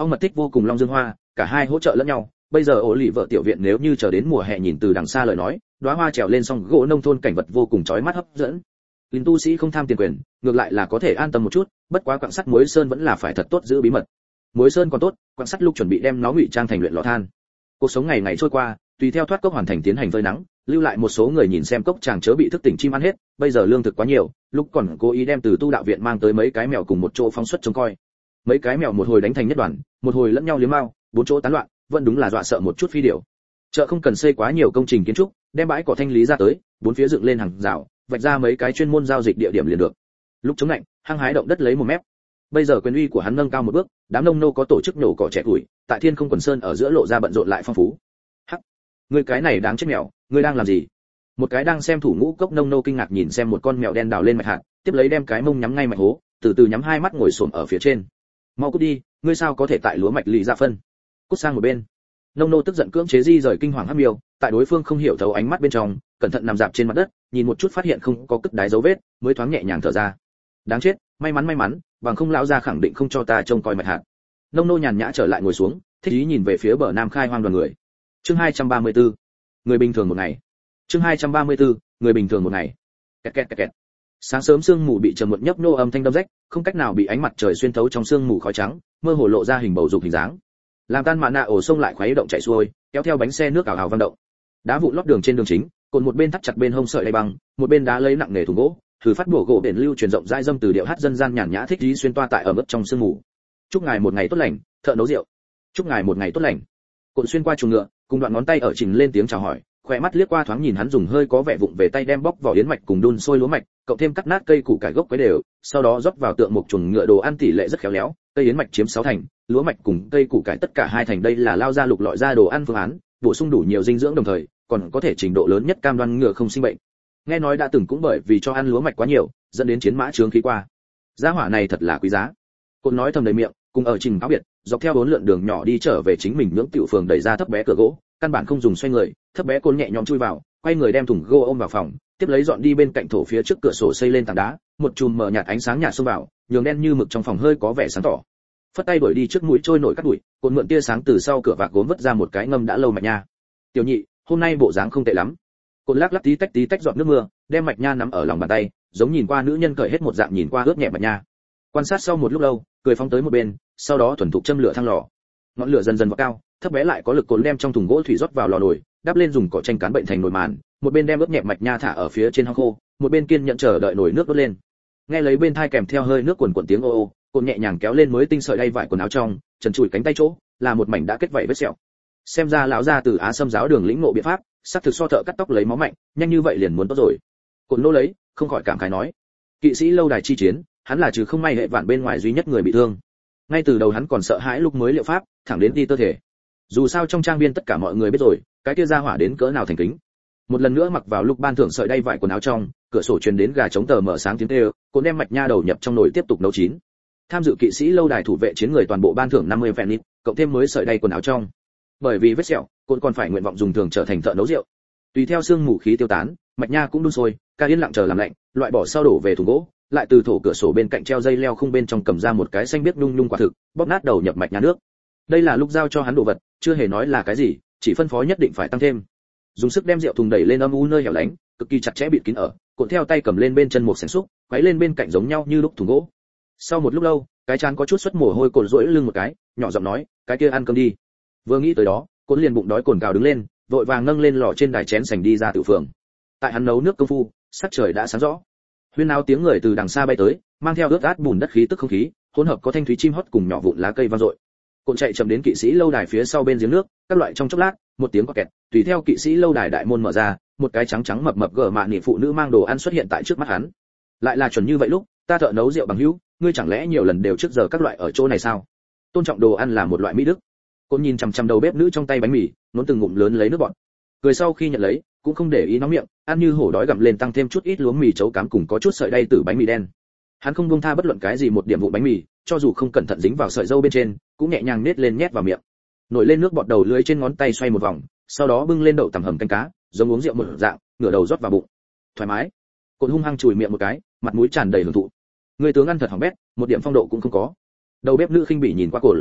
ong mật thích vô cùng long dương hoa, cả hai hỗ trợ lẫn nhau. Bây giờ ổ lì vợ tiểu viện nếu như chờ đến mùa hè nhìn từ đằng xa lời nói, đóa hoa trèo lên song gỗ nông thôn cảnh vật vô cùng chói mắt hấp dẫn. Linh tu sĩ không tham tiền quyền, ngược lại là có thể an tâm một chút, bất quá quặng sắt muối sơn vẫn là phải thật tốt giữ bí mật. Muối sơn còn tốt, quặng sắt lúc chuẩn bị đem nó ngụy trang thành luyện lò than. Cuộc sống ngày ngày trôi qua, tùy theo thoát cốc hoàn thành tiến hành phơi nắng, lưu lại một số người nhìn xem cốc chàng chớ bị thức tỉnh chim ăn hết, bây giờ lương thực quá nhiều, lúc còn cố ý đem từ tu đạo viện mang tới mấy cái mèo cùng một chỗ phóng xuất trông coi. Mấy cái mèo một hồi đánh thành nhất đoàn, một hồi lẫn nhau liếm mao, bốn chỗ tán loạn, vẫn đúng là dọa sợ một chút phi điểu. Chợ không cần xây quá nhiều công trình kiến trúc, đem bãi cỏ thanh lý ra tới, bốn phía dựng lên hàng rào, vạch ra mấy cái chuyên môn giao dịch địa điểm liền được. Lúc chống lạnh, hăng hái động đất lấy một mép. Bây giờ quyền uy của hắn nâng cao một bước, đám nông nô có tổ chức nổ cỏ trẻ tuổi, tại Thiên Không Quần Sơn ở giữa lộ ra bận rộn lại phong phú. Hắc, người cái này đáng chết mèo, ngươi đang làm gì? Một cái đang xem thủ ngũ cốc nông nô kinh ngạc nhìn xem một con mèo đen đào lên mạch hạt, tiếp lấy đem cái mông nhắm ngay mạch hố, từ từ nhắm hai mắt ngồi xổm ở phía trên. Mau cút đi, ngươi sao có thể tại lúa mạch lì ra phân? Cút sang một bên. Nông nô tức giận cưỡng chế di rời kinh hoàng hắc miêu, tại đối phương không hiểu thấu ánh mắt bên trong, cẩn thận nằm dạp trên mặt đất, nhìn một chút phát hiện không có cất đái dấu vết, mới thoáng nhẹ nhàng thở ra. Đáng chết, may mắn, bằng không lão gia khẳng định không cho ta trông coi mạch hạt. Nông nô nhàn nhã trở lại ngồi xuống, thích ý nhìn về phía bờ nam khai hoang đoàn người. Chương 234. Người bình thường một ngày. Chương 234. Người bình thường một ngày. Kẹt kẹt kẹt kẹt. Sáng sớm sương mù bị trầm muộn nhấp nô âm thanh đâm rách, không cách nào bị ánh mặt trời xuyên thấu trong sương mù khói trắng, mơ hồ lộ ra hình bầu dục hình dáng. Làm tan mạ nạ ổ sông lại khuấy động chạy xuôi, kéo theo bánh xe nước ảo ảo vang động. Đá vụn lót đường trên đường chính, cồn một bên thắt chặt bên hông sợi dây băng, một bên đá lấy nặng nghề thùng gỗ, thử phát bùa gỗ biển lưu truyền rộng rãi dâm từ điệu hát dân gian nhàn nhã thích ý xuyên toa tại ở mức trong sương mù. Chúc ngài một ngày tốt lành, thợ nấu rượu. Chúc ngài một ngày tốt lành. Cồn xuyên qua chuồng ngựa, cùng đoạn ngón tay ở chỉnh lên tiếng chào hỏi, khỏe mắt liếc qua thoáng nhìn hắn dùng hơi có vẻ vụng về tay đem bóc vỏ yến mạch cùng đun sôi lúa mạch, cộng thêm cắt nát cây củ cải gốc quấy đều, sau đó rót vào tượng mục chuồng ngựa đồ ăn tỷ lệ rất khéo léo, cây yến mạch chiếm 6 thành, lúa mạch cùng cây củ cải tất cả 2 thành, đây là lao ra lục lọi ra đồ ăn phương án, bổ sung đủ nhiều dinh dưỡng đồng thời, còn có thể trình độ lớn nhất cam đoan ngựa không sinh bệnh. Nghe nói đã từng cũng bởi vì cho ăn lúa mạch quá nhiều, dẫn đến chiến mã trướng khí qua. Gia hỏa này thật là quý giá. Côn nói thầm đầy miệng, cùng ở trình cáo biệt, dọc theo 4 lượn đường nhỏ đi trở về chính mình nhưỡng tiểu phường, đẩy ra thấp bé cửa gỗ, căn bản không dùng xoay người, thấp bé Côn nhẹ nhõm chui vào, quay người đem thùng gỗ ôm vào phòng, tiếp lấy dọn đi bên cạnh thổ phía trước cửa sổ xây lên tảng đá, một chùm mờ nhạt ánh sáng nhạt xông vào, nhường đen như mực trong phòng hơi có vẻ sáng tỏ. Phất tay đuổi đi trước mũi trôi nổi cắt bụi, Côn mượn tia sáng từ sau cửa vạc gốm vứt ra một cái ngâm đã lâu mạch nha. Tiểu nhị, hôm nay bộ dáng không tệ lắm. Côn lắc lắc tí tách giọt nước mưa, đem mạch nha nắm ở lòng bàn tay, giống nhìn qua nữ nhân cởi hết một dạng nhìn qua ướt nhẹ mạch nha. Quan sát sau một lúc lâu, cười phóng tới một bên, sau đó thuần thục châm lửa thang lò. Ngọn lửa dần dần vọt cao, thấp bé lại có lực Côn đem trong thùng gỗ thủy rót vào lò nồi, đắp lên dùng cỏ tranh cán bệnh thành nồi màn, một bên đem ướp nhẹ mạch nha thả ở phía trên hong khô, một bên kiên nhẫn chờ đợi nồi nước đốt lên. Nghe lấy bên thai kèm theo hơi nước cuồn cuộn tiếng ô ô, Côn nhẹ nhàng kéo lên mới tinh sợi đay vải quần áo trong, trần trụi cánh tay chỗ, là một mảnh đã kết vảy vết sẹo. Xem ra lão gia từ Á Sâm giáo đường lĩnh ngộ biện pháp, sắp thực so thợ cắt tóc lấy máu mạnh, nhanh như vậy liền muốn tốt rồi. Côn nô lấy, không khỏi cảm khái nói, kỵ sĩ lâu đài chi chiến, hắn là trừ không may hệ vạn bên ngoài duy nhất người bị thương. Ngay từ đầu hắn còn sợ hãi lúc mới liệu pháp, thẳng đến đi tơ thể. Dù sao trong trang viên tất cả mọi người biết rồi, cái kia ra hỏa đến cỡ nào thành kính. Một lần nữa mặc vào lúc ban thưởng sợi đay vải quần áo trong, cửa sổ truyền đến gà trống tờ mở sáng tiếng kêu, Côn đem mạch nha đầu nhập trong nồi tiếp tục nấu chín. Tham dự kỵ sĩ lâu đài thủ vệ chiến người toàn bộ ban thưởng 50 vẹn nít, cộng thêm mới sợi đay quần áo trong. Bởi vì vết sẹo, Côn còn phải nguyện vọng dùng thường trở thành thợ nấu rượu. Tùy theo sương mù khí tiêu tán, mạch nha cũng đun sôi, ca yên lặng chờ làm lạnh, loại bỏ sau đổ về thùng gỗ, lại từ thổ cửa sổ bên cạnh treo dây leo khung bên trong cầm ra một cái xanh biếc nhung nhung quả thực, bóp nát đầu nhập mạch nha nước. Đây là lúc giao cho hắn đồ vật, chưa hề nói là cái gì, chỉ phân phó nhất định phải tăng thêm. Dùng sức đem rượu thùng đẩy lên âm u nơi hẻo lánh, cực kỳ chặt chẽ bịt kín ở, Côn theo tay cầm lên bên chân một xẻng xúc, quấy lên bên cạnh giống nhau như lúc thùng gỗ. Sau một lúc lâu, cái chán có chút xuất mồ hôi, Côn duỗi lưng một cái, nhỏ giọng nói, cái kia ăn cơm đi. Vừa nghĩ tới đó, Côn liền bụng đói cồn cào đứng lên, vội vàng nâng lên lò trên đài chén sành đi ra tự phường. Tại hắn nấu nước công phu, sắc trời đã sáng rõ. Huyên náo tiếng người từ đằng xa bay tới, mang theo ướt át bùn đất khí tức không khí, hỗn hợp có thanh thúy chim hót cùng nhỏ vụn lá cây vang dội. Côn chạy chậm đến kỵ sĩ lâu đài phía sau bên giếng nước, các loại trong chốc lát, một tiếng quạt kẹt, tùy theo kỵ sĩ lâu đài đại môn mở ra, một cái trắng trắng mập mập gở mạ nị phụ nữ mang đồ ăn xuất hiện tại trước mắt hắn. Lại là chuẩn như vậy lúc, ta thợ nấu rượu bằng hữu, ngươi chẳng lẽ nhiều lần đều trước giờ các loại ở chỗ này sao? Tôn trọng đồ ăn là một loại mỹ đức. Côn nhìn chằm chằm đầu bếp nữ trong tay bánh mì, nốn từng ngụm lớn lấy nước bọt. Cười sau khi nhận lấy, cũng không để ý nó miệng, ăn như hổ đói gặm lên tăng thêm chút ít lúa mì chấu cám cùng có chút sợi đay từ bánh mì đen. Hắn không buông tha bất luận cái gì một điểm vụ bánh mì, cho dù không cẩn thận dính vào sợi dâu bên trên, cũng nhẹ nhàng nết lên nhét vào miệng. Nổi lên nước bọt đầu lưỡi trên ngón tay xoay một vòng, sau đó bưng lên đậu tằm hầm canh cá, giống uống rượu một dạng, ngửa đầu rót vào bụng. Thoải mái. Côn hung hăng chùi miệng một cái, mặt mũi tràn đầy hưởng thụ. Người tướng ăn thật hỏng bét, một điểm phong độ cũng không có. Đầu bếp nữ khinh bỉ nhìn qua Côn.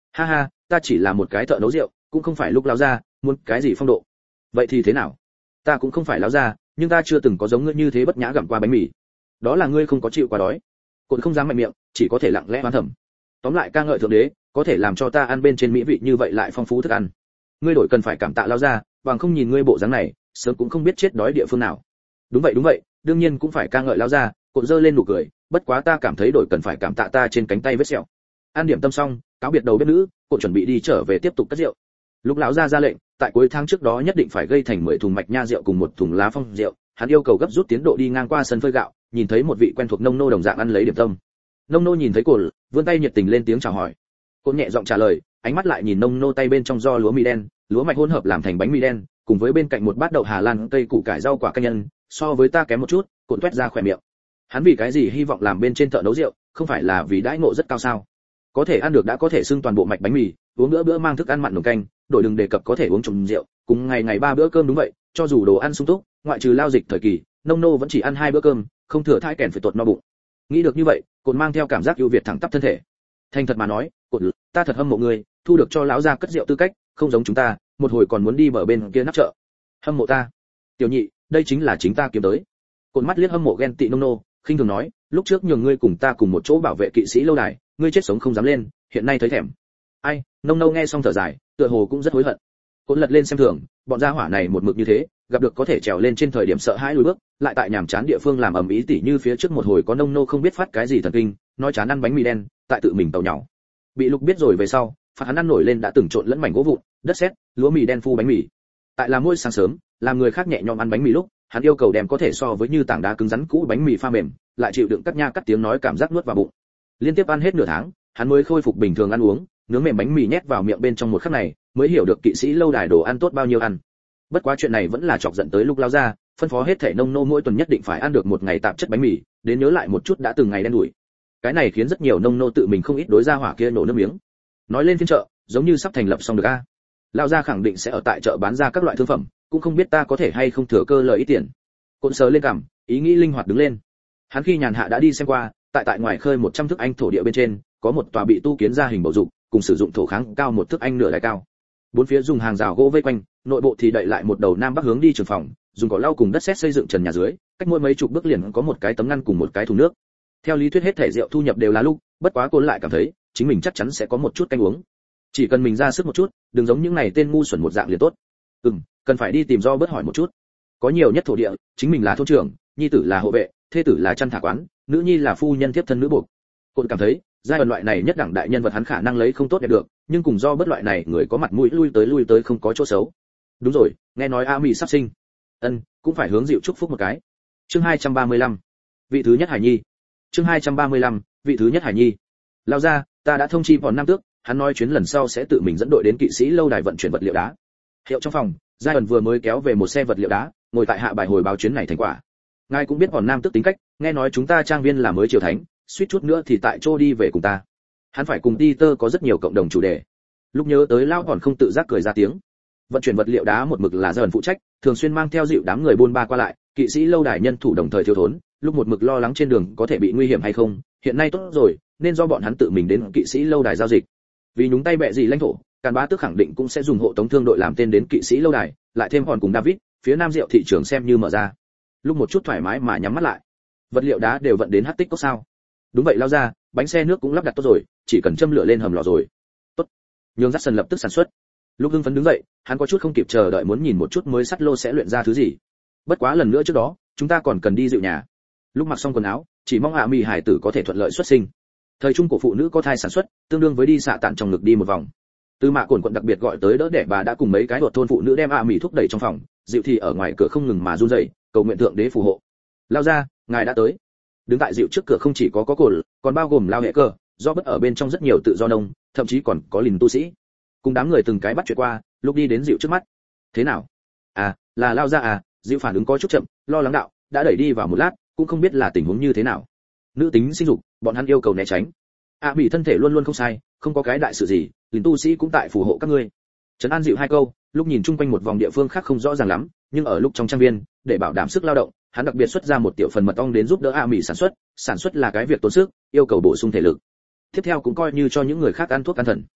Ha ha, ta chỉ là một cái thợ nấu rượu, cũng không phải lúc lão gia muốn cái gì phong độ. Vậy thì thế nào? Ta cũng không phải lão gia, nhưng ta chưa từng có giống ngươi như thế bất nhã gặm qua bánh mì. Đó là ngươi không có chịu quá đói. Cồn không dám mạnh miệng, chỉ có thể lặng lẽ oán thầm. Tóm lại ca ngợi thượng đế, có thể làm cho ta ăn bên trên mỹ vị như vậy lại phong phú thức ăn. Ngươi đổi cần phải cảm tạ lão gia, bằng không nhìn ngươi bộ dáng này, sớm cũng không biết chết đói địa phương nào. Đúng vậy, đương nhiên cũng phải ca ngợi lão gia. Cồn giơ lên nụ cười, bất quá ta cảm thấy đổi cần phải cảm tạ ta trên cánh tay vết sẹo. Ăn điểm tâm xong, cáo biệt đầu bếp nữ, Cồn chuẩn bị đi trở về tiếp tục cất rượu. Lúc lão gia ra lệnh, tại cuối tháng trước đó nhất định phải gây thành 10 thùng mạch nha rượu cùng một thùng lá phong rượu, hắn yêu cầu gấp rút tiến độ đi ngang qua sân phơi gạo, nhìn thấy một vị quen thuộc nông nô đồng dạng ăn lấy điểm tâm. Nông nô nhìn thấy Cồn, vươn tay nhiệt tình lên tiếng chào hỏi. Cồn nhẹ giọng trả lời, ánh mắt lại nhìn nông nô tay bên trong do lúa mì đen, lúa mạch hỗn hợp làm thành bánh mì đen, cùng với bên cạnh một bát đậu Hà Lan, cây củ cải rau quả canh nhân, so với ta kém một chút. Cồn toét ra khỏe miệng. Hắn vì cái gì hy vọng làm bên trên thợ nấu rượu, không phải là vì đãi ngộ rất cao sao? Có thể ăn được đã có thể xưng toàn bộ mạch bánh mì, uống bữa mang thức ăn mặn nồng canh, đổi đừng đề cập có thể uống trùng rượu, cùng ngày 3 bữa cơm đúng vậy, cho dù đồ ăn sung túc, ngoại trừ lao dịch thời kỳ, nông nô vẫn chỉ ăn 2 bữa cơm, không thừa thãi kèn phải tuột no bụng. Nghĩ được như vậy, Cồn mang theo cảm giác ưu việt thẳng tắp thân thể. Thành thật mà nói, Cồn, ta thật hâm mộ ngươi, thu được cho lão gia cất rượu tư cách, không giống chúng ta, một hồi còn muốn đi bờ bên kia nắp chợ. Hâm mộ ta? Tiểu nhị, đây chính là chính ta kiếm tới. Cồn mắt liếc hâm mộ ghen tị nông nô, khinh thường nói, lúc trước nhường ngươi cùng ta cùng một chỗ bảo vệ kỵ sĩ lâu đài, ngươi chết sống không dám lên, hiện nay thấy thèm. Ai? Nông nô nghe xong thở dài, tựa hồ cũng rất hối hận. Cồn lật lên xem thường, bọn gia hỏa này một mực như thế, gặp được có thể trèo lên trên thời điểm sợ hãi lùi bước, lại tại nhàm chán địa phương làm ầm ĩ tỉ như phía trước một hồi có nông nô không biết phát cái gì thần kinh, nói chán ăn bánh mì đen, tại tự mình tàu nhỏ. Bị Lục biết rồi về sau, phạt hắn ăn nổi lên đã từng trộn lẫn mảnh gỗ vụn, đất sét, lúa mì đen phu bánh mì. Tại làm mỗi sáng sớm, làm người khác nhẹ nhõm ăn bánh mì lúc, hắn yêu cầu đem có thể so với như tảng đá cứng rắn cũ bánh mì pha mềm, lại chịu đựng cắt nha cắt tiếng nói cảm giác nuốt vào bụng. Liên tiếp ăn hết nửa tháng, hắn mới khôi phục bình thường ăn uống, nướng mềm bánh mì nhét vào miệng bên trong một khắc này, mới hiểu được kỵ sĩ lâu đài đồ ăn tốt bao nhiêu ăn. Bất quá chuyện này vẫn là chọc giận tới Lục lao ra, phân phó hết thảy nông nô mỗi tuần nhất định phải ăn được một ngày tạp chất bánh mì, đến nhớ lại một chút đã từng ngày đen đủi. Cái này khiến rất nhiều nông nô tự mình không ít đối ra hỏa kia nổ nước miếng. Nói lên phiên chợ, giống như sắp thành lập xong được a. Lao gia khẳng định sẽ ở tại chợ bán ra các loại thương phẩm, cũng không biết ta có thể hay không thừa cơ lời ít tiền. Cồn sờ lên cằm, ý nghĩ linh hoạt đứng lên. Hắn khi nhàn hạ đã đi xem qua, tại ngoài khơi 100 thước anh thổ địa bên trên, có một tòa bị tu kiến ra hình bầu dục, cùng sử dụng thổ kháng cao 1 thước anh nửa đài cao. Bốn phía dùng hàng rào gỗ vây quanh, nội bộ thì đậy lại một đầu nam bắc hướng đi trường phòng, dùng cỏ lau cùng đất sét xây dựng trần nhà dưới, cách mỗi mấy chục bước liền có một cái tấm ngăn cùng một cái thùng nước. Theo lý thuyết hết thể rượu thu nhập đều là Lúc, bất quá Cồn lại cảm thấy chính mình chắc chắn sẽ có một chút canh uống. Chỉ cần mình ra sức một chút, đừng giống những này tên ngu xuẩn một dạng liền tốt. Cần phải đi tìm do bớt hỏi một chút. Có nhiều nhất thổ địa, chính mình là thôn trưởng, nhi tử là hộ vệ, thê tử là chăn thả quán, nữ nhi là phu nhân tiếp thân nữ buộc. Cồn cảm thấy, giai đoạn loại này nhất đẳng đại nhân vật hắn khả năng lấy không tốt đẹp được, nhưng cùng do bớt loại này người có mặt mũi lui tới không có chỗ xấu. Đúng rồi, nghe nói A Mỹ sắp sinh. Cũng phải hướng dịu chúc phúc một cái. Chương 235. Vị thứ nhất hải nhi. Chương 235. Vị thứ nhất hải nhi. Lao ra, ta đã thông chi bọn Nam Tước, hắn nói chuyến lần sau sẽ tự mình dẫn đội đến kỵ sĩ lâu đài vận chuyển vật liệu đá. Hiệu trong phòng, giai ẩn vừa mới kéo về một xe vật liệu đá, ngồi tại hạ bài hồi báo chuyến này thành quả. Ngài cũng biết bọn Nam Tước tính cách, nghe nói chúng ta trang viên là mới triều thánh, suýt chút nữa thì tại chỗ đi về cùng ta. Hắn phải cùng Peter có rất nhiều cộng đồng chủ đề. Lúc nhớ tới lao còn không tự giác cười ra tiếng. Vận chuyển vật liệu đá một mực là dần phụ trách, thường xuyên mang theo dịu đám người buôn ba qua lại, kỵ sĩ lâu đài nhân thủ đồng thời thiếu thốn, lúc một mực lo lắng trên đường có thể bị nguy hiểm hay không, hiện nay tốt rồi, nên do bọn hắn tự mình đến kỵ sĩ lâu đài giao dịch. Vì nhúng tay bẹ gì lãnh thổ, Càn Bá Tước khẳng định cũng sẽ dùng hộ tống thương đội làm tên đến kỵ sĩ lâu đài, lại thêm hòn cùng David, phía nam rượu thị trường xem như mở ra. Lúc một chút thoải mái mà nhắm mắt lại. Vật liệu đá đều vận đến Hắc Tích có sao? Đúng vậy lao ra, bánh xe nước cũng lắp đặt tốt rồi, chỉ cần châm lửa lên hầm lò rồi. Tốt. Nhường Dắt Sần lập tức sản xuất. Lúc hưng phấn đứng dậy, hắn có chút không kịp chờ đợi muốn nhìn một chút mới sắt lô sẽ luyện ra thứ gì. Bất quá lần nữa trước đó, chúng ta còn cần đi dịu nhà. Lúc mặc xong quần áo, chỉ mong Mỹ hải tử có thể thuận lợi xuất sinh. Thời trung cổ phụ nữ có thai sản xuất, tương đương với đi xạ tản trong ngực đi một vòng. Tư Mạ Cổn quận đặc biệt gọi tới đỡ đẻ bà đã cùng mấy cái đột thôn phụ nữ đem Mỹ thúc đẩy trong phòng, dịu thì ở ngoài cửa không ngừng mà run rẩy, cầu nguyện thượng đế phù hộ. Lao ra, ngài đã tới. Đứng tại dịu trước cửa không chỉ có Cổn, còn bao gồm Lao Hệ Cơ, do bất ở bên trong rất nhiều tự do nông, thậm chí còn có lìn tu sĩ. Cùng đám người từng cái bắt chuyện qua, lúc đi đến dịu trước mắt. Thế nào? À, là Lao ra à? Dịu phản ứng có chút chậm, lo lắng đạo, đã đẩy đi vào một lát, cũng không biết là tình huống như thế nào. Nữ tính sinh dục, bọn hắn yêu cầu né tránh. Mỹ thân thể luôn luôn không sai, không có cái đại sự gì, lìn tu sĩ cũng tại phù hộ các ngươi. Trấn an dịu hai câu, lúc nhìn chung quanh một vòng địa phương khác không rõ ràng lắm, nhưng ở lúc trong trang viên, để bảo đảm sức lao động, hắn đặc biệt xuất ra một tiểu phần mật ong đến giúp đỡ Mỹ sản xuất là cái việc tốn sức, yêu cầu bổ sung thể lực. Tiếp theo cũng coi như cho những người khác ăn thuốc can thần.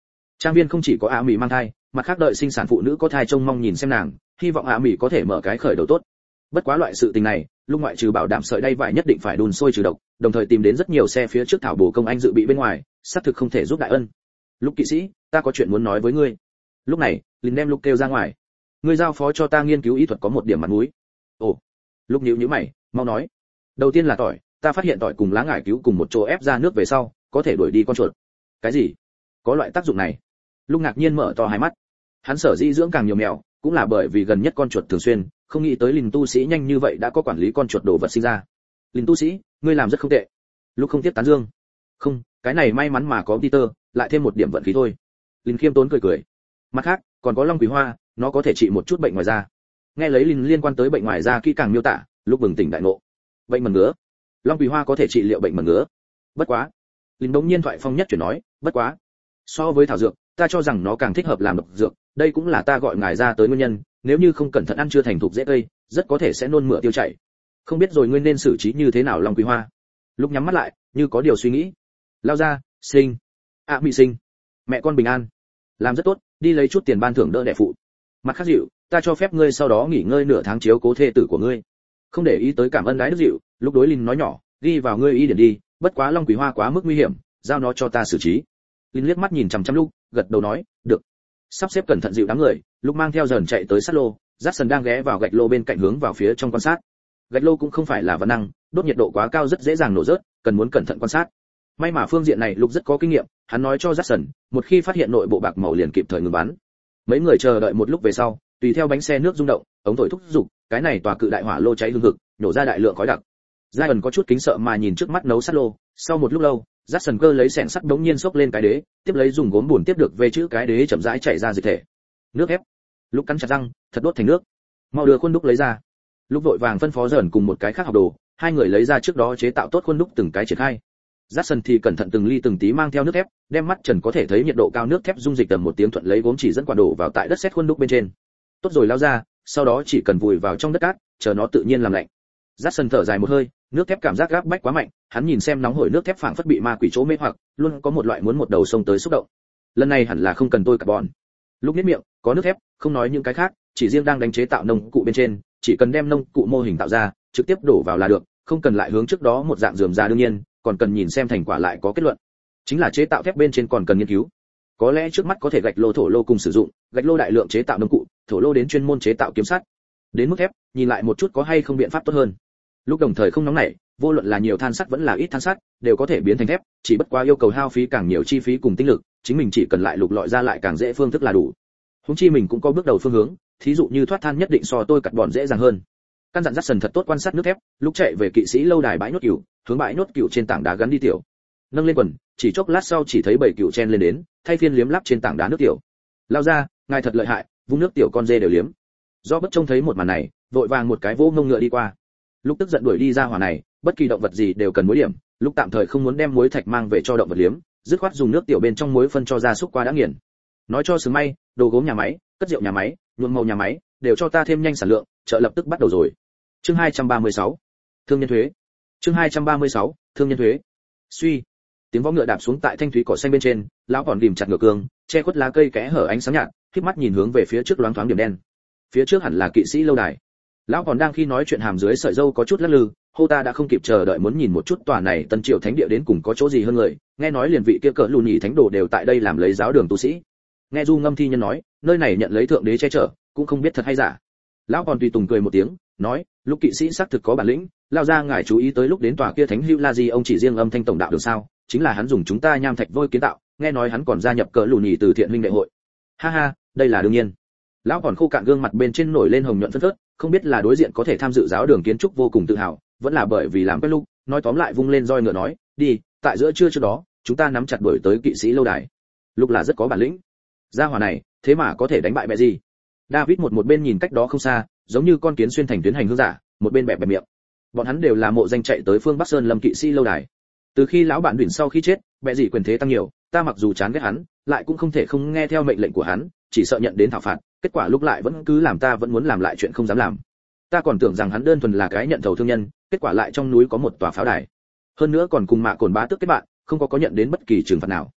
Trang viên không chỉ có Mỹ mang thai, mặt khác đợi sinh sản phụ nữ có thai trông mong nhìn xem nàng, hy vọng Mỹ có thể mở cái khởi đầu tốt. Bất quá loại sự tình này, lúc ngoại trừ bảo đảm sợi đay vải nhất định phải đun sôi trừ độc, đồng thời tìm đến rất nhiều xe phía trước thảo bổ công anh dự bị bên ngoài, xác thực không thể giúp đại ân. Lúc kỵ sĩ, ta có chuyện muốn nói với ngươi. Lúc này, Lin đem lúc kêu ra ngoài. Ngươi giao phó cho ta nghiên cứu y thuật có một điểm mặt mũi. Ồ. Lúc nhíu mày, mau nói. Đầu tiên là tỏi, ta phát hiện tỏi cùng lá ngải cứu cùng một chỗ ép ra nước về sau, có thể đuổi đi con chuột. Cái gì? Có loại tác dụng này? Lúc ngạc nhiên mở to hai mắt. Hắn sở dĩ dưỡng càng nhiều mèo, cũng là bởi vì gần nhất con chuột thường xuyên, không nghĩ tới Lin tu sĩ nhanh như vậy đã có quản lý con chuột đồ vật sinh ra. Lin tu sĩ, ngươi làm rất không tệ. Lúc không tiếp tán dương. Không, cái này may mắn mà có Peter, lại thêm một điểm vận khí thôi. Lin khiêm tốn cười. Mặt khác, còn có long quý hoa, nó có thể trị một chút bệnh ngoài da. Nghe lấy Lin liên quan tới bệnh ngoài da kỹ càng miêu tả, lúc bừng tỉnh đại ngộ. Bệnh mẩn ngứa, long quý hoa có thể trị liệu bệnh mẩn ngứa. Bất quá, Lin đống nhiên thoại phong nhất chuyển nói, bất quá, so với thảo dược, ta cho rằng nó càng thích hợp làm độc dược, đây cũng là ta gọi ngài ra tới nguyên nhân, nếu như không cẩn thận ăn chưa thành thục dễ cây, rất có thể sẽ nôn mửa tiêu chảy. Không biết rồi ngươi nên xử trí như thế nào long quý hoa. Lúc nhắm mắt lại, như có điều suy nghĩ. Lao ra, sinh. Mỹ sinh. Mẹ con bình an. Làm rất tốt, đi lấy chút tiền ban thưởng đỡ đẻ phụ. Mặt khác dịu, ta cho phép ngươi sau đó nghỉ ngơi nửa tháng chiếu cố thê tử của ngươi. Không để ý tới cảm ơn đái đức dịu, lúc đối Linh nói nhỏ, ghi vào ngươi ý điển đi, bất quá long quý hoa quá mức nguy hiểm, giao nó cho ta xử trí. Linh liếc mắt nhìn chằm chằm lúc, gật đầu nói, được. Sắp xếp cẩn thận dịu đám người, lúc mang theo dần chạy tới sát lô, Jackson đang ghé vào gạch lô bên cạnh hướng vào phía trong quan sát. Gạch lô cũng không phải là vật năng, đốt nhiệt độ quá cao rất dễ dàng nổ rớt, cần muốn cẩn thận quan sát. May mà phương diện này lúc rất có kinh nghiệm, hắn nói cho Jackson, một khi phát hiện nội bộ bạc màu liền kịp thời ngừng bắn. Mấy người chờ đợi một lúc về sau, tùy theo bánh xe nước rung động, ống thổi thúc giục, cái này tòa cự đại hỏa lô cháy hừng hực, nhổ ra đại lượng khói đặc. Jackson có chút kính sợ mà nhìn trước mắt nấu sắt lô, sau một lúc lâu, Jackson cơ lấy xẻng sắt đống nhiên xốc lên cái đế, tiếp lấy dùng gốm buồn tiếp được về chữ cái đế chậm rãi chảy ra dịch thể. Nước ép. Lúc cắn chặt răng, thật đốt thành nước. Mau đưa khuôn đúc lấy ra. Lúc vội vàng phân phó dần cùng một cái khác học đồ, hai người lấy ra trước đó chế tạo tốt khuôn đúc từng cái triển khai. Jackson thì cẩn thận từng ly từng tí mang theo nước thép, đem mắt trần có thể thấy nhiệt độ cao nước thép dung dịch tầm một tiếng thuận lấy gốm chỉ dẫn quả đổ vào tại đất sét khuôn đúc bên trên. Tốt rồi lao ra, sau đó chỉ cần vùi vào trong đất cát, chờ nó tự nhiên làm lạnh. Jackson thở dài một hơi, nước thép cảm giác gáp bách quá mạnh, hắn nhìn xem nóng hổi nước thép phảng phất bị ma quỷ chỗ mê hoặc, luôn có một loại muốn một đầu sông tới xúc động. Lần này hẳn là không cần tôi carbon. Lúc nhếch miệng, có nước thép, không nói những cái khác, chỉ riêng đang đánh chế tạo nông cụ bên trên, chỉ cần đem nông cụ mô hình tạo ra, trực tiếp đổ vào là được, không cần lại hướng trước đó một dạng rườm ra đương nhiên, còn cần nhìn xem thành quả lại có kết luận. Chính là chế tạo thép bên trên còn cần nghiên cứu. Có lẽ trước mắt có thể gạch lô thổ lô cùng sử dụng, gạch lô đại lượng chế tạo nông cụ, thổ lô đến chuyên môn chế tạo kiếm sắt. Đến mức thép, nhìn lại một chút có hay không biện pháp tốt hơn. Lúc đồng thời không nóng nảy, vô luận là nhiều than sắt vẫn là ít than sắt, đều có thể biến thành thép, chỉ bất quá yêu cầu hao phí càng nhiều chi phí cùng tinh lực, chính mình chỉ cần lại lục lọi ra lại càng dễ phương thức là đủ. Huống chi mình cũng có bước đầu phương hướng, thí dụ như thoát than nhất định so tôi cắt bọn dễ dàng hơn. Căn dặn Jackson thật tốt quan sát nước thép, lúc chạy về kỵ sĩ lâu đài bãi nhốt cừu, hướng bãi nhốt cừu trên tảng đá gắn đi tiểu. Nâng lên quần, chỉ chốc lát sau chỉ thấy bảy cừu chen lên đến, thay phiên liếm láp trên tảng đá nước tiểu. Lao ra, ngài thật lợi hại, vung nước tiểu con dê đều liếm. Do bất trông thấy một màn này, vội vàng một cái vỗ ngông ngựa đi qua. Lúc tức giận đuổi đi ra hỏa này, bất kỳ động vật gì đều cần muối điểm, lúc tạm thời không muốn đem muối thạch mang về cho động vật liếm, dứt khoát dùng nước tiểu bên trong muối phân cho gia súc qua đã nghiền. Nói cho sừng may, đồ gốm nhà máy, cất rượu nhà máy, nhuộm màu nhà máy, đều cho ta thêm nhanh sản lượng, chợ lập tức bắt đầu rồi. Chương 236. Thương nhân thuế. Chương 236. Thương nhân thuế. Suy. Tiếng vó ngựa đạp xuống tại thanh thúy cỏ xanh bên trên, lão còn đìm chặt ngựa cương, che khuất lá cây kẽ hở ánh sáng nhạt, khép mắt nhìn hướng về phía trước loáng thoáng điểm đen. Phía trước hẳn là kỵ sĩ lâu đài. Lão còn đang khi nói chuyện hàm dưới sợi râu có chút lắc lư, hô ta đã không kịp chờ đợi muốn nhìn một chút tòa này Tân Triều Thánh địa đến cùng có chỗ gì hơn người, nghe nói liền vị kia cỡ lùn nhị thánh đồ đều tại đây làm lấy giáo đường tu sĩ. Nghe Du Ngâm thi nhân nói, nơi này nhận lấy thượng đế che chở, cũng không biết thật hay giả. Lão còn tùy tùng cười một tiếng, nói, lúc kỵ sĩ xác thực có bản lĩnh, lao ra ngài chú ý tới lúc đến tòa kia thánh hữu la di ông chỉ riêng âm thanh tổng đạo được sao, chính là hắn dùng chúng ta nham thạch vôi kiến tạo, nghe nói hắn còn gia nhập cỡ lùn nhị từ thiện huynh đệ hội. Ha ha, đây là đương nhiên. Lão còn khô cạn gương mặt bên trên nổi lên hồng nhuận phấn phớt, không biết là đối diện có thể tham dự giáo đường kiến trúc vô cùng tự hào, vẫn là bởi vì làm quen lúc, nói tóm lại vung lên roi ngựa nói, đi, tại giữa trưa trước đó, chúng ta nắm chặt đuổi tới kỵ sĩ lâu đài. Lúc là rất có bản lĩnh. Gia hỏa này, thế mà có thể đánh bại mẹ gì? David một bên nhìn cách đó không xa, giống như con kiến xuyên thành tuyến hành hương giả, một bên bẹp bẹp miệng. Bọn hắn đều là mộ danh chạy tới phương Bắc Sơn Lâm kỵ sĩ lâu đài. Từ khi lão bạn đuổi sau khi chết, mẹ gì quyền thế tăng nhiều, ta mặc dù chán ghét hắn, lại cũng không thể không nghe theo mệnh lệnh của hắn, chỉ sợ nhận đến thảo phạt, kết quả lúc lại vẫn cứ làm ta vẫn muốn làm lại chuyện không dám làm. Ta còn tưởng rằng hắn đơn thuần là cái nhận thầu thương nhân, kết quả lại trong núi có một tòa pháo đài. Hơn nữa còn cùng Mạ Cồn Bá Tước kết bạn, không có nhận đến bất kỳ trừng phạt nào.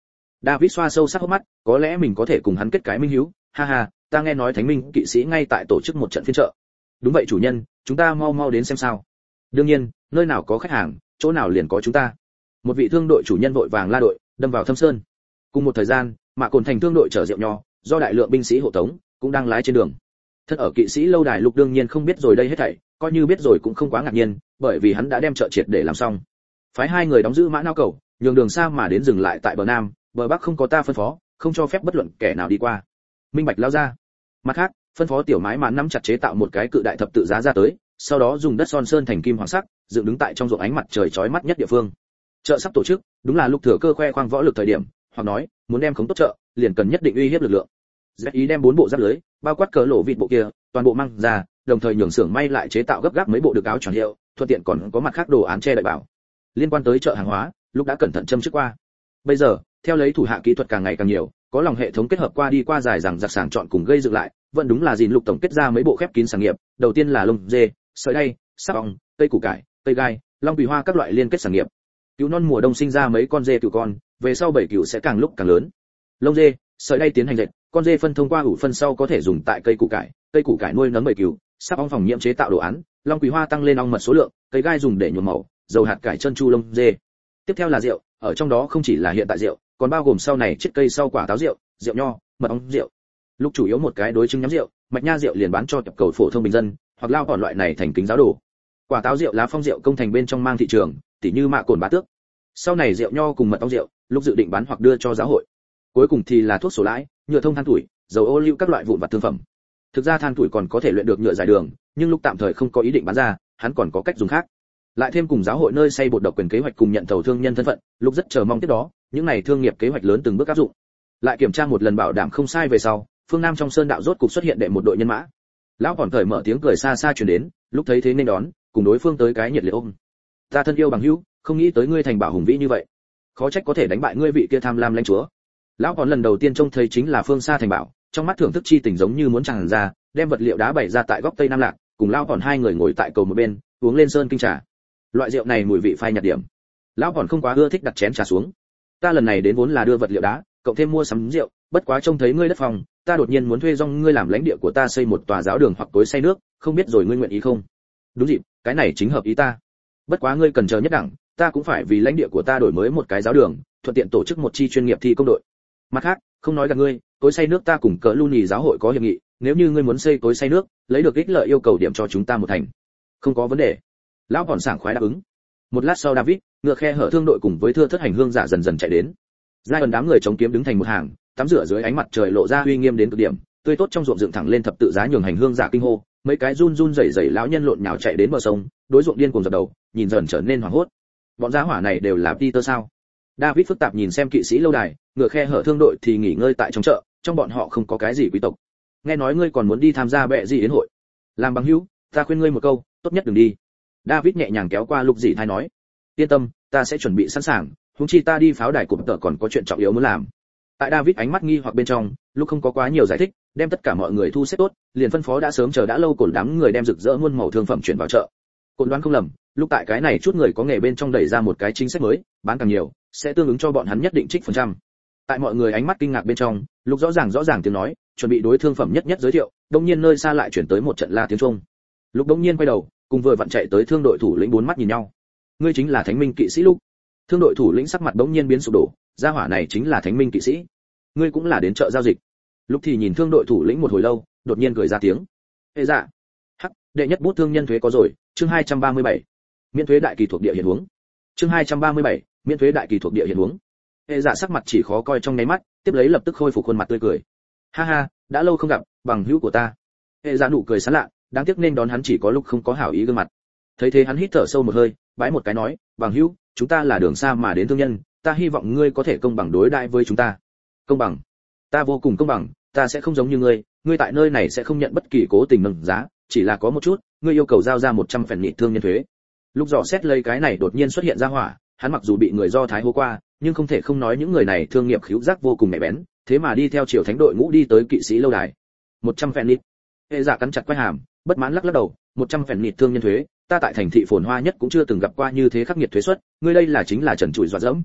David xoa sâu sắc hốc mắt, có lẽ mình có thể cùng hắn kết cái minh hiếu, ha ha, ta nghe nói thánh minh kỵ sĩ ngay tại tổ chức một trận phiên chợ. Đúng vậy chủ nhân, chúng ta mau mau đến xem sao. Đương nhiên, nơi nào có khách hàng, chỗ nào liền có chúng ta. Một vị thương đội chủ nhân vội vàng la đội, đâm vào thâm sơn. Cùng một thời gian, Mạ Cồn thành thương đội chở rượu nho, do đại lượng binh sĩ hộ tống, cũng đang lái trên đường. Thân ở kỵ sĩ lâu đài Lục đương nhiên không biết rồi đây hết thảy, coi như biết rồi cũng không quá ngạc nhiên, bởi vì hắn đã đem chợ triệt để làm xong. Phái hai người đóng giữ mã nao cầu, nhường đường xa mà đến dừng lại tại bờ nam, bờ bắc không có ta phân phó, không cho phép bất luận kẻ nào đi qua. Minh bạch lao ra. Mặt khác, phân phó tiểu mái mãn nắm chặt chế tạo một cái cự đại thập tự giá ra tới, sau đó dùng đất son sơn thành kim hoàng sắc, dựng đứng tại trong ruộng ánh mặt trời chói mắt nhất địa phương. Chợ sắp tổ chức, đúng là Lục thừa cơ khoe khoang võ lực thời điểm, hoặc nói, muốn đem khống tốt chợ, liền cần nhất định uy hiếp lực lượng. Dẹp ý đem 4 bộ giáp lưới, bao quát cờ lỗ vịt bộ kia, toàn bộ mang ra, đồng thời nhường xưởng may lại chế tạo gấp gáp mấy bộ được áo choàng hiệu, thuận tiện còn có mặt khác đồ án che đậy bảo. Liên quan tới chợ hàng hóa, Lục đã cẩn thận châm trước qua. Bây giờ, theo lấy thủ hạ kỹ thuật càng ngày càng nhiều, có lòng hệ thống kết hợp qua đi qua dài rằng giặc sàng chọn cùng gây dựng lại, vẫn đúng là gìn Lục tổng kết ra mấy bộ khép kín sản nghiệp, đầu tiên là lông dê, sợi đay, sáp ong, cây củ cải, cây gai, long bì hoa các loại liên kết sản nghiệp. Cứu non mùa đông sinh ra mấy con dê cừu con, về sau 7 cừu sẽ càng lúc càng lớn. Lông dê, sợi đay tiến hành dệt, con dê phân thông qua ủ phân sau có thể dùng tại cây củ cải nuôi nấng 7 cừu, sáp ong phòng nhiễm chế tạo đồ án, long quỳ hoa tăng lên ong mật số lượng, cây gai dùng để nhuộm màu, dầu hạt cải chân chu lông dê. Tiếp theo là rượu, ở trong đó không chỉ là hiện tại rượu, còn bao gồm sau này chiết cây sau quả táo rượu, rượu nho, mật ong rượu. Lúc chủ yếu một cái đối chứng nhắm rượu, mạch nha rượu liền bán cho tập cầu phổ thông bình dân, hoặc lao còn loại này thành kính giáo đồ. Quả táo rượu lá phong rượu công thành bên trong mang thị trường, tỉ như Mạ Cồn Bá Tước. Sau này rượu nho cùng mật ong rượu, lúc dự định bán hoặc đưa cho giáo hội. Cuối cùng thì là thuốc sổ lãi, nhựa thông than tuổi, dầu ô liu các loại vụn vặt thương phẩm. Thực ra than tuổi còn có thể luyện được nhựa giải đường, nhưng lúc tạm thời không có ý định bán ra, hắn còn có cách dùng khác. Lại thêm cùng giáo hội nơi xây bột độc quyền kế hoạch cùng nhận thầu thương nhân thân phận, lúc rất chờ mong tiếp đó, những này thương nghiệp kế hoạch lớn từng bước áp dụng. Lại kiểm tra một lần bảo đảm không sai về sau, phương Nam trong sơn đạo rốt cục xuất hiện đệ một đội nhân mã. Lão còn cởi mở tiếng cười xa xa truyền đến, lúc thấy thế nên đón, cùng đối phương tới cái nhiệt liệt ôm. Ta thân yêu bằng hữu, không nghĩ tới ngươi thành bảo hùng vĩ như vậy, khó trách có thể đánh bại ngươi vị kia tham lam lãnh chúa. Lão còn lần đầu tiên trông thấy chính là phương xa thành bảo, trong mắt thưởng thức chi tình giống như muốn tràn ra, đem vật liệu đá bày ra tại góc tây nam lạc, cùng lão còn hai người ngồi tại cầu một bên, uống lên sơn kinh trà. Loại rượu này mùi vị phai nhạt điểm. Lão còn không quá ưa thích đặt chén trà xuống. Ta lần này đến vốn là đưa vật liệu đá, cộng thêm mua sắm rượu, bất quá trông thấy ngươi đất phòng, ta đột nhiên muốn thuê dòng ngươi làm lãnh địa của ta xây một tòa giáo đường hoặc cối xay nước, không biết rồi ngươi nguyện ý không? Đúng dịp, cái này chính hợp ý ta. Bất quá ngươi cần chờ nhất đẳng, ta cũng phải vì lãnh địa của ta đổi mới một cái giáo đường, thuận tiện tổ chức một chi chuyên nghiệp thi công đội. Mặt khác, không nói gạt ngươi, cối xay nước ta cùng cỡ Luni giáo hội có hiệp nghị, nếu như ngươi muốn xây cối xay nước, lấy được ích lợi yêu cầu điểm cho chúng ta một thành. Không có vấn đề. Lão còn sảng khoái đáp ứng. Một lát sau David, ngựa khe hở thương đội cùng với thưa thất hành hương giả dần dần chạy đến. Giai ẩn đám người chống kiếm đứng thành một hàng, tắm rửa dưới ánh mặt trời lộ ra uy nghiêm đến cực điểm, tươi tốt trong ruộng dựng thẳng lên thập tự giá nhường hành hương giả kinh hô, mấy cái run run rẩy rẩy lão nhân lộn nhào chạy đến bờ sông, đối ruộng điên cuồng dập đầu, nhìn dần trở nên hoảng hốt. Bọn giá hỏa này đều là Peter sao? David phức tạp nhìn xem kỵ sĩ lâu đài, ngựa khe hở thương đội thì nghỉ ngơi tại trong chợ, trong bọn họ không có cái gì quý tộc. Nghe nói ngươi còn muốn đi tham gia bệ gì yến hội. Làm bằng hữu, ta khuyên ngươi một câu, tốt nhất đừng đi. David nhẹ nhàng kéo qua Lục Dĩ Thai nói, yên tâm, ta sẽ chuẩn bị sẵn sàng, huống chi ta đi pháo đài của tờ còn có chuyện trọng yếu muốn làm. Tại David ánh mắt nghi hoặc bên trong, Lục không có quá nhiều giải thích, đem tất cả mọi người thu xếp tốt, liền phân phó đã sớm chờ đã lâu cồn đám người đem rực rỡ muôn màu thương phẩm chuyển vào chợ. Cồn đoán không lầm, lúc tại cái này chút người có nghề bên trong đẩy ra một cái chính sách mới, bán càng nhiều, sẽ tương ứng cho bọn hắn nhất định trích phần trăm. Tại mọi người ánh mắt kinh ngạc bên trong, Lục rõ ràng tiếng nói, chuẩn bị đối thương phẩm nhất giới thiệu, đột nhiên nơi xa lại chuyển tới một trận la tiếng trung. Lục đột nhiên quay đầu, cùng vừa vặn chạy tới thương đội thủ lĩnh bốn mắt nhìn nhau. Ngươi chính là Thánh Minh kỵ sĩ Lục? Thương đội thủ lĩnh sắc mặt bỗng nhiên biến sụp đổ, gia hỏa này chính là Thánh Minh kỵ sĩ. Ngươi cũng là đến chợ giao dịch. Lục thì nhìn thương đội thủ lĩnh một hồi lâu, đột nhiên cười ra tiếng. Ê dạ. Hắc, đệ nhất bút thương nhân thuế có rồi, chương 237. Miễn thuế đại kỳ thuộc địa hiện huống. Chương 237, miễn thuế đại kỳ thuộc địa hiện huống. Ê dạ sắc mặt chỉ khó coi trong nháy mắt, tiếp lấy lập tức khôi phục khuôn mặt tươi cười. Ha ha, đã lâu không gặp, bằng hữu của ta. Ê dạ nụ cười sán lạ, đáng tiếc nên đón hắn chỉ có lúc không có hảo ý gương mặt. Thấy thế hắn hít thở sâu một hơi, bái một cái nói, bằng hữu, chúng ta là đường xa mà đến thương nhân, ta hy vọng ngươi có thể công bằng đối đãi với chúng ta. Công bằng? Ta vô cùng công bằng, ta sẽ không giống như ngươi tại nơi này sẽ không nhận bất kỳ cố tình nâng giá, chỉ là có một chút, ngươi yêu cầu giao ra 100 phèn nhị thương nhân thuế. Lúc dò xét lấy cái này đột nhiên xuất hiện ra hỏa, hắn mặc dù bị người Do Thái hô qua, nhưng không thể không nói những người này thương nghiệp khứu giác vô cùng nhạy bén, thế mà đi theo triều thánh đội ngũ đi tới kỵ sĩ lâu đài. 100 phèn nhị. Hệ giả cắn chặt quai hàm, bất mãn lắc đầu, 100 phèn nhị thương nhân thuế, ta tại thành thị phồn hoa nhất cũng chưa từng gặp qua như thế khắc nghiệt thuế suất, ngươi đây là chính là trần trụi dọa dẫm.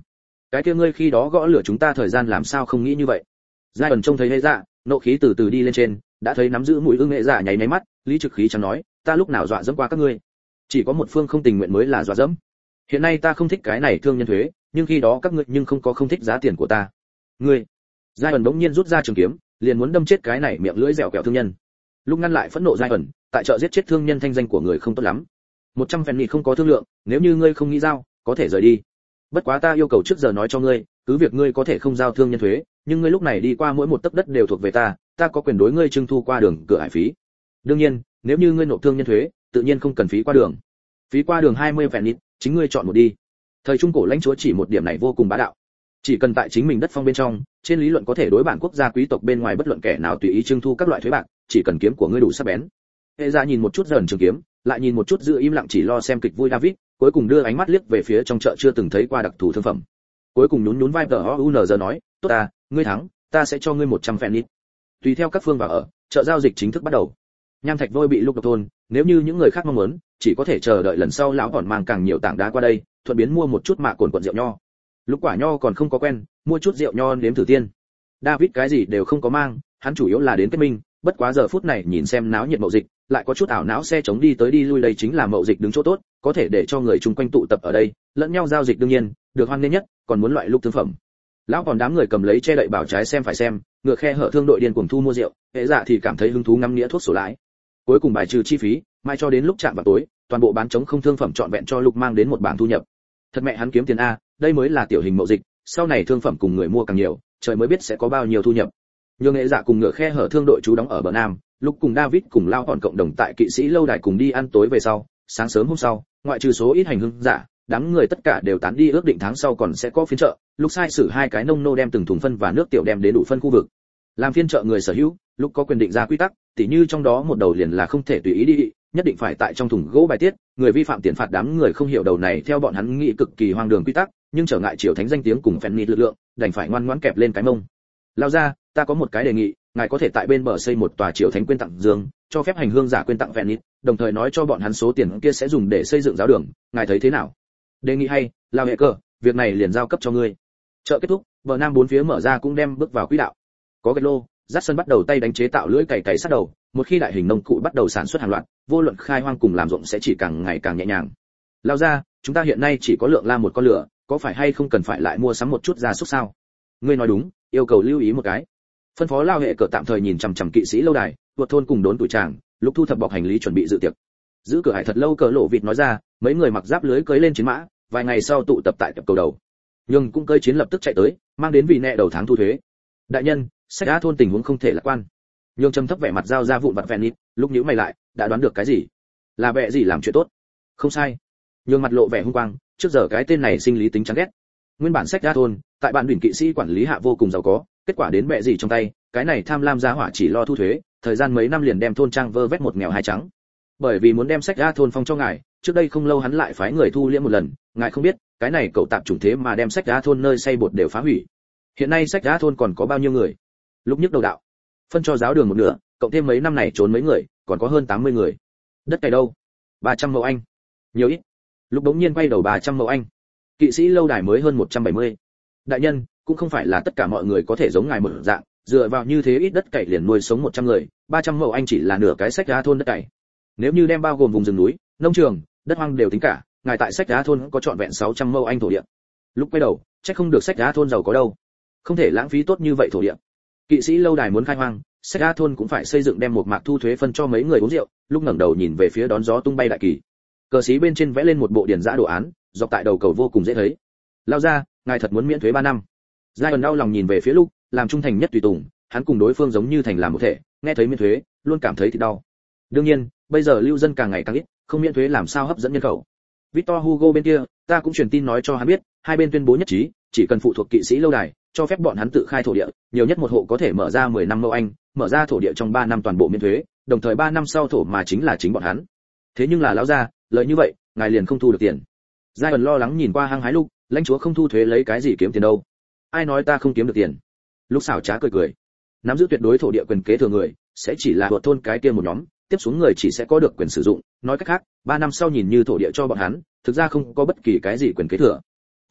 cái kia ngươi khi đó gõ lửa chúng ta thời gian làm sao không nghĩ như vậy. Giai ẩn trông thấy hệ dạ, nộ khí từ từ đi lên trên, đã thấy nắm giữ mũi ưng hệ dạ nháy nháy mắt, lý trực khí chẳng nói, ta lúc nào dọa dẫm qua các ngươi. Chỉ có một phương không tình nguyện mới là dọa dẫm. Hiện nay ta không thích cái này thương nhân thuế, nhưng khi đó các ngươi nhưng không thích giá tiền của ta. Ngươi. Giai ẩn bỗng nhiên rút ra trường kiếm, liền muốn đâm chết cái này miệng lưỡi dẻo kẹo thương nhân. Lúc ngăn lại phẫn nộ Giai ẩn, tại chợ giết chết thương nhân thanh danh của người không tốt lắm. 100 phèn không có thương lượng, nếu như ngươi không nghĩ giao, có thể rời đi. Bất quá ta yêu cầu trước giờ nói cho ngươi, cứ việc ngươi có thể không giao thương nhân thuế, nhưng ngươi lúc này đi qua mỗi một tấc đất đều thuộc về ta, ta có quyền đối ngươi trưng thu qua đường cửa hải phí. Đương nhiên, nếu như ngươi nộp thương nhân thuế, tự nhiên không cần phí qua đường. Phí qua đường 20 phèn, chính ngươi chọn một đi. Thời trung cổ lãnh chúa chỉ một điểm này vô cùng bá đạo. Chỉ cần tại chính mình đất phong bên trong, trên lý luận có thể đối bản quốc gia quý tộc bên ngoài bất luận kẻ nào tùy ý trưng thu các loại thuế bạc, chỉ cần kiếm của ngươi đủ sắc bén. Hệ Dạ nhìn một chút dần trường kiếm, lại nhìn một chút giữ im lặng chỉ lo xem kịch vui David, cuối cùng đưa ánh mắt liếc về phía trong chợ chưa từng thấy qua đặc thù thương phẩm. Cuối cùng nhún vai giờ nói, tốt ta, ngươi thắng, ta sẽ cho ngươi 100 phen. Tùy theo các phương vào ở, chợ giao dịch chính thức bắt đầu. Nham thạch vôi bị lục độc thôn, nếu như những người khác mong muốn, chỉ có thể chờ đợi lần sau lão còn mang càng nhiều tảng đá qua đây, thuận biến mua một chút mạ cồn quần rượu nho. Lúc quả nho còn không có quen, mua chút rượu nho nếm thử tiên. David cái gì đều không có mang, hắn chủ yếu là đến kết minh, bất quá giờ phút này nhìn xem náo nhiệt mậu dịch, lại có chút ảo não xe chống đi tới đi lui, đây chính là mậu dịch đứng chỗ tốt, có thể để cho người chung quanh tụ tập ở đây, lẫn nhau giao dịch đương nhiên, được hoan nghênh nhất, còn muốn loại lúc thương phẩm. Lão còn đám người cầm lấy che đậy bảo trái xem phải xem, ngựa khe hở thương đội điên cuồng thu mua rượu, Hệ Dạ thì cảm thấy hứng thú ngắm nghĩa thuốc sổ lãi. Cuối cùng bài trừ chi phí, mai cho đến lúc chạm vào tối, toàn bộ bán trống không thương phẩm trọn vẹn cho Lục mang đến một bảng thu nhập. Thật mẹ hắn kiếm tiền a, đây mới là tiểu hình mậu dịch, sau này thương phẩm cùng người mua càng nhiều, trời mới biết sẽ có bao nhiêu thu nhập. Nhưng Hệ Dạ cùng ngựa khe hở thương đội trú đóng ở bờ nam, Lục cùng David cùng Lao còn cộng đồng tại kỵ sĩ lâu đài cùng đi ăn tối về sau, sáng sớm hôm sau, ngoại trừ số ít hành hương giả, đám người tất cả đều tán đi, ước định tháng sau còn sẽ có phiên chợ. Lúc sai sử hai cái nông nô đem từng thùng phân và nước tiểu đem đến đủ phân khu vực. Làm phiên chợ người sở hữu, Lúc có quyền định ra quy tắc, tỉ như trong đó một đầu liền là không thể tùy ý đi, nhất định phải tại trong thùng gỗ bài tiết, người vi phạm tiền phạt. Đám người không hiểu đầu này theo bọn hắn nghĩ cực kỳ hoang đường quy tắc, nhưng trở ngại triều thánh danh tiếng cùng phèn nịt lực lượng, đành phải ngoan ngoãn kẹp lên cái mông. Lao ra, ta có một cái đề nghị, ngài có thể tại bên bờ xây một tòa triều thánh quyên tặng dương, cho phép hành hương giả quyên tặng phèn nịt, đồng thời nói cho bọn hắn số tiền kia sẽ dùng để xây dựng giáo đường, ngài thấy thế nào? Đề nghị hay, Lao hệ cờ, việc này liền giao cấp cho ngươi. Chợ kết thúc, bờ nam bốn phía mở ra cũng đem bước vào quỹ đạo. Có gạch lô, dắt sân bắt đầu tay đánh chế tạo lưỡi cày sát đầu, một khi đại hình nông cụ bắt đầu sản xuất hàng loạt, vô luận khai hoang cùng làm ruộng sẽ chỉ càng ngày càng nhẹ nhàng. Lao ra, chúng ta hiện nay chỉ có lượng la một con lửa, có phải hay không cần phải lại mua sắm một chút gia súc sao? Ngươi nói đúng, yêu cầu lưu ý một cái. Phân phó Lao hệ cờ tạm thời nhìn chằm chằm kỵ sĩ lâu đài, vượt thôn cùng đốn tuổi tràng, Lúc thu thập bọc hành lý chuẩn bị dự tiệc. Giữ cửa hải thật lâu, cờ lộ vịt nói ra, mấy người mặc giáp lưới cưỡi lên chiến mã, vài ngày sau tụ tập tại tập cầu đầu. Nhưng cũng cơi chiến lập tức chạy tới, mang đến vị nẹ đầu tháng thu thuế. Đại nhân, sách đá thôn tình huống không thể lạc quan. Nhưng trầm thấp vẻ mặt giao ra vụn vặt vẹn nít, Lúc nhíu mày lại, đã đoán được cái gì? Là bệ gì làm chuyện tốt? Không sai. Nhưng mặt lộ vẻ hung quang, trước giờ cái tên này sinh lý tính chán ghét. Nguyên bản sách đá thôn, tại bản đỉnh kỵ sĩ quản lý hạ vô cùng giàu có, kết quả đến bệ gì trong tay, cái này tham lam gia hỏa chỉ lo thu thuế, thời gian mấy năm liền đem thôn trang vơ vét một nghèo hai trắng. Bởi vì muốn đem sách đá thôn phong cho ngài, trước đây không lâu hắn lại phái người thu liễm một lần, ngài không biết, cái này cậu tạm chủng thế mà đem sách đá thôn nơi xây bột đều phá hủy. Hiện nay sách đá thôn còn có bao nhiêu người? Lúc nhức đầu đạo, phân cho giáo đường một nửa, cộng thêm mấy năm này trốn mấy người, còn có hơn 80 người. Đất cày đâu? 300 mẫu anh. Nhiều ít. Lúc đống nhiên quay đầu 300 mẫu anh. Kỵ sĩ lâu đài mới hơn 170. Đại nhân, cũng không phải là tất cả mọi người có thể giống ngài một dạng, dựa vào như thế ít đất cày liền nuôi sống 100 người, 300 mẫu anh chỉ là nửa cái sách đá thôn đất cày. Nếu như đem bao gồm vùng rừng núi, nông trường, đất hoang đều tính cả, ngài tại sách đá thôn có trọn vẹn 600 mẫu anh thổ địa. Lúc quay đầu, chắc không được sách đá thôn giàu có đâu. Không thể lãng phí tốt như vậy thổ địa. Kỵ sĩ lâu đài muốn khai hoang, sách đá thôn cũng phải xây dựng đem một mạc thu thuế phân cho mấy người uống rượu. Lúc ngẩng đầu nhìn về phía đón gió tung bay đại kỳ, cờ xí bên trên vẽ lên một bộ điển giã đồ án, dọc tại đầu cầu vô cùng dễ thấy. Lao ra, ngài thật muốn miễn thuế 3 năm. Giai ẩn đau lòng nhìn về phía Lúc, làm trung thành nhất tùy tùng, hắn cùng đối phương giống như thành làm một thể, nghe thấy miễn thuế, luôn cảm thấy thì đau. Đương nhiên, bây giờ lưu dân càng ngày càng ít, không miễn thuế làm sao hấp dẫn nhân khẩu. Victor Hugo bên kia, ta cũng truyền tin nói cho hắn biết, hai bên tuyên bố nhất trí, chỉ cần phụ thuộc kỵ sĩ lâu đài, cho phép bọn hắn tự khai thổ địa, nhiều nhất một hộ có thể mở ra 10 năm mẫu anh, mở ra thổ địa trong 3 năm toàn bộ miễn thuế, đồng thời 3 năm sau thổ mà chính là chính bọn hắn. Thế nhưng là lão gia, lợi như vậy, ngài liền không thu được tiền. Giai ẩn lo lắng nhìn qua hăng hái Lúc, lãnh chúa không thu thuế lấy cái gì kiếm tiền đâu? Ai nói ta không kiếm được tiền? Lúc xảo trá cười cười. Nắm giữ tuyệt đối thổ địa quyền kế thừa người, sẽ chỉ là vượt thôn cái kia một nhóm, tiếp xuống người chỉ sẽ có được quyền sử dụng, nói cách khác, 3 năm sau nhìn như thổ địa cho bọn hắn, thực ra không có bất kỳ cái gì quyền kế thừa. Tiếp theo,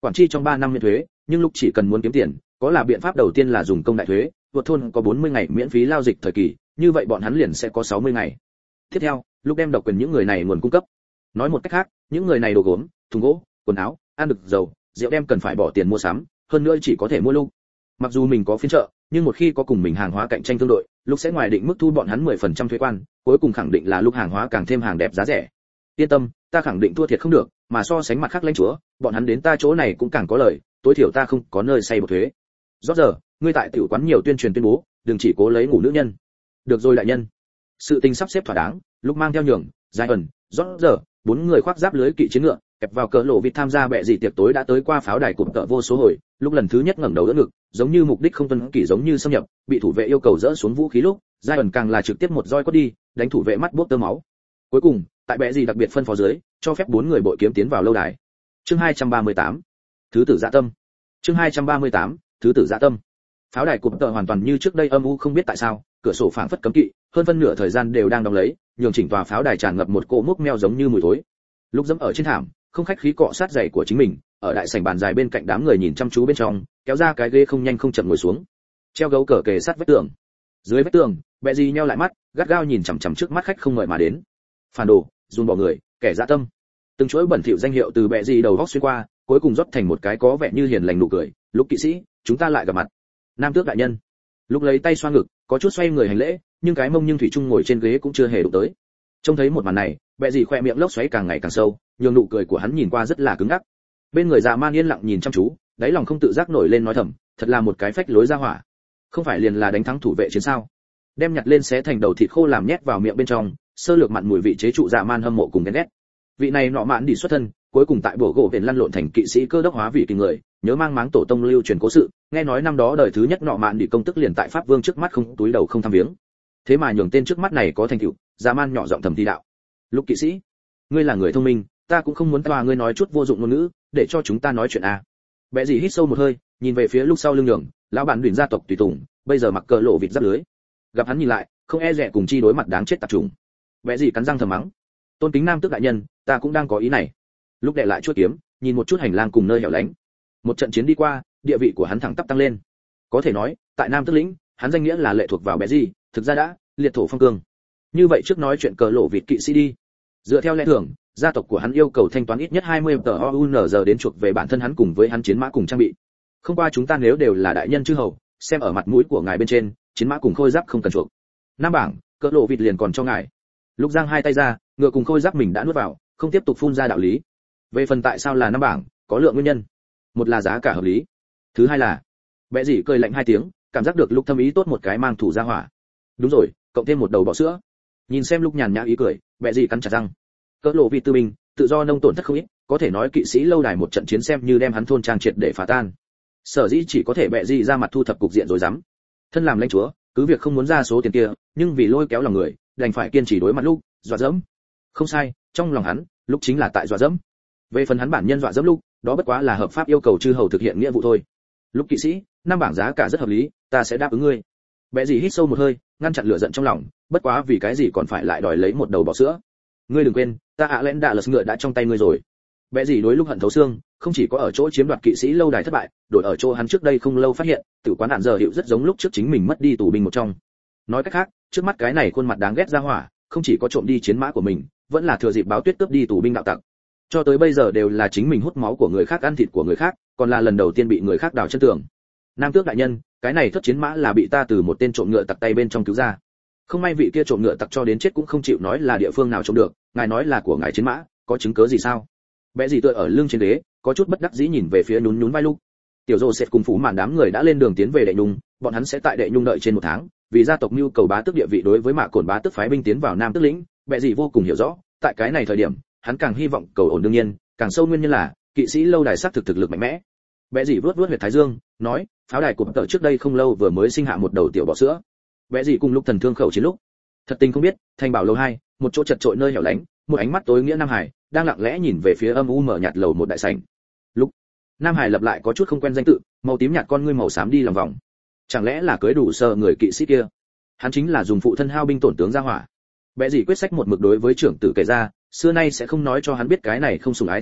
quản tri trong 3 năm miễn thuế, nhưng lúc chỉ cần muốn kiếm tiền, có là biện pháp đầu tiên là dùng công đại thuế, vượt thôn có 40 ngày miễn phí lao dịch thời kỳ, như vậy bọn hắn liền sẽ có 60 ngày. Tiếp theo, lúc đem độc quyền những người này nguồn cung cấp. Nói một cách khác, những người này đồ gốm, thùng gỗ, quần áo, ăn được dầu, rượu đem cần phải bỏ tiền mua sắm, hơn nữa chỉ có thể mua lúc. Mặc dù mình có phiên chợ, nhưng một khi có cùng mình hàng hóa cạnh tranh tương đối, lúc sẽ ngoài định mức thu bọn hắn 10% thuế quan, cuối cùng khẳng định là lúc hàng hóa càng thêm hàng đẹp giá rẻ. Yên tâm, ta khẳng định thua thiệt không được, mà so sánh mặt khác lãnh chúa, bọn hắn đến ta chỗ này cũng càng có lợi, tối thiểu ta không có nơi xây một thuế. Rõ giờ, ngươi tại tiểu quán nhiều tuyên truyền tuyên bố, đừng chỉ cố lấy ngủ nữ nhân. Được rồi đại nhân. Sự tình sắp xếp thỏa đáng, lúc mang theo nhường, dài ẩn, rõ giờ, 4 người khoác giáp lưới kỵ chiến ngựa, kẹp vào cỡ lộ vịt tham gia bệ gì tiệc tối đã tới qua pháo đài cụm cỡ vô số hồi, lúc lần thứ nhất ngẩng đầu đỡ ngực, giống như mục đích không tuân kỷ giống như xâm nhập, bị thủ vệ yêu cầu dỡ xuống vũ khí lúc, giai ẩn càng là trực tiếp một roi quất đi, đánh thủ vệ mắt buốc tơ máu. Cuối cùng, tại bệ gì đặc biệt phân phó dưới, cho phép 4 người bội kiếm tiến vào lâu đài. Chương 238. Thứ tử dạ tâm. Chương 238. Thứ tử dạ tâm. Pháo đài cụm cỡ hoàn toàn như trước đây âm u không biết tại sao, cửa sổ phảng phất cấm kỵ, hơn phân nửa thời gian đều đang đóng lấy, nhường chỉnh tòa pháo đài tràn ngập một cỗ mốc meo giống như mùi thối. Lúc dẫm ở trên thảm, không khách khí cọ sát giày của chính mình, ở đại sảnh bàn dài bên cạnh đám người nhìn chăm chú bên trong, kéo ra cái ghế không nhanh không chậm ngồi xuống. Treo gấu cờ kề sát vách tường. Dưới vách tường, bẹ gì nheo lại mắt, gắt gao nhìn chằm chằm trước mắt khách không ngợi mà đến. Phản đồ, dùn bỏ người, kẻ dã tâm. Từng chuỗi bẩn thỉu danh hiệu từ bẹ gì đầu góc xuyên qua, cuối cùng rót thành một cái có vẻ như hiền lành nụ cười. Lúc kỵ sĩ, chúng ta lại gặp mặt. Nam tước đại nhân. Lúc lấy tay xoa ngực, có chút xoay người hành lễ, nhưng cái mông nhưng thủy chung ngồi trên ghế cũng chưa hề đụng tới. Trông thấy một màn này, bẹ gì khoe miệng lốc xoáy càng ngày càng sâu, nhường nụ cười của hắn nhìn qua rất là cứng ngắc. Bên người già man yên lặng nhìn chăm chú, đáy lòng không tự giác nổi lên nói thầm, thật là một cái phách lối ra hỏa. Không phải liền là đánh thắng thủ vệ chiến sao? Đem nhặt lên xé thành đầu thịt khô làm nhét vào miệng bên trong, sơ lược mặn mùi vị chế trụ già man hâm mộ cùng ghen ghét. Vị này nọ mạn đi xuất thân, cuối cùng tại bổ gỗ viện lăn lộn thành kỵ sĩ cơ đốc hóa vị kỳ người, nhớ mang máng tổ tông lưu truyền cố sự, nghe nói năm đó đời thứ nhất nọ mạn đi công tức liền tại pháp vương trước mắt không túi đầu không tham viếng. Thế mà nhường tên trước mắt này có thành tựu, già man nhỏ giọng thầm thi đạo. Lúc kỵ sĩ, ngươi là người thông minh, ta cũng không muốn tòa ngươi nói chút vô dụng ngôn ngữ, để cho chúng ta nói chuyện à. Bẽ gì hít sâu một hơi, nhìn về phía lúc sau lưng nhường, lão bản đuổi gia tộc tùy tùng, bây giờ mặc cờ lộ vịt giáp lưới. Gặp hắn nhìn lại, không e dè cùng chi đối mặt đáng chết tạp trùng. Bẽ gì cắn răng thầm mắng, tôn kính nam tước đại nhân, ta cũng đang có ý này. Lúc đệ lại chuôi kiếm, nhìn một chút hành lang cùng nơi hẻo lánh. Một trận chiến đi qua, địa vị của hắn thẳng tắp tăng lên. Có thể nói, tại nam tước lĩnh, hắn danh nghĩa là lệ thuộc vào bẽ gì, thực ra đã liệt thổ phong cương. Như vậy trước nói chuyện cờ lộ vịt kỵ sĩ đi. Dựa theo lẽ thường, gia tộc của hắn yêu cầu thanh toán ít nhất 20 tờ OUNZ đến chuộc về bản thân hắn cùng với hắn chiến mã cùng trang bị. Không qua chúng ta nếu đều là đại nhân chư hầu, xem ở mặt mũi của ngài bên trên, chiến mã cùng khôi giáp không cần chuộc. Nam bảng, cỡ lộ vịt liền còn cho ngài. Lúc giang hai tay ra, ngựa cùng khôi giáp mình đã nuốt vào, không tiếp tục phun ra đạo lý. Về phần tại sao là năm bảng, có lượng nguyên nhân. Một là giá cả hợp lý, thứ hai là bẽ gì cười lạnh hai tiếng, cảm giác được lúc thâm ý tốt một cái mang thủ ra hỏa. Đúng rồi, cộng thêm một đầu bọ sữa. Nhìn xem lúc nhàn nhã ý cười, bẽ gì cắn chặt răng. Cỡ lộ vịt tư binh, tự do nông tổn thất không ít, có thể nói kỵ sĩ lâu đài một trận chiến xem như đem hắn thôn trang triệt để phá tan. Sở dĩ chỉ có thể bẹ gì ra mặt thu thập cục diện rồi dám. Thân làm lãnh chúa, cứ việc không muốn ra số tiền kia, nhưng vì lôi kéo lòng người, đành phải kiên trì đối mặt lúc, dọa dẫm. Không sai, trong lòng hắn, lúc chính là tại dọa dẫm. Về phần hắn bản nhân dọa dẫm lúc, đó bất quá là hợp pháp yêu cầu chư hầu thực hiện nghĩa vụ thôi. Lúc kỵ sĩ, năm bảng giá cả rất hợp lý, ta sẽ đáp ứng ngươi. Bẹ gì hít sâu một hơi, ngăn chặn lửa giận trong lòng, bất quá vì cái gì còn phải lại đòi lấy một đầu bò sữa. Ngươi đừng quên, ta ạ lẽn đạ lật ngựa đã trong tay ngươi rồi. Bẽ gì đối lúc hận thấu xương, không chỉ có ở chỗ chiếm đoạt kỵ sĩ lâu đài thất bại, đổi ở chỗ hắn trước đây không lâu phát hiện, tử quán hạn giờ hiệu rất giống lúc trước chính mình mất đi tù binh một trong. Nói cách khác, trước mắt cái này khuôn mặt đáng ghét ra hỏa, không chỉ có trộm đi chiến mã của mình, vẫn là thừa dịp báo tuyết cướp đi tù binh đạo tặc. Cho tới bây giờ đều là chính mình hút máu của người khác ăn thịt của người khác, còn là lần đầu tiên bị người khác đào chân tường. Nam tước đại nhân, cái này thất chiến mã là bị ta từ một tên trộm ngựa tặc tay bên trong cứu ra. Không may vị kia trộm ngựa tặc cho đến chết cũng không chịu nói là địa phương nào trộm được, ngài nói là của ngài chiến mã, có chứng cứ gì sao? Bẽ gì tựa ở lưng trên ghế, có chút bất đắc dĩ nhìn về phía nhún nhún vai lúc. Tiểu Dô sẽ cùng phủ màn đám người đã lên đường tiến về Đệ Nhung, bọn hắn sẽ tại Đệ Nhung đợi trên 1 tháng, vì gia tộc nhu cầu bá tước địa vị đối với Mạ Cổn bá tước phái binh tiến vào Nam Tước lĩnh, Bẽ gì vô cùng hiểu rõ, tại cái này thời điểm, hắn càng hy vọng cầu ổn đương nhiên, càng sâu nguyên nhân là kỵ sĩ lâu đài sát thực lực mạnh mẽ. Bẽ gì vuốt huyệt thái dương, nói, pháo đài của tờ trước đây không lâu vừa mới sinh hạ một đầu tiểu bọ sữa. Bẽ gì cùng lúc thần thương khẩu chiến lúc, thật tình không biết, thành bảo lầu 2, một chỗ chật trội nơi hẻo lánh, một ánh mắt tối nghĩa Nam Hải đang lặng lẽ nhìn về phía âm u mở nhạt lầu một đại sảnh. Lúc Nam Hải lập lại có chút không quen danh tự, màu tím nhạt con ngươi màu xám đi lòng vòng. Chẳng lẽ là cưới đủ sợ người kỵ sĩ kia? Hắn chính là dùng phụ thân hao binh tổn tướng ra hỏa. Bẽ gì quyết sách một mực đối với trưởng tử kể ra, xưa nay sẽ không nói cho hắn biết cái này không sủng ái thứ tử,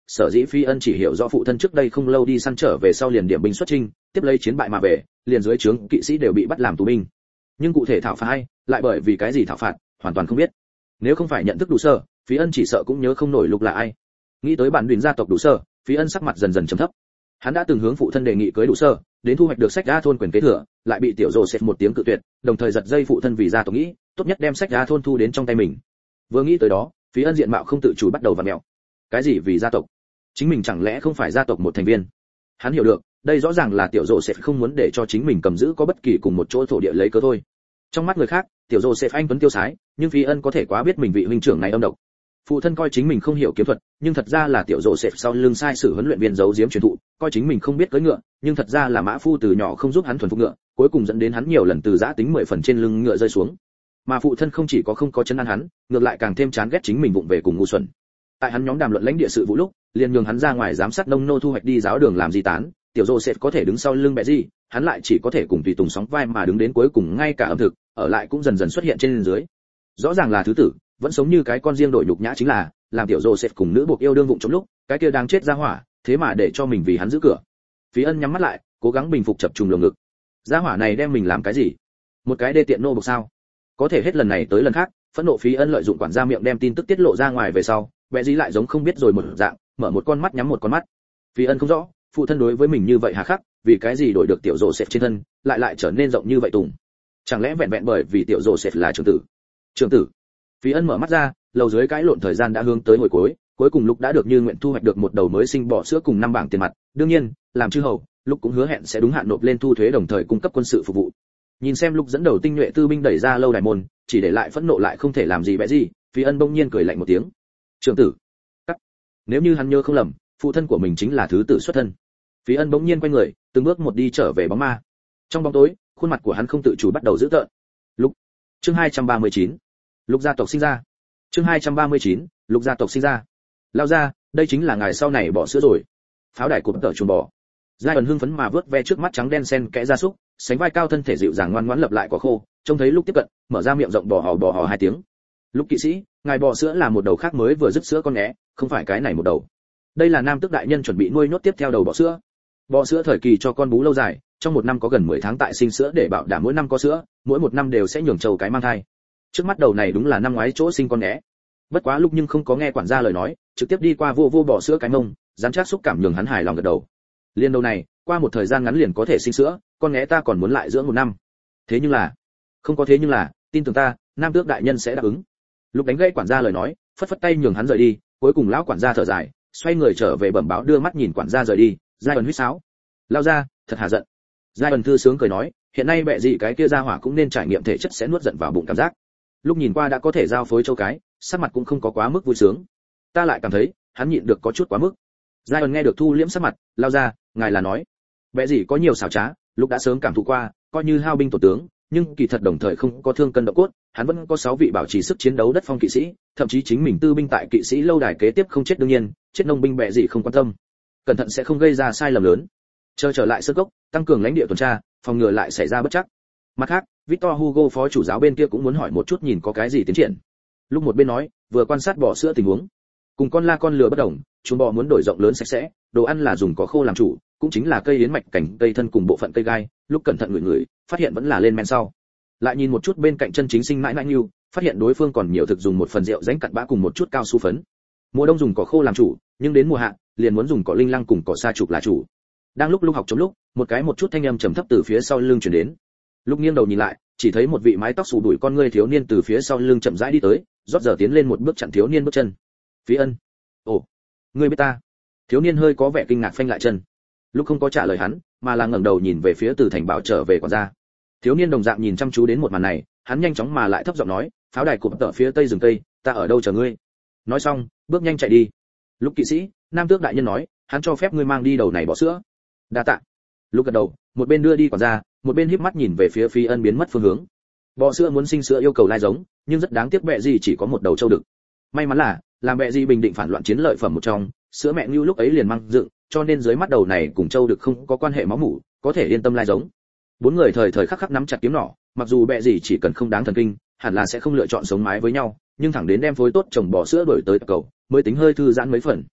sở dĩ Phi Ân chỉ hiểu rõ phụ thân trước đây không lâu đi săn trở về sau liền điểm binh xuất chinh, tiếp lấy chiến bại mà về, liền dưới trướng kỵ sĩ đều bị bắt làm tù binh. Nhưng cụ thể thảo phạt hay, lại bởi vì cái gì thảo phạt, hoàn toàn không biết. Nếu không phải nhận thức đủ sơ, Phi Ân chỉ sợ cũng nhớ không nổi Lục là ai. Nghĩ tới bản đùn gia tộc đủ sơ, Phi Ân sắc mặt dần dần trầm thấp. Hắn đã từng hướng phụ thân đề nghị cưới đủ sơ, đến thu hoạch được sách đa thôn quyền kế thừa, lại bị tiểu Joseph một tiếng cự tuyệt, đồng thời giật dây phụ thân vì gia tộc nghĩ, tốt nhất đem sách đa thôn thu đến trong tay mình. Vừa nghĩ tới đó, Phi Ân diện mạo không tự chủ bắt đầu vặn mèo. Cái gì vì gia tộc? Chính mình chẳng lẽ không phải gia tộc một thành viên? Hắn hiểu được, đây rõ ràng là tiểu Joseph không muốn để cho chính mình cầm giữ có bất kỳ cùng một chỗ thổ địa lấy cớ thôi. Trong mắt người khác, tiểu Joseph anh tuấn tiêu sái, nhưng Phi Ân có thể quá biết mình vị huynh trưởng này âm độc. Phụ thân coi chính mình không hiểu kiếm thuật, nhưng thật ra là tiểu Joseph sau lưng sai sử huấn luyện viên giấu giếm truyền thụ, coi chính mình không biết cưỡi ngựa, nhưng thật ra là mã phu từ nhỏ không giúp hắn thuần phục ngựa, cuối cùng dẫn đến hắn nhiều lần từ giã tính 10 phần trên lưng ngựa rơi xuống. Mà phụ thân không chỉ có không có chân ăn hắn, ngược lại càng thêm chán ghét chính mình vụng về cùng ngu xuẩn. Tại hắn nhóm đàm luận lãnh địa sự vụ lúc, liền nhường hắn ra ngoài giám sát nông nô thu hoạch đi giáo đường làm gì tán, tiểu Joseph có thể đứng sau lưng bẹ gì, hắn lại chỉ có thể cùng tùy tùng sóng vai mà đứng đến cuối cùng, ngay cả ẩm thực, ở lại cũng dần dần xuất hiện trên dưới. Rõ ràng là thứ tử, vẫn sống như cái con riêng đổi nhục nhã chính là, làm tiểu Joseph cùng nữ buộc yêu đương vụng trong lúc, cái kia đang chết ra hỏa, thế mà để cho mình vì hắn giữ cửa. Phí Ân nhắm mắt lại, cố gắng bình phục chập trùng lồng ngực. Gia hỏa này đem mình làm cái gì? Một cái đê tiện nô buộc sao? Có thể hết lần này tới lần khác, phẫn nộ Phí Ân lợi dụng quản gia miệng đem tin tức tiết lộ ra ngoài về sau, bẽ gì lại giống không biết rồi một dạng, mở một con mắt nhắm một con mắt. Phí Ân không rõ, phụ thân đối với mình như vậy hà khắc, vì cái gì đổi được tiểu Joseph trên thân, lại trở nên rộng như vậy tùng. Chẳng lẽ vẹn vẹn bởi vì tiểu Joseph là trưởng tử? Trưởng tử. Phí Ân mở mắt ra, lầu dưới cãi lộn thời gian đã hướng tới hồi cuối cùng Lục đã được như nguyện thu hoạch được một đầu mới sinh bò sữa cùng 5 bảng tiền mặt, đương nhiên, làm chư hầu, Lục cũng hứa hẹn sẽ đúng hạn nộp lên thu thuế đồng thời cung cấp quân sự phục vụ. Nhìn xem Lục dẫn đầu tinh nhuệ tư binh đẩy ra lâu đài môn, chỉ để lại phẫn nộ lại không thể làm gì bẽ gì, Phi Ân bỗng nhiên cười lạnh một tiếng. Trưởng tử. Cắt. Nếu như hắn nhớ không lầm, phụ thân của mình chính là thứ tử xuất thân. Phi Ân bỗng nhiên quay người, từng bước một đi trở về bóng ma. Trong bóng tối, khuôn mặt của hắn không tự chủ bắt đầu dữ tợn. Lục. Chương 239. Lục gia tộc sinh ra. Chương 239, Lục gia tộc sinh ra. Lao ra, đây chính là ngài sau này bỏ sữa rồi. Pháo đài cụp tở chuồng bò. Giai ẩn hưng phấn mà vớt ve trước mắt trắng đen sen kẽ gia súc, sánh vai cao thân thể dịu dàng ngoan ngoãn lập lại quả khô, trông thấy Lúc tiếp cận, mở ra miệng rộng bò hò 2 tiếng. Lúc kỵ sĩ, ngài bò sữa là một đầu khác mới vừa dứt sữa con né, không phải cái này một đầu. Đây là nam tước đại nhân chuẩn bị nuôi nhốt tiếp theo đầu bò sữa. Bò sữa thời kỳ cho con bú lâu dài, trong một năm có gần 10 tháng tại sinh sữa để bảo đảm mỗi năm có sữa, mỗi một năm đều sẽ nhường trâu cái mang thai. Trước mắt đầu này đúng là năm ngoái chỗ sinh con né. Bất quá Lúc nhưng không có nghe quản gia lời nói, trực tiếp đi qua vô bò sữa cái mông, dán chắc xúc cảm nhường hắn hài lòng gật đầu. Liên đầu này, qua một thời gian ngắn liền có thể sinh sữa, con né ta còn muốn lại dưỡng 1 năm. Thế nhưng là, không có thế nhưng là, tin tưởng ta, nam tước đại nhân sẽ đáp ứng. Lúc đánh gãy quản gia lời nói, phất phất tay nhường hắn rời đi, cuối cùng lão quản gia thở dài, xoay người trở về bẩm báo đưa mắt nhìn quản gia rời đi, Giai ẩn huýt sáo. Lao ra, thật hà giận. Giai ẩn thư sướng cười nói, hiện nay bệ gì cái kia ra hỏa cũng nên trải nghiệm thể chất sẽ nuốt giận vào bụng cảm giác. Lúc nhìn qua đã có thể giao phối châu cái, sắc mặt cũng không có quá mức vui sướng. Ta lại cảm thấy, hắn nhịn được có chút quá mức. Giai ẩn nghe được thu liễm sắc mặt, lao ra, ngài là nói, bệ gì có nhiều xảo trá, Lúc đã sớm cảm thụ qua, coi như hao binh tổ tướng, nhưng kỳ thật đồng thời không có thương cân động cốt, hắn vẫn có 6 vị bảo trì sức chiến đấu đất phong kỵ sĩ, thậm chí chính mình tư binh tại kỵ sĩ lâu đài kế tiếp không chết đương nhiên, chết nông binh bệ gì không quan tâm, cẩn thận sẽ không gây ra sai lầm lớn. Chờ trở lại sơ cốc, tăng cường lãnh địa tuần tra, phòng ngừa lại xảy ra bất trắc. Mặt khác, Victor Hugo phó chủ giáo bên kia cũng muốn hỏi một chút nhìn có cái gì tiến triển. Lúc một bên nói, vừa quan sát bò sữa tình huống. Cùng con la con lừa bất đồng, chuồng bò muốn đổi rộng lớn sạch sẽ, đồ ăn là dùng cỏ khô làm chủ, cũng chính là cây yến mạch cảnh, cây thân cùng bộ phận cây gai, Lúc cẩn thận ngửi, phát hiện vẫn là lên men sau. Lại nhìn một chút bên cạnh chân chính sinh mãi mãi Nưu, phát hiện đối phương còn nhiều thực dùng một phần rượu ránh cặn bã cùng một chút cao su phấn. Mùa đông dùng cỏ khô làm chủ, nhưng đến mùa hạ, liền muốn dùng cỏ linh lăng cùng cỏ sa trục là chủ. Đang lúc học chống lúc, một chút thanh âm trầm thấp từ phía sau lưng truyền đến. Lúc nghiêng đầu nhìn lại, chỉ thấy một vị mái tóc xù đuổi con ngươi thiếu niên từ phía sau lưng chậm rãi đi tới, rót giờ tiến lên một bước chặn thiếu niên bước chân. Phí Ân, ồ, ngươi biết ta? Thiếu niên hơi có vẻ kinh ngạc phanh lại chân. Lúc không có trả lời hắn, mà là ngẩng đầu nhìn về phía từ thành bảo trở về quản gia. Thiếu niên đồng dạng nhìn chăm chú đến một màn này, hắn nhanh chóng mà lại thấp giọng nói, pháo đài cụp tở phía tây rừng tây, ta ở đâu chờ ngươi. Nói xong, bước nhanh chạy đi. Lúc kỵ sĩ, nam tước đại nhân nói, hắn cho phép ngươi mang đi đầu này bỏ sữa. Đa tạ. Lúc gật đầu, một bên đưa đi quản gia, một bên híp mắt nhìn về phía Phi Ân biến mất phương hướng. Bò sữa muốn sinh sữa yêu cầu lai giống, nhưng rất đáng tiếc bệ gì chỉ có một đầu trâu đực. May mắn là, làm bệ gì bình định phản loạn chiến lợi phẩm một trong, sữa mẹ Nưu lúc ấy liền mang dựng, cho nên dưới mắt đầu này cùng trâu đực không có quan hệ máu mủ, có thể yên tâm lai giống. 4 người thời khắc nắm chặt kiếm nỏ, mặc dù bệ gì chỉ cần không đáng thần kinh, hẳn là sẽ không lựa chọn sống mái với nhau, nhưng thẳng đến đem phối tốt chồng bò sữa đổi tới cầu, mới tính hơi thư giãn mấy phần.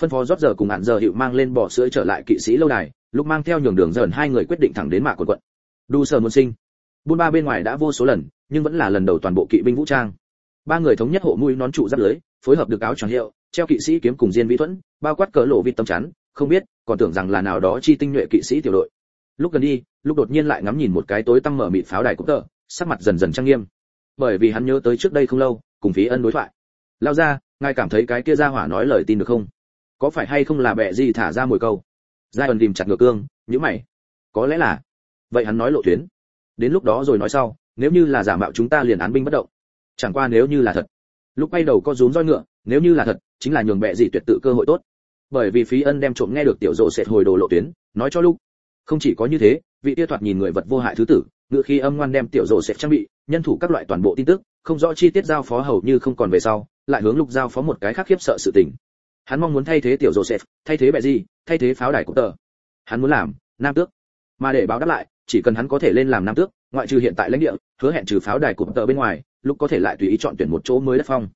phân phó rót giờ cùng hạn giờ hiệu mang lên bò sữa trở lại kỵ sĩ lâu đài, lúc mang theo nhường đường dần hai người quyết định thẳng đến mạ quận. Đu sở muốn sinh buôn ba bên ngoài đã vô số lần, nhưng vẫn là lần đầu toàn bộ kỵ binh vũ trang. Ba người thống nhất hộ mũi nón trụ giáp lưới, phối hợp được áo choàng hiệu, treo kỵ sĩ kiếm cùng diên vĩ thuẫn, bao quát cỡ lộ vịt tấm chắn, không biết, còn tưởng rằng là nào đó chi tinh nhuệ kỵ sĩ tiểu đội. Lúc gần đi, lúc đột nhiên lại ngắm nhìn một cái tối tăm mở mịt pháo đài cúp tờ, sắc mặt dần dần trang nghiêm. Bởi vì hắn nhớ tới trước đây không lâu, cùng Phí Ân đối thoại. Lao ra, ngài cảm thấy cái kia gia hỏa nói lời tin được không? Có phải hay không là bẻ gì thả ra mồi câu? Giai ẩn tìm chặt ngựa cương, nhíu mày. Có lẽ là. Vậy hắn nói lộ tuyến. Đến lúc đó rồi nói sau, nếu như là giả mạo chúng ta liền án binh bất động. Chẳng qua nếu như là thật. Lúc bay đầu co rúm roi ngựa, nếu như là thật, chính là nhường bẻ gì tuyệt tự cơ hội tốt. Bởi vì Phí Ân đem trộm nghe được tiểu rộ sệt hồi đồ lộ tuyến, nói cho lúc. Không chỉ có như thế, vị tiêu thoạt nhìn người vật vô hại thứ tử, ngựa khi âm ngoan đem tiểu rộ sệt trang bị, nhân thủ các loại toàn bộ tin tức, không rõ chi tiết giao phó hầu như không còn về sau, lại hướng lục giao phó một cái khác khiếp sợ sự tình. Hắn mong muốn thay thế tiểu Joseph, thay thế bệ gì, thay thế pháo đài của tờ. Hắn muốn làm nam tước, mà để báo đáp lại, chỉ cần hắn có thể lên làm nam tước, ngoại trừ hiện tại lãnh địa, hứa hẹn trừ pháo đài của tờ bên ngoài, lúc có thể lại tùy ý chọn tuyển một chỗ mới đất phong.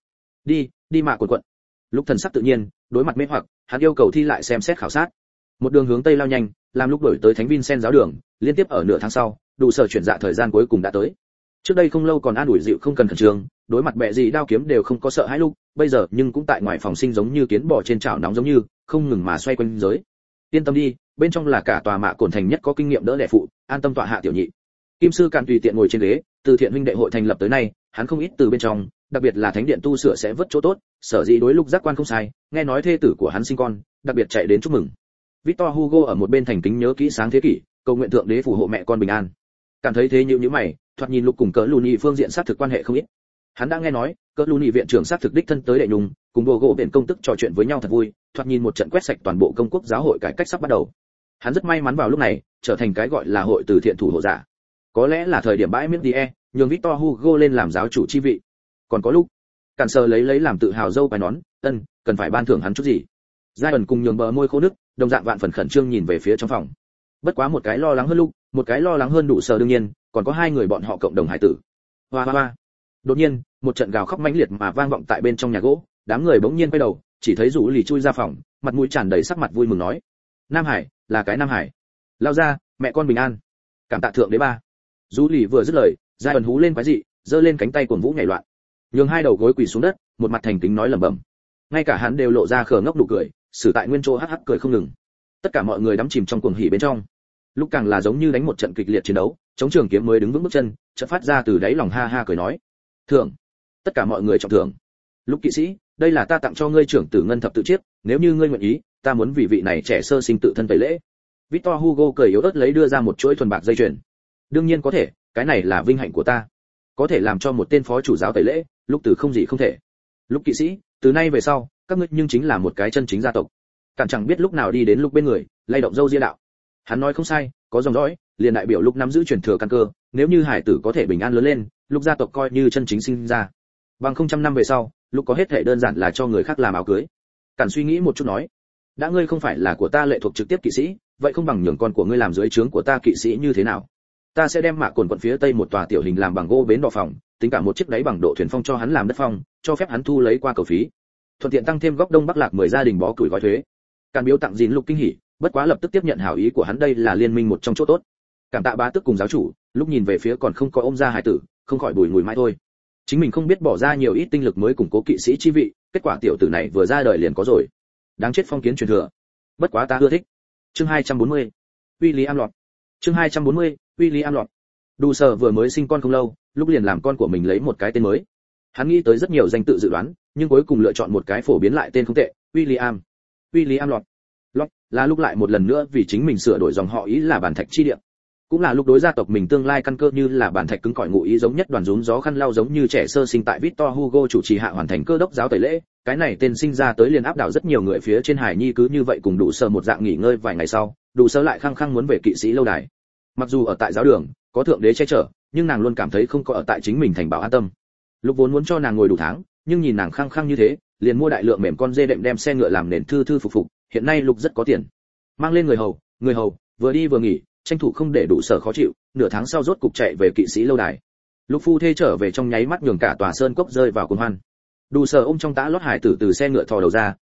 Đi mạ quận. Lúc thần sắc tự nhiên, đối mặt mê hoặc, hắn yêu cầu thi lại xem xét khảo sát. Một đường hướng tây lao nhanh, làm lúc đổi tới Thánh Vincent giáo đường, liên tiếp ở nửa tháng sau, đủ sở chuyển dạ thời gian cuối cùng đã tới. Trước đây không lâu còn an ủi dịu không cần khẩn trương, đối mặt bệ gì đao kiếm đều không có sợ hãi lúc, bây giờ nhưng cũng tại ngoài phòng sinh giống như kiến bò trên chảo nóng giống như, không ngừng mà xoay quanh giới. Yên tâm đi, bên trong là cả tòa mạ cổn thành nhất có kinh nghiệm đỡ đẻ phụ, an tâm tọa hạ tiểu nhị. Kim sư càn tùy tiện ngồi trên ghế, từ thiện huynh đệ hội thành lập tới nay, hắn không ít từ bên trong, đặc biệt là thánh điện tu sửa sẽ vớt chỗ tốt, sở dĩ đối lúc giác quan không sai, nghe nói thê tử của hắn sinh con, đặc biệt chạy đến chúc mừng. Victor Hugo ở một bên thành kính nhớ kỹ sáng thế kỷ, cầu nguyện thượng đế phù hộ mẹ con bình an. Cảm thấy thế như mày, thoạt nhìn lục cùng cỡ lùni phương diện sát thực quan hệ không ít. Hắn đã nghe nói cỡ lùni viện trưởng sát thực đích thân tới đệ nhung, cùng đồ gỗ biển công tức trò chuyện với nhau thật vui, thoạt nhìn một trận quét sạch toàn bộ công quốc giáo hội cải cách sắp bắt đầu. Hắn rất may mắn vào lúc này trở thành cái gọi là hội từ thiện thủ hộ giả. Có lẽ là thời điểm bãi miễn die, nhường Victor Hugo lên làm giáo chủ chi vị. Còn có lúc cản sờ lấy làm tự hào dâu bài nón, cần phải ban thưởng hắn chút gì. Giai ẩn cùng nhường bờ môi khô nước, đồng dạng vạn phần khẩn trương nhìn về phía trong phòng. Bất quá một cái lo lắng hơn lúc, một cái lo lắng hơn đủ sờ đương nhiên, còn có hai người bọn họ cộng đồng hải tử. Hoa hoa hoa. Đột nhiên, một trận gào khóc mãnh liệt mà vang vọng tại bên trong nhà gỗ, đám người bỗng nhiên quay đầu, chỉ thấy Dụ Lì chui ra phòng, mặt mũi tràn đầy sắc mặt vui mừng nói: "Nam Hải, là cái Nam Hải. Lao ra, mẹ con bình an. Cảm tạ thượng đế ba." Dụ Lì vừa dứt lời, Giai ẩn hú lên quái dị, giơ lên cánh tay cuồng vũ nhảy loạn. Nhường hai đầu gối quỳ xuống đất, một mặt thành kính nói lẩm bẩm. Ngay cả hắn đều lộ ra khờ ngốc nụ cười, xử tại nguyên chỗ hắc hắc cười không ngừng. Tất cả mọi người đắm chìm trong cuồng hỉ bên trong. Lúc càng là giống như đánh một trận kịch liệt chiến đấu, chống trường kiếm mới đứng vững bước chân, chợt phát ra từ đáy lòng ha ha cười nói: "Thưởng." Tất cả mọi người trọng thưởng. "Lúc kỵ sĩ, đây là ta tặng cho ngươi trưởng tử ngân thập tự chiếc, nếu như ngươi nguyện ý, ta muốn vì vị này trẻ sơ sinh tự thân tẩy lễ." Victor Hugo cười yếu ớt lấy đưa ra một chuỗi thuần bạc dây chuyền. "Đương nhiên có thể, cái này là vinh hạnh của ta. Có thể làm cho một tên phó chủ giáo tẩy lễ, lúc từ không gì không thể. Lúc kỵ sĩ, từ nay về sau, các ngươi nhưng chính là một cái chân chính gia tộc." Cản chẳng biết lúc nào đi đến lúc bên người, lay động dâu ria đạo: "Hắn nói không sai, có dòng dõi, liền đại biểu lúc nắm giữ truyền thừa căn cơ, nếu như hải tử có thể bình an lớn lên, lúc gia tộc coi như chân chính sinh ra. Bằng 100 năm về sau, lúc có hết thể đơn giản là cho người khác làm áo cưới." Cản suy nghĩ một chút nói: "Đã ngươi không phải là của ta lệ thuộc trực tiếp kỵ sĩ, vậy không bằng nhường con của ngươi làm dưới trướng của ta kỵ sĩ như thế nào? Ta sẽ đem mạ cồn quận phía tây một tòa tiểu hình làm bằng gỗ bến đò phòng, tính cả một chiếc đáy bằng độ thuyền phong cho hắn làm đất phong, cho phép hắn thu lấy qua cầu phí. Thuận tiện tăng thêm góc đông bắc lạc 10 gia đình bó củi gói thuế." Càn biếu tặng gìn lục kinh hỉ, bất quá lập tức tiếp nhận hảo ý của hắn, đây là liên minh một trong chỗ tốt. Cảm tạ bá tước cùng giáo chủ, lúc nhìn về phía còn không có ôm ra hải tử, không khỏi bùi ngùi mãi thôi. Chính mình không biết bỏ ra nhiều ít tinh lực mới củng cố kỵ sĩ chi vị, kết quả tiểu tử này vừa ra đời liền có rồi. Đáng chết phong kiến truyền thừa. Bất quá ta ưa thích. Chương 240. William Lọt. Chương 240. William Lọt. Đủ sở vừa mới sinh con không lâu, lúc liền làm con của mình lấy một cái tên mới. Hắn nghĩ tới rất nhiều danh tự dự đoán, nhưng cuối cùng lựa chọn một cái phổ biến lại tên không tệ, William. William Lọt. Lọt là lúc lại một lần nữa vì chính mình sửa đổi dòng họ ý là bản thạch chi địa. Cũng là lúc đối gia tộc mình tương lai căn cơ như là bản thạch cứng cỏi ngụ ý giống nhất đoàn rúm gió khăn lau giống như trẻ sơ sinh tại Victor Hugo chủ trì hạ hoàn thành cơ đốc giáo tẩy lễ, cái này tên sinh ra tới liền áp đảo rất nhiều người phía trên hải nhi cứ như vậy cùng đủ sơ một dạng nghỉ ngơi vài ngày sau, đủ sơ lại khăng khăng muốn về kỵ sĩ lâu đài. Mặc dù ở tại giáo đường, có thượng đế che chở, nhưng nàng luôn cảm thấy không có ở tại chính mình thành bảo an tâm. Lúc vốn muốn cho nàng ngồi đủ tháng, nhưng nhìn nàng khăng khăng như thế, liền mua đại lượng mềm con dê đệm đem xe ngựa làm nền thư thư phục phục, hiện nay Lục rất có tiền. Mang lên người hầu, vừa đi vừa nghỉ, tranh thủ không để đủ sở khó chịu, nửa tháng sau rốt cục chạy về kỵ sĩ lâu đài. Lục phu thê trở về trong nháy mắt nhường cả tòa sơn cốc rơi vào cuồng hoan. Đủ sở ôm trong tã lót hải tử từ xe ngựa thò đầu ra,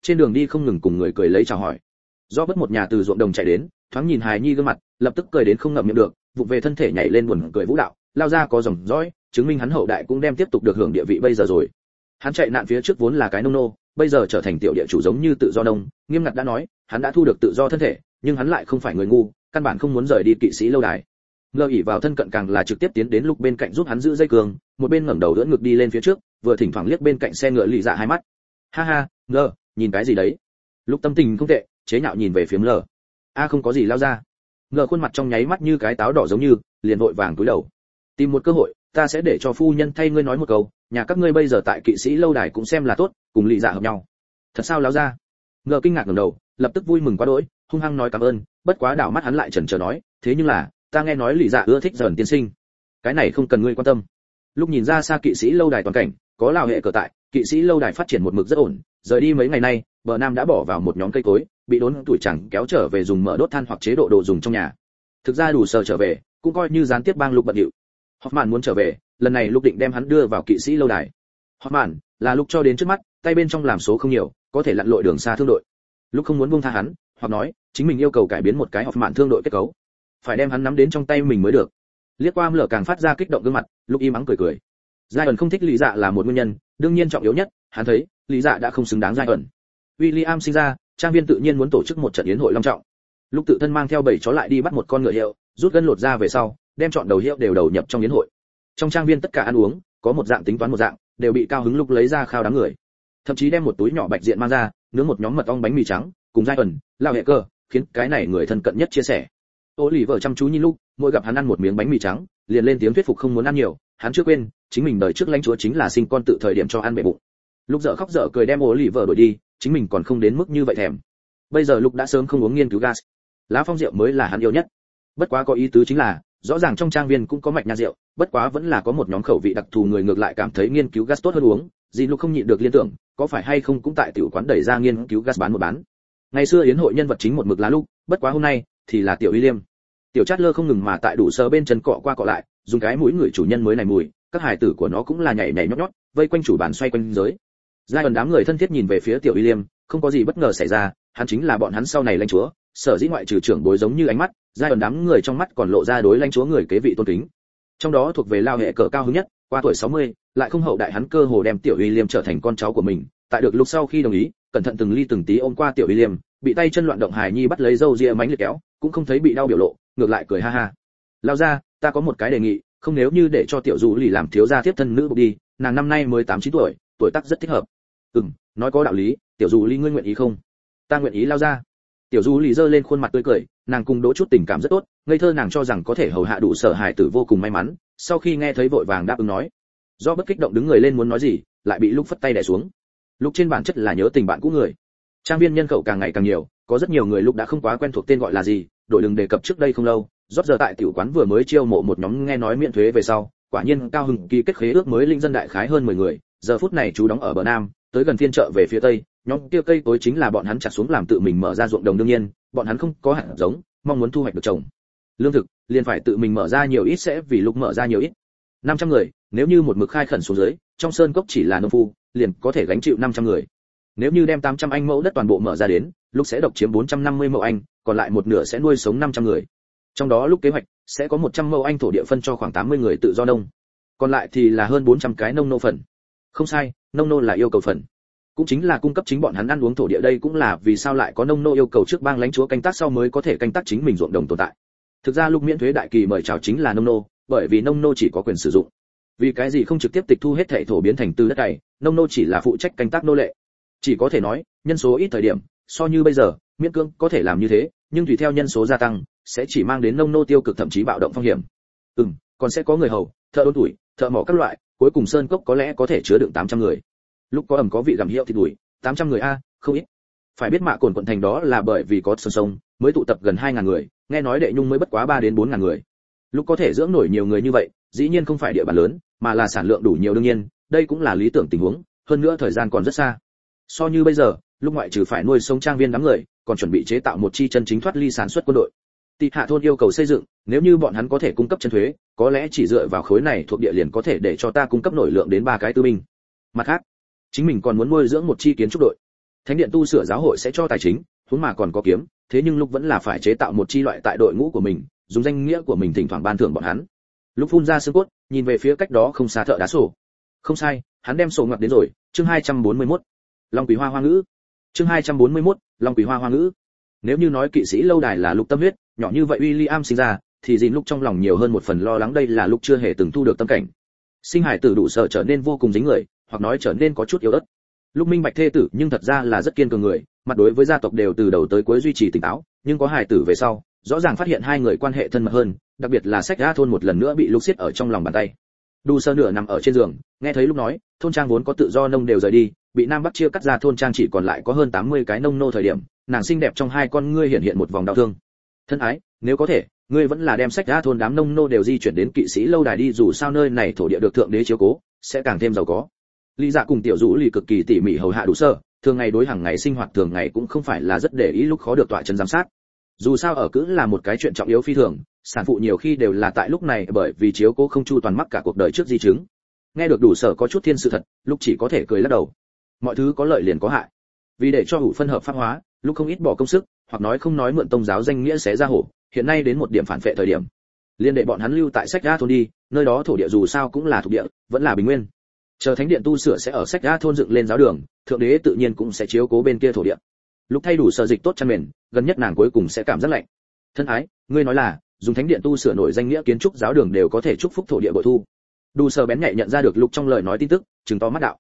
trên đường đi không ngừng cùng người cười lấy chào hỏi. Do bất một nhà từ ruộng đồng chạy đến, thoáng nhìn hài nhi gương mặt, lập tức cười đến không ngậm miệng được, vụng về thân thể nhảy lên buồn cười vũ đạo, lao ra có dòng dõi, chứng minh hắn hậu đại cũng đem tiếp tục được hưởng địa vị bây giờ rồi. Hắn chạy nạn phía trước vốn là cái nông nô, bây giờ trở thành tiểu địa chủ giống như tự do nông, nghiêm ngặt đã nói, hắn đã thu được tự do thân thể, nhưng hắn lại không phải người ngu, căn bản không muốn rời đi kỵ sĩ lâu đài. Ngờ ỉ vào thân cận càng là trực tiếp tiến đến Lúc bên cạnh giúp hắn giữ dây cương, một bên ngẩng đầu đỡ ngực đi lên phía trước, vừa thỉnh thoảng liếc bên cạnh xe ngựa lì dạ hai mắt. Ha ha, Ngờ, nhìn cái gì đấy? Lúc tâm tình không tệ, chế nhạo nhìn về phía Ngờ. A không có gì lao ra. Ngờ khuôn mặt trong nháy mắt như cái táo đỏ giống như, liền vội vàng cúi đầu. Tìm một cơ hội, ta sẽ để cho phu nhân thay ngươi nói một câu, nhà các ngươi bây giờ tại kỵ sĩ lâu đài cũng xem là tốt, cùng lì dạ hợp nhau. Thật sao láo ra? Ngờ kinh ngạc ngẩng đầu, lập tức vui mừng quá đỗi, hung hăng nói cảm ơn, bất quá đảo mắt hắn lại chần chờ nói, thế nhưng là, ta nghe nói lì dạ ưa thích dần tiên sinh. Cái này không cần ngươi quan tâm. Lúc nhìn ra xa kỵ sĩ lâu đài toàn cảnh, có lào hệ cờ tại, kỵ sĩ lâu đài phát triển một mực rất ổn, rời đi mấy ngày nay, bờ nam đã bỏ vào một nhóm cây cối, bị đốn tuổi chẳng kéo trở về dùng mỡ đốt than hoặc chế độ đồ dùng trong nhà. Thực ra đủ sở trở về, cũng coi như gián tiếp bang Lúc bận điệu. Hoffman muốn trở về, lần này Lúc định đem hắn đưa vào kỵ sĩ lâu đài. Hoffman là Lúc cho đến trước mắt, tay bên trong làm số không nhiều, có thể lặn lội đường xa thương đội. Lúc không muốn buông tha hắn, hoặc nói, chính mình yêu cầu cải biến một cái Hoffman thương đội kết cấu, phải đem hắn nắm đến trong tay mình mới được. Liếc qua Lở càng phát ra kích động gương mặt, Lúc im ắng cười cười. Giai ẩn không thích Lý Dạ là một nguyên nhân, đương nhiên trọng yếu nhất, hắn thấy Lý Dạ đã không xứng đáng Giai ẩn. William sinh ra, trang viên tự nhiên muốn tổ chức một trận yến hội long trọng. Lúc tự thân mang theo 7 chó lại đi bắt một con ngựa hiệu, rút gân lột ra về sau, đem chọn đầu hiệu đều đầu nhập trong yến hội. Trong trang viên tất cả ăn uống, có một dạng tính toán một dạng, đều bị cao hứng Lúc lấy ra khao đám người. Thậm chí đem một túi nhỏ bạch diện mang ra, nướng một nhóm mật ong bánh mì trắng, cùng Giai ẩn, lao hệ cơ, khiến cái này người thân cận nhất chia sẻ. Oliver chăm chú nhìn Lúc, mỗi gặp hắn ăn một miếng bánh mì trắng, liền lên tiếng thuyết phục không muốn ăn nhiều, hắn chưa quên, chính mình đời trước lãnh chúa chính là sinh con tự thời điểm cho ăn bể bụng. Lúc dở khóc dở cười đem Oliver đuổi đi, chính mình còn không đến mức như vậy thèm. Bây giờ Lúc đã sớm không uống nghiên cứu gas, lá phong rượu mới là hắn yêu nhất. Bất quá có ý tứ chính là, rõ ràng trong trang viên cũng có mạch nha rượu, bất quá vẫn là có một nhóm khẩu vị đặc thù người ngược lại cảm thấy nghiên cứu gas tốt hơn uống. Dì Lúc không nhịn được liên tưởng, có phải hay không cũng tại tiểu quán đẩy ra nghiên cứu gas bán một bán. Ngày xưa yến hội nhân vật chính một mực là Lúc, bất quá hôm nay thì là tiểu William. Tiểu Chát Lơ không ngừng mà tại đủ sờ bên chân cọ qua cọ lại, dùng cái mũi người chủ nhân mới này mùi, các hài tử của nó cũng là nhảy nhảy nhót nhót, vây quanh chủ bàn xoay quanh giới. Giai ẩn đám người thân thiết nhìn về phía tiểu William, không có gì bất ngờ xảy ra, hắn chính là bọn hắn sau này lãnh chúa, sở dĩ ngoại trừ trưởng bối giống như ánh mắt, Giai ẩn đám người trong mắt còn lộ ra đối lãnh chúa người kế vị tôn kính. Trong đó thuộc về lao hệ cờ cao hứng nhất, qua tuổi 60, lại không hậu đại hắn cơ hồ đem tiểu William trở thành con cháu của mình, tại được Lúc sau khi đồng ý, cẩn thận từng ly từng tí ôm qua tiểu William, bị tay chân loạn động hài nhi bắt lấy râu ria mánh liệt kéo, cũng không thấy bị đau biểu lộ, ngược lại cười ha ha. Lao ra, ta có một cái đề nghị, không nếu như để cho tiểu Du lì làm thiếu gia tiếp thân nữ buộc đi, nàng năm nay mới 8-9 tuổi, tuổi tác rất thích hợp. Nói có đạo lý, tiểu Du lì ngươi nguyện ý không? Ta nguyện ý lao ra. Tiểu Du lì giơ lên khuôn mặt tươi cười, nàng cùng đỗ chút tình cảm rất tốt, ngây thơ nàng cho rằng có thể hầu hạ đủ sở hài tử vô cùng may mắn, sau khi nghe thấy vội vàng đáp ứng nói. Do bất kích động đứng người lên muốn nói gì, lại bị Lúc phất tay đè xuống. Lúc trên bản chất là nhớ tình bạn cũ người. Trang viên nhân khẩu càng ngày càng nhiều, có rất nhiều người Lúc đã không quá quen thuộc tên gọi là gì, đổi đừng đề cập trước đây không lâu, rót giờ tại tiểu quán vừa mới chiêu mộ một nhóm nghe nói miễn thuế về sau, quả nhiên cao hứng ký kết khế ước mới linh dân đại khái hơn 10 người, giờ phút này chú đóng ở bờ nam, tới gần phiên chợ về phía tây, nhóm kia cây cối chính là bọn hắn chặt xuống làm tự mình mở ra ruộng đồng, đương nhiên, bọn hắn không có hạt giống, mong muốn thu hoạch được trồng lương thực, liền phải tự mình mở ra nhiều ít sẽ vì Lúc mở ra nhiều ít. 500 người, nếu như một mực khai khẩn xuống dưới, trong sơn cốc chỉ là nông phu, liền có thể gánh chịu 500 người. Nếu như đem 800 anh mẫu đất toàn bộ mở ra đến, Lúc sẽ độc chiếm 450 mẫu anh, còn lại một nửa sẽ nuôi sống 500 người. Trong đó Lúc kế hoạch sẽ có 100 mẫu anh thổ địa phân cho khoảng 80 người tự do nông, còn lại thì là hơn 400 cái nông nô phần. Không sai, nông nô là yêu cầu phần, cũng chính là cung cấp chính bọn hắn ăn uống thổ địa, đây cũng là vì sao lại có nông nô yêu cầu trước bang lãnh chúa canh tác sau mới có thể canh tác chính mình ruộng đồng tồn tại. Thực ra Lúc miễn thuế đại kỳ mời chào chính là nông nô, bởi vì nông nô chỉ có quyền sử dụng. Vì cái gì không trực tiếp tịch thu hết thảy thổ biến thành từ đất cày, nông nô chỉ là phụ trách canh tác nô lệ. Chỉ có thể nói, nhân số ít thời điểm, so như bây giờ, miễn cưỡng có thể làm như thế, nhưng tùy theo nhân số gia tăng, sẽ chỉ mang đến nông nô tiêu cực thậm chí bạo động phong hiểm. Còn sẽ có người hầu, thợ đốn tuổi, thợ mỏ các loại, cuối cùng sơn cốc có lẽ có thể chứa đựng 800 người. Lúc có ẩm có vị gặm hiệu thịt đuổi, 800 người a, không ít. Phải biết Mạ Cồn quận thành đó là bởi vì có sông sông, mới tụ tập gần 2000 người, nghe nói Đệ Nhung mới bất quá 3 đến 4000 người. Lúc có thể dưỡng nổi nhiều người như vậy, dĩ nhiên không phải địa bàn lớn, mà là sản lượng đủ nhiều, đương nhiên, đây cũng là lý tưởng tình huống, hơn nữa thời gian còn rất xa. So như bây giờ, Lúc ngoại trừ phải nuôi sống trang viên đám người, còn chuẩn bị chế tạo một chi chân chính thoát ly sản xuất quân đội. Tị hạ thôn yêu cầu xây dựng, nếu như bọn hắn có thể cung cấp chân thuế, có lẽ chỉ dựa vào khối này thuộc địa liền có thể để cho ta cung cấp nội lượng đến 3 cái tư binh. Mặt khác, chính mình còn muốn nuôi dưỡng một chi kiến trúc đội. Thánh điện tu sửa giáo hội sẽ cho tài chính, huống mà còn có kiếm, thế nhưng lúc vẫn là phải chế tạo một chi loại tại đội ngũ của mình, dùng danh nghĩa của mình thỉnh thoảng ban thưởng bọn hắn. Lúc phun ra xương cốt, nhìn về phía cách đó không xa thợ đá sổ. Không sai, hắn đem sổ ngoặt đến rồi, chương 241. Long Quý Hoa Hoa ngữ. Chương 241, Long Quý Hoa Hoa ngữ. Nếu như nói kỵ sĩ lâu đài là Lục tâm huyết, nhỏ như vậy William sinh ra, thì Dìn lúc trong lòng nhiều hơn một phần lo lắng, đây là lúc chưa hề từng thu được tâm cảnh. Sinh hải tử đủ sợ trở nên vô cùng dính người, hoặc nói trở nên có chút yếu ớt. Lúc minh bạch thê tử nhưng thật ra là rất kiên cường người, mặt đối với gia tộc đều từ đầu tới cuối duy trì tỉnh táo, nhưng có hải tử về sau, rõ ràng phát hiện hai người quan hệ thân mật hơn, đặc biệt là Sách Ra thôn một lần nữa bị lúc siết ở trong lòng bàn tay. Đu sơ nửa nằm ở trên giường, nghe thấy lúc nói, thôn trang vốn có tự do nông đều rời đi, bị nam bắc chia cắt ra, thôn trang chỉ còn lại có hơn 80 cái nông nô thời điểm, nàng xinh đẹp trong hai con ngươi hiện một vòng đau thương. Thân ái, nếu có thể, ngươi vẫn là đem Sách Ra thôn đám nông nô đều di chuyển đến kỵ sĩ lâu đài đi, dù sao nơi này thổ địa được thượng đế chiếu cố, sẽ càng thêm giàu có. Lý Dạ cùng Tiểu Dũ lì cực kỳ tỉ mỉ hầu hạ Đủ sơ, thường ngày đối hàng ngày sinh hoạt thường ngày cũng không phải là rất để ý, lúc khó được tọa chân giám sát. Dù sao ở cữ là một cái chuyện trọng yếu phi thường, sản phụ nhiều khi đều là tại lúc này bởi vì chiếu cố không chu toàn mắc cả cuộc đời trước di chứng. Nghe được Đủ sở có chút thiên sự thật, lúc chỉ có thể cười lắc đầu. Mọi thứ có lợi liền có hại. Vì để cho hủ phân hợp pháp hóa, lúc không ít bỏ công sức, hoặc nói không nói mượn tông giáo danh nghĩa xé ra hổ, hiện nay đến một điểm phản phệ thời điểm. Liên đệ bọn hắn lưu tại Sách Ra thôn đi, nơi đó thổ địa dù sao cũng là thuộc địa, vẫn là bình nguyên. Chờ thánh điện tu sửa sẽ ở Sách Ra thôn dựng lên giáo đường, thượng đế tự nhiên cũng sẽ chiếu cố bên kia thổ địa. Lúc thay đủ sở dịch tốt chăn mền, gần nhất nàng cuối cùng sẽ cảm giác lạnh. Thân ái, ngươi nói là dùng thánh điện tu sửa nổi danh nghĩa kiến trúc giáo đường đều có thể chúc phúc thổ địa bội thu. Đủ sở bén nhạy nhận ra được lúc trong lời nói tin tức, trừng to mắt đạo.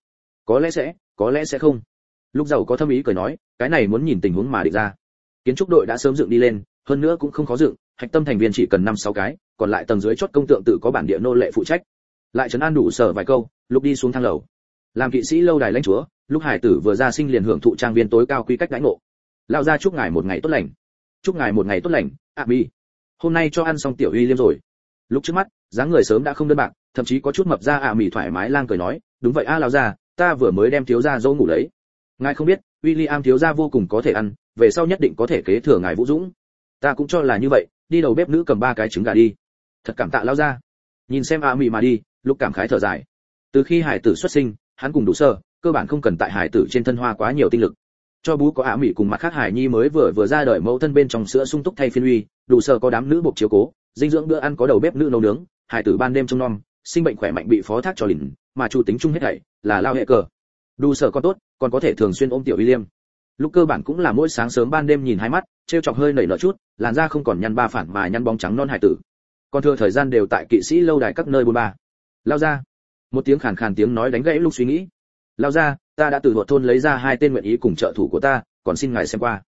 Có lẽ sẽ không. Lúc giàu có thâm ý cười nói, cái này muốn nhìn tình huống mà định ra. Kiến trúc đội đã sớm dựng đi lên, hơn nữa cũng không khó dựng, hạch tâm thành viên chỉ cần 5-6 cái, còn lại tầng dưới chót công tượng tự có bản địa nô lệ phụ trách. Lại trấn an Đủ sở vài câu, lúc đi xuống thang lầu. Làm kỵ sĩ lâu đài lãnh chúa, lúc hải tử vừa ra sinh liền hưởng thụ trang viên tối cao quy cách đãi ngộ. Lão gia chúc ngài một ngày tốt lành. Chúc ngài một ngày tốt lành, Mi. Hôm nay cho ăn xong tiểu uy liêm rồi. Lúc trước mắt, dáng người sớm đã không đơn bạc, thậm chí có chút mập ra, Mi thoải mái lang cười nói, đúng vậy lão gia, ta vừa mới đem thiếu gia dỗ ngủ lấy. Ngài không biết, William thiếu gia vô cùng có thể ăn, về sau nhất định có thể kế thừa ngài Vũ Dũng. Ta cũng cho là như vậy, đi đầu bếp nữ cầm 3 cái trứng gà đi. Thật cảm tạ lão gia. Nhìn xem Mi mà đi, lúc cảm khái thở dài. Từ khi hải tử xuất sinh, hắn cùng Đủ sơ, cơ bản không cần tại hải tử trên thân hoa quá nhiều tinh lực. Cho bú có Mỹ cùng mặt khác hải nhi mới vừa ra đời mẫu thân bên trong sữa sung túc thay phiên uy, Đủ sơ có đám nữ buộc chiếu cố, dinh dưỡng bữa ăn có đầu bếp nữ nấu nướng, hải tử ban đêm trông nom, sinh bệnh khỏe mạnh bị phó thác cho lìn, mà chủ tính chung hết thảy là lao hệ cờ. Đủ sơ con tốt, còn có thể thường xuyên ôm tiểu William. Lúc cơ bản cũng là mỗi sáng sớm ban đêm nhìn hai mắt, trêu chọc hơi nảy nở chút, làn da không còn nhăn ba phản mà nhăn bóng trắng non hải tử. Còn thừa thời gian đều tại kỵ sĩ lâu đài các nơi buôn ba. Lao ra. Một tiếng khàn khàn tiếng nói đánh gãy lúc suy nghĩ. Lao ra, ta đã từ hộ thôn lấy ra 2 tên nguyện ý cùng trợ thủ của ta, còn xin ngài xem qua.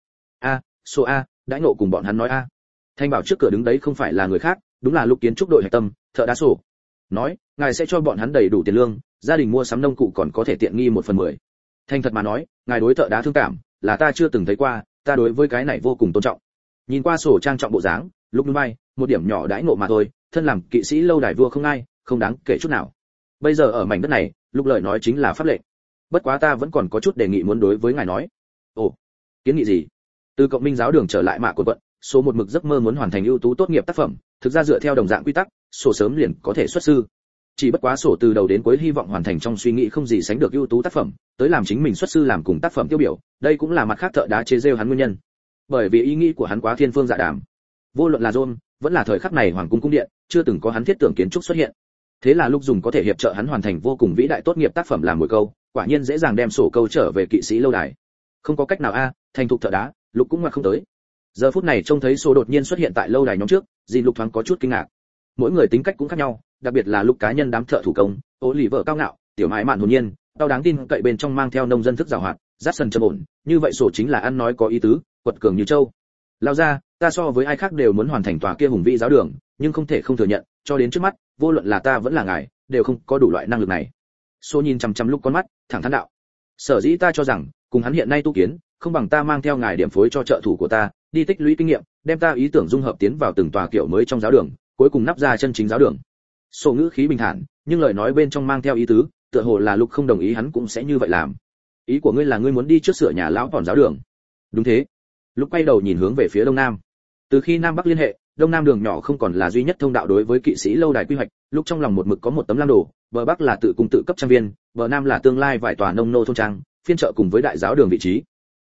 Số A, đãi ngộ cùng bọn hắn nói A. Thanh bảo trước cửa đứng đấy không phải là người khác, đúng là Lục kiến trúc đội hạch tâm, thợ đá sổ. Nói, ngài sẽ cho bọn hắn đầy đủ tiền lương, gia đình mua sắm nông cụ còn có thể tiện nghi 1/10. Thành thật mà nói, ngài đối thợ đá thương cảm, là ta chưa từng thấy qua, ta đối với cái này vô cùng tôn trọng. Nhìn qua sổ trang trọng bộ dáng, Lục nhún vai, một điểm nhỏ đãi ngộ mà thôi, thân làm kỵ sĩ lâu đài vua không ai, không đáng kể chút nào. Bây giờ ở mảnh đất này, Lục lời nói chính là pháp lệnh. Bất quá ta vẫn còn có chút đề nghị muốn đối với ngài nói. Ồ, kiến nghị gì? Từ cộng minh giáo đường trở lại mạ của quận, số một mực giấc mơ muốn hoàn thành ưu tú tốt nghiệp tác phẩm, thực ra dựa theo đồng dạng quy tắc, sổ sớm liền có thể xuất sư. Chỉ bất quá sổ từ đầu đến cuối hy vọng hoàn thành trong suy nghĩ không gì sánh được ưu tú tác phẩm, tới làm chính mình xuất sư làm cùng tác phẩm tiêu biểu, đây cũng là mặt khác thợ đá chế rêu hắn nguyên nhân. Bởi vì ý nghĩ của hắn quá thiên phương dạ đàm. Vô luận là John, vẫn là thời khắc này hoàng cung cung điện, chưa từng có hắn thiết tưởng kiến trúc xuất hiện. Thế là lúc dùng có thể hiệp trợ hắn hoàn thành vô cùng vĩ đại tốt nghiệp tác phẩm làm mồi câu, quả nhiên dễ dàng đem sổ câu trở về kỵ sĩ lâu đài. Không có cách nào thành thục thợ đá, Lục cũng ngoặt không tới. Giờ phút này trông thấy sổ đột nhiên xuất hiện tại lâu đài nhóm trước, Dìn Lục thoáng có chút kinh ngạc. Mỗi người tính cách cũng khác nhau, đặc biệt là Lục cá nhân đám thợ thủ công, Ô lì vợ cao ngạo, tiểu mại mạn hồn nhiên, tao đáng tin cậy bên trong mang theo nông dân thức giàu hoạt, dắt sần trầm ổn, như vậy sổ chính là ăn nói có ý tứ, quật cường như châu. Lao ra, ta so với ai khác đều muốn hoàn thành tòa kia hùng vĩ giáo đường, nhưng không thể không thừa nhận, cho đến trước mắt, vô luận là ta vẫn là ngài, đều không có đủ loại năng lực này. Sô nhìn chằm chằm Lục con mắt, thẳng thắn đạo. Sở dĩ ta cho rằng, cùng hắn hiện nay tu kiến, không bằng ta mang theo ngài điểm phối cho trợ thủ của ta, đi tích lũy kinh nghiệm, đem ta ý tưởng dung hợp tiến vào từng tòa kiểu mới trong giáo đường, cuối cùng nắp ra chân chính giáo đường. Sô ngữ khí bình thản, nhưng lời nói bên trong mang theo ý tứ, tựa hồ là Lục không đồng ý hắn cũng sẽ như vậy làm. Ý của ngươi là ngươi muốn đi trước sửa nhà lão còn giáo đường? Đúng thế. Lục quay đầu nhìn hướng về phía đông nam. Từ khi nam bắc liên hệ, đông nam đường nhỏ không còn là duy nhất thông đạo đối với kỵ sĩ lâu đài quy hoạch, Lục trong lòng một mực có một tấm lam đồ, bờ bắc là tự cung tự cấp trang viên, bờ nam là tương lai vài tòa nông nô thôn trang, phiên chợ cùng với đại giáo đường vị trí.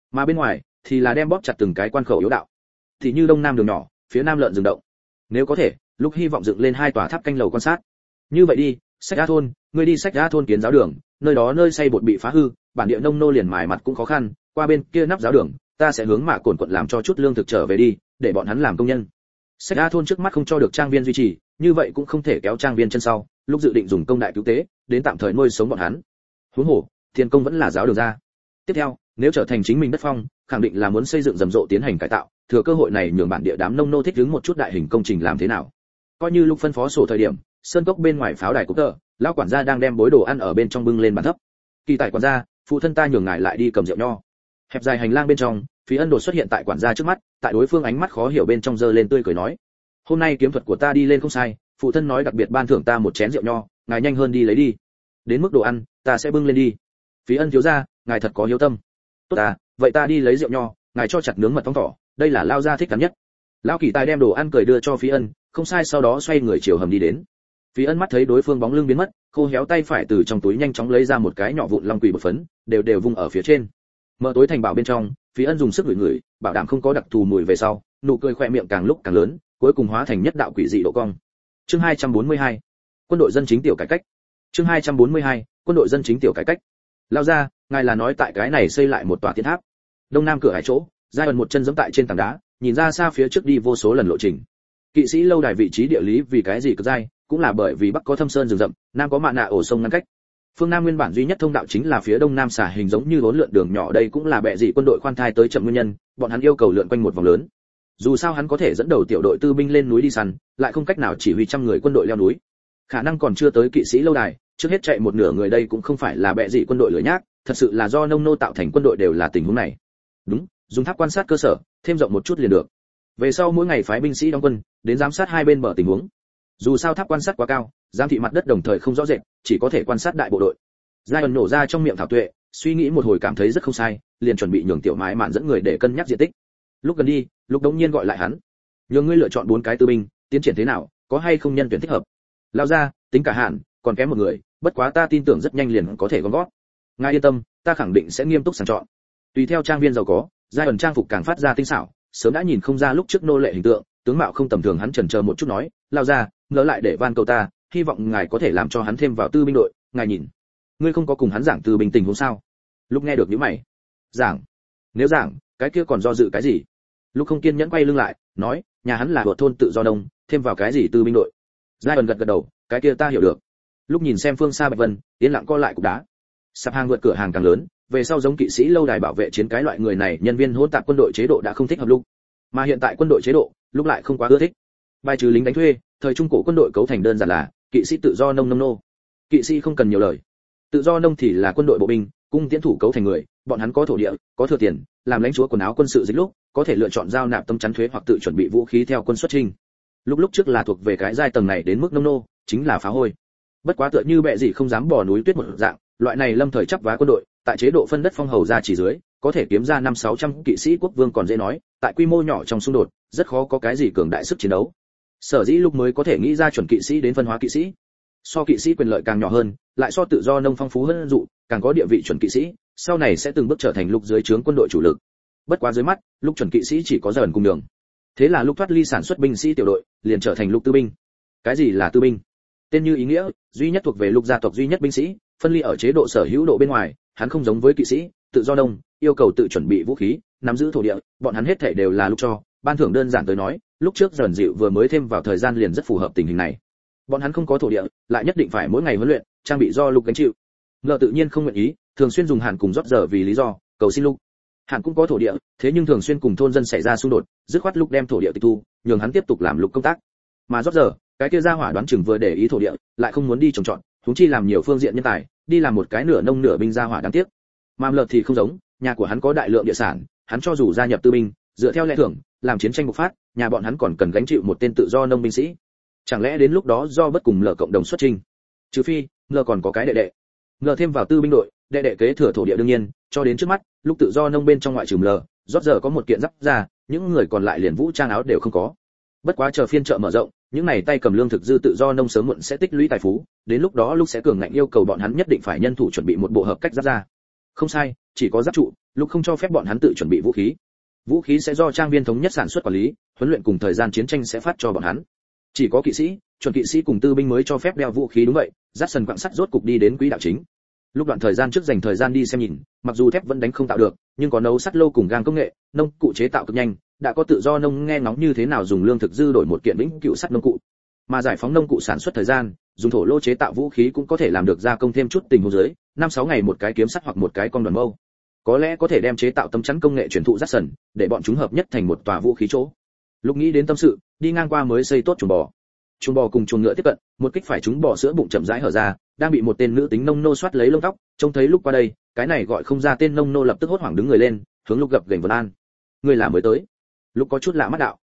Mà bên ngoài thì là đem bóp chặt từng cái quan khẩu yếu đạo. Thì như đông nam đường nhỏ, phía nam lợn rừng động. Nếu có thể, lúc hy vọng dựng lên 2 tòa tháp canh lầu quan sát. Như vậy đi, Sách Á thôn, ngươi đi Sách Á thôn kiến giáo đường, nơi đó nơi xây bột bị phá hư, bản địa nông nô liền mài mặt cũng khó khăn, qua bên kia nắp giáo đường, ta sẽ hướng Mạ Cổn quận làm cho chút lương thực trở về đi, để bọn hắn làm công nhân. Sách Á thôn trước mắt không cho được trang viên duy trì, như vậy cũng không thể kéo trang viên chân sau, lúc dự định dùng công đại cứu tế, đến tạm thời nuôi sống bọn hắn. Huống hồ, tiền công vẫn là giáo đường ra. Tiếp theo, nếu trở thành chính mình đất phong, khẳng định là muốn xây dựng rầm rộ tiến hành cải tạo, thừa cơ hội này nhường bản địa đám nông nô thích ứng một chút đại hình công trình làm thế nào. Coi như lúc phân phó sổ thời điểm, sơn cốc bên ngoài pháo đài cục tờ, lão quản gia đang đem bối đồ ăn ở bên trong bưng lên bàn thấp. Kỳ tại quản gia, phụ thân ta nhường ngài lại đi cầm rượu nho. Hẹp dài hành lang bên trong, Phí Ân đột xuất hiện tại quản gia trước mắt, tại đối phương ánh mắt khó hiểu bên trong giơ lên tươi cười nói: "Hôm nay kiếm thuật của ta đi lên không sai, phụ thân nói đặc biệt ban thưởng ta một chén rượu nho, ngài nhanh hơn đi lấy đi. Đến mức đồ ăn, ta sẽ bưng lên đi." Phí Ân thiếu gia, ngài thật có hiếu tâm. "Tốt à, vậy ta đi lấy rượu nho, ngài cho chặt nướng mật ong thỏ, đây là lao gia thích cắn nhất." Lão Kỳ Tài đem đồ ăn cười đưa cho Phí Ân, không sai, sau đó xoay người chiều hầm đi đến. Phí Ân mắt thấy đối phương bóng lưng biến mất, khô héo tay phải từ trong túi nhanh chóng lấy ra một cái nhỏ vụn long quỷ bột phấn, đều vung ở phía trên. Mở tối thành bảo bên trong, Phí Ân dùng sức ngửi, bảo đảm không có đặc thù mùi về sau, nụ cười khỏe miệng càng lúc càng lớn, cuối cùng hóa thành nhất đạo quỷ dị độ cong. Chương 242. Quân đội dân chính tiểu cải cách. Chương 242. Quân đội dân chính tiểu cải cách. Lao ra, ngài là nói tại cái này xây lại một tòa tiến tháp. Đông nam cửa hải chỗ, Giai ẩn một chân giẫm tại trên tảng đá, nhìn ra xa phía trước đi vô số lần lộ trình. Kỵ sĩ lâu đài vị trí địa lý vì cái gì cực dai, cũng là bởi vì bắc có thâm sơn rừng rậm, nam có mạn nạ ổ sông ngăn cách. Phương Nam nguyên bản duy nhất thông đạo chính là phía đông nam xả hình giống như bốn lượn đường nhỏ, đây cũng là bệ dị quân đội khoan thai tới chậm nguyên nhân, bọn hắn yêu cầu lượn quanh một vòng lớn. Dù sao hắn có thể dẫn đầu tiểu đội tư binh lên núi đi săn, lại không cách nào chỉ huy trăm người quân đội leo núi. Khả năng còn chưa tới kỵ sĩ lâu đài, trước hết chạy một nửa người đây cũng không phải là bệ dị quân đội lười nhác, thật sự là do nông nô tạo thành quân đội đều là tình huống này. Đúng, dùng tháp quan sát cơ sở, thêm rộng một chút liền được. Về sau mỗi ngày phái binh sĩ đóng quân, đến giám sát hai bên bờ tình huống. Dù sao tháp quan sát quá cao, giám thị mặt đất đồng thời không rõ rệt, chỉ có thể quan sát đại bộ đội. Giai ẩn nổ ra trong miệng thảo tuệ, suy nghĩ một hồi cảm thấy rất không sai, liền chuẩn bị nhường tiểu mái mạn dẫn người để cân nhắc diện tích. Lúc gần đi, lúc đống nhiên gọi lại hắn, nhường ngươi lựa chọn 4 cái tư binh, tiến triển thế nào, có hay không nhân tuyển thích hợp. Lao ra, tính cả hạn, còn kém một người, bất quá ta tin tưởng rất nhanh liền có thể gom gót. Ngài yên tâm, ta khẳng định sẽ nghiêm túc sàng chọn. Tùy theo trang viên giàu có, Giai ẩn trang phục càng phát ra tinh xảo, sớm đã nhìn không ra lúc trước nô lệ hình tượng, tướng mạo không tầm thường, hắn chần chờ một chút nói, lao ra, ngỡ lại để van cầu ta, hy vọng ngài có thể làm cho hắn thêm vào tư binh đội, ngài nhìn. Ngươi không có cùng hắn giảng tư binh tình huống sao? Lúc nghe được những mày. Giảng? Nếu giảng, cái kia còn do dự cái gì? Lúc không kiên nhẫn quay lưng lại, nói, nhà hắn là vợ thôn tự do đông, thêm vào cái gì tư binh đội? Giai ẩn gật gật đầu, cái kia ta hiểu được. Lúc nhìn xem phương xa Bạch Vân, yên lặng co lại cục đá. Sạp hàng vượt cửa hàng càng lớn, về sau giống kỵ sĩ lâu đài bảo vệ chiến cái loại người này, nhân viên hỗn tạp quân đội chế độ đã không thích hợp lúc. Mà hiện tại quân đội chế độ, lúc lại không quá ưa thích. Bài trừ lính đánh thuê, thời trung cổ quân đội cấu thành đơn giản là kỵ sĩ tự do nông nông nô. Kỵ sĩ không cần nhiều lời. Tự do nông thì là quân đội bộ binh, cung tiễn thủ cấu thành người, bọn hắn có thổ địa, có thừa tiền, làm lãnh chúa quần áo quân sự dịch lúc, có thể lựa chọn giao nạp tâm chắn thuế hoặc tự chuẩn bị vũ khí theo quân xuất chinh. Lúc trước là thuộc về cái giai tầng này đến mức nông nô, chính là phá hôi. Bất quá tựa như bệ gì không dám bỏ núi tuyết một dạng, loại này lâm thời chấp vá quân đội, tại chế độ phân đất phong hầu ra chỉ dưới, có thể kiếm ra 500-600 kỵ sĩ quốc vương còn dễ nói, tại quy mô nhỏ trong xung đột, rất khó có cái gì cường đại sức chiến đấu. Sở dĩ lúc mới có thể nghĩ ra chuẩn kỵ sĩ đến phân hóa kỵ sĩ. So kỵ sĩ quyền lợi càng nhỏ hơn, lại so tự do nông phong phú hơn dụ, càng có địa vị chuẩn kỵ sĩ, sau này sẽ từng bước trở thành lúc dưới trướng quân đội chủ lực. Bất quá dưới mắt, lúc chuẩn kỵ sĩ chỉ có dần cùng đường. Thế là lúc thoát ly sản xuất binh sĩ tiểu đội, liền trở thành lúc tư binh. Cái gì là tư binh? Tên như ý nghĩa, duy nhất thuộc về lúc gia tộc duy nhất binh sĩ, phân ly ở chế độ sở hữu độ bên ngoài, hắn không giống với kỵ sĩ, tự do nông, yêu cầu tự chuẩn bị vũ khí, nắm giữ thổ địa, bọn hắn hết thảy đều là lúc cho, ban thưởng đơn giản tới nói, lúc trước dần dịu vừa mới thêm vào thời gian liền rất phù hợp tình hình này. Bọn hắn không có thổ địa, lại nhất định phải mỗi ngày huấn luyện, trang bị do lúc gánh chịu. Ngờ tự nhiên không nguyện ý, thường xuyên dùng Hàn cùng rót giờ vì lý do, cầu xin lúc. Hàn cũng có thổ địa, thế nhưng thường xuyên cùng thôn dân xảy ra xung đột, dứt khoát lúc đem thổ địa tịch thu, nhường hắn tiếp tục làm lục công tác. Mà rót giờ, cái kia ra hỏa đoán chừng vừa để ý thổ địa, lại không muốn đi trồng trọt, huống chi làm nhiều phương diện nhân tài, đi làm một cái nửa nông nửa binh ra hỏa đáng tiếc. Mà Lợt thì không giống, nhà của hắn có đại lượng địa sản, hắn cho dù gia nhập tư binh, dựa theo lẽ thường, làm chiến tranh bộc phát, nhà bọn hắn còn cần gánh chịu một tên tự do nông binh sĩ. Chẳng lẽ đến lúc đó do bất cùng Lờ cộng đồng xuất trình? Trừ phi, Lờ còn có cái đệ đệ. Lờ thêm vào tư binh đội, đệ đệ kế thừa thổ địa đương nhiên, cho đến trước mắt, lúc tự do nông bên trong ngoại trừ Lờ, rót giờ có một kiện giáp ra, những người còn lại liền vũ trang áo đều không có. Bất quá chờ phiên chợ mở rộng, những này tay cầm lương thực dư tự do nông sớm muộn sẽ tích lũy tài phú, đến lúc đó lúc sẽ cường ngạnh yêu cầu bọn hắn nhất định phải nhân thủ chuẩn bị một bộ hợp cách giáp ra. Không sai, chỉ có giáp trụ, lúc không cho phép bọn hắn tự chuẩn bị vũ khí. Vũ khí sẽ do trang viên thống nhất sản xuất quản lý, huấn luyện cùng thời gian chiến tranh sẽ phát cho bọn hắn. Chỉ có kỵ sĩ, chuẩn kỵ sĩ cùng tư binh mới cho phép đeo vũ khí. Đúng vậy, Jackson quặng sắt rốt cục đi đến quỹ đạo chính. Lúc đoạn thời gian trước dành thời gian đi xem nhìn, mặc dù thép vẫn đánh không tạo được, nhưng có nấu sắt lô cùng gang công nghệ, nông cụ chế tạo cực nhanh, đã có tự do nông nghe ngóng như thế nào dùng lương thực dư đổi một kiện vĩnh cựu sắt nông cụ. Mà giải phóng nông cụ sản xuất thời gian, dùng thổ lô chế tạo vũ khí cũng có thể làm được gia công thêm chút tình huống dưới, 5-6 ngày một cái kiếm sắt hoặc một cái con đoàn mâu. Có lẽ có thể đem chế tạo tấm chắn công nghệ truyền thụ Jackson, để bọn chúng hợp nhất thành một tòa vũ khí chỗ. Lúc nghĩ đến tâm sự, đi ngang qua mới xây tốt chuồng bò. Chuồng bò cùng chuồng ngựa tiếp cận, một kích phải chúng bò sữa bụng chậm rãi hở ra, đang bị một tên nữ tính nông nô xoát lấy lông tóc, trông thấy lúc qua đây, cái này gọi không ra tên nông nô lập tức hốt hoảng đứng người lên, hướng Lúc gập gềnh vân an. Người là mới tới? Lúc có chút lạ mắt đạo.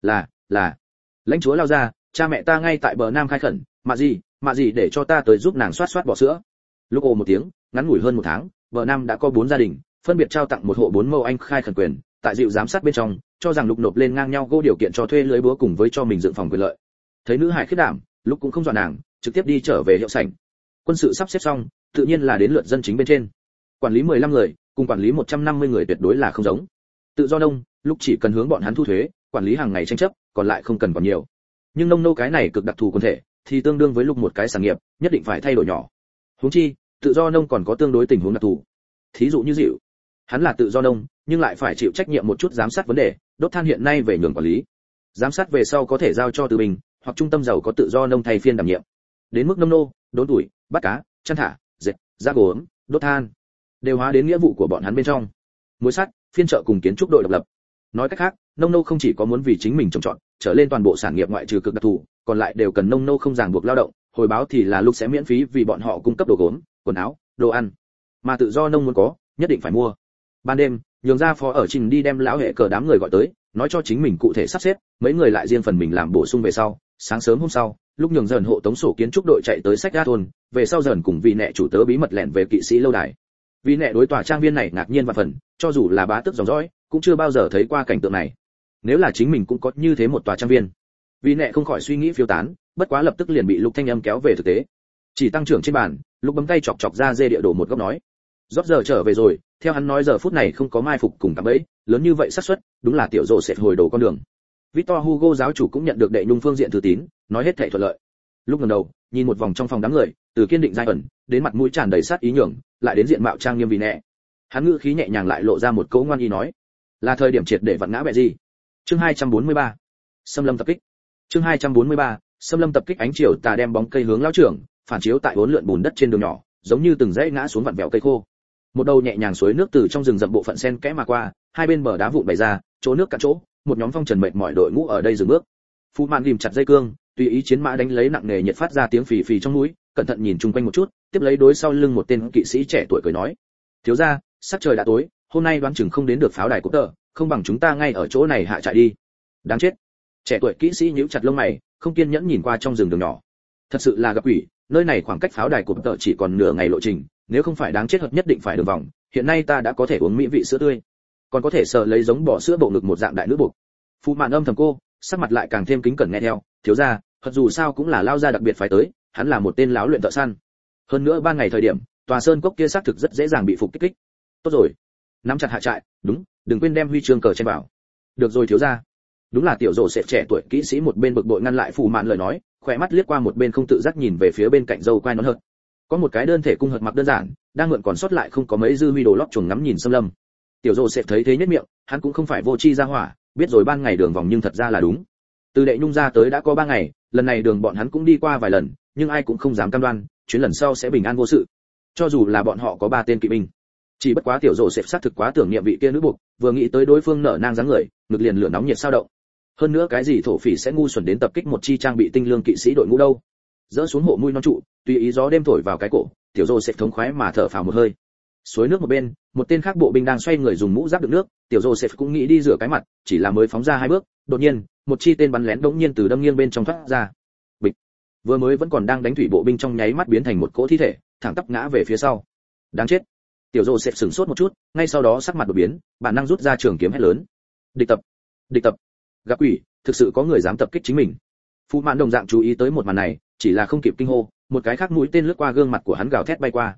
Là. Lãnh chúa lao ra, cha mẹ ta ngay tại bờ nam khai khẩn, mạ gì để cho ta tới giúp nàng xoát bò sữa. Lúc ồ một tiếng, ngắn ngủi hơn một tháng, bờ nam đã có 4 gia đình, phân biệt trao tặng một hộ 4 mẫu anh khai khẩn quyền, tại dịu giám sát bên trong, cho rằng Lúc nộp lên ngang nhau gô điều kiện cho thuê lưới búa cùng với cho mình dựng phòng quyền lợi. Thấy nữ hải khiết đảm, Lúc cũng không dọa nàng, trực tiếp đi trở về hiệu sảnh. Quân sự sắp xếp xong, tự nhiên là đến lượt dân chính bên trên. Quản lý 15 người, cùng quản lý 150 người tuyệt đối là không giống. Tự do nông, Lúc chỉ cần hướng bọn hắn thu thuế, quản lý hàng ngày tranh chấp, còn lại không cần còn nhiều. Nhưng nông nô cái này cực đặc thù quân thể, thì tương đương với Lúc một cái sản nghiệp, nhất định phải thay đổi nhỏ. Huống chi, tự do nông còn có tương đối tình huống đặc thù. Thí dụ như Dịu, hắn là tự do nông, nhưng lại phải chịu trách nhiệm một chút giám sát vấn đề, đốt than hiện nay về nhường quản lý. Giám sát về sau có thể giao cho tư binh, hoặc trung tâm giàu có tự do nông thay phiên đảm nhiệm. Đến mức nông nô, đốn tuổi, bắt cá, chăn thả, dệt, ra gốm, đốt than, đều hóa đến nghĩa vụ của bọn hắn bên trong. Mối sắt, phiên chợ cùng kiến trúc đội độc lập. Nói cách khác, nông nô không chỉ có muốn vì chính mình trồng trọt, trở lên toàn bộ sản nghiệp ngoại trừ cực đặc thù, còn lại đều cần nông nô không ràng buộc lao động, hồi báo thì là Lúc sẽ miễn phí vì bọn họ cung cấp đồ gốm, quần áo, đồ ăn. Mà tự do nông muốn có, nhất định phải mua. Ban đêm, nhường ra phó ở trình đi đem lão hệ cờ đám người gọi tới, nói cho chính mình cụ thể sắp xếp, mấy người lại riêng phần mình làm bổ sung về sau. Sáng sớm hôm sau, Lúc nhường dần hộ tống sổ kiến trúc đội chạy tới sách ga thôn, về sau dần cùng vị nệ chủ tớ bí mật lẻn về kỵ sĩ lâu đài. Vị nệ đối tòa trang viên này ngạc nhiên và phần, cho dù là bá tước dòng dõi, cũng chưa bao giờ thấy qua cảnh tượng này. Nếu là chính mình cũng có như thế một tòa trang viên. Vị nệ không khỏi suy nghĩ phiêu tán, bất quá lập tức liền bị Lúc thanh âm kéo về thực tế. Chỉ tăng trưởng trên bàn, Lúc bấm tay chọc ra dê địa đồ một góc nói. Rót giờ trở về rồi, theo hắn nói giờ phút này không có mai phục cùng cạm bẫy, lớn như vậy xác suất, đúng là tiểu rồ sẽ hồi đồ con đường. Victor Hugo giáo chủ cũng nhận được đệ nhung phương diện thư tín, nói hết thảy thuận lợi. Lúc ngẩng đầu, nhìn một vòng trong phòng đám người, từ kiên định giai ẩn, đến mặt mũi tràn đầy sát ý nhường, lại đến diện mạo trang nghiêm vì nệ. Hắn ngữ khí nhẹ nhàng lại lộ ra một câu ngoan ý nói, là thời điểm triệt để vặn ngã bẹ gì. Chương 243. Xâm lâm tập kích. Chương 243. Xâm lâm tập kích. Ánh chiều tà đem bóng cây hướng lão trưởng, phản chiếu tại uốn lượn bùn đất trên đường nhỏ, giống như từng dãy ngã xuống vặn vẹo cây khô. Một đầu nhẹ nhàng suối nước từ trong rừng rậm bộ phận sen kẽ mà qua, hai bên bờ đá vụn bày ra, chỗ nước cạn chỗ, một nhóm phong trần mệt mỏi đội ngũ ở đây dừng bước. Phu Mạn ghim chặt dây cương, tùy ý chiến mã đánh lấy nặng nề nhiệt phát ra tiếng phì phì trong núi, cẩn thận nhìn chung quanh một chút, tiếp lấy đối sau lưng một tên kỵ sĩ trẻ tuổi cười nói: "Thiếu gia, sắc trời đã tối, hôm nay đoán chừng không đến được pháo đài cúp tờ, không bằng chúng ta ngay ở chỗ này hạ trại đi." Đáng chết. Trẻ tuổi kỵ sĩ nhíu chặt lông mày, không kiên nhẫn nhìn qua trong rừng đường nhỏ. Thật sự là gặp quỷ, nơi này khoảng cách pháo đài cúp tờ chỉ còn nửa ngày lộ trình, nếu không phải đáng chết hợp nhất định phải đường vòng, hiện nay ta đã có thể uống mỹ vị sữa tươi, còn có thể sờ lấy giống bò sữa bộ ngực một dạng đại nữ buộc. Phu Mạn âm thầm cô, sắc mặt lại càng thêm kính cẩn nghe theo, thiếu gia, thật dù sao cũng là lao gia đặc biệt phái tới, hắn là một tên láo luyện thợ săn. Hơn nữa ban ngày thời điểm, tòa sơn cốc kia xác thực rất dễ dàng bị phục kích. Tốt rồi, nắm chặt hạ trại, đúng, đừng quên đem huy chương cờ trên bảo. Được rồi thiếu gia. Đúng là tiểu rồ sẽ trẻ tuổi kỹ sĩ một bên bực bội ngăn lại Phu Mạn lời nói, khỏe mắt liếc qua một bên không tự giác nhìn về phía bên cạnh dâu quai nón hợt. Có một cái đơn thể cung hợt mặc đơn giản, đang mượn còn sót lại không có mấy dư huy đồ lót chuồng ngắm nhìn xâm lâm. Tiểu rồ sẽ thấy thế nhất miệng, hắn cũng không phải vô chi ra hỏa, biết rồi ban ngày đường vòng nhưng thật ra là đúng. Từ đệ nhung ra tới đã có 3 ngày, lần này đường bọn hắn cũng đi qua vài lần, nhưng ai cũng không dám cam đoan chuyến lần sau sẽ bình an vô sự. Cho dù là bọn họ có 3 tên kỵ binh, chỉ bất quá tiểu rồ sẽ xác thực quá tưởng niệm vị kia nữ buộc, vừa nghĩ tới đối phương nở nang dáng người, ngực liền lửa nóng nhiệt sao động. Hơn nữa cái gì thổ phỉ sẽ ngu xuẩn đến tập kích một chi trang bị tinh lương kỵ sĩ đội ngũ đâu. Dỡ xuống hộ mũi non trụ, tùy ý gió đêm thổi vào cái cổ, tiểu rồ sẽ thống khoái mà thở phào một hơi. Suối nước một bên, một tên khác bộ binh đang xoay người dùng mũ giáp đựng nước, tiểu Joseph cũng nghĩ đi rửa cái mặt, chỉ là mới phóng ra 2 bước, đột nhiên, một chi tên bắn lén đống nhiên từ đâm nghiêng bên trong thoát ra. Bịch. Vừa mới vẫn còn đang đánh thủy bộ binh trong nháy mắt biến thành một cỗ thi thể, thẳng tắp ngã về phía sau. Đáng chết. Tiểu Joseph sửng sốt một chút, ngay sau đó sắc mặt đột biến, bản năng rút ra trường kiếm hét lớn. Địch tập, địch tập. Gặp quỷ, thực sự có người dám tập kích chính mình. Phu Mạn đồng dạng chú ý tới một màn này, chỉ là không kịp kinh hô, một cái khác mũi tên lướt qua gương mặt của hắn gào thét bay qua.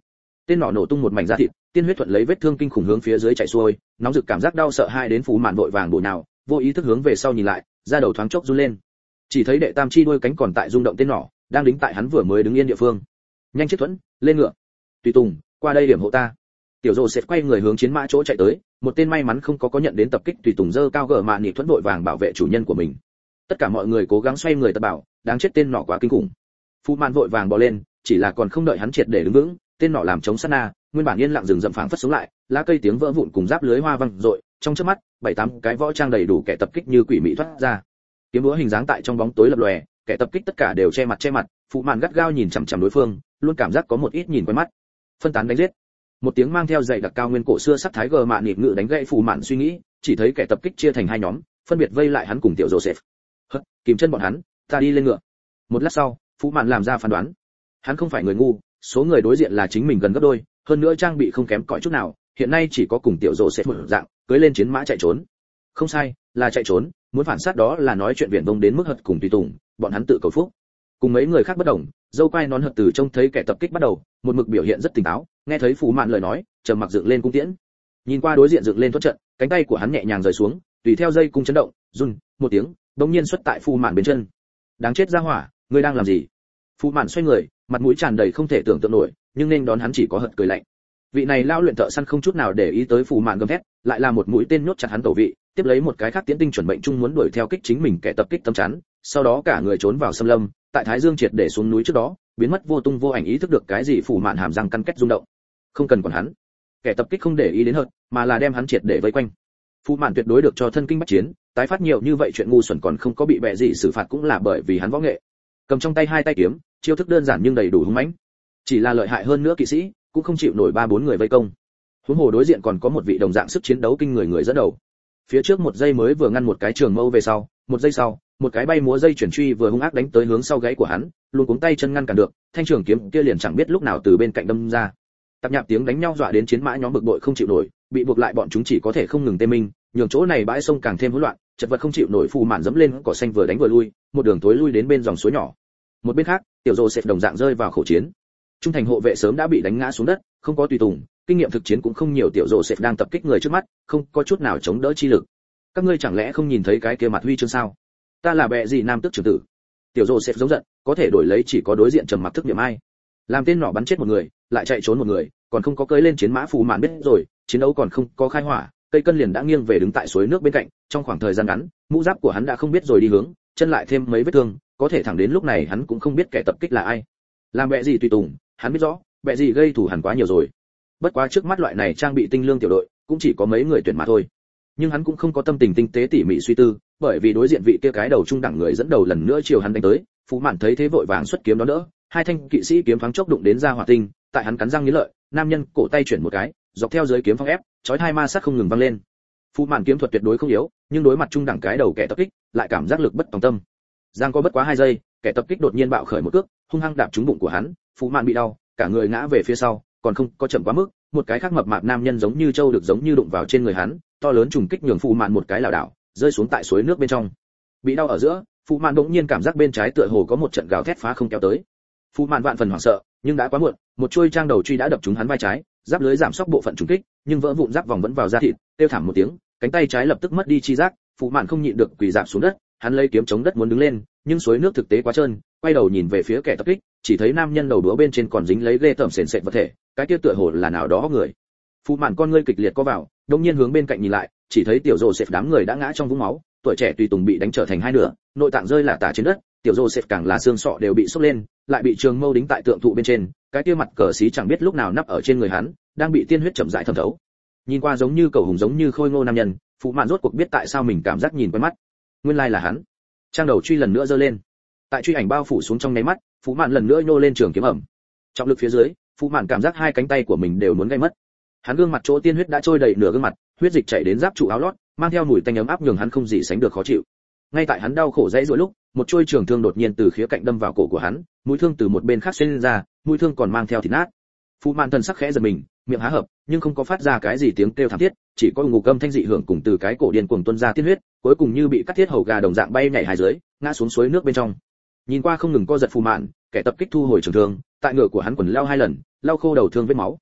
Tên nỏ nổ tung một mảnh da thịt, tiên huyết thuận lấy vết thương kinh khủng hướng phía dưới chảy xuôi, nóng rực cảm giác đau sợ hai đến Phù Mạn vội vàng bổ nhào, vô ý thức hướng về sau nhìn lại, da đầu thoáng chốc run lên. Chỉ thấy đệ tam chi đuôi cánh còn tại rung động tên nỏ, đang đính tại hắn vừa mới đứng yên địa phương. Nhanh chiếc thuẫn, lên ngựa. Tùy tùng, qua đây điểm hộ ta. Tiểu Dụ sẽ quay người hướng chiến mã chỗ chạy tới, một tên may mắn không có nhận đến tập kích tùy tùng dơ cao gở mạn nhị thuẫn vội vàng bảo vệ chủ nhân của mình. Tất cả mọi người cố gắng xoay người tập bảo, đáng chết tên nỏ quá kinh khủng. Phù Mạn vội vàng bò lên, chỉ là còn không đợi hắn triệt để đứng vững, tên nỏ làm chống sát na, nguyên bản yên lặng rừng rậm phảng phất sống lại, lá cây tiếng vỡ vụn cùng giáp lưới hoa văng rội, trong chớp mắt, 7-8 cái võ trang đầy đủ kẻ tập kích như quỷ mị thoát ra. Kiếm búa hình dáng tại trong bóng tối lập lòe, kẻ tập kích tất cả đều che mặt, Phù Mạn gắt gao nhìn chằm chằm đối phương, luôn cảm giác có một ít nhìn quen mắt. Phân tán đánh giết. Một tiếng mang theo dạy đặc cao nguyên cổ xưa sắc thái gờ mạn nhịp ngự đánh gãy Phù Mạn suy nghĩ, chỉ thấy kẻ tập kích chia thành hai nhóm, phân biệt vây lại hắn cùng tiểu Joseph. Hất, kìm chân bọn hắn, ta đi lên ngựa. Một lát sau, Phù Mạn làm ra phán đoán. Hắn không phải người ngu, số người đối diện là chính mình gần gấp đôi, hơn nữa trang bị không kém cỏi chút nào, hiện nay chỉ có cùng tiểu Joseph một dạng, cưỡi lên chiến mã chạy trốn. Không sai, là chạy trốn, muốn phản sát đó là nói chuyện viển vông đến mức hật cùng tùy tùng, bọn hắn tự cầu phúc. Cùng mấy người khác bất đồng, dâu quai nón hật từ trông thấy kẻ tập kích bắt đầu, một mực biểu hiện rất tỉnh táo, nghe thấy Phù Mạn lời nói, trầm mặc dựng lên cung tiễn. Nhìn qua đối diện dựng lên thoát trận, cánh tay của hắn nhẹ nhàng rời xuống, tùy theo dây cung chấn động, run một tiếng, đột nhiên xuất tại Phù Mạn bên chân. Đáng chết ra hỏa, ngươi đang làm gì? Phù Mạn xoay người, mặt mũi tràn đầy không thể tưởng tượng nổi, nhưng nên đón hắn chỉ có hật cười lạnh. Vị này lao luyện thợ săn không chút nào để ý tới Phù Mạn gầm thét, lại là một mũi tên nhốt chặt hắn tổ vị, tiếp lấy một cái khác tiến tinh chuẩn mệnh trung muốn đuổi theo kích chính mình kẻ tập kích tâm chắn, sau đó cả người trốn vào xâm lâm, tại Thái Dương triệt để xuống núi trước đó, biến mất vô tung vô ảnh, ý thức được cái gì Phù Mạn hàm răng căn két rung động. Không cần quản hắn. Kẻ tập kích không để ý đến hợt, mà là đem hắn triệt để vây quanh. Phù Mạn tuyệt đối được cho thân kinh bách chiến, tái phát nhiều như vậy chuyện ngu xuẩn còn không có bị bệ gì xử phạt cũng là bởi vì hắn võ nghệ. Cầm trong tay hai tay kiếm, chiêu thức đơn giản nhưng đầy đủ hung mãnh. Chỉ là lợi hại hơn nữa kỵ sĩ, cũng không chịu nổi 3-4 người vây công. Huống hồ đối diện còn có một vị đồng dạng sức chiến đấu kinh người dẫn đầu. Phía trước một giây mới vừa ngăn một cái trường mâu về sau, một giây sau, một cái bay múa dây chuyển truy vừa hung ác đánh tới hướng sau gáy của hắn, luôn cuống tay chân ngăn cản được, thanh trường kiếm kia liền chẳng biết lúc nào từ bên cạnh đâm ra. Tạp nhạp tiếng đánh nhau dọa đến chiến mã nhóm bực bội không chịu nổi, bị buộc lại bọn chúng chỉ có thể không ngừng tê minh, nhường chỗ này bãi sông càng thêm hỗn loạn, chật vật không chịu nổi. Phù Mạn dẫm lên cỏ xanh vừa đánh vừa lui, một đường tối lui đến bên dòng suối nhỏ. Một bên khác, tiểu Joseph đồng dạng rơi vào khẩu chiến. Trung thành hộ vệ sớm đã bị đánh ngã xuống đất, không có tùy tùng, kinh nghiệm thực chiến cũng không nhiều, tiểu Joseph đang tập kích người trước mắt, không có chút nào chống đỡ chi lực. Các ngươi chẳng lẽ không nhìn thấy cái kia mặt huy chương sao? Ta là bệ gì nam tước trưởng tử. Tiểu Joseph giống giận, có thể đổi lấy chỉ có đối diện trầm mặc thức niệm ai. Làm tên nỏ bắn chết một người, lại chạy trốn một người, còn không có cưỡi lên chiến mã. Phù Mạn biết rồi, chiến đấu còn không có khai hỏa, cây cân liền đã nghiêng về đứng tại suối nước bên cạnh, trong khoảng thời gian ngắn, mũ giáp của hắn đã không biết rồi đi hướng, chân lại thêm mấy vết thương, có thể thẳng đến lúc này hắn cũng không biết kẻ tập kích là ai. Làm bệ gì tùy tùng, hắn biết rõ, bệ gì gây thù hằn quá nhiều rồi. Bất quá trước mắt loại này trang bị tinh lương tiểu đội, cũng chỉ có mấy người tuyển mà thôi. Nhưng hắn cũng không có tâm tình tinh tế tỉ mỉ suy tư, bởi vì đối diện vị kia cái đầu trung đẳng người dẫn đầu lần nữa chiều hắn đánh tới. Phù Mạn thấy thế vội vàng xuất kiếm đón đỡ, hai thanh kỵ sĩ kiếm thoáng chốc đụng đến ra hỏa tinh, tại hắn cắn răng nghiến lợi, nam nhân cổ tay chuyển một cái, dọc theo dưới kiếm phong ép, chói hai ma sát không ngừng vang lên. Phù Mạn kiếm thuật tuyệt đối không yếu, nhưng đối mặt trung đẳng cái đầu kẻ tập kích, lại cảm giác lực bất tòng tâm. Giang có bất quá 2 giây, kẻ tập kích đột nhiên bạo khởi một cước, hung hăng đạp trúng bụng của hắn, Phù Mạn bị đau, cả người ngã về phía sau, còn không có chậm quá mức, một cái khác mập mạp nam nhân giống như trâu được giống như đụng vào trên người hắn, to lớn trùng kích nhường Phù Mạn một cái lảo đảo, rơi xuống tại suối nước bên trong. Bị đau ở giữa, Phù Mạn đột nhiên cảm giác bên trái tựa hồ có một trận gào thét phá không kéo tới. Phù Mạn vạn phần hoảng sợ, nhưng đã quá muộn, một chuôi trang đầu truy đã đập trúng hắn vai trái, giáp lưới giảm sóc bộ phận trùng kích, nhưng vỡ vụn giáp vòng vẫn vào da thịt, kêu thảm một tiếng, cánh tay trái lập tức mất đi chi giác. Phù Mạn không nhịn được quỳ rạp xuống đất, hắn lấy kiếm chống đất muốn đứng lên, nhưng suối nước thực tế quá trơn, quay đầu nhìn về phía kẻ tập kích, chỉ thấy nam nhân đầu đũa bên trên còn dính lấy ghê tởm sền sệt vật thể, cái kia tựa hồ là nào đó người. Phù Mạn con ngươi kịch liệt co vào, đột nhiên hướng bên cạnh nhìn lại, chỉ thấy tiểu Joseph đám người đã ngã trong vũng máu, tuổi trẻ tùy tùng bị đánh trở thành hai nửa, nội tạng rơi lả tả trên đất, tiểu Joseph càng là xương sọ đều bị xốc lên, lại bị trường mâu đính tại tượng thụ bên trên, cái kia mặt cờ xí chẳng biết lúc nào nắp ở trên người hắn, đang bị tiên huyết chậm rãi thẩm thấu. Nhìn qua giống như cầu hùng giống như khôi ngô nam nhân, Phù Mạn rốt cuộc biết tại sao mình cảm giác nhìn quen mắt. Nguyên lai là hắn. Trang đầu truy lần nữa giơ lên. Tại truy ảnh bao phủ xuống trong nháy mắt, Phù Mạn lần nữa nhô lên trường kiếm ẩm. Trọng lực phía dưới, Phù Mạn cảm giác hai cánh tay của mình đều muốn gây mất. Hắn gương mặt chỗ tiên huyết đã trôi đầy nửa gương mặt, huyết dịch chảy đến giáp trụ áo lót, mang theo mùi tanh ấm áp nhường hắn không gì sánh được khó chịu. Ngay tại hắn đau khổ dãy giụa lúc, một chuôi trường thương đột nhiên từ khía cạnh đâm vào cổ của hắn, mũi thương từ một bên khác xuyên ra, mũi thương còn mang theo thịt nát. Phù Mạn thần sắc khẽ giật mình, miệng há hợp, nhưng không có phát ra cái gì tiếng kêu thảm thiết, chỉ có ngục âm thanh dị hưởng cùng từ cái cổ điên cuồng tuôn ra tiên huyết, cuối cùng như bị cắt thiết hầu gà đồng dạng bay nhảy hai dưới, ngã xuống suối nước bên trong. Nhìn qua không ngừng co giật Phù Mạn, kẻ tập kích thu hồi trường thương, tại ngựa của hắn quần leo 2 lần, lau khô đầu thương vết máu.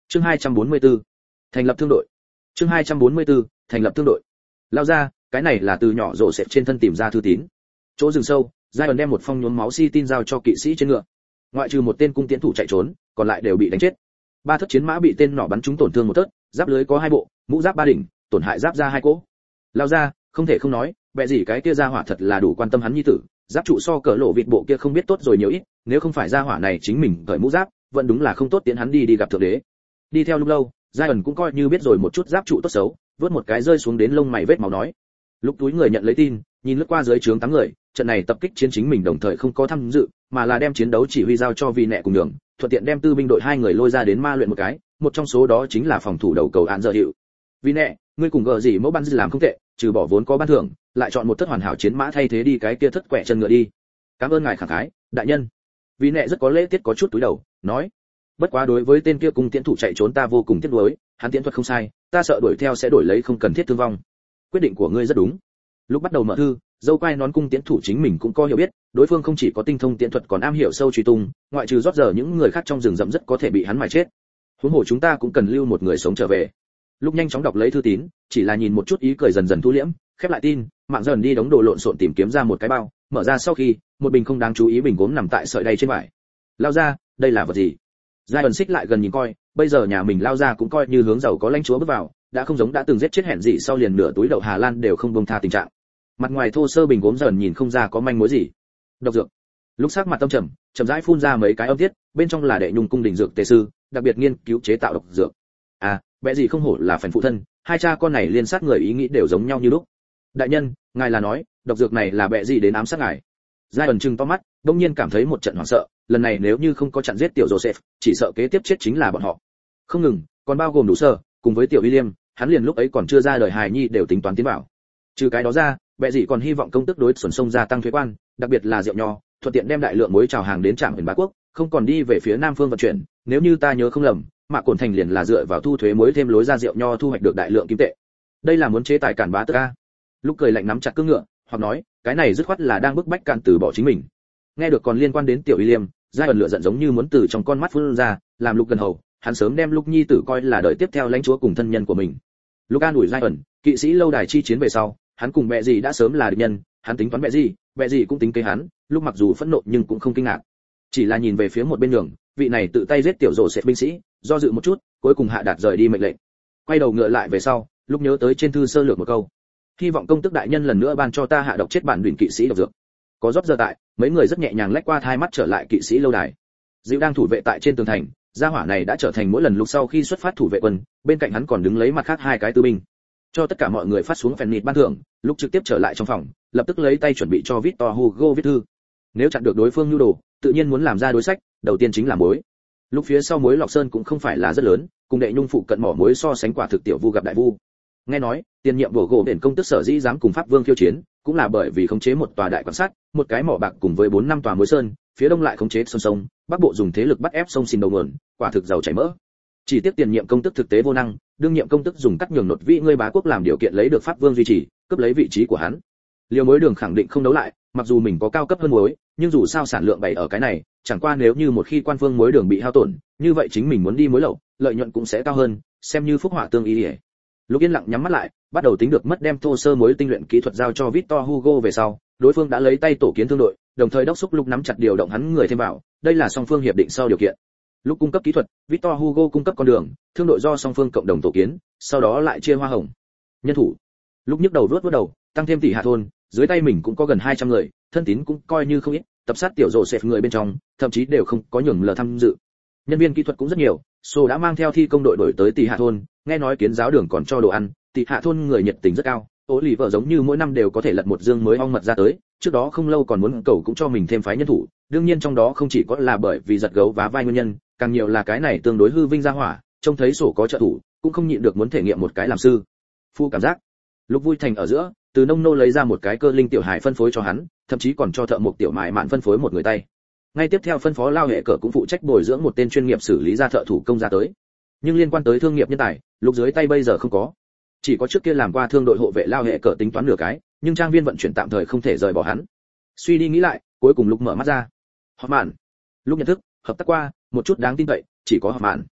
Chương 244. Thành lập thương đội. Chương 244. Thành lập thương đội. Lao ra, cái này là từ nhỏ rộ xẹp trên thân tìm ra thư tín. Chỗ rừng sâu, Giai đem một phong nhuốm máu si tin giao cho kỵ sĩ trên ngựa. Ngoại trừ một tên cung tiễn thủ chạy trốn, còn lại đều bị đánh chết. 3 thất chiến mã bị tên nỏ bắn trúng tổn thương một thớt, giáp lưới có 2 bộ, mũ giáp 3 đỉnh, tổn hại giáp ra 2 cỗ. Lao ra, không thể không nói, bệ gì cái kia gia hỏa thật là đủ quan tâm hắn nhi tử, giáp trụ so cỡ lộ vịt bộ kia không biết tốt rồi nhiều ít, nếu không phải gia hỏa này chính mình cởi mũ giáp, vẫn đúng là không tốt tiến hắn đi gặp thượng đế. Đi theo lúc lâu, Giai cũng coi như biết rồi một chút giáp trụ tốt xấu, vớt một cái rơi xuống đến lông mày vết máu nói. Lúc túi người nhận lấy tin, nhìn lướt qua dưới trướng 8 người, trận này tập kích chiến chính mình đồng thời không có tham dự, mà là đem chiến đấu chỉ huy giao cho vị nệ cùng đường, thuận tiện đem tư binh đội 2 người lôi ra đến ma luyện một cái, một trong số đó chính là phòng thủ đầu cầu án giờ hiệu. Vị nệ, ngươi cùng gờ gì mẫu ban làm không tệ, trừ bỏ vốn có ban thưởng, lại chọn một thất hoàn hảo chiến mã thay thế đi cái kia thất quẻ chân ngựa đi. Cảm ơn ngài khẳng khái, đại nhân. Vị nệ rất có lễ tiết có chút túi đầu, nói. Bất quá đối với tên kia cung tiễn thủ chạy trốn ta vô cùng tiếc nuối, hắn tiễn thuật không sai, ta sợ đuổi theo sẽ đổi lấy không cần thiết thương vong. Quyết định của ngươi rất đúng. Lúc bắt đầu mở thư, dâu quai nón cung tiễn thủ chính mình cũng có hiểu biết, đối phương không chỉ có tinh thông tiễn thuật còn am hiểu sâu truy tung, ngoại trừ rót giờ những người khác trong rừng rậm rất có thể bị hắn mài chết. Huống hồ chúng ta cũng cần lưu một người sống trở về. Lúc nhanh chóng đọc lấy thư tín, chỉ là nhìn một chút ý cười dần dần thu liễm, khép lại tin, mạng dần đi đống đồ lộn xộn tìm kiếm ra một cái bao, mở ra sau khi, một bình không đáng chú ý bình gốm nằm tại sợi đay trên vải. Lao ra, đây là vật gì? Giai ẩn xích lại gần nhìn coi, bây giờ nhà mình Lao ra cũng coi như hướng giàu có lãnh chúa bước vào, đã không giống đã từng giết chết hẹn gì sau liền nửa túi đậu Hà Lan đều không buông tha tình trạng. Mặt ngoài thô sơ bình gốm dần nhìn không ra có manh mối gì. Độc dược. Lúc sắc mặt tâm trầm, chậm rãi phun ra mấy cái âm tiết, bên trong là đệ nhung cung đình dược tề sư, đặc biệt nghiên cứu chế tạo độc dược. À, bẽ gì không hổ là phần phụ thân, hai cha con này liên sát người ý nghĩ đều giống nhau như lúc. Đại nhân, ngài là nói, độc dược này là bẽ gì đến ám sát ngài? Giai ẩn trừng to mắt, đột nhiên cảm thấy một trận hoảng sợ, lần này nếu như không có chặn giết tiểu Joseph, chỉ sợ kế tiếp chết chính là bọn họ. Không ngừng, còn bao gồm đủ sơ, cùng với tiểu William, hắn liền lúc ấy còn chưa ra đời hài nhi đều tính toán tiến vào. Trừ cái đó ra, bệ gì còn hy vọng công tức đối xuẩn sông gia tăng thuế quan, đặc biệt là rượu nho, thuận tiện đem đại lượng muối trào hàng đến trạm biển Bá Quốc, không còn đi về phía Nam phương vận chuyển, nếu như ta nhớ không lầm, Mạc Cổn Thành liền là dựa vào thu thuế muối thêm lối ra rượu nho thu hoạch được đại lượng kim tệ. Đây là muốn chế tài cản bá tước a. Lúc cười lạnh nắm chặt cương ngựa, hoặc nói, cái này dứt khoát là đang bức bách cản từ bỏ chính mình. Nghe được còn liên quan đến tiểu William, giai ẩn lửa giận giống như muốn từ trong con mắt phun ra, làm Lúc gần hầu, hắn sớm đem Lúc nhi tử coi là đời tiếp theo lãnh chúa cùng thân nhân của mình. Lúc an ủi giai ẩn, kỵ sĩ lâu đài chi chiến về sau, hắn cùng mẹ gì đã sớm là địch nhân, hắn tính toán mẹ gì cũng tính kế hắn, Lúc mặc dù phẫn nộ nhưng cũng không kinh ngạc. Chỉ là nhìn về phía một bên đường, vị này tự tay giết tiểu rồ sẽ binh sĩ, do dự một chút, cuối cùng hạ đạt rời đi mệnh lệnh. Quay đầu ngựa lại về sau, Lúc nhớ tới trên thư sơ lược một câu, hy vọng công tức đại nhân lần nữa ban cho ta hạ độc chết bản đỉnh kỵ sĩ độc dược. Có rót giờ tại, mấy người rất nhẹ nhàng lách qua thai mắt trở lại kỵ sĩ lâu đài. Dịu đang thủ vệ tại trên tường thành, gia hỏa này đã trở thành mỗi lần Lúc sau khi xuất phát thủ vệ quân, bên cạnh hắn còn đứng lấy mặt khác 2 cái tư binh. Cho tất cả mọi người phát xuống phèn nịt ban thưởng, Lúc trực tiếp trở lại trong phòng, lập tức lấy tay chuẩn bị cho Victor Hugo viết thư. Nếu chặn được đối phương nhu đồ, tự nhiên muốn làm ra đối sách, đầu tiên chính là muối. Lúc phía sau muối Lọc Sơn cũng không phải là rất lớn, cùng đệ nhung phụ cận mỏ muối so sánh quả thực tiểu vu gặp đại vu. Nghe nói, tiền nhiệm bổ gỗ đền công tức sở dĩ dám cùng Pháp Vương khiêu chiến, cũng là bởi vì khống chế một tòa đại quan sát, một cái mỏ bạc cùng với 4 năm tòa muối sơn, phía đông lại khống chế sông, bắc bộ dùng thế lực bắt ép sông xin đầu nguồn, quả thực giàu chảy mỡ. Chỉ tiếc tiền nhiệm công tức thực tế vô năng, đương nhiệm công tức dùng cắt nhường nột vị ngươi bá quốc làm điều kiện lấy được Pháp Vương duy trì, cướp lấy vị trí của hắn. Liều muối đường khẳng định không đấu lại, mặc dù mình có cao cấp hơn muối, nhưng dù sao sản lượng bày ở cái này, chẳng qua nếu như một khi quan phương muối đường bị hao tổn, như vậy chính mình muốn đi muối lậu, lợi nhuận cũng sẽ cao hơn, xem như phúc họa tương y. Lúc yên lặng nhắm mắt lại, bắt đầu tính được mất đem thô sơ muối tinh luyện kỹ thuật giao cho Victor Hugo về sau, đối phương đã lấy tay tổ kiến thương đội, đồng thời đốc thúc Lúc nắm chặt điều động hắn người thêm vào, đây là song phương hiệp định sau điều kiện. Lúc cung cấp kỹ thuật, Victor Hugo cung cấp con đường, thương đội do song phương cộng đồng tổ kiến, sau đó lại chia hoa hồng. Nhân thủ. Lúc nhức đầu vuốt đầu, tăng thêm tỷ hạ thôn, dưới tay mình cũng có gần 200 người, thân tín cũng coi như không ít, tập sát tiểu rồ xẹp người bên trong, thậm chí đều không có nhường lờ tham dự. Nhân viên kỹ thuật cũng rất nhiều, Sô đã mang theo thi công đội đổi tới tỷ hạ thôn, nghe nói kiến giáo đường còn cho đồ ăn, tỷ hạ thôn người nhiệt tình rất cao, ố lì vợ giống như mỗi năm đều có thể lật một dương mới ong mật ra tới, trước đó không lâu còn muốn cầu cũng cho mình thêm phái nhân thủ, đương nhiên trong đó không chỉ có là bởi vì giật gấu vá vai nguyên nhân, càng nhiều là cái này tương đối hư vinh ra hỏa, trông thấy sổ có trợ thủ, cũng không nhịn được muốn thể nghiệm một cái làm sư. Phu cảm giác. Lúc vui thành ở giữa, từ nông nô lấy ra một cái cơ linh tiểu hải phân phối cho hắn, thậm chí còn cho thợ mộc tiểu mại mạn phân phối một người tay. Ngay tiếp theo phân phó lao hệ cờ cũng phụ trách bồi dưỡng một tên chuyên nghiệp xử lý ra thợ thủ công ra tới. Nhưng liên quan tới thương nghiệp nhân tài, Lúc dưới tay bây giờ không có. Chỉ có trước kia làm qua thương đội hộ vệ lao hệ cờ tính toán nửa cái, nhưng trang viên vận chuyển tạm thời không thể rời bỏ hắn. Suy đi nghĩ lại, cuối cùng Lúc mở mắt ra. Họp mạn. Lúc nhận thức, hợp tác qua, một chút đáng tin cậy, chỉ có họp mạn.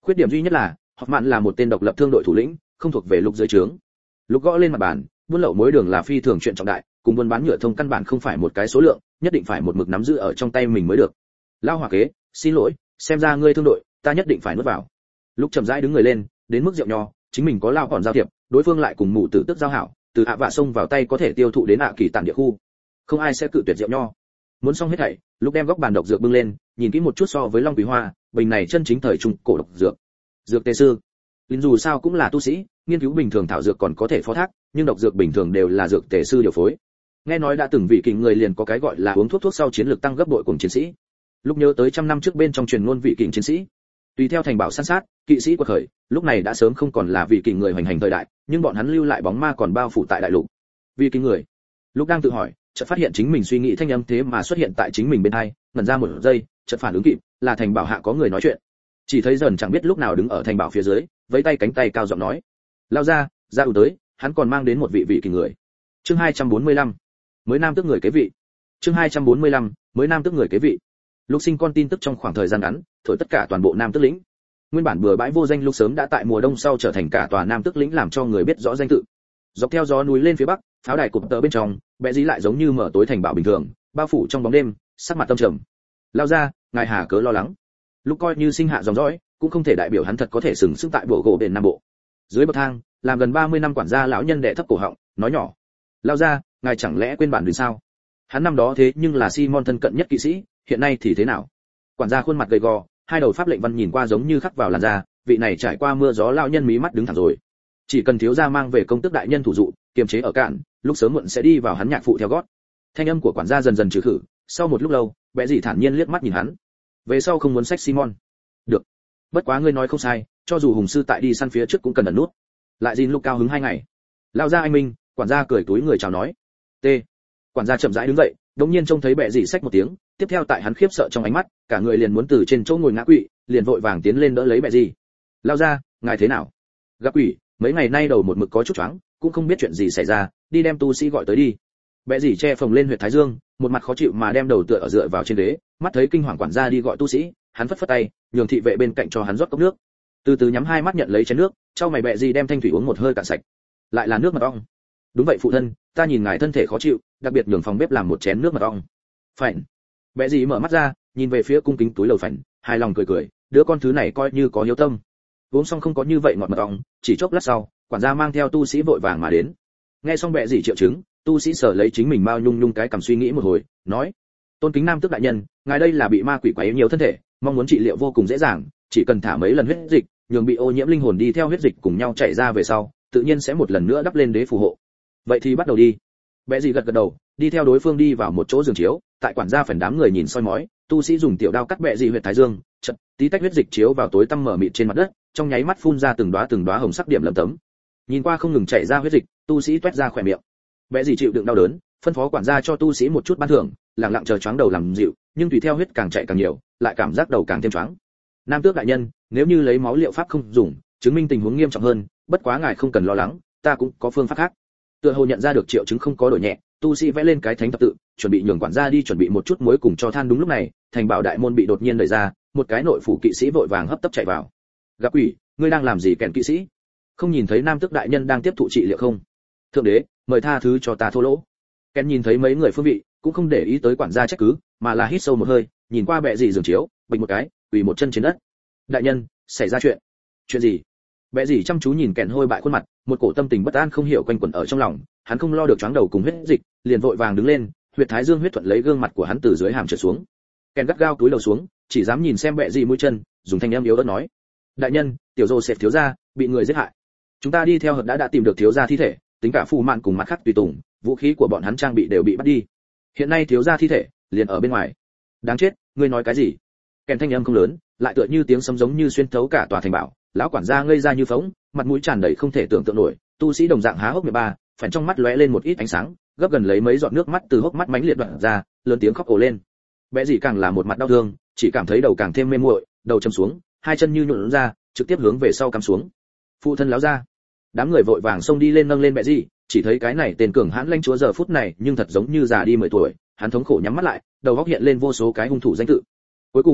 Khuyết điểm duy nhất là Học Mạn là một tên độc lập thương đội thủ lĩnh, không thuộc về Lục dưới trướng. Lục gõ lên mặt bàn, buôn lậu mối đường là phi thường chuyện trọng đại, cùng buôn bán nhựa thông căn bản không phải một cái số lượng, nhất định phải một mực nắm giữ ở trong tay mình mới được. Lao Hòa kế, xin lỗi, xem ra ngươi thương đội, ta nhất định phải nuốt vào. Lục chậm rãi đứng người lên, đến mức rượu nho, chính mình có lao còn giao thiệp, đối phương lại cùng mụ tử tức giao hảo, từ ạ vạ sông vào tay có thể tiêu thụ đến ạ kỳ tản địa khu, không ai sẽ cự tuyệt rượu nho. Muốn xong hết thảy, Lục đem góc bàn độc dược bưng lên, nhìn kỹ một chút so với Long Quý Hoa, bình này chân chính thời trung cổ độc dược. Dược tề sư, lính dù sao cũng là tu sĩ, nghiên cứu bình thường thảo dược còn có thể phó thác, nhưng độc dược bình thường đều là dược tề sư điều phối. Nghe nói đã từng vị kình người liền có cái gọi là uống thuốc sau chiến lược tăng gấp bội cùng chiến sĩ. Lúc nhớ tới trăm năm trước bên trong truyền ngôn vị kình chiến sĩ, tùy theo thành bảo săn sát, kỵ sĩ quật khởi, lúc này đã sớm không còn là vị kình người hoành hành thời đại, nhưng bọn hắn lưu lại bóng ma còn bao phủ tại đại lục. Vị kình người, lúc đang tự hỏi, chợt phát hiện chính mình suy nghĩ thanh âm thế mà xuất hiện tại chính mình bên tai, ngẩn ra một giây, chợt phản ứng kịp, là thành bảo hạ có người nói chuyện. Chỉ thấy dần chẳng biết lúc nào đứng ở thành bảo phía dưới, vẫy tay cánh tay cao giọng nói: "Lao ra, ra ủ tới." Hắn còn mang đến một vị kình người. Chương 245, mới nam tước người kế vị. Chương 245, mới nam tước người kế vị. Lục sinh con tin tức trong khoảng thời gian ngắn, thổi tất cả toàn bộ nam tước lĩnh. Nguyên bản bừa bãi vô danh Lục sớm đã tại mùa đông sau trở thành cả tòa nam tước lĩnh làm cho người biết rõ danh tự. Dọc theo gió núi lên phía bắc, pháo đài cụp tờ bên trong, bẽ dí lại giống như mở tối thành bảo bình thường, bao phủ trong bóng đêm, sắc mặt tâm trầm. Lao ra, ngài hà cớ lo lắng. Lúc coi như sinh hạ dòng dõi, cũng không thể đại biểu hắn thật có thể sừng sững tại bộ gỗ bền nam bộ. Dưới bậc thang, làm gần 30 năm quản gia lão nhân đệ thấp cổ họng, nói nhỏ: "Lao ra, ngài chẳng lẽ quên bản đến sao? Hắn năm đó thế nhưng là Simon thân cận nhất kỵ sĩ, hiện nay thì thế nào?" Quản gia khuôn mặt gầy gò, hai đầu pháp lệnh văn nhìn qua giống như khắc vào làn da, vị này trải qua mưa gió lão nhân mí mắt đứng thẳng rồi. Chỉ cần thiếu gia mang về công tước đại nhân thủ dụ, kiềm chế ở cạn, lúc sớm muộn sẽ đi vào hắn nhạc phụ theo gót. Thanh âm của quản gia dần dần trừ khử, sau một lúc lâu, bẽ dĩ thản nhiên liếc mắt nhìn hắn. Về sau không muốn sách Simon. Được. Bất quá ngươi nói không sai, cho dù hùng sư tại đi săn phía trước cũng cần ẩn nút. Lại Jin lúc cao hứng 2 ngày. Lao ra anh minh, quản gia cười túi người chào nói. T. Quản gia chậm rãi đứng dậy, đống nhiên trông thấy bệ dĩ xách một tiếng, tiếp theo tại hắn khiếp sợ trong ánh mắt, cả người liền muốn từ trên chỗ ngồi ngã quỵ, liền vội vàng tiến lên đỡ lấy bệ dĩ. Lao ra, ngài thế nào? Gặp quỷ, mấy ngày nay đầu một mực có chút choáng, cũng không biết chuyện gì xảy ra, đi đem tu sĩ gọi tới đi. Bệ dĩ che phồng lên huyệt thái dương, một mặt khó chịu mà đem đầu tựa ở dựa vào trên ghế, mắt thấy kinh hoàng quản gia đi gọi tu sĩ, hắn phất phất tay, nhường thị vệ bên cạnh cho hắn rót cốc nước. Từ từ nhắm hai mắt nhận lấy chén nước, trao mày bệ dĩ đem thanh thủy uống một hơi cạn sạch. Lại là nước mật ong. Đúng vậy phụ thân, ta nhìn ngài thân thể khó chịu, đặc biệt nhường phòng bếp làm một chén nước mật ong. Phảnh. Bệ dĩ mở mắt ra, nhìn về phía cung kính túi lầu phảnh, hài lòng cười cười, đứa con thứ này coi như có hiếu tâm. Uống xong không có như vậy ngọt mật ong, chỉ chốc lát sau, quản gia mang theo tu sĩ vội vàng mà đến. Nghe xong bệ dĩ triệu chứng, tu sĩ sở lấy chính mình bao nhung nhung cái cầm suy nghĩ một hồi, nói: tôn kính nam tước đại nhân, ngài đây là bị ma quỷ quấy nhiều thân thể, mong muốn trị liệu vô cùng dễ dàng, chỉ cần thả mấy lần huyết dịch, nhường bị ô nhiễm linh hồn đi theo huyết dịch cùng nhau chảy ra về sau, tự nhiên sẽ một lần nữa đắp lên đế phù hộ. Vậy thì bắt đầu đi. Bẽ dĩ gật gật đầu, đi theo đối phương đi vào một chỗ giường chiếu, tại quản gia phần đám người nhìn soi mói, tu sĩ dùng tiểu đao cắt bẽ dĩ huyệt thái dương, chợt tí tách huyết dịch chiếu vào tối tăm mở mịt trên mặt đất, trong nháy mắt phun ra từng đóa hồng sắc điểm lấm tấm. Nhìn qua không ngừng chảy ra huyết dịch, tu sĩ toét ra khỏe miệng. Bẽ dĩ chịu đựng đau đớn, phân phó quản gia cho tu sĩ một chút ban thưởng, lặng lặng chờ choáng đầu làm dịu, nhưng tùy theo huyết càng chạy càng nhiều, lại cảm giác đầu càng thêm choáng. Nam tước đại nhân, nếu như lấy máu liệu pháp không dùng, chứng minh tình huống nghiêm trọng hơn, bất quá ngài không cần lo lắng, ta cũng có phương pháp khác. Tựa hồ nhận ra được triệu chứng không có đổi nhẹ, tu sĩ vẽ lên cái thánh thập tự, chuẩn bị nhường quản gia đi chuẩn bị một chút muối cùng cho than. Đúng lúc này, thành bảo đại môn bị đột nhiên đẩy ra, một cái nội phủ kỵ sĩ vội vàng hấp tấp chạy vào. Gặp quỷ, ngươi đang làm gì kèn kỵ sĩ? Không nhìn thấy nam tước đại nhân đang tiếp thụ trị liệu không? Thượng đế, mời tha thứ cho ta thô lỗ. Ken nhìn thấy mấy người phương vị, cũng không để ý tới quản gia trách cứ, mà là hít sâu một hơi, nhìn qua bệ dĩ giường chiếu, bịch một cái, quỳ một chân trên đất. Đại nhân, xảy ra chuyện. Chuyện gì? Bệ dĩ chăm chú nhìn Ken hôi bại khuôn mặt, một cổ tâm tình bất an không hiểu quanh quẩn ở trong lòng, hắn không lo được choáng đầu cùng huyết dịch, liền vội vàng đứng lên, huyệt thái dương huyết thuận lấy gương mặt của hắn từ dưới hàm trượt xuống. Ken gắt gao cúi đầu xuống, chỉ dám nhìn xem bệ dĩ mũi chân, dùng thanh âm yếu ớt nói: đại nhân, tiểu Joseph thiếu gia bị người giết hại. Chúng ta đi theo hợp đã tìm được thiếu gia thi thể, tính cả phù mạn cùng mặt khác tùy tùng, vũ khí của bọn hắn trang bị đều bị bắt đi. Hiện nay thiếu gia thi thể liền ở bên ngoài. Đáng chết, ngươi nói cái gì? Kèn thanh âm không lớn, lại tựa như tiếng sấm giống như xuyên thấu cả tòa thành bảo. Lão quản gia ngây ra như phỗng, mặt mũi tràn đầy không thể tưởng tượng nổi. Tu sĩ đồng dạng há hốc miệng ba, phản trong mắt lóe lên một ít ánh sáng, gấp gần lấy mấy giọt nước mắt từ hốc mắt mánh liệt đoạn ra, lớn tiếng khóc ồ lên. Bẽ dĩ càng là một mặt đau thương, chỉ cảm thấy đầu càng thêm mê muội, đầu châm xuống, hai chân như nhũn ra, trực tiếp hướng về sau cắm xuống. Phụ thân lão gia. Đám người vội vàng xông đi lên nâng lên bệ dĩ, chỉ thấy cái này tên cường hãn lãnh chúa giờ phút này nhưng thật giống như già đi 10 tuổi, hắn thống khổ nhắm mắt lại, đầu óc hiện lên vô số cái hung thủ danh tự. Cuối cùng,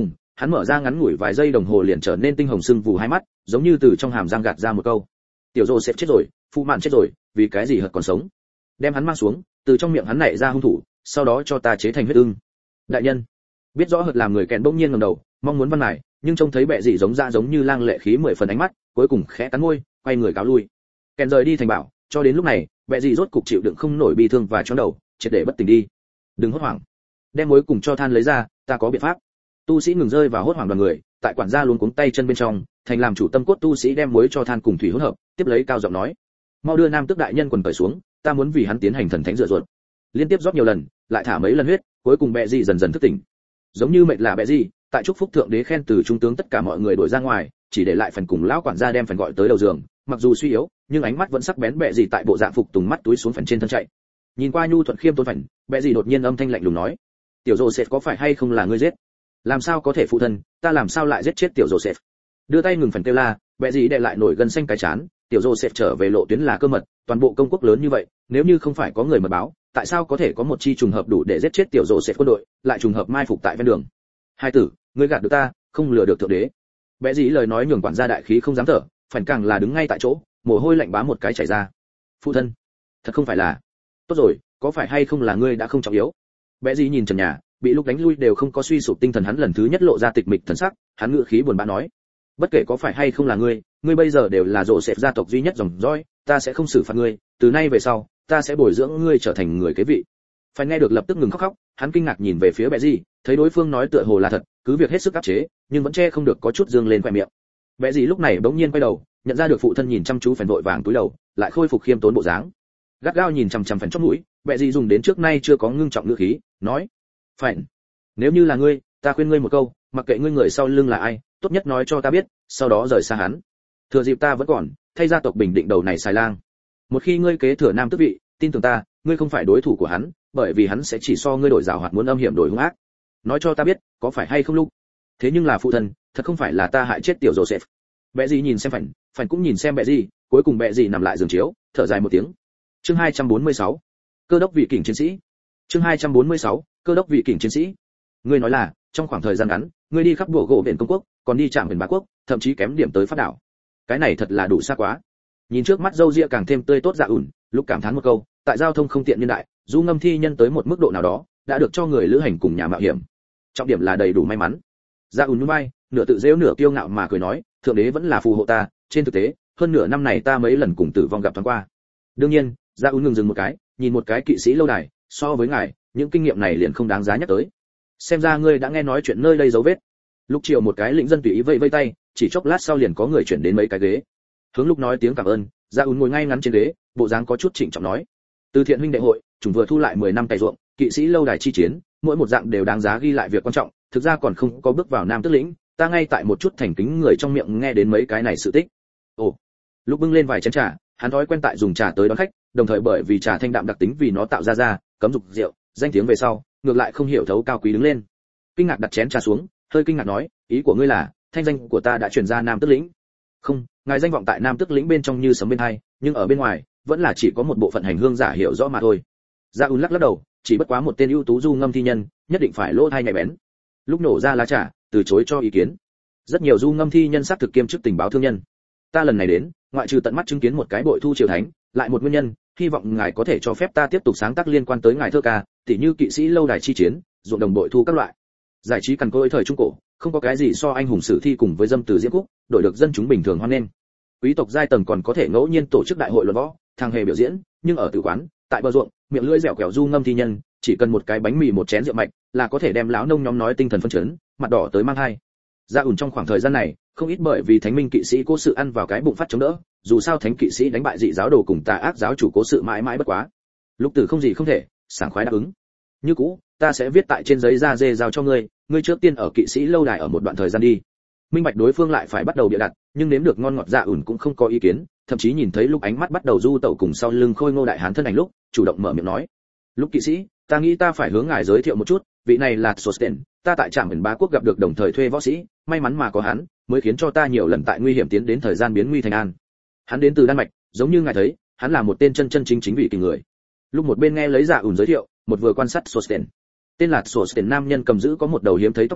Hắn mở ra ngắn ngủi vài giây đồng hồ liền trở nên tinh hồng sưng vù hai mắt, giống như từ trong hàm răng gạt ra một câu. Tiểu Joseph chết rồi, phụ mạn chết rồi, vì cái gì hợt còn sống? Đem hắn mang xuống, từ trong miệng hắn nảy ra hung thủ, sau đó cho ta chế thành huyết ưng. Đại nhân, biết rõ hợt làm người kèn bỗng nhiên ngẩng đầu, mong muốn văn mài, nhưng trông thấy bệ gì giống như lang lệ khí 10 phần ánh mắt, cuối cùng khẽ cắn môi, quay người cáo lui. Kèn rời đi thành bảo, cho đến lúc này, bệ gì rốt cục chịu đựng không nổi bi thương và chóng đầu, triệt để bất tỉnh đi. Đừng hốt hoảng, đem muối cùng cho than lấy ra, ta có biện pháp. Tu sĩ ngừng rơi vào hốt hoảng đoàn người, tại quản gia luống cuống tay chân bên trong, thành làm chủ tâm cốt tu sĩ đem muối cho than cùng thủy hỗn hợp, tiếp lấy cao giọng nói: mau đưa nam tước đại nhân quần cởi xuống, ta muốn vì hắn tiến hành thần thánh rửa ruột. Liên tiếp rót nhiều lần, lại thả mấy lần huyết, cuối cùng bệ gì dần dần thức tỉnh. Giống như mệt là bệ gì, tại chúc phúc thượng đế khen từ trung tướng tất cả mọi người đuổi ra ngoài, chỉ để lại phần cùng lão quản gia đem phần gọi tới đầu giường, mặc dù suy yếu, nhưng ánh mắt vẫn sắc bén. Bệ gì tại bộ dạng phục tùng mắt túi xuống phần trên thân chạy. Nhìn qua nhu thuận khiêm tốn phần, bệ gì đột nhiên âm thanh lạnh lùng nói: tiểu Joseph có phải hay không là ngươi giết? Làm sao có thể phụ thân, ta làm sao lại giết chết tiểu Joseph? Đưa tay ngừng phần kêu la, bệ gì đè lại nổi gân xanh cái chán, tiểu Joseph trở về lộ tuyến là cơ mật, toàn bộ công quốc lớn như vậy, nếu như không phải có người mật báo, tại sao có thể có một chi trùng hợp đủ để giết chết tiểu Joseph quân đội, lại trùng hợp mai phục tại ven đường? Hai tử, ngươi gạt được ta, không lừa được thượng đế. Bệ gì lời nói nhường quản gia đại khí không dám thở, phản càng là đứng ngay tại chỗ, mồ hôi lạnh bám một cái chảy ra. Phụ thân, thật không phải là. Tốt rồi, có phải hay không là ngươi đã không trọng yếu? Bệ gì nhìn trần nhà, bị lúc đánh lui đều không có suy sụp tinh thần hắn lần thứ nhất lộ ra tịch mịch thần sắc, hắn ngữ khí buồn bã nói: bất kể có phải hay không là ngươi bây giờ đều là Joseph gia tộc duy nhất dòng dõi, ta sẽ không xử phạt ngươi, từ nay về sau, ta sẽ bồi dưỡng ngươi trở thành người kế vị. Phải nghe được lập tức ngừng khóc, hắn kinh ngạc nhìn về phía bệ gì, thấy đối phương nói tựa hồ là thật, cứ việc hết sức áp chế, nhưng vẫn che không được có chút dương lên khóe miệng. Bệ gì lúc này bỗng nhiên quay đầu, nhận ra được phụ thân nhìn chăm chú phèn vội vàng túi đầu, lại khôi phục khiêm tốn bộ dáng. Gắt gao nhìn chằm chằm phèn chóp mũi, bệ gì dùng đến trước nay chưa có ngưng trọng ngữ khí, nói: phèn, nếu như là ngươi, ta khuyên ngươi một câu, mặc kệ ngươi người sau lưng là ai, tốt nhất nói cho ta biết, sau đó rời xa hắn. Thừa dịp ta vẫn còn, thay gia tộc bình định đầu này xài lang. Một khi ngươi kế thừa nam tước vị, tin tưởng ta, ngươi không phải đối thủ của hắn, bởi vì hắn sẽ chỉ so ngươi đổi giàu hoạt muốn âm hiểm đổi hung ác. Nói cho ta biết, có phải hay không lúc? Thế nhưng là phụ thân, thật không phải là ta hại chết tiểu Joseph. Bệ gì nhìn xem Phành cũng nhìn xem bệ gì, cuối cùng bệ gì nằm lại giường chiếu, thở dài một tiếng. Chương 246. Cơ đốc vị kình chiến sĩ. Chương 246. Cơ đốc vị kình chiến sĩ. Ngươi nói là, trong khoảng thời gian ngắn, ngươi đi khắp bộ gỗ biển công quốc, còn đi chạm biển bá quốc, thậm chí kém điểm tới phát đảo. Cái này thật là đủ xa quá. Nhìn trước mắt râu ria càng thêm tươi tốt dạ ủn, lúc cảm thán một câu, tại giao thông không tiện niên đại, du ngâm thi nhân tới một mức độ nào đó, đã được cho người lữ hành cùng nhà mạo hiểm. Trọng điểm là đầy đủ may mắn. Dạ ủn nhún vai, nửa tự giễu nửa kiêu ngạo mà cười nói, thượng đế vẫn là phù hộ ta, trên thực tế, hơn nửa năm này ta mấy lần cùng tử vong gặp thoáng qua. Đương nhiên, dạ ủn ngừng dừng một cái, nhìn một cái kỵ sĩ lâu đài, so với ngài, những kinh nghiệm này liền không đáng giá nhắc tới. Xem ra ngươi đã nghe nói chuyện nơi đây dấu vết. Lúc chiều một cái lĩnh dân tùy ý vây vây tay, chỉ chốc lát sau liền có người chuyển đến mấy cái ghế. Hướng lúc nói tiếng cảm ơn, Dạ ùn ngồi ngay ngắn trên ghế, bộ dáng có chút trịnh trọng nói: từ thiện huynh đệ hội, chúng vừa thu lại 10 năm cày ruộng, kỵ sĩ lâu đài chi chiến, mỗi một dạng đều đáng giá ghi lại việc quan trọng, thực ra còn không có bước vào nam tước lĩnh, ta ngay tại một chút thành kính người trong miệng nghe đến mấy cái này sự tích. Ồ, lúc bưng lên vài chén trà, hắn thói quen tại dùng trà tới đón khách, đồng thời bởi vì trà thanh đạm đặc tính vì nó tạo ra cấm dục rượu, danh tiếng về sau, ngược lại không hiểu thấu cao quý đứng lên. Kinh ngạc đặt chén trà xuống, hơi kinh ngạc nói: ý của ngươi là, thanh danh của ta đã truyền ra nam tước lĩnh? Không, ngài danh vọng tại nam tước lĩnh bên trong như sấm bên hai, nhưng ở bên ngoài, vẫn là chỉ có một bộ phận hành hương giả hiểu rõ mà thôi. Dạ ùn lắc đầu, chỉ bất quá một tên ưu tú du ngâm thi nhân, nhất định phải lỗ tai nhạy bén. Lúc nổ ra lá trà, từ chối cho ý kiến. Rất nhiều du ngâm thi nhân xác thực kiêm chức tình báo thương nhân. Ta lần này đến, ngoại trừ tận mắt chứng kiến một cái bội thu triều thánh, lại một nguyên nhân, hy vọng ngài có thể cho phép ta tiếp tục sáng tác liên quan tới ngài thơ ca, tỉ như kỵ sĩ lâu đài chi chiến, ruộng đồng bội thu các loại. Giải trí cằn cỗi thời trung cổ, không có cái gì so anh hùng sử thi cùng với dâm từ diễn khúc, đổi được dân chúng bình thường hoan nghênh. Quý tộc giai tầng còn có thể ngẫu nhiên tổ chức đại hội luận võ, thang hề biểu diễn, nhưng ở tử quán, tại bờ ruộng, miệng lưỡi dẻo quẹo du ngâm thi nhân, chỉ cần một cái bánh mì một chén rượu mạch, là có thể đem lão nông nhóm nói tinh thần phân chấn, mặt đỏ tới mang hai. Dạ ủn trong khoảng thời gian này, không ít bởi vì thánh minh kỵ sĩ cố sự ăn vào cái bụng phát chống đỡ, dù sao thánh kỵ sĩ đánh bại dị giáo đồ cùng tà ác giáo chủ cố sự mãi mãi bất quá. Lục Tử không gì không thể, sảng khoái đáp ứng. Như cũ, ta sẽ viết tại trên giấy da dê giao cho ngươi, ngươi trước tiên ở kỵ sĩ lâu đài ở một đoạn thời gian đi. Minh bạch đối phương lại phải bắt đầu bịa đặt, nhưng nếm được ngon ngọt Dạ ủn cũng không có ý kiến, thậm chí nhìn thấy lúc ánh mắt bắt đầu du tẩu cùng sau lưng khôi ngô đại hán thân ảnh lúc, chủ động mở miệng nói: lúc kỵ sĩ, ta nghĩ ta phải hướng ngài giới thiệu một chút, vị này là Sosten, ta tại trạm biển bá quốc gặp được đồng thời thuê võ sĩ, may mắn mà có hắn, mới khiến cho ta nhiều lần tại nguy hiểm tiến đến thời gian biến nguy thành an. Hắn đến từ Đan Mạch, giống như ngài thấy, hắn là một tên chân chân chính chính vị kỳ người. Lúc một bên nghe lấy Dạ ủn giới thiệu, một vừa quan sát Sosten. Tên là Sosten nam nhân cầm giữ có một đầu hiếm thấy tóc đỏ,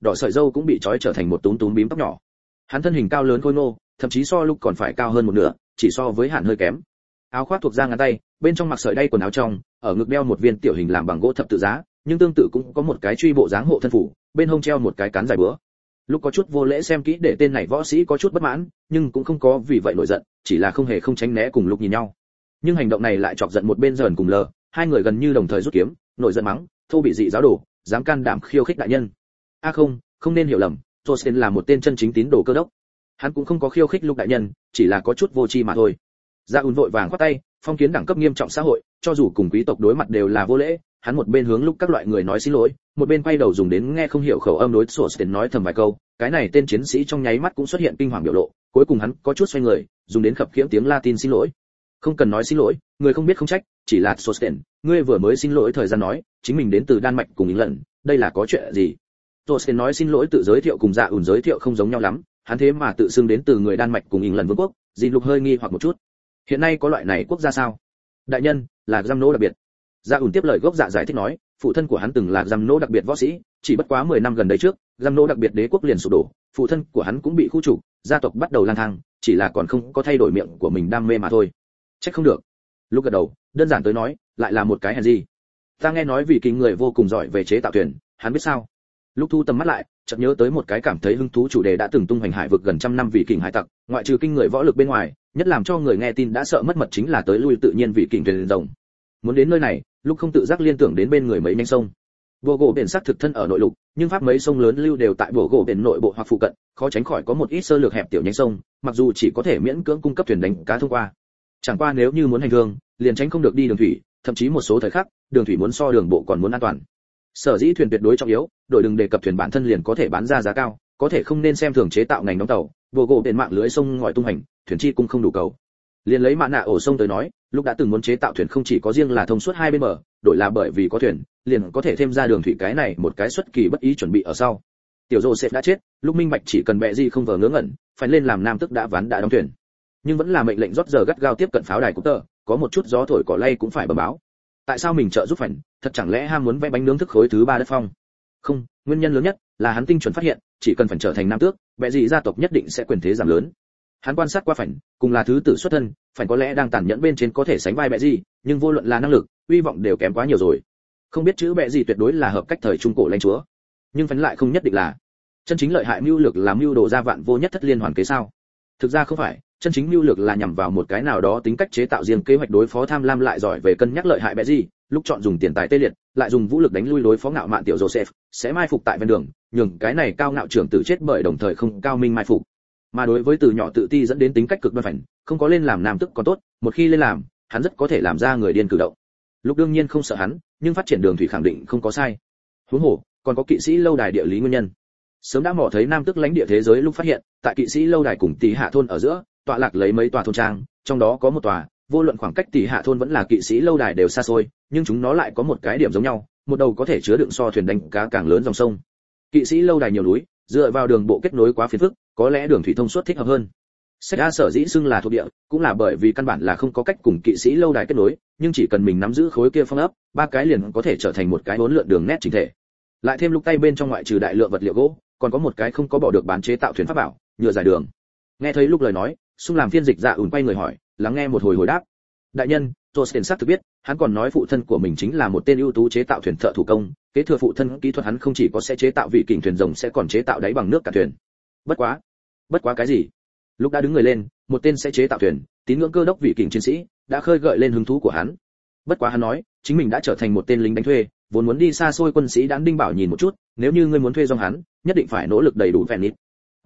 đỏ sợi râu cũng bị trói trở thành một túm túm bím tóc nhỏ. Hắn thân hình cao lớn khôi ngô, thậm chí so lúc còn phải cao hơn một nửa, chỉ so với Hạn hơi kém. Áo khoác thuộc da ngắn tay, bên trong mặc sợi đay quần áo trong, ở ngực đeo một viên tiểu hình làm bằng gỗ thập tự giá, nhưng tương tự cũng có một cái truy bộ dáng hộ thân phủ, bên hông treo một cái cán dài búa. Lúc có chút vô lễ xem kỹ để tên này võ sĩ có chút bất mãn, nhưng cũng không có vì vậy nổi giận, chỉ là không hề không tránh né cùng lúc nhìn nhau. Nhưng hành động này lại chọc giận một bên dần cùng lờ, hai người gần như đồng thời rút kiếm, nổi giận mắng, thô bị dị giáo đồ, dám can đảm khiêu khích đại nhân. A không, không nên hiểu lầm, Rosen là một tên chân chính tín đồ cơ đốc. Hắn cũng không có khiêu khích lúc đại nhân, chỉ là có chút vô tri mà thôi. Dạ ùn vội vàng khoát tay, phong kiến đẳng cấp nghiêm trọng xã hội, cho dù cùng quý tộc đối mặt đều là vô lễ. Hắn một bên hướng lúc các loại người nói xin lỗi, một bên quay đầu dùng đến nghe không hiểu khẩu âm đối Rosen nói thầm vài câu. Cái này tên chiến sĩ trong nháy mắt cũng xuất hiện kinh hoàng biểu lộ, cuối cùng hắn có chút xoay người, dùng đến khập khiễng tiếng Latin xin lỗi. Không cần nói xin lỗi, người không biết không trách, chỉ là Rosen, ngươi vừa mới xin lỗi thời gian nói, chính mình đến từ Đan Mạch cùng England, đây là có chuyện gì? Rosen nói xin lỗi tự giới thiệu cùng Dạ ùn giới thiệu không giống nhau lắm, hắn thế mà tự xưng đến từ người Đan Mạch cùng England vương quốc, Dĩ Lục hơi nghi hoặc một chút. Hiện nay có loại này quốc gia sao? Đại nhân, là giam nô đặc biệt. Dạ ùn tiếp lời gốc Dạ giải thích nói, phụ thân của hắn từng là giam nô đặc biệt võ sĩ, chỉ bất quá 10 năm gần đây trước, giam nô đặc biệt đế quốc liền sụp đổ, phụ thân của hắn cũng bị khu trục, gia tộc bắt đầu lang thang, chỉ là còn không có thay đổi miệng của mình đam mê mà thôi. Chắc không được. Lúc gật đầu, đơn giản tới nói, lại là một cái hèn gì. Ta nghe nói vì kính người vô cùng giỏi về chế tạo thuyền, hắn biết sao? Lúc thu tầm mắt lại, chợt nhớ tới một cái cảm thấy hứng thú chủ đề đã từng tung hoành hải vực gần trăm năm vì kình hải tặc, ngoại trừ kinh người võ lực bên ngoài, nhất làm cho người nghe tin đã sợ mất mật chính là tới lui tự nhiên vì kình thuyền rồng. Muốn đến nơi này, lúc không tự giác liên tưởng đến bên người mấy nhánh sông. Bồ gỗ biển sắc thực thân ở nội lục, nhưng pháp mấy sông lớn lưu đều tại bồ gỗ biển nội bộ hoặc phụ cận, khó tránh khỏi có một ít sơ lược hẹp tiểu nhánh sông, mặc dù chỉ có thể miễn cưỡng cung cấp thuyền đánh cá thông qua. Chẳng qua nếu như muốn hành thương, liền tránh không được đi đường thủy, thậm chí một số thời khắc, đường thủy muốn so đường bộ còn muốn an toàn. Sở dĩ thuyền tuyệt đối trọng yếu, đội đừng đề cập thuyền bản thân liền có thể bán ra giá cao, có thể không nên xem thường chế tạo ngành đóng tàu, bồ gỗ biển mạng lưới sông ngòi tung hành, thuyền chi cũng không đủ cầu. Liền lấy mạn nạ ổ sông tới nói, lúc đã từng muốn chế tạo thuyền không chỉ có riêng là thông suốt hai bên bờ, đổi là bởi vì có thuyền, liền có thể thêm ra đường thủy cái này một cái xuất kỳ bất ý chuẩn bị ở sau. Tiểu Joseph đã chết, lúc minh bạch chỉ cần bẹ gì không vờ ngớ ngẩn, phải lên làm nam tức đã ván đã đóng thuyền. Nhưng vẫn là mệnh lệnh rót giờ gắt gao tiếp cận pháo đài cúp tờ, có một chút gió thổi cỏ lay cũng phải bẩm báo. Tại sao mình trợ giúp phản, thật chẳng lẽ ham muốn vẽ bánh nướng thức khối thứ ba đất phong? Không, nguyên nhân lớn nhất là hắn tinh chuẩn phát hiện, chỉ cần phản trở thành nam tước, bẹ gì gia tộc nhất định sẽ quyền thế giảm lớn. Hắn quan sát qua phản, cùng là thứ tử xuất thân, phản có lẽ đang tàn nhẫn bên trên có thể sánh vai bẹ gì, nhưng vô luận là năng lực, uy vọng đều kém quá nhiều rồi. Không biết chữ bẹ gì tuyệt đối là hợp cách thời trung cổ lãnh chúa, nhưng phản lại không nhất định là. Chân chính lợi hại mưu lược là mưu đồ ra vạn vô nhất thất liên hoàn kế sao? Thực ra không phải, chân chính mưu lược là nhằm vào một cái nào đó tính cách chế tạo riêng kế hoạch đối phó tham lam lại giỏi về cân nhắc lợi hại bẹ gì, lúc chọn dùng tiền tài tê liệt, lại dùng vũ lực đánh lui đối phó ngạo mạn tiểu Joseph, sẽ mai phục tại ven đường, nhường cái này cao ngạo trưởng tử chết bởi đồng thời không cao minh mai phục. Mà đối với từ nhỏ tự ti dẫn đến tính cách cực đoan phản, không có lên làm nam tức còn tốt, một khi lên làm, hắn rất có thể làm ra người điên cử động. Lúc đương nhiên không sợ hắn, nhưng phát triển đường thủy khẳng định không có sai. Huống hồ, còn có kỵ sĩ lâu đài địa lý nguyên nhân. Sớm đã mò thấy nam tức lãnh địa thế giới lúc phát hiện, tại kỵ sĩ lâu đài cùng Tỷ Hạ thôn ở giữa, tọa lạc lấy mấy tòa thôn trang, trong đó có một tòa, vô luận khoảng cách Tỷ Hạ thôn vẫn là kỵ sĩ lâu đài đều xa xôi, nhưng chúng nó lại có một cái điểm giống nhau, một đầu có thể chứa đựng so thuyền đánh cá càng lớn dòng sông. Kỵ sĩ lâu đài nhiều núi, dựa vào đường bộ kết nối quá phiền phức, có lẽ đường thủy thông suốt thích hợp hơn. Sách A sở dĩ xưng là thuộc địa, cũng là bởi vì căn bản là không có cách cùng kỵ sĩ lâu đài kết nối, nhưng chỉ cần mình nắm giữ khối kia phong ấp, ba cái liền có thể trở thành một cái uốn lượn đường nét chỉnh thể. Lại thêm lúc tay bên trong ngoại trừ đại lượng vật liệu gỗ, còn có một cái không có bỏ được bán chế tạo thuyền pháp bảo, nhựa giải đường. Nghe thấy lúc lời nói, xung làm phiên dịch Dạ ủn quay người hỏi, lắng nghe một hồi hồi đáp. Đại nhân, Rosen xác thực biết, hắn còn nói phụ thân của mình chính là một tên ưu tú chế tạo thuyền thợ thủ công, kế thừa phụ thân kỹ thuật hắn không chỉ có sẽ chế tạo vị kình thuyền rồng sẽ còn chế tạo đáy bằng nước cả thuyền. Bất quá cái gì? Lúc đã đứng người lên, một tên sẽ chế tạo thuyền, tín ngưỡng cơ đốc vị kình chiến sĩ, đã khơi gợi lên hứng thú của hắn. Bất quá hắn nói, chính mình đã trở thành một tên lính đánh thuê, vốn muốn đi xa xôi quân sĩ đán đinh bảo nhìn một chút, nếu như ngươi muốn thuê dòng hắn, nhất định phải nỗ lực đầy đủ penny.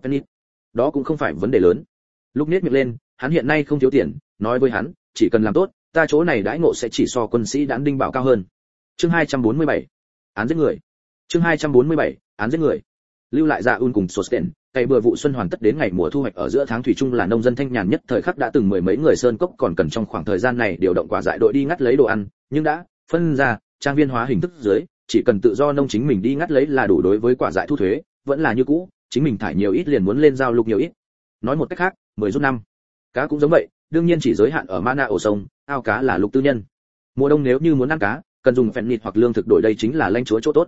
Đó cũng không phải vấn đề lớn. Lúc nết miệng lên, hắn hiện nay không thiếu tiền, nói với hắn, chỉ cần làm tốt, ta chỗ này đãi ngộ sẽ chỉ so quân sĩ đán đinh bảo cao hơn. Chương 247. Án giết người. Chương 247. Án giết người. Lưu lại Dạ ùn cùng Sosten, cày bừa vụ xuân hoàn tất đến ngày mùa thu hoạch ở giữa tháng thủy chung là nông dân thanh nhàn nhất thời khắc đã từng mười mấy người sơn cốc còn cần trong khoảng thời gian này điều động quả dại đội đi ngắt lấy đồ ăn, nhưng đã phân ra trang viên hóa hình thức dưới, chỉ cần tự do nông chính mình đi ngắt lấy là đủ. Đối với quả dại thu thuế, vẫn là như cũ, chính mình thải nhiều ít liền muốn lên giao lục nhiều ít. Nói một cách khác, 10 rút 5. Cá cũng giống vậy, đương nhiên chỉ giới hạn ở mana ổ sông, ao cá là lục tư nhân. Mùa đông nếu như muốn ăn cá, cần dùng phèn nịt hoặc lương thực đổi, đây chính là lãnh chúa chỗ tốt.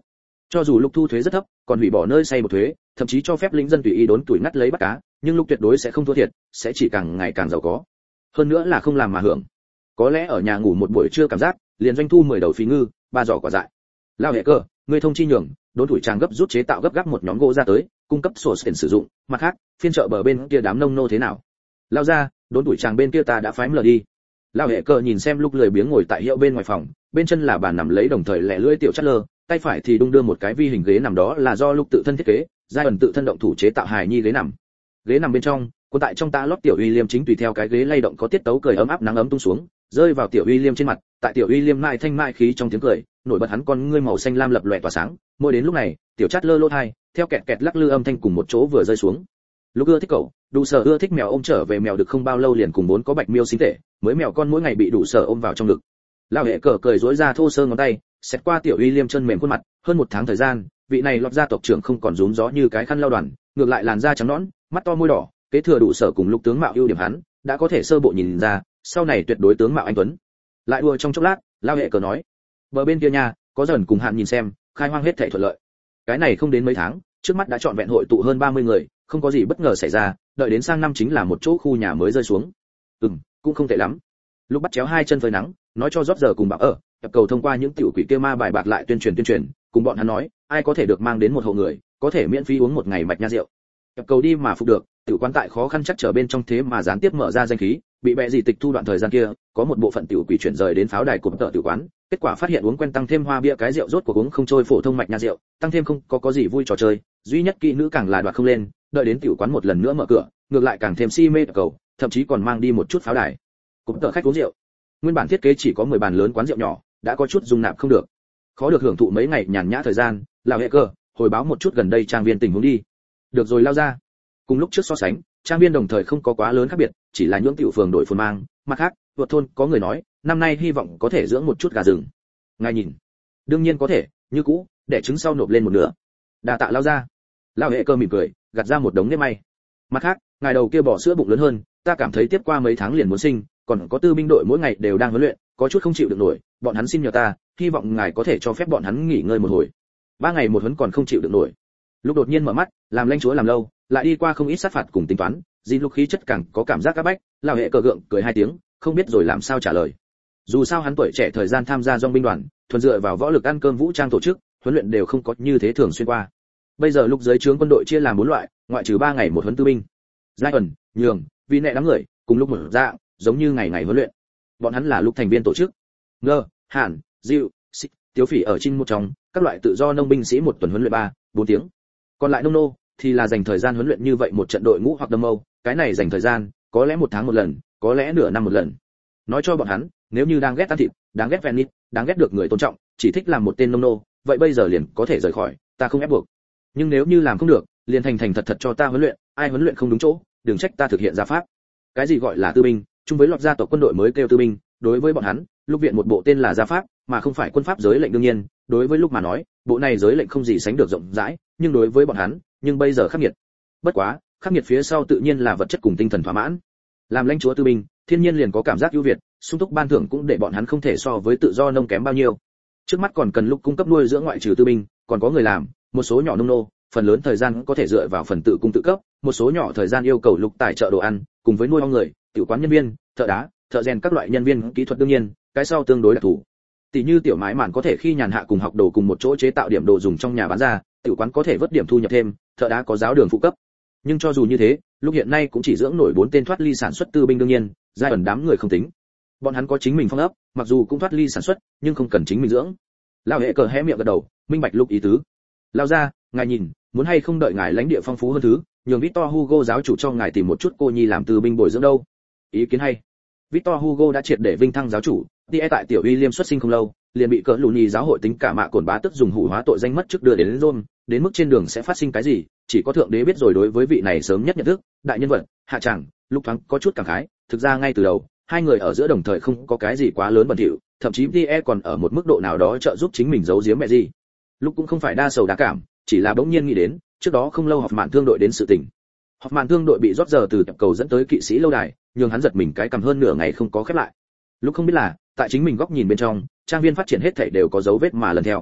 Cho dù lúc thu thuế rất thấp, còn hủy bỏ nơi xây bột thuế, thậm chí cho phép lính dân tùy ý đốn tuổi ngắt lấy bắt cá, nhưng lúc tuyệt đối sẽ không thua thiệt, sẽ chỉ càng ngày càng giàu có. Hơn nữa là không làm mà hưởng. Có lẽ ở nhà ngủ một buổi trưa cảm giác, liền doanh thu 10 đầu phí ngư, 3 giỏ quả dại. Lao hệ cơ, ngươi thông chi nhường, đốn tuổi trang gấp rút chế tạo gấp gáp một nhóm gỗ ra tới, cung cấp sổ tiền sử dụng, mặt khác, phiên chợ bờ bên kia đám nông nô thế nào? Lao ra, đốn tuổi trang bên kia ta đã phái mờ đi. Lao hệ cơ nhìn xem lúc lười biếng ngồi tại hiệu bên ngoài phòng, bên chân là bàn nằm lấy đồng thời lẻ lưỡi tiểu chát lơ, tay phải thì đung đưa một cái vi hình ghế nằm đó là do lúc tự thân thiết kế, giai ẩn tự thân động thủ chế tạo hài nhi ghế nằm. Ghế nằm bên trong, quân tại trong tã lót tiểu William chính tùy theo cái ghế lay động có tiết tấu cười ấm áp nắng ấm tung xuống, rơi vào tiểu William trên mặt, tại tiểu William mại thanh mại khí trong tiếng cười, nổi bật hắn con ngươi màu xanh lam lập lòe tỏa sáng, mỗi đến lúc này, tiểu chát lơ lỗ hai, theo kẹt kẹt lắc lư âm thanh cùng một chỗ vừa rơi xuống. Lúc ưa thích cậu, đủ sở ưa thích mèo ôm trở về mèo được không bao lâu liền cùng bốn có bạch miêu sinh tệ, mới mèo con mỗi ngày bị đủ sở ôm vào trong ngực. Lao hệ cờ cười rối ra thô sơ ngón tay, xét qua tiểu William chân mềm khuôn mặt, hơn một tháng thời gian, vị này lọt gia tộc trưởng không còn rúm gió như cái khăn lau đoàn, ngược lại làn da trắng nõn, mắt to môi đỏ, kế thừa đủ sở cùng lúc tướng mạo ưu điểm hắn, đã có thể sơ bộ nhìn ra, sau này tuyệt đối tướng mạo anh tuấn. Lại đùa trong chốc lát, Lao hệ cờ nói, bờ bên kia nha, có dần cùng hạn nhìn xem, khai hoang hết thảy thuận lợi. Cái này không đến mấy tháng, trước mắt đã chọn vẹn hội tụ hơn 30 người, không có gì bất ngờ xảy ra, đợi đến sang năm chính là một chỗ khu nhà mới rơi xuống. Cũng không tệ lắm. Lúc bắt chéo hai chân phơi nắng, nói cho rót giờ cùng bảo ở, tập cầu thông qua những tiểu quỷ kia ma bài bạc lại tuyên truyền, cùng bọn hắn nói, ai có thể được mang đến một hộ người, có thể miễn phí uống một ngày mạch nha rượu. Tập cầu đi mà phục được, tiểu quan tại khó khăn chắc trở bên trong thế mà gián tiếp mở ra danh khí, bị bệ gì tịch thu đoạn thời gian kia, có một bộ phận tiểu quỷ chuyển rời đến pháo đài cụm tợ tiểu quán, kết quả phát hiện uống quen tăng thêm hoa bia cái rượu rốt cuộc uống không trôi phổ thông mạch nha rượu, tăng thêm không có gì vui trò chơi, duy nhất kỹ nữ càng là đoạt không lên, đợi đến tiểu quán một lần nữa mở cửa, ngược lại càng thêm si mê tập cầu, thậm chí còn mang đi một chút pháo đài. Cụm tợ khách uống rượu. Nguyên bản thiết kế chỉ có 10 bàn lớn quán rượu nhỏ, đã có chút dung nạp không được. Khó được hưởng thụ mấy ngày nhàn nhã thời gian, Lão hệ cơ, hồi báo một chút gần đây trang viên tình huống đi. Được rồi Lao ra. Cùng lúc trước so sánh, trang viên đồng thời không có quá lớn khác biệt, chỉ là nhưỡng tiểu phường đổi phồn mang, mặt khác, vượt thôn có người nói, năm nay hy vọng có thể dưỡng một chút gà rừng. Ngài nhìn, đương nhiên có thể, như cũ, để trứng sau nộp lên một nửa. Đa tạ Lao ra. Lão hệ cơ mỉm cười, gạt ra một đống nếp may. Mặt khác, ngài đầu kia bỏ sữa bụng lớn hơn, ta cảm thấy tiếp qua mấy tháng liền muốn sinh, còn có tư binh đội mỗi ngày đều đang huấn luyện, có chút không chịu được nổi, bọn hắn xin nhờ ta, hy vọng ngài có thể cho phép bọn hắn nghỉ ngơi một hồi. 3 ngày một huấn còn không chịu được nổi. Lúc đột nhiên mở mắt, làm lãnh chúa làm lâu, lại đi qua không ít sát phạt cùng tính toán, Jin lúc khí chất càng có cảm giác các bách, Lão hệ cờ gượng cười 2 tiếng, không biết rồi làm sao trả lời. Dù sao hắn tuổi trẻ thời gian tham gia dòng binh đoàn, thuần dựa vào võ lực ăn cơm vũ trang tổ chức, huấn luyện đều không có như thế thường xuyên qua. Bây giờ lúc dưới trướng quân đội chia làm 4 loại, ngoại trừ 3 ngày một huấn tư binh. Giai ẩn, nhường, vì nệ đám người, cùng lúc mở ra, giống như ngày ngày huấn luyện. Bọn hắn là lúc thành viên tổ chức. Ngơ, Hàn, Diệu, Xích, Tiếu Phỉ ở trên một trong, các loại tự do nông binh sĩ một tuần huấn luyện 4 tiếng. Còn lại nông nô thì là dành thời gian huấn luyện như vậy một trận đội ngũ hoặc đâm mâu, cái này dành thời gian, có lẽ 1 tháng một lần, có lẽ nửa năm một lần. Nói cho bọn hắn, nếu như đang ghét ăn thịt, đang ghét ven nít, đang ghét được người tôn trọng, chỉ thích làm một tên nông nô, vậy bây giờ liền có thể rời khỏi, ta không ép buộc. Nhưng nếu như làm không được, liền thành thành thật thật cho ta huấn luyện, ai huấn luyện không đúng chỗ, đừng trách ta thực hiện gia pháp. Cái gì gọi là tư binh, chung với loạt gia tộc quân đội mới kêu tư binh, đối với bọn hắn, lúc viện một bộ tên là gia pháp, mà không phải quân pháp giới lệnh đương nhiên, đối với lúc mà nói, bộ này giới lệnh không gì sánh được rộng rãi, nhưng đối với bọn hắn, nhưng bây giờ khắc nghiệt. Bất quá, khắc nghiệt phía sau tự nhiên là vật chất cùng tinh thần thỏa mãn. Làm lãnh chúa tư binh, thiên nhiên liền có cảm giác ưu việt, sung túc ban thưởng cũng để bọn hắn không thể so với tự do nông kém bao nhiêu. Trước mắt còn cần lúc cung cấp nuôi dưỡng ngoại trừ tư binh, còn có người làm, một số nhỏ nông nô, phần lớn thời gian có thể dựa vào phần tự cung tự cấp, một số nhỏ thời gian yêu cầu lục tài trợ đồ ăn, cùng với nuôi ong người, tiểu quán nhân viên, thợ đá, thợ rèn các loại nhân viên kỹ thuật đương nhiên, cái sau tương đối đặc thù. Tỷ như tiểu mái mạn có thể khi nhàn hạ cùng học đồ cùng một chỗ chế tạo điểm đồ dùng trong nhà bán ra, tiểu quán có thể vớt điểm thu nhập thêm, thợ đá có giáo đường phụ cấp. Nhưng cho dù như thế, lúc hiện nay cũng chỉ dưỡng nổi 4 tên thoát ly sản xuất tư binh đương nhiên, giai ẩn đám người không tính. Bọn hắn có chính mình phong ấp, mặc dù cũng thoát ly sản xuất, nhưng không cần chính mình dưỡng. Lão hệ cờ hé miệng gật đầu, minh bạch lúc ý tứ. Lão gia, ngài nhìn, muốn hay không đợi ngài lãnh địa phong phú hơn thứ, nhường Victor Hugo giáo chủ cho ngài tìm một chút cô nhi làm tư binh bồi dưỡng đâu. Ý kiến hay. Victor Hugo đã triệt để vinh thăng giáo chủ, tie tại tiểu William xuất sinh không lâu, liền bị cỡ lùni giáo hội tính cả mạ cồn bá tức dùng hủ hóa tội danh mất trước đưa đến Rome, đến mức trên đường sẽ phát sinh cái gì, chỉ có thượng đế biết rồi. Đối với vị này sớm nhất nhận thức, đại nhân vật, hạ chẳng, lúc thoáng có chút cảm khái, thực ra ngay từ đầu, hai người ở giữa đồng thời không có cái gì quá lớn bẩn thỉu, thậm chí tie còn ở một mức độ nào đó trợ giúp chính mình giấu giếm mẹ gì. Lúc cũng không phải đa sầu đa cảm, chỉ là bỗng nhiên nghĩ đến, trước đó không lâu họp mạn thương đội đến sự tình. Họp mạn thương đội bị rót giờ từ tập cầu dẫn tới kỵ sĩ lâu đài, nhường hắn giật mình cái cầm hơn nửa ngày không có khép lại. Lúc không biết là, tại chính mình góc nhìn bên trong, trang viên phát triển hết thảy đều có dấu vết mà lần theo.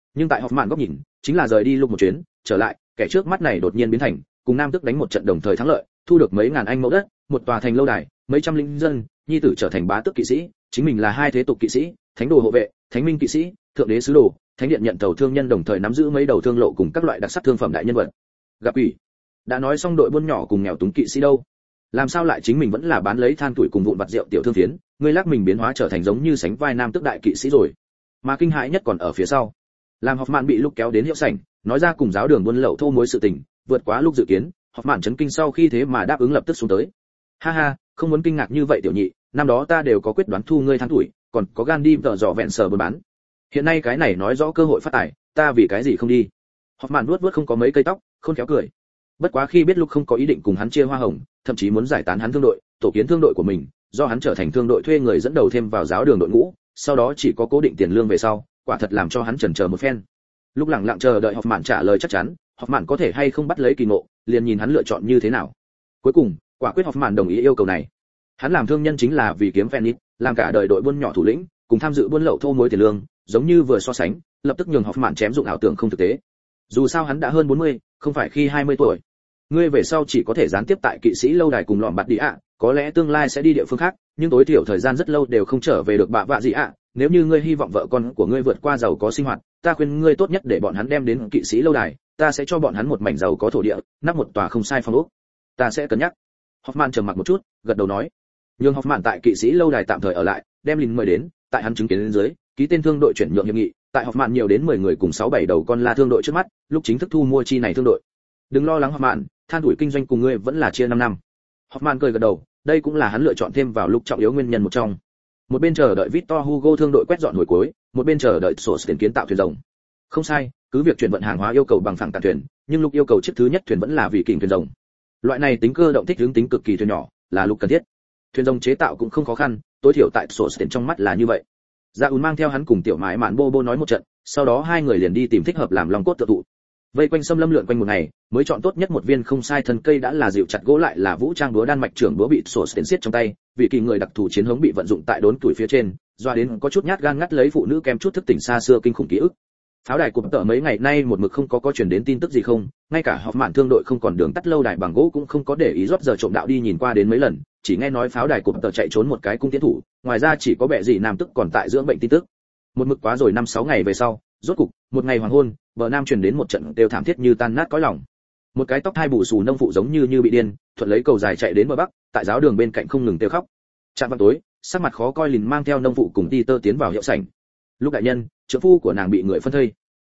Nhưng tại Hoffman góc nhìn, chính là rời đi lúc một chuyến, trở lại, kẻ trước mắt này đột nhiên biến thành, cùng Nam Tước đánh một trận đồng thời thắng lợi, thu được mấy ngàn anh mẫu đất, một tòa thành lâu đài, mấy trăm linh dân, nhi tử trở thành bá tước kỵ sĩ, chính mình là hai thế tục kỵ sĩ, thánh đồ hộ vệ, thánh minh kỵ sĩ, thượng đế sứ đồ, thánh điện nhận tàu thương nhân, đồng thời nắm giữ mấy đầu thương lộ cùng các loại đặc sắc thương phẩm đại nhân vật. Gặp ủy, đã nói xong đội buôn nhỏ cùng nghèo túng kỵ sĩ đâu, làm sao lại chính mình vẫn là bán lấy than tuổi cùng vụn vặt rượu tiểu thương phiến, ngươi lắc mình biến hóa trở thành giống như sánh vai Nam Tước đại kỵ sĩ rồi. Mà kinh hãi nhất còn ở phía sau. Làm Hoffman bị lúc kéo đến hiệu sảnh, nói ra cùng giáo đường buôn lậu thô mối sự tình, vượt quá lúc dự kiến, Hoffman chấn kinh sau khi thế mà đáp ứng lập tức xuống tới. Ha ha, không muốn kinh ngạc như vậy tiểu nhị, năm đó ta đều có quyết đoán thu ngươi than tuổi, còn có gan đi tợ dọ vẹn sở buôn bán. Hiện nay cái này nói rõ cơ hội phát tài, ta vì cái gì không đi? Hoffman vuốt không có mấy cây tóc, khôn khéo cười. Bất quá khi biết lúc không có ý định cùng hắn chia hoa hồng, thậm chí muốn giải tán hắn thương đội, tổ kiến thương đội của mình, do hắn trở thành thương đội thuê người dẫn đầu thêm vào giáo đường đội ngũ, sau đó chỉ có cố định tiền lương về sau, quả thật làm cho hắn chần chờ một phen. Lúc lặng lặng chờ đợi Hoffman trả lời chắc chắn, Hoffman có thể hay không bắt lấy kỳ ngộ, liền nhìn hắn lựa chọn như thế nào. Cuối cùng, quả quyết Hoffman đồng ý yêu cầu này. Hắn làm thương nhân chính là vì kiếm phen ít, làm cả đời đội buôn nhỏ thủ lĩnh, cùng tham dự buôn lậu thô mối tiền lương, giống như vừa so sánh, lập tức nhường Hoffman chém dụng ảo tưởng không thực tế. Dù sao hắn đã hơn 40, không phải khi 20 tuổi. Ngươi về sau chỉ có thể gián tiếp tại kỵ sĩ lâu đài cùng lọm bạt đi ạ, có lẽ tương lai sẽ đi địa phương khác, nhưng tối thiểu thời gian rất lâu đều không trở về được bạ vạ gì ạ. Nếu như ngươi hy vọng vợ con của ngươi vượt qua giàu có sinh hoạt, ta khuyên ngươi tốt nhất để bọn hắn đem đến kỵ sĩ lâu đài, ta sẽ cho bọn hắn một mảnh giàu có thổ địa, nắp một tòa không sai phòng ốc. Ta sẽ cân nhắc. Hoffman trầm mặc một chút, gật đầu nói. Nhưng Hoffman tại kỵ sĩ lâu đài tạm thời ở lại, đem Lin mời đến, tại hắn chứng kiến lên dưới, ký tên thương đội chuyển nhượng hiệp nghị, tại Hoffman nhiều đến 10 người cùng 6-7 đầu con la thương đội trước mắt, lúc chính thức thu mua chi này thương đội. Đừng lo lắng Hoffman, than tuổi kinh doanh cùng ngươi vẫn là chia 5 năm. Hoffman cười gật đầu, đây cũng là hắn lựa chọn thêm vào lúc trọng yếu nguyên nhân một trong. Một bên chờ đợi Victor Hugo thương đội quét dọn hồi cuối, một bên chờ đợi sổ tiền kiến tạo thuyền rồng. Không sai, cứ việc chuyển vận hàng hóa yêu cầu bằng phẳng tàn thuyền, nhưng lúc yêu cầu chiếc thứ nhất thuyền vẫn là vì kình thuyền rồng. Loại này tính cơ động thích ứng tính cực kỳ thuyền nhỏ, là lúc cần thiết. Thuyền rồng chế tạo cũng không khó khăn, tối thiểu tại sổ tiền trong mắt là như vậy. Dạ Ún mang theo hắn cùng tiểu mãi mạn bô nói một trận, sau đó hai người liền đi tìm thích hợp làm long cốt tự thụ. Vây quanh xâm lâm lượn quanh một ngày, mới chọn tốt nhất một viên không sai thân cây đã là dịu chặt gỗ lại là vũ trang búa đan mạch trưởng búa bị sổ tiền xiết trong tay, vì kỳ người đặc thù chiến hống bị vận dụng tại đốn tuổi phía trên, doa đến có chút nhát gan ngắt lấy phụ nữ kem chút thức tỉnh xa xưa kinh khủng ký ức. Pháo đài của tợ mấy ngày nay một mực không có truyền đến tin tức gì không, ngay cả họp mạn thương đội không còn đường tắt lâu đài bằng gỗ cũng không có để ý rót giờ trộm đạo đi nhìn qua đến mấy lần, chỉ nghe nói pháo đài của tợ chạy trốn một cái cung tiến thủ, ngoài ra chỉ có bệ gì nam tức còn tại dưỡng bệnh tin tức. Một mực quá rồi 5-6 ngày về sau, rốt cục một ngày hoàng hôn, bờ nam truyền đến một trận đều thảm thiết như tan nát cõi lòng. Một cái tóc hai bù xù nông phụ giống như bị điên, thuận lấy cầu dài chạy đến bờ bắc, tại giáo đường bên cạnh không ngừng kêu khóc. Trạm vào tối, sắc mặt khó coi Lìn mang theo nông phụ cùng Peter tiến vào hiệu sảnh. Lúc đại nhân, trưởng phu của nàng bị người phân thây.